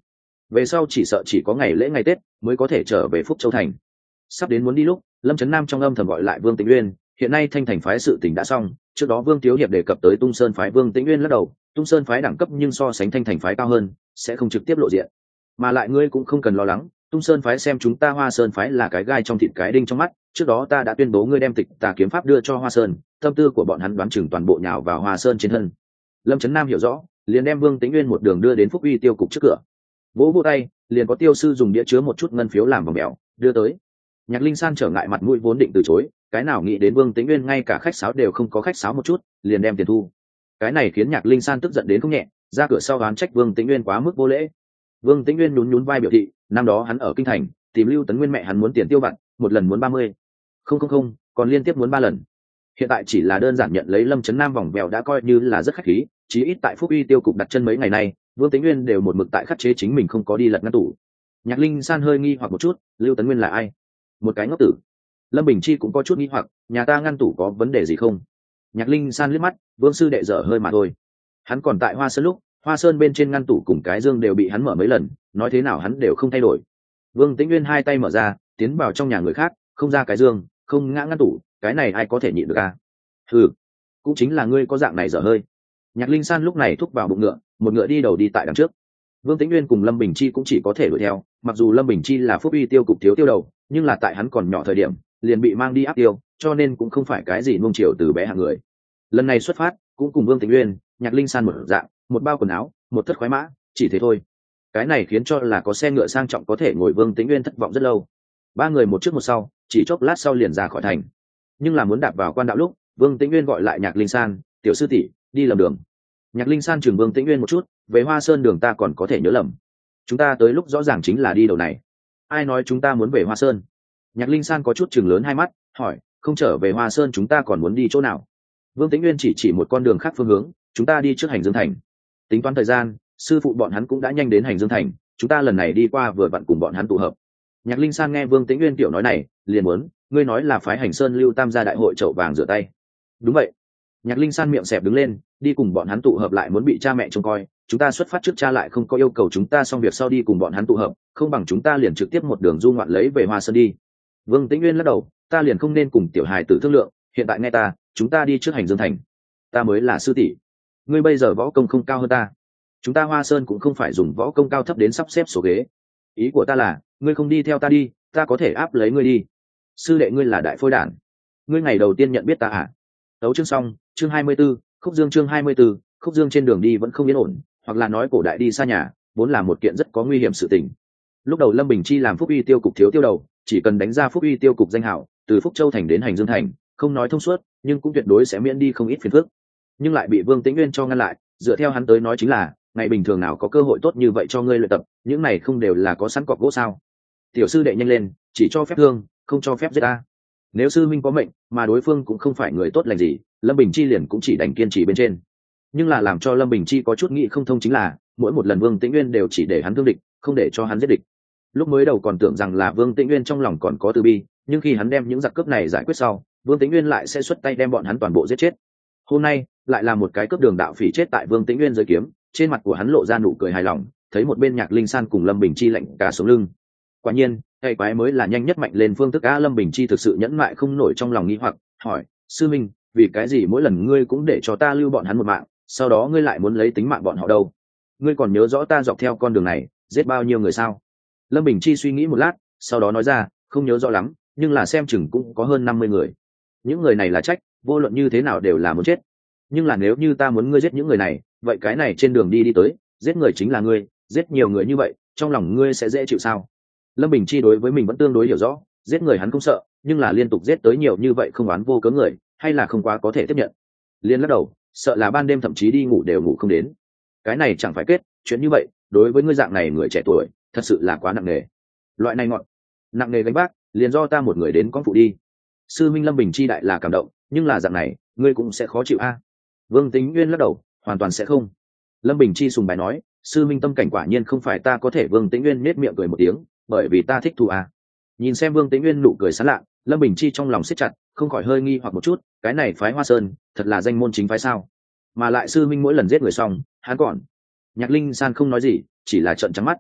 về sau chỉ sợ chỉ có ngày lễ ngày tết mới có thể trở về Phúc Châu thành. Sắp đến muốn đi lúc, Lâm Trấn Nam trong âm thầm gọi lại Vương Tĩnh Uyên. Hiện nay Thanh Thành phái sự tình đã xong, trước đó Vương Tiếu Hiệp đề cập tới Tung Sơn phái. Vương Tĩnh Uyên lắc đầu, Tung Sơn phái đẳng cấp nhưng so sánh Thanh Thành phái cao hơn, sẽ không trực tiếp lộ diện. Mà lại ngươi cũng không cần lo lắng, Tung Sơn phái xem chúng ta Hoa Sơn phái là cái gai trong thịt cái đinh trong mắt, trước đó ta đã tuyên bố ngươi đem Tịch Tà kiếm pháp đưa cho Hoa Sơn, tâm tư của bọn hắn đoán chừng toàn bộ nhào vào Hoa Sơn trên thân. Lâm Trấn Nam hiểu rõ, liền đem Vương Tĩnh Uyên một đường đưa đến Phúc Uy tiêu cục trước cửa. Vỗ vỗ tay, liền có tiêu sư dùng đĩa chứa một chút ngân phiếu làm vòng mèo, đưa tới. Nhạc Linh San trở ngại mặt mũi vốn định từ chối, cái nào nghĩ đến Vương Tĩnh Uyên ngay cả khách sáo đều không có khách sáo một chút, liền đem tiền thu. Cái này khiến Nhạc Linh San tức giận đến không nhẹ, ra cửa sau oán trách Vương Tĩnh Uyên quá mức vô lễ. Vương Tĩnh Uyên nhún nhún vai biểu thị, năm đó hắn ở kinh thành tìm Lưu Tấn Nguyên mẹ hắn muốn tiền tiêu vặt, một lần muốn ba mươi, không không không, còn liên tiếp muốn ba lần. Hiện tại chỉ là đơn giản nhận lấy Lâm Trấn Nam vòng vèo đã coi như là rất khách khí, chí ít tại Phúc Uy tiêu cục đặt chân mấy ngày nay, Vương Tĩnh Uyên đều một mực tại khắc chế chính mình không có đi lật ngăn tủ. Nhạc Linh San hơi nghi hoặc một chút, Lưu Tấn Nguyên là ai? Một cái ngốc tử. Lâm Bình Chi cũng có chút nghi hoặc, nhà ta ngăn tủ có vấn đề gì không? Nhạc Linh San liếc mắt, Vương sư đệ dở hơi mà thôi. Hắn còn tại Hoa Sơn lúc, Hoa Sơn bên trên ngăn tủ cùng cái dương đều bị hắn mở mấy lần, nói thế nào hắn đều không thay đổi. Vương Tĩnh Uyên hai tay mở ra, tiến vào trong nhà người khác, không ra cái dương, không ngã ngăn tủ, cái này ai có thể nhịn được à? Ừ, cũng chính là ngươi có dạng này dở hơi. Nhạc Linh San lúc này thúc vào bụng ngựa, một ngựa đi đầu đi tại đằng trước. Vương Tĩnh Uyên cùng Lâm Bình Chi cũng chỉ có thể đuổi theo, mặc dù Lâm Bình Chi là Phúc Uy tiêu cục thiếu tiêu đầu, nhưng là tại hắn còn nhỏ thời điểm, liền bị mang đi áp tiêu, cho nên cũng không phải cái gì nuông chiều từ bé hạng người. Lần này xuất phát, cũng cùng Vương Tĩnh Uyên, Nhạc Linh San một dạng, một bao quần áo, một thất khoái mã, chỉ thế thôi. Cái này khiến cho là có xe ngựa sang trọng có thể ngồi Vương Tĩnh Uyên thất vọng rất lâu. Ba người một trước một sau, chỉ chốc lát sau liền ra khỏi thành. Nhưng là muốn đạp vào quan đạo lúc, Vương Tĩnh Uyên gọi lại Nhạc Linh San, "Tiểu sư tỷ, đi lầm đường." Nhạc Linh San chừng Vương Tĩnh Uyên một chút, "Về Hoa Sơn đường ta còn có thể nhớ lầm. Chúng ta tới lúc rõ ràng chính là đi đầu này. Ai nói chúng ta muốn về Hoa Sơn?" Nhạc Linh San có chút chừng lớn hai mắt, hỏi, "Không trở về Hoa Sơn chúng ta còn muốn đi chỗ nào?" Vương Tĩnh Uyên chỉ chỉ một con đường khác phương hướng, "Chúng ta đi trước Hành Dương thành. Tính toán thời gian, sư phụ bọn hắn cũng đã nhanh đến Hành Dương thành, chúng ta lần này đi qua vừa vặn cùng bọn hắn tụ hợp." Nhạc Linh San nghe Vương Tĩnh Uyên tiểu nói này, liền muốn, "Ngươi nói là phái Hành Sơn Lưu Tam gia đại hội chậu vàng rửa tay?" "Đúng vậy." Nhạc Linh San miệng xẹp đứng lên, "Đi cùng bọn hắn tụ hợp lại muốn bị cha mẹ trông coi, chúng ta xuất phát trước cha lại không có yêu cầu chúng ta xong việc sau đi cùng bọn hắn tụ hợp, không bằng chúng ta liền trực tiếp một đường du ngoạn lấy về Hoa Sơn đi." Vương Tĩnh Uyên lắc đầu, "Ta liền không nên cùng tiểu hài tử thương lượng, hiện tại nghe ta, chúng ta đi trước Hành Dương thành. Ta mới là sư tỷ, ngươi bây giờ võ công không cao hơn ta, chúng ta Hoa Sơn cũng không phải dùng võ công cao thấp đến sắp xếp số ghế. Ý của ta là, ngươi không đi theo ta đi, ta có thể áp lấy ngươi đi. Sư đệ ngươi là đại phôi đản, ngươi ngày đầu tiên nhận biết ta à?" Tấu chương xong, chương hai mươi 24, Khúc Dương chương hai mươi 24, Khúc Dương trên đường đi vẫn không yên ổn, hoặc là nói cổ đại đi xa nhà, vốn là một kiện rất có nguy hiểm sự tình. Lúc đầu Lâm Bình Chi làm Phúc Uy tiêu cục thiếu tiêu đầu, chỉ cần đánh ra Phúc Uy tiêu cục danh hào, từ Phúc Châu thành đến Hành Dương thành, không nói thông suốt, nhưng cũng tuyệt đối sẽ miễn đi không ít phiền phức. Nhưng lại bị Vương Tĩnh Uyên cho ngăn lại, dựa theo hắn tới nói chính là, ngày bình thường nào có cơ hội tốt như vậy cho ngươi luyện tập, những này không đều là có sẵn cọc gỗ sao? Tiểu sư đệ nhanh lên, chỉ cho phép thương, không cho phép giết ta. Nếu sư minh có mệnh, mà đối phương cũng không phải người tốt lành gì, Lâm Bình Chi liền cũng chỉ đành kiên trì bên trên. Nhưng là làm cho Lâm Bình Chi có chút nghĩ không thông chính là, mỗi một lần Vương Tĩnh Uyên đều chỉ để hắn thương địch, không để cho hắn giết địch. Lúc mới đầu còn tưởng rằng là Vương Tĩnh Uyên trong lòng còn có từ bi, nhưng khi hắn đem những giặc cướp này giải quyết sau, Vương Tĩnh Uyên lại sẽ xuất tay đem bọn hắn toàn bộ giết chết. Hôm nay lại là một cái cướp đường đạo phỉ chết tại Vương Tĩnh Uyên dưới kiếm, trên mặt của hắn lộ ra nụ cười hài lòng, thấy một bên Nhạc Linh San cùng Lâm Bình Chi lạnh cả sống lưng. Quả nhiên, hay quái mới là nhanh nhất mạnh lên phương thức. A Lâm Bình Chi thực sự nhẫn mại không nổi trong lòng nghi hoặc, hỏi, "Sư minh, vì cái gì mỗi lần ngươi cũng để cho ta lưu bọn hắn một mạng, sau đó ngươi lại muốn lấy tính mạng bọn họ đâu? Ngươi còn nhớ rõ ta dọc theo con đường này giết bao nhiêu người sao?" Lâm Bình Chi suy nghĩ một lát, sau đó nói ra, "Không nhớ rõ lắm, nhưng là xem chừng cũng có hơn năm mươi người. Những người này là trách, vô luận như thế nào đều là muốn chết. Nhưng là nếu như ta muốn ngươi giết những người này, vậy cái này trên đường đi đi tới, giết người chính là ngươi, giết nhiều người như vậy, trong lòng ngươi sẽ dễ chịu sao?" Lâm Bình Chi đối với mình vẫn tương đối hiểu rõ, giết người hắn không sợ, nhưng là liên tục giết tới nhiều như vậy không oán vô cớ người, hay là không quá có thể tiếp nhận. Liên lắc đầu, sợ là ban đêm thậm chí đi ngủ đều ngủ không đến. Cái này chẳng phải kết, chuyện như vậy, đối với ngươi dạng này người trẻ tuổi, thật sự là quá nặng nề. Loại này ngọn, nặng nề gánh vác, liền do ta một người đến con phụ đi. Sư minh Lâm Bình Chi đại là cảm động, nhưng là dạng này, ngươi cũng sẽ khó chịu a. Vương Tĩnh Uyên lắc đầu, hoàn toàn sẽ không. Lâm Bình Chi sùng bài nói, sư minh tâm cảnh quả nhiên không phải ta có thể. Vương Tĩnh Uyên nết miệng cười một tiếng, bởi vì ta thích thù a. Nhìn xem Vương Tĩnh Uyên nụ cười sán lạ, Lâm Bình Chi trong lòng siết chặt, không khỏi hơi nghi hoặc một chút, cái này phái Hoa Sơn, thật là danh môn chính phái sao? Mà lại sư minh mỗi lần giết người xong, hắn còn. Nhạc Linh San không nói gì, chỉ là trợn trắng mắt.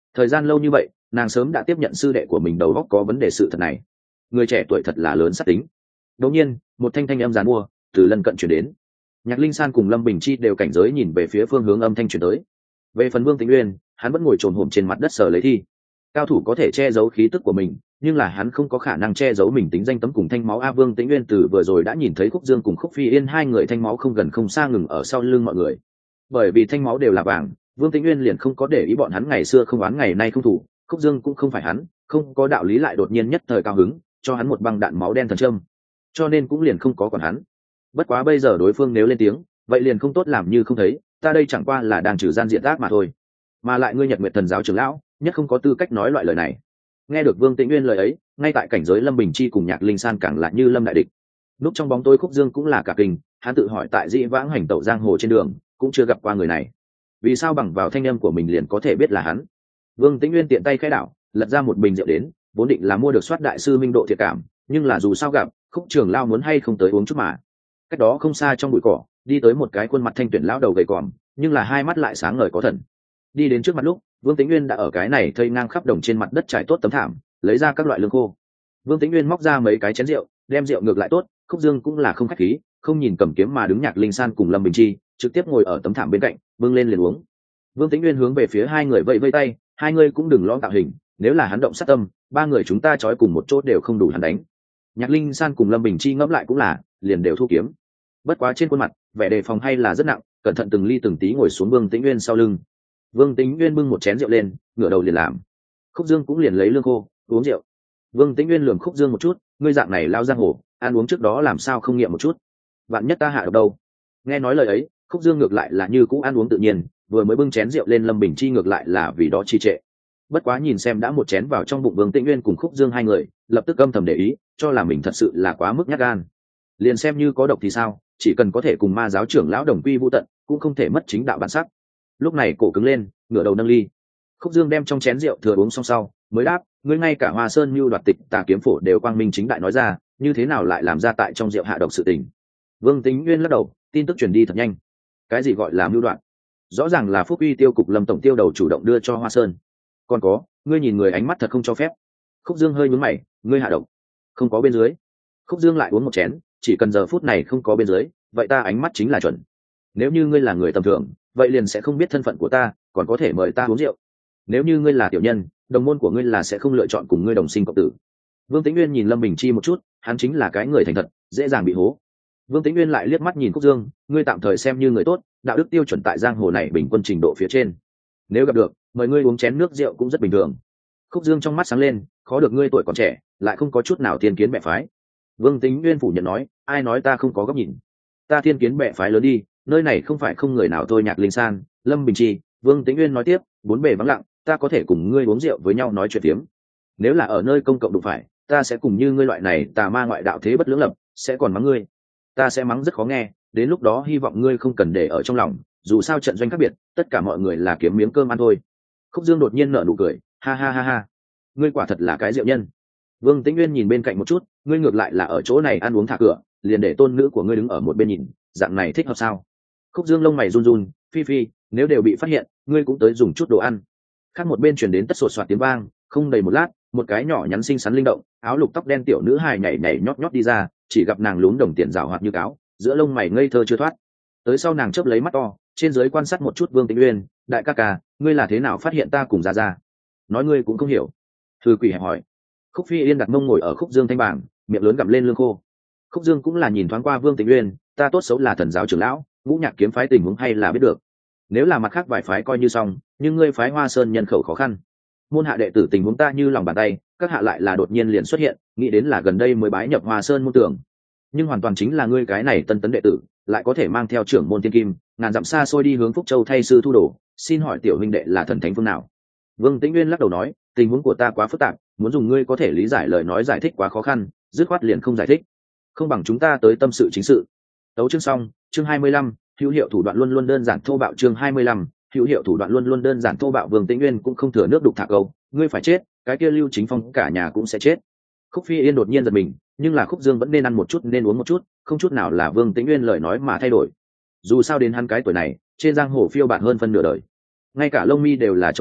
thời gian lâu như vậy nàng sớm đã tiếp nhận sư đệ của mình đầu óc có vấn đề sự thật này. Người trẻ tuổi thật là lớn sát tính. Đột nhiên một thanh thanh âm giàn mua từ lân cận chuyển đến. Nhạc Linh San cùng Lâm Bình Chi đều cảnh giới nhìn về phía phương hướng âm thanh chuyển tới. Về phần Vương Tĩnh Uyên, hắn vẫn ngồi trồn hổm trên mặt đất sờ lấy thi. Cao thủ có thể che giấu khí tức của mình, nhưng là hắn không có khả năng che giấu mình tính danh tấm cùng thanh máu. A Vương Tĩnh Uyên từ vừa rồi đã nhìn thấy Khúc Dương cùng Khúc Phi Yên hai người thanh máu không gần không xa ngừng ở sau lưng mọi người. Bởi vì thanh máu đều là vàng, Vương Tĩnh Uyên liền không có để ý bọn hắn ngày xưa không oán ngày nay không thủ, Khúc Dương cũng không phải hắn, không có đạo lý lại đột nhiên nhất thời cao hứng, cho hắn một băng đạn máu đen thần châm. Cho nên cũng liền không có quản hắn. Bất quá bây giờ đối phương nếu lên tiếng, vậy liền không tốt làm như không thấy, ta đây chẳng qua là đang trừ gian diện ác mà thôi. Mà lại ngươi Nhật Nguyệt Thần giáo trưởng lão, nhất không có tư cách nói loại lời này. Nghe được Vương Tĩnh Uyên lời ấy, ngay tại cảnh giới Lâm Bình Chi cùng Nhạc Linh San càng lại như lâm đại địch. Lúc trong bóng tối Khúc Dương cũng là cả kinh, hắn tự hỏi tại dĩ vãng hành tẩu giang hồ trên đường, cũng chưa gặp qua người này. Vì sao bằng vào thanh âm của mình liền có thể biết là hắn? Vương Tĩnh Uyên tiện tay khẽ đảo, lật ra một bình rượu đến, vốn định là mua được soát đại sư Minh Độ thiệt cảm, nhưng là dù sao gặp, Khúc trưởng lão muốn hay không tới uống chút mà. Cách đó không xa trong bụi cỏ, đi tới một cái khuôn mặt thanh tuyển lão đầu gầy còm, nhưng là hai mắt lại sáng ngời có thần. Đi đến trước mặt lúc, Vương Tĩnh Uyên đã ở cái này thây ngang khắp đồng trên mặt đất trải tốt tấm thảm, lấy ra các loại lương khô. Vương Tĩnh Uyên móc ra mấy cái chén rượu, đem rượu ngược lại tốt, Khúc Dương cũng là không khách khí, không nhìn cầm kiếm mà đứng Nhạc Linh San cùng Lâm Bình Chi, trực tiếp ngồi ở tấm thảm bên cạnh, bưng lên liền uống. Vương Tĩnh Uyên hướng về phía hai người vẫy vẫy tay, hai người cũng đừng lo tạo hình, nếu là hắn động sát tâm, ba người chúng ta trói cùng một chỗ đều không đủ hắn đánh. Nhạc Linh San cùng Lâm Bình Chi ngẫm lại cũng là, liền đều thu kiếm. Bất quá trên khuôn mặt, vẻ đề phòng hay là rất nặng, cẩn thận từng ly từng tí ngồi xuống Vương Tĩnh Uyên sau lưng. Vương Tĩnh Uyên bưng một chén rượu lên, ngửa đầu liền làm. Khúc Dương cũng liền lấy lương khô, uống rượu. Vương Tĩnh Uyên lườm Khúc Dương một chút, ngươi dạng này lao giang hồ, ăn uống trước đó làm sao không nghiệm một chút? Vạn nhất ta hạ độc đâu? Nghe nói lời ấy, Khúc Dương ngược lại là như cũ ăn uống tự nhiên, vừa mới bưng chén rượu lên Lâm Bình Chi ngược lại là vì đó trì trệ. Bất quá nhìn xem đã một chén vào trong bụng Vương Tĩnh Uyên cùng Khúc Dương hai người, lập tức âm thầm để ý, cho là mình thật sự là quá mức nhát gan. Liền xem như có độc thì sao, chỉ cần có thể cùng ma giáo trưởng lão đồng quy vu tận, cũng không thể mất chính đạo bản sắc. Lúc này cổ cứng lên, ngửa đầu nâng ly. Khúc Dương đem trong chén rượu thừa uống xong sau, mới đáp, ngươi ngay cả Hoa Sơn Nưu đoạt tịch Tà kiếm phổ đều quang minh chính đại nói ra, như thế nào lại làm ra tại trong rượu hạ độc sự tình? Vương Tĩnh Uyên lắc đầu, tin tức truyền đi thật nhanh. Cái gì gọi là mưu đoạn? Rõ ràng là Phúc Uy Tiêu cục Lâm tổng tiêu đầu chủ động đưa cho Hoa Sơn. Còn có, ngươi nhìn người ánh mắt thật không cho phép. Khúc Dương hơi nhướng mày, ngươi hạ độc? Không có bên dưới. Khúc Dương lại uống một chén, chỉ cần giờ phút này không có bên dưới, vậy ta ánh mắt chính là chuẩn. Nếu như ngươi là người tầm thường, vậy liền sẽ không biết thân phận của ta, còn có thể mời ta uống rượu. Nếu như ngươi là tiểu nhân, đồng môn của ngươi là sẽ không lựa chọn cùng ngươi đồng sinh cộng tử. Vương Tĩnh Uyên nhìn Lâm Bình Chi một chút, hắn chính là cái người thành thật, dễ dàng bị hố. Vương Tĩnh Uyên lại liếc mắt nhìn Khúc Dương, ngươi tạm thời xem như người tốt, đạo đức tiêu chuẩn tại giang hồ này bình quân trình độ phía trên. Nếu gặp được, mời ngươi uống chén nước rượu cũng rất bình thường. Khúc Dương trong mắt sáng lên, khó được ngươi tuổi còn trẻ, lại không có chút nào thiên kiến bệ phái. Vương Tĩnh Uyên phủ nhận nói, ai nói ta không có góc nhìn? Ta thiên kiến bệ phái lớn đi, nơi này không phải không người nào thôi. Nhạc Linh San, Lâm Bình Chi, Vương Tĩnh Uyên nói tiếp, bốn bề vắng lặng, ta có thể cùng ngươi uống rượu với nhau nói chuyện phiếm. Nếu là ở nơi công cộng đụng phải, ta sẽ cùng như ngươi loại này tà ma ngoại đạo thế bất lưỡng lập, sẽ còn mắng ngươi. Ta sẽ mắng rất khó nghe, đến lúc đó hy vọng ngươi không cần để ở trong lòng, dù sao trận doanh khác biệt, tất cả mọi người là kiếm miếng cơm ăn thôi. Khúc Dương đột nhiên nở nụ cười, ha ha ha ha, ngươi quả thật là cái rượu nhân. Vương Tĩnh Uyên nhìn bên cạnh một chút, ngươi ngược lại là ở chỗ này ăn uống thả cửa, liền để tôn nữ của ngươi đứng ở một bên nhìn, dạng này thích hợp sao? Khúc Dương lông mày run run, phi phi, nếu đều bị phát hiện, ngươi cũng tới dùng chút đồ ăn. Khác một bên truyền đến tất sột soạt tiếng vang, không đầy một lát, một cái nhỏ nhắn xinh xắn linh động, áo lục tóc đen tiểu nữ hài nhảy nhảy nhót nhót đi ra, chỉ gặp nàng lún đồng tiền rào hoạt như cáo, giữa lông mày ngây thơ chưa thoát. Tới sau nàng chớp lấy mắt to, trên dưới quan sát một chút Vương Tĩnh Uyên, đại ca ca, ngươi là thế nào phát hiện ta cùng ra ra? Nói ngươi cũng không hiểu. Thư quỷ hẹp hỏi. Khúc Phi Yên đặt mông ngồi ở Khúc Dương thanh bảng, miệng lớn gặm lên lương khô. Khúc Dương cũng là nhìn thoáng qua Vương Tĩnh Uyên, ta tốt xấu là thần giáo trưởng lão, ngũ nhạc kiếm phái tình huống hay là biết được. Nếu là mặt khác vài phái coi như xong, nhưng ngươi phái Hoa Sơn nhân khẩu khó khăn, môn hạ đệ tử tình huống ta như lòng bàn tay, các hạ lại là đột nhiên liền xuất hiện, nghĩ đến là gần đây mới bái nhập Hoa Sơn môn tưởng, nhưng hoàn toàn chính là ngươi cái này tân tấn đệ tử, lại có thể mang theo trưởng môn tiên kim, ngàn dặm xa xôi đi hướng Phúc Châu thay sư thu đồ, xin hỏi tiểu huynh đệ là thần thánh phương nào? Vương Tĩnh Uyên lắc đầu nói, tình huống của ta quá phức tạp, muốn dùng ngươi có thể lý giải lời nói giải thích quá khó khăn, dứt khoát liền không giải thích. Không bằng chúng ta tới tâm sự chính sự. Tấu chương xong, chương hai mươi lăm, hữu hiệu thủ đoạn luôn luôn đơn giản thô bạo. Chương hai mươi lăm, hữu hiệu thủ đoạn luôn luôn đơn giản thô bạo. Vương Tĩnh Uyên cũng không thừa nước đục thả câu, ngươi phải chết, cái kia Lưu Chính Phong cả nhà cũng sẽ chết. Khúc Phi Yên đột nhiên giật mình, nhưng là Khúc Dương vẫn nên ăn một chút nên uống một chút, không chút nào là Vương Tĩnh Uyên lời nói mà thay đổi. Dù sao đến hắn cái tuổi này, trên giang hồ phiêu bạt hơn phân nửa đời, ngay cả lông mi đều là trống rỗng,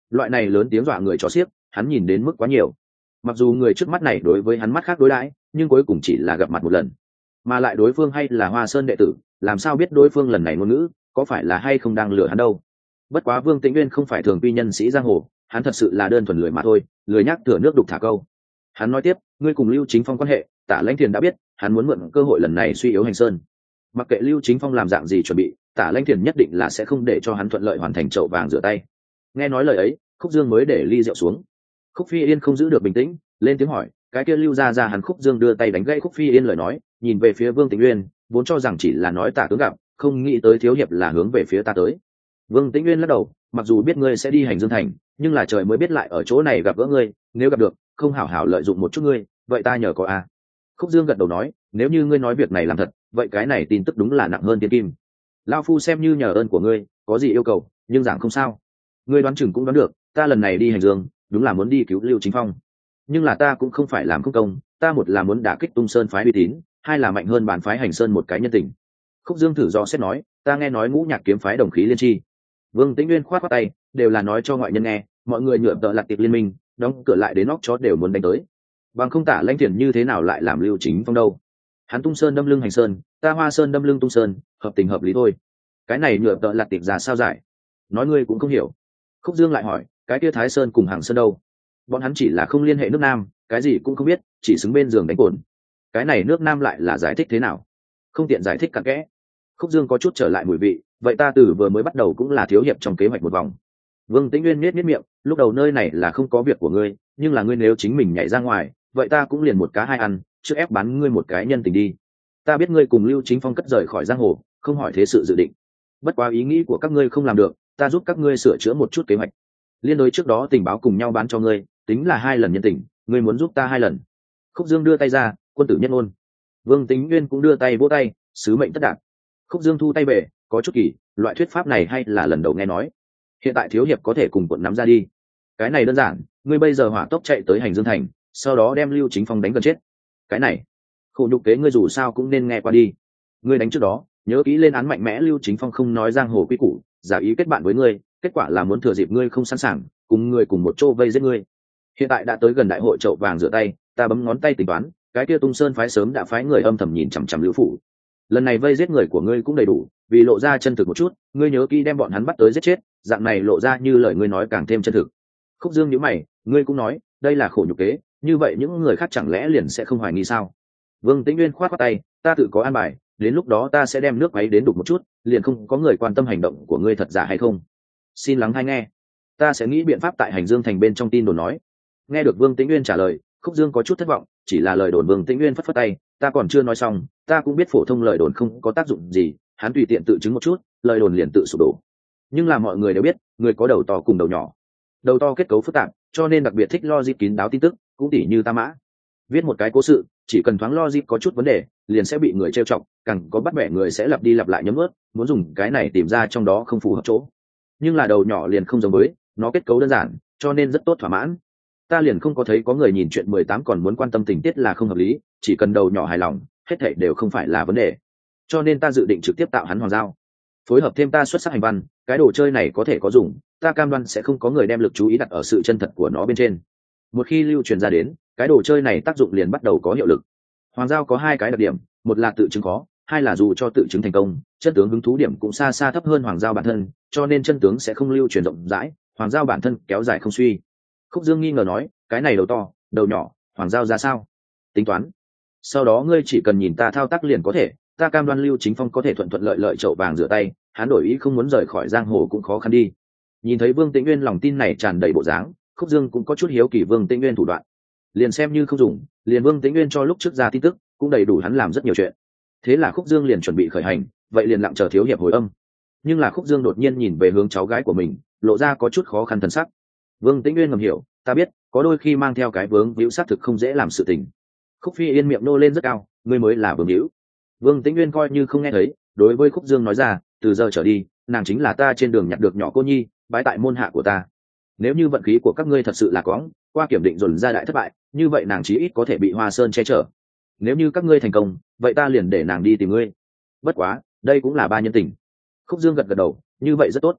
loại này lớn tiếng dọa người chó xiếc hắn nhìn đến mức quá nhiều. Mặc dù người trước mắt này đối với hắn mắt khác đối đãi, nhưng cuối cùng chỉ là gặp mặt một lần, mà lại đối phương hay là Hoa Sơn đệ tử, làm sao biết đối phương lần này ngôn ngữ có phải là hay không đang lừa hắn đâu. Bất quá Vương Tĩnh Nguyên không phải thường quy nhân sĩ giang hồ, hắn thật sự là đơn thuần lười mà thôi, lười nhắc thừa nước đục thả câu. Hắn nói tiếp, ngươi cùng Lưu Chính Phong quan hệ, Tạ Lãnh Thiền đã biết, hắn muốn mượn cơ hội lần này suy yếu Hành Sơn. Mặc kệ Lưu Chính Phong làm dạng gì chuẩn bị, Tạ Lãnh Thiền nhất định là sẽ không để cho hắn thuận lợi hoàn thành chậu vàng rửa tay. Nghe nói lời ấy, Khúc Dương mới để ly rượu xuống. Khúc Phi Yên không giữ được bình tĩnh, lên tiếng hỏi, cái kia Lưu gia gia hắn. Khúc Dương đưa tay đánh gãy Khúc Phi Yên lời nói, nhìn về phía Vương Tĩnh Nguyên, vốn cho rằng chỉ là nói Tạ tướng gặp, không nghĩ tới thiếu hiệp là hướng về phía ta tới. Vương Tĩnh Nguyên lắc đầu, mặc dù biết ngươi sẽ đi Hành Dương thành, nhưng là trời mới biết lại ở chỗ này gặp gỡ ngươi, nếu gặp được, không hảo hảo lợi dụng một chút ngươi, vậy ta nhờ có a. Khúc Dương gật đầu nói, nếu như ngươi nói việc này làm thật, vậy cái này tin tức đúng là nặng hơn tiên kim. Lão phu xem như nhờ ơn của ngươi, có gì yêu cầu, nhưng giảng không sao. Ngươi đoán chừng cũng đoán được, ta lần này đi Hành Dương, đúng là muốn đi cứu Lưu Chính Phong. Nhưng là ta cũng không phải làm không công, ta một là muốn đả kích Tung Sơn phái uy tín, hai là mạnh hơn bản phái Hành Sơn một cái nhân tình. Khúc Dương thử do xét nói, ta nghe nói Ngũ Nhạc kiếm phái đồng khí liên chi. Vương Tĩnh Nguyên khoát khoát tay, đều là nói cho ngoại nhân nghe, mọi người nhựa tợ lạc tiệp liên minh, đóng cửa lại đến nóc chó đều muốn đánh tới. Bằng không Tạ Lãnh Thiền như thế nào lại làm Lưu Chính Phong đâu? Hắn Tung Sơn đâm lưng Hành Sơn, ta Hoa Sơn đâm lưng Tung Sơn, hợp tình hợp lý thôi. Cái này nhựa tợ lạc tiệp ra sao giải? Nói ngươi cũng không hiểu. Khúc Dương lại hỏi, cái kia Thái Sơn cùng Hàng Sơn đâu? Bọn hắn chỉ là không liên hệ nước Nam, cái gì cũng không biết, chỉ xứng bên giường đánh cồn. Cái này nước Nam lại là giải thích thế nào? Không tiện giải thích cặn kẽ. Khúc Dương có chút trở lại mùi vị, vậy ta từ vừa mới bắt đầu cũng là thiếu hiệp trong kế hoạch một vòng. Vương Tĩnh Nguyên nhếch nhếch miệng, lúc đầu nơi này là không có việc của ngươi, nhưng là ngươi nếu chính mình nhảy ra ngoài, vậy ta cũng liền một cá hai ăn, trước ép bán ngươi một cái nhân tình đi. Ta biết ngươi cùng Lưu Chính Phong cất rời khỏi giang hồ, không hỏi thế sự dự định. Bất quá ý nghĩ của các ngươi không làm được, ta giúp các ngươi sửa chữa một chút kế hoạch. Liên đối trước đó tình báo cùng nhau bán cho ngươi, tính là hai lần nhân tình, ngươi muốn giúp ta hai lần. Khúc Dương đưa tay ra, quân tử nhất ngôn. Vương Tĩnh Nguyên cũng đưa tay vỗ tay, sứ mệnh tất đạt. Khúc Dương thu tay về, có chút kỳ, loại thuyết pháp này hay là lần đầu nghe nói. Hiện tại thiếu hiệp có thể cùng quận nắm ra đi. Cái này đơn giản, ngươi bây giờ hỏa tốc chạy tới Hành Dương thành, sau đó đem Lưu Chính Phong đánh gần chết. Cái này, khổ nhục kế ngươi dù sao cũng nên nghe qua đi. Ngươi đánh trước đó, nhớ kỹ lên án mạnh mẽ Lưu Chính Phong không nói giang hồ quy củ, giả ý kết bạn với ngươi, kết quả là muốn thừa dịp ngươi không sẵn sàng, cùng ngươi cùng một chỗ vây giết ngươi. Hiện tại đã tới gần đại hội chậu vàng rửa tay, ta bấm ngón tay tính toán, cái kia Tung Sơn phái sớm đã phái người âm thầm nhìn chằm chằm Lưu phủ. Lần này vây giết người của ngươi cũng đầy đủ, vì lộ ra chân thực một chút, ngươi nhớ kỹ đem bọn hắn bắt tới giết chết, dạng này lộ ra như lời ngươi nói càng thêm chân thực. Khúc Dương nhíu mày, ngươi cũng nói, đây là khổ nhục kế, như vậy những người khác chẳng lẽ liền sẽ không hoài nghi sao? Vương Tĩnh Nguyên khoát khoát tay, ta tự có an bài, đến lúc đó ta sẽ đem nước ấy đến đục một chút, liền không có người quan tâm hành động của ngươi thật giả hay không. Xin lắng hay nghe, ta sẽ nghĩ biện pháp tại Hành Dương thành bên trong tin đồn nói. Nghe được Vương Tĩnh Nguyên trả lời, Khúc Dương có chút thất vọng, chỉ là lời đồn. Vương Tĩnh Nguyên phất phất tay, ta còn chưa nói xong, ta cũng biết phổ thông lời đồn không có tác dụng gì, hắn tùy tiện tự chứng một chút, lời đồn liền tự sụp đổ. Nhưng là mọi người đều biết, người có đầu to cùng đầu nhỏ, đầu to kết cấu phức tạp, cho nên đặc biệt thích logic kín đáo tin tức, cũng tỉ như Ta Mã viết một cái cố sự, chỉ cần thoáng logic có chút vấn đề, liền sẽ bị người trêu chọc, càng có bắt bẻ người sẽ lặp đi lặp lại nhấm ướt, muốn dùng cái này tìm ra trong đó không phù hợp chỗ. Nhưng là đầu nhỏ liền không giống với, nó kết cấu đơn giản, cho nên rất tốt thỏa mãn. Ta liền không có thấy có người nhìn chuyện mười tám còn muốn quan tâm tình tiết là không hợp lý, chỉ cần đầu nhỏ hài lòng, hết thảy đều không phải là vấn đề. Cho nên ta dự định trực tiếp tạo hắn hoàng giao, phối hợp thêm ta xuất sắc hành văn, cái đồ chơi này có thể có dùng, ta cam đoan sẽ không có người đem lực chú ý đặt ở sự chân thật của nó bên trên. Một khi lưu truyền ra đến, cái đồ chơi này tác dụng liền bắt đầu có hiệu lực. Hoàng giao có hai cái đặc điểm, một là tự chứng khó, hai là dù cho tự chứng thành công, chân tướng hứng thú điểm cũng xa xa thấp hơn hoàng giao bản thân, cho nên chân tướng sẽ không lưu truyền rộng rãi, hoàng giao bản thân kéo dài không suy. Khúc Dương nghi ngờ nói, cái này đầu to, đầu nhỏ, hoàng giao ra sao? Tính toán. Sau đó ngươi chỉ cần nhìn ta thao tác liền có thể, ta cam đoan Lưu Chính Phong có thể thuận thuận lợi lợi chậu vàng rửa tay, hắn đổi ý không muốn rời khỏi giang hồ cũng khó khăn đi. Nhìn thấy Vương Tĩnh Nguyên lòng tin này tràn đầy bộ dáng, Khúc Dương cũng có chút hiếu kỳ Vương Tĩnh Nguyên thủ đoạn. Liền xem như không dùng, liền Vương Tĩnh Nguyên cho lúc trước ra tin tức, cũng đầy đủ hắn làm rất nhiều chuyện. Thế là Khúc Dương liền chuẩn bị khởi hành, vậy liền lặng chờ thiếu hiệp hồi âm. Nhưng là Khúc Dương đột nhiên nhìn về hướng cháu gái của mình, lộ ra có chút khó khăn thần sắc. Vương Tĩnh Nguyên ngầm hiểu, ta biết, có đôi khi mang theo cái vướng víu xác thực không dễ làm sự tình. Khúc Phi Yên miệng nô lên rất cao, ngươi mới là vướng víu. Vương Tĩnh Nguyên coi như không nghe thấy, đối với Khúc Dương nói ra, từ giờ trở đi, nàng chính là ta trên đường nhặt được nhỏ cô nhi, bái tại môn hạ của ta. Nếu như vận khí của các ngươi thật sự là quõng, qua kiểm định dồn ra đại thất bại, như vậy nàng chí ít có thể bị Hoa Sơn che chở. Nếu như các ngươi thành công, vậy ta liền để nàng đi tìm ngươi. Bất quá, đây cũng là ba nhân tình. Khúc Dương gật gật đầu, như vậy rất tốt.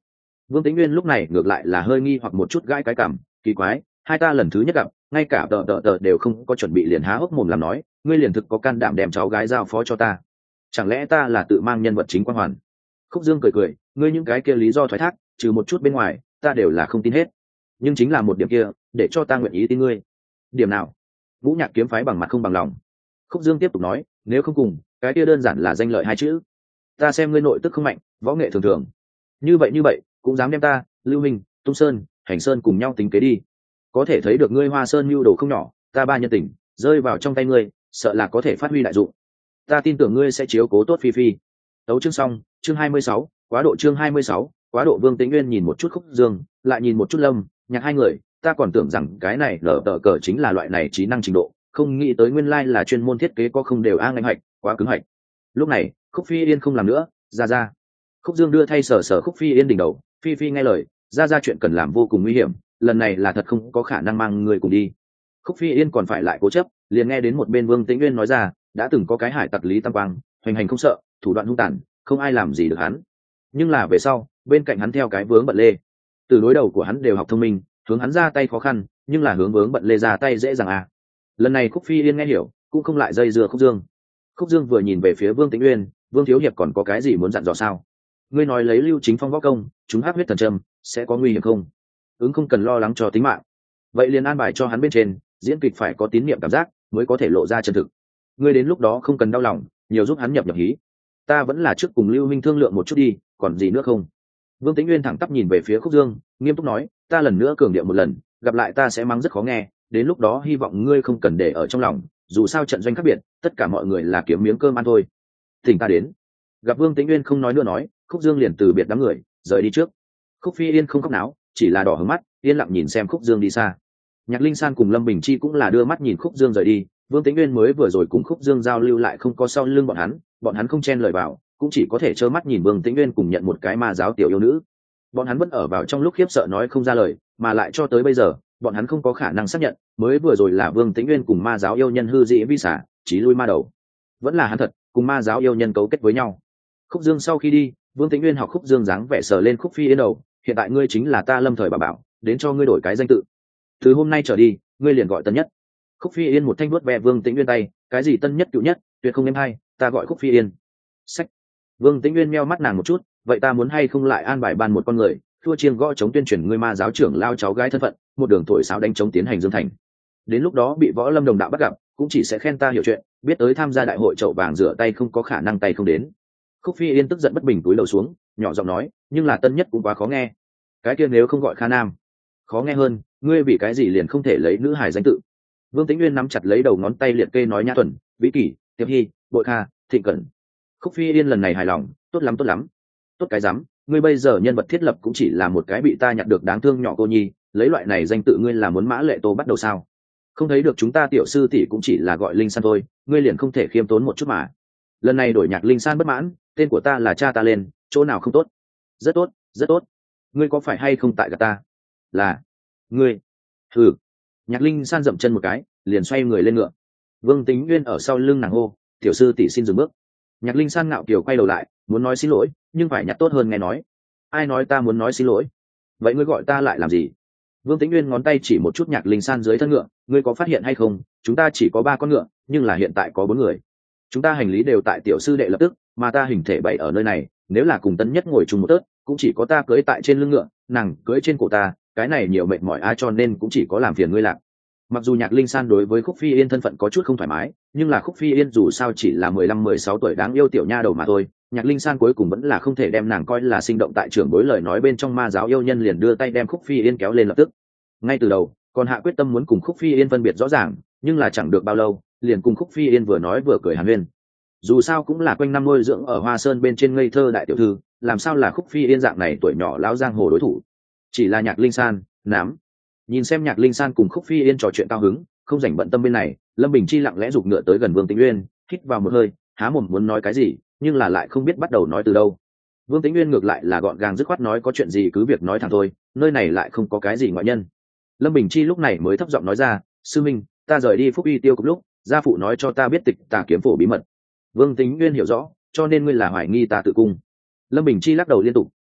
Vương Tĩnh Nguyên lúc này ngược lại là hơi nghi hoặc một chút gãi cái cảm, kỳ quái, hai ta lần thứ nhất gặp, ngay cả tờ tờ tờ đều không có chuẩn bị liền há hốc mồm làm nói, ngươi liền thực có can đảm đem cháu gái giao phó cho ta, chẳng lẽ ta là tự mang nhân vật chính quan hoàn? Khúc Dương cười cười, ngươi những cái kia lý do thoái thác, trừ một chút bên ngoài, ta đều là không tin hết, nhưng chính là một điểm kia, để cho ta nguyện ý tin ngươi. Điểm nào? Vũ Nhạc kiếm phái bằng mặt không bằng lòng. Khúc Dương tiếp tục nói, nếu không cùng, cái kia đơn giản là danh lợi hai chữ. Ta xem ngươi nội tức không mạnh, võ nghệ thường thường, như vậy như vậy cũng dám đem ta, Lưu Minh, Tung Sơn, Hành Sơn cùng nhau tính kế đi, có thể thấy được ngươi Hoa Sơn mưu đồ không nhỏ, ta ba nhân tình rơi vào trong tay ngươi, sợ là có thể phát huy đại dụng. Ta tin tưởng ngươi sẽ chiếu cố tốt Phi Phi. Tấu chương xong, chương hai mươi sáu, quá độ chương hai mươi sáu, quá độ. Vương Tĩnh Nguyên nhìn một chút Khúc Dương, lại nhìn một chút Lâm Nhạc hai người, ta còn tưởng rằng cái này lở tờ cờ chính là loại này trí năng trình độ, không nghĩ tới nguyên lai là chuyên môn thiết kế có không đều a ngạnh hạch, quá cứng hạch. Lúc này, Khúc Phi Yên không làm nữa, ra ra. Khúc Dương đưa thay sờ sờ Khúc Phi Yên đỉnh đầu, Phi Phi nghe lời, ra ra chuyện cần làm vô cùng nguy hiểm, lần này là thật không có khả năng mang người cùng đi. Khúc Phi Yên còn phải lại cố chấp, liền nghe đến một bên Vương Tĩnh Nguyên nói ra, đã từng có cái hải tặc Lý Tam Quang, hoành hành không sợ, thủ đoạn hung tàn, không ai làm gì được hắn. Nhưng là về sau, bên cạnh hắn theo cái vướng bận lê, từ đối đầu của hắn đều học thông minh, hướng hắn ra tay khó khăn, nhưng là hướng vướng bận lê ra tay dễ dàng à. Lần này Khúc Phi Yên nghe hiểu, cũng không lại dây dưa Khúc Dương. Khúc Dương vừa nhìn về phía Vương Tĩnh Nguyên, Vương thiếu hiệp còn có cái gì muốn dặn dò sao? Ngươi nói lấy Lưu Chính Phong võ công, chúng hắc huyết thần châm, sẽ có nguy hiểm không? Ứng không cần lo lắng cho tính mạng. Vậy liền an bài cho hắn bên trên, diễn kịch phải có tín niệm cảm giác, mới có thể lộ ra chân thực. Ngươi đến lúc đó không cần đau lòng, nhiều giúp hắn nhập nhập hí. Ta vẫn là trước cùng Lưu Minh thương lượng một chút đi, còn gì nữa không? Vương Tĩnh Nguyên thẳng tắp nhìn về phía Khúc Dương, nghiêm túc nói, ta lần nữa cường điệu một lần, gặp lại ta sẽ mắng rất khó nghe, đến lúc đó hy vọng ngươi không cần để ở trong lòng, dù sao trận doanh khác biệt, tất cả mọi người là kiếm miếng cơm ăn thôi. Thỉnh ta đến. Gặp Vương Tĩnh Nguyên không nói nữa nói, Khúc Dương liền từ biệt đám người, rời đi trước. Khúc Phi Yên không khóc náo, chỉ là đỏ hứng mắt, yên lặng nhìn xem Khúc Dương đi xa. Nhạc Linh San cùng Lâm Bình Chi cũng là đưa mắt nhìn Khúc Dương rời đi, Vương Tĩnh Nguyên mới vừa rồi cùng Khúc Dương giao lưu lại không có sau lưng bọn hắn, bọn hắn không chen lời vào, cũng chỉ có thể trơ mắt nhìn Vương Tĩnh Nguyên cùng nhận một cái ma giáo tiểu yêu nữ. Bọn hắn vẫn ở vào trong lúc khiếp sợ nói không ra lời, mà lại cho tới bây giờ, bọn hắn không có khả năng xác nhận, mới vừa rồi là Vương Tĩnh Nguyên cùng ma giáo yêu nhân hư dị vi xả, chí lui ma đầu, vẫn là hắn thật cùng ma giáo yêu nhân cấu kết với nhau. Khúc Dương sau khi đi, Vương Tĩnh Nguyên học Khúc Dương dáng vẻ sờ lên Khúc Phi Yên đầu, hiện tại ngươi chính là ta Lâm thời bà bảo, đến cho ngươi đổi cái danh tự, từ hôm nay trở đi ngươi liền gọi Tân Nhất. Khúc Phi Yên một thanh vuốt ve Vương Tĩnh Nguyên tay, cái gì Tân Nhất cựu nhất, tuyệt không em hay, ta gọi Khúc Phi Yên. Sách. Vương Tĩnh Nguyên meo mắt nàng một chút, vậy ta muốn hay không lại an bài ban một con người, thua chiêng gõ chống tuyên truyền ngươi ma giáo trưởng lao cháu gái thân phận, một đường thổi sáo đánh chống tiến hành Dương Thành. Đến lúc đó bị võ lâm đồng đạo bắt gặp, cũng chỉ sẽ khen ta hiểu chuyện, biết tới tham gia đại hội chậu vàng rửa tay không có khả năng tay không đến. Khúc Phi Yên tức giận bất bình túi lầu xuống, nhỏ giọng nói, nhưng là Tân Nhất cũng quá khó nghe. Cái kia nếu không gọi Kha Nam, khó nghe hơn, ngươi vì cái gì liền không thể lấy nữ hài danh tự? Vương Tĩnh Nguyên nắm chặt lấy đầu ngón tay liệt kê nói Nhã Tuần, Vĩ Kỷ, Tiệp Hy, Bội Kha, Thịnh Cẩn. Khúc Phi Yên lần này hài lòng, tốt lắm tốt lắm. Tốt cái rắm, ngươi bây giờ nhân vật thiết lập cũng chỉ là một cái bị ta nhặt được đáng thương nhỏ cô nhi, lấy loại này danh tự ngươi là muốn Mã Lệ Tô bắt đầu sao? Không thấy được chúng ta tiểu sư tỷ cũng chỉ là gọi Linh San thôi, ngươi liền không thể khiêm tốn một chút mà? Lần này đổi Nhạc Linh San bất mãn, tên của ta là cha ta lên, chỗ nào không tốt? Rất tốt, rất tốt. Ngươi có phải hay không tại gạt ta? Là ngươi. Thử. Nhạc Linh San dậm chân một cái, liền xoay người lên ngựa. Vương Tĩnh Nguyên ở sau lưng nàng hô, tiểu sư tỷ xin dừng bước. Nhạc Linh San ngạo kiều quay đầu lại, muốn nói xin lỗi, nhưng phải nhặt tốt hơn nghe nói. Ai nói ta muốn nói xin lỗi? Vậy ngươi gọi ta lại làm gì? Vương Tĩnh Nguyên ngón tay chỉ một chút Nhạc Linh San dưới thân ngựa, ngươi có phát hiện hay không, chúng ta chỉ có ba con ngựa, nhưng là hiện tại có bốn người. Chúng ta hành lý đều tại tiểu sư đệ lập tức, mà ta hình thể bày ở nơi này, nếu là cùng Tân Nhất ngồi chung một tớt, cũng chỉ có ta cưỡi tại trên lưng ngựa, nàng cưỡi trên cổ ta, cái này nhiều mệt mỏi ai, cho nên cũng chỉ có làm phiền ngươi lạc. Mặc dù Nhạc Linh San đối với Khúc Phi Yên thân phận có chút không thoải mái, nhưng là Khúc Phi Yên dù sao chỉ là mười lăm mười sáu tuổi đáng yêu tiểu nha đầu mà thôi, Nhạc Linh San cuối cùng vẫn là không thể đem nàng coi là sinh động tại trưởng bối lời nói bên trong ma giáo yêu nhân, liền đưa tay đem Khúc Phi Yên kéo lên lập tức. Ngay từ đầu, còn hạ quyết tâm muốn cùng Khúc Phi Yên phân biệt rõ ràng, nhưng là chẳng được bao lâu, liền cùng Khúc Phi Yên vừa nói vừa cười hàn huyên. Dù sao cũng là quanh năm nuôi dưỡng ở Hoa Sơn bên trên ngây thơ đại tiểu thư, làm sao là Khúc Phi Yên dạng này tuổi nhỏ lão giang hồ đối thủ. Chỉ là Nhạc Linh San, nám. Nhìn xem Nhạc Linh San cùng Khúc Phi Yên trò chuyện cao hứng, không rảnh bận tâm bên này, Lâm Bình Chi lặng lẽ giục ngựa tới gần Vương Tĩnh Nguyên, hít vào một hơi, há mồm muốn nói cái gì, nhưng là lại không biết bắt đầu nói từ đâu. Vương Tĩnh Nguyên ngược lại là gọn gàng dứt khoát nói có chuyện gì cứ việc nói thẳng thôi, nơi này lại không có cái gì ngoại nhân. Lâm Bình Chi lúc này mới thấp giọng nói ra, sư minh, ta rời đi Phúc Uy Tiêu Cục lúc, gia phụ nói cho ta biết tịch Tà kiếm phổ bí mật. Vương Tĩnh Nguyên hiểu rõ, cho nên ngươi là hoài nghi ta tự cung. Lâm Bình Chi lắc đầu liên tục, không,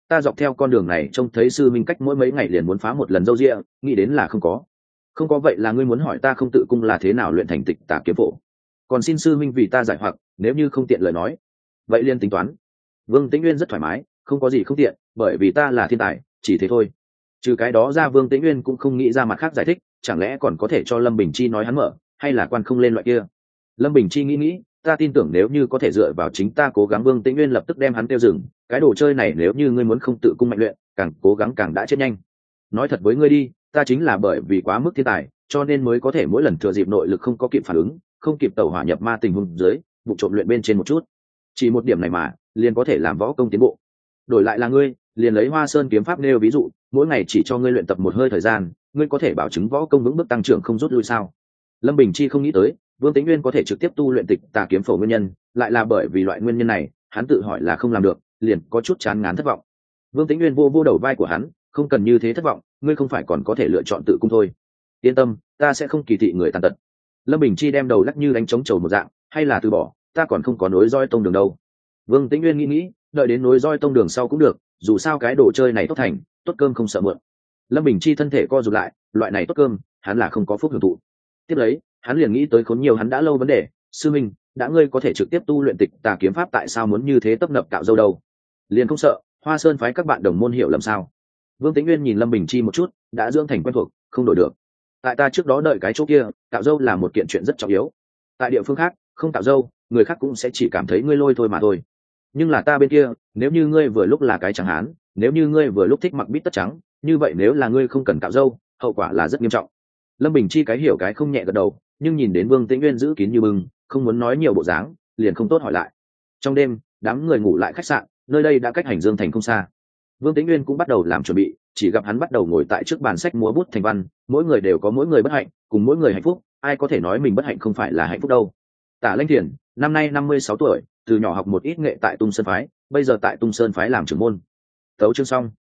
ta dọc theo con đường này trông thấy sư minh cách mỗi mấy ngày liền muốn phá một lần râu ria, nghĩ đến là không có. Không có vậy là ngươi muốn hỏi ta không tự cung là thế nào luyện thành tịch tà kiếm phổ, còn xin sư minh vì ta giải hoặc, nếu như không tiện lời nói vậy liên tính toán. Vương Tĩnh Nguyên rất thoải mái, không có gì không tiện, bởi vì ta là thiên tài, chỉ thế thôi. Trừ cái đó ra Vương Tĩnh Nguyên cũng không nghĩ ra mặt khác giải thích, chẳng lẽ còn có thể cho Lâm Bình Chi nói hắn mở, hay là quan không lên loại kia. Lâm Bình Chi nghĩ nghĩ, ta tin tưởng nếu như có thể dựa vào chính ta cố gắng. Vương Tĩnh Nguyên lập tức đem hắn tiêu dừng, cái đồ chơi này nếu như ngươi muốn không tự cung mạnh luyện, càng cố gắng càng đã chết nhanh. Nói thật với ngươi đi, ta chính là bởi vì quá mức thiên tài, cho nên mới có thể mỗi lần thừa dịp nội lực không có kịp phản ứng, không kịp tẩu hỏa nhập ma tình huống dưới, vụ trộm luyện bên trên một chút. Chỉ một điểm này mà, liền có thể làm võ công tiến bộ. Đổi lại là ngươi, liền lấy Hoa Sơn kiếm pháp nêu ví dụ, mỗi ngày chỉ cho ngươi luyện tập một hơi thời gian, ngươi có thể bảo chứng võ công vững bước tăng trưởng không rút lui sao? Lâm Bình Chi không nghĩ tới Vương Tĩnh Nguyên có thể trực tiếp tu luyện tịch tà kiếm phổ nguyên nhân, lại là bởi vì loại nguyên nhân này, hắn tự hỏi là không làm được, liền có chút chán ngán thất vọng. Vương Tĩnh Nguyên vô vô đầu vai của hắn, không cần như thế thất vọng, ngươi không phải còn có thể lựa chọn tự cung thôi. Yên tâm, ta sẽ không kỳ thị người tàn tật. Lâm Bình Chi đem đầu lắc như đánh trống trầu một dạng, hay là từ bỏ, ta còn không có nối roi tông đường đâu. Vương Tĩnh Nguyên nghĩ nghĩ, đợi đến nối roi tông đường sau cũng được, dù sao cái đồ chơi này tốt thành, tốt cơm không sợ mượn. Lâm Bình Chi thân thể co rụt lại, loại này tốt cơm, hắn là không có phúc hưởng thụ. Tiếp lấy, hắn liền nghĩ tới khốn nhiều hắn đã lâu vấn đề, sư minh, đã ngươi có thể trực tiếp tu luyện tịch tà kiếm pháp, tại sao muốn như thế tấp nập cạo dâu đâu? Liền không sợ Hoa Sơn phái các bạn đồng môn hiểu lầm sao? Vương Tĩnh Nguyên nhìn Lâm Bình Chi một chút, đã dưỡng thành quen thuộc, không đổi được. Tại ta trước đó đợi cái chỗ kia, cạo dâu là một kiện chuyện rất trọng yếu. Tại địa phương khác, không cạo dâu, người khác cũng sẽ chỉ cảm thấy ngươi lôi thôi mà thôi. Nhưng là ta bên kia, nếu như ngươi vừa lúc là cái chẳng hán, nếu như ngươi vừa lúc thích mặc bít tất trắng, như vậy nếu là ngươi không cần cạo dâu, hậu quả là rất nghiêm trọng. Lâm Bình Chi cái hiểu cái không nhẹ gật đầu, nhưng nhìn đến Vương Tĩnh Nguyên giữ kín như bưng, không muốn nói nhiều bộ dáng, liền không tốt hỏi lại. Trong đêm, đám người ngủ lại khách sạn, nơi đây đã cách Hành Dương thành không xa. Vương Tĩnh Nguyên cũng bắt đầu làm chuẩn bị, chỉ gặp hắn bắt đầu ngồi tại trước bàn sách múa bút thành văn, mỗi người đều có mỗi người bất hạnh, cùng mỗi người hạnh phúc, ai có thể nói mình bất hạnh không phải là hạnh phúc đâu. Tả Lanh Thiền, năm nay năm mươi sáu tuổi, từ nhỏ học một ít nghệ tại Tung Sơn phái, bây giờ tại Tung Sơn phái làm trưởng môn. Tấu chương xong.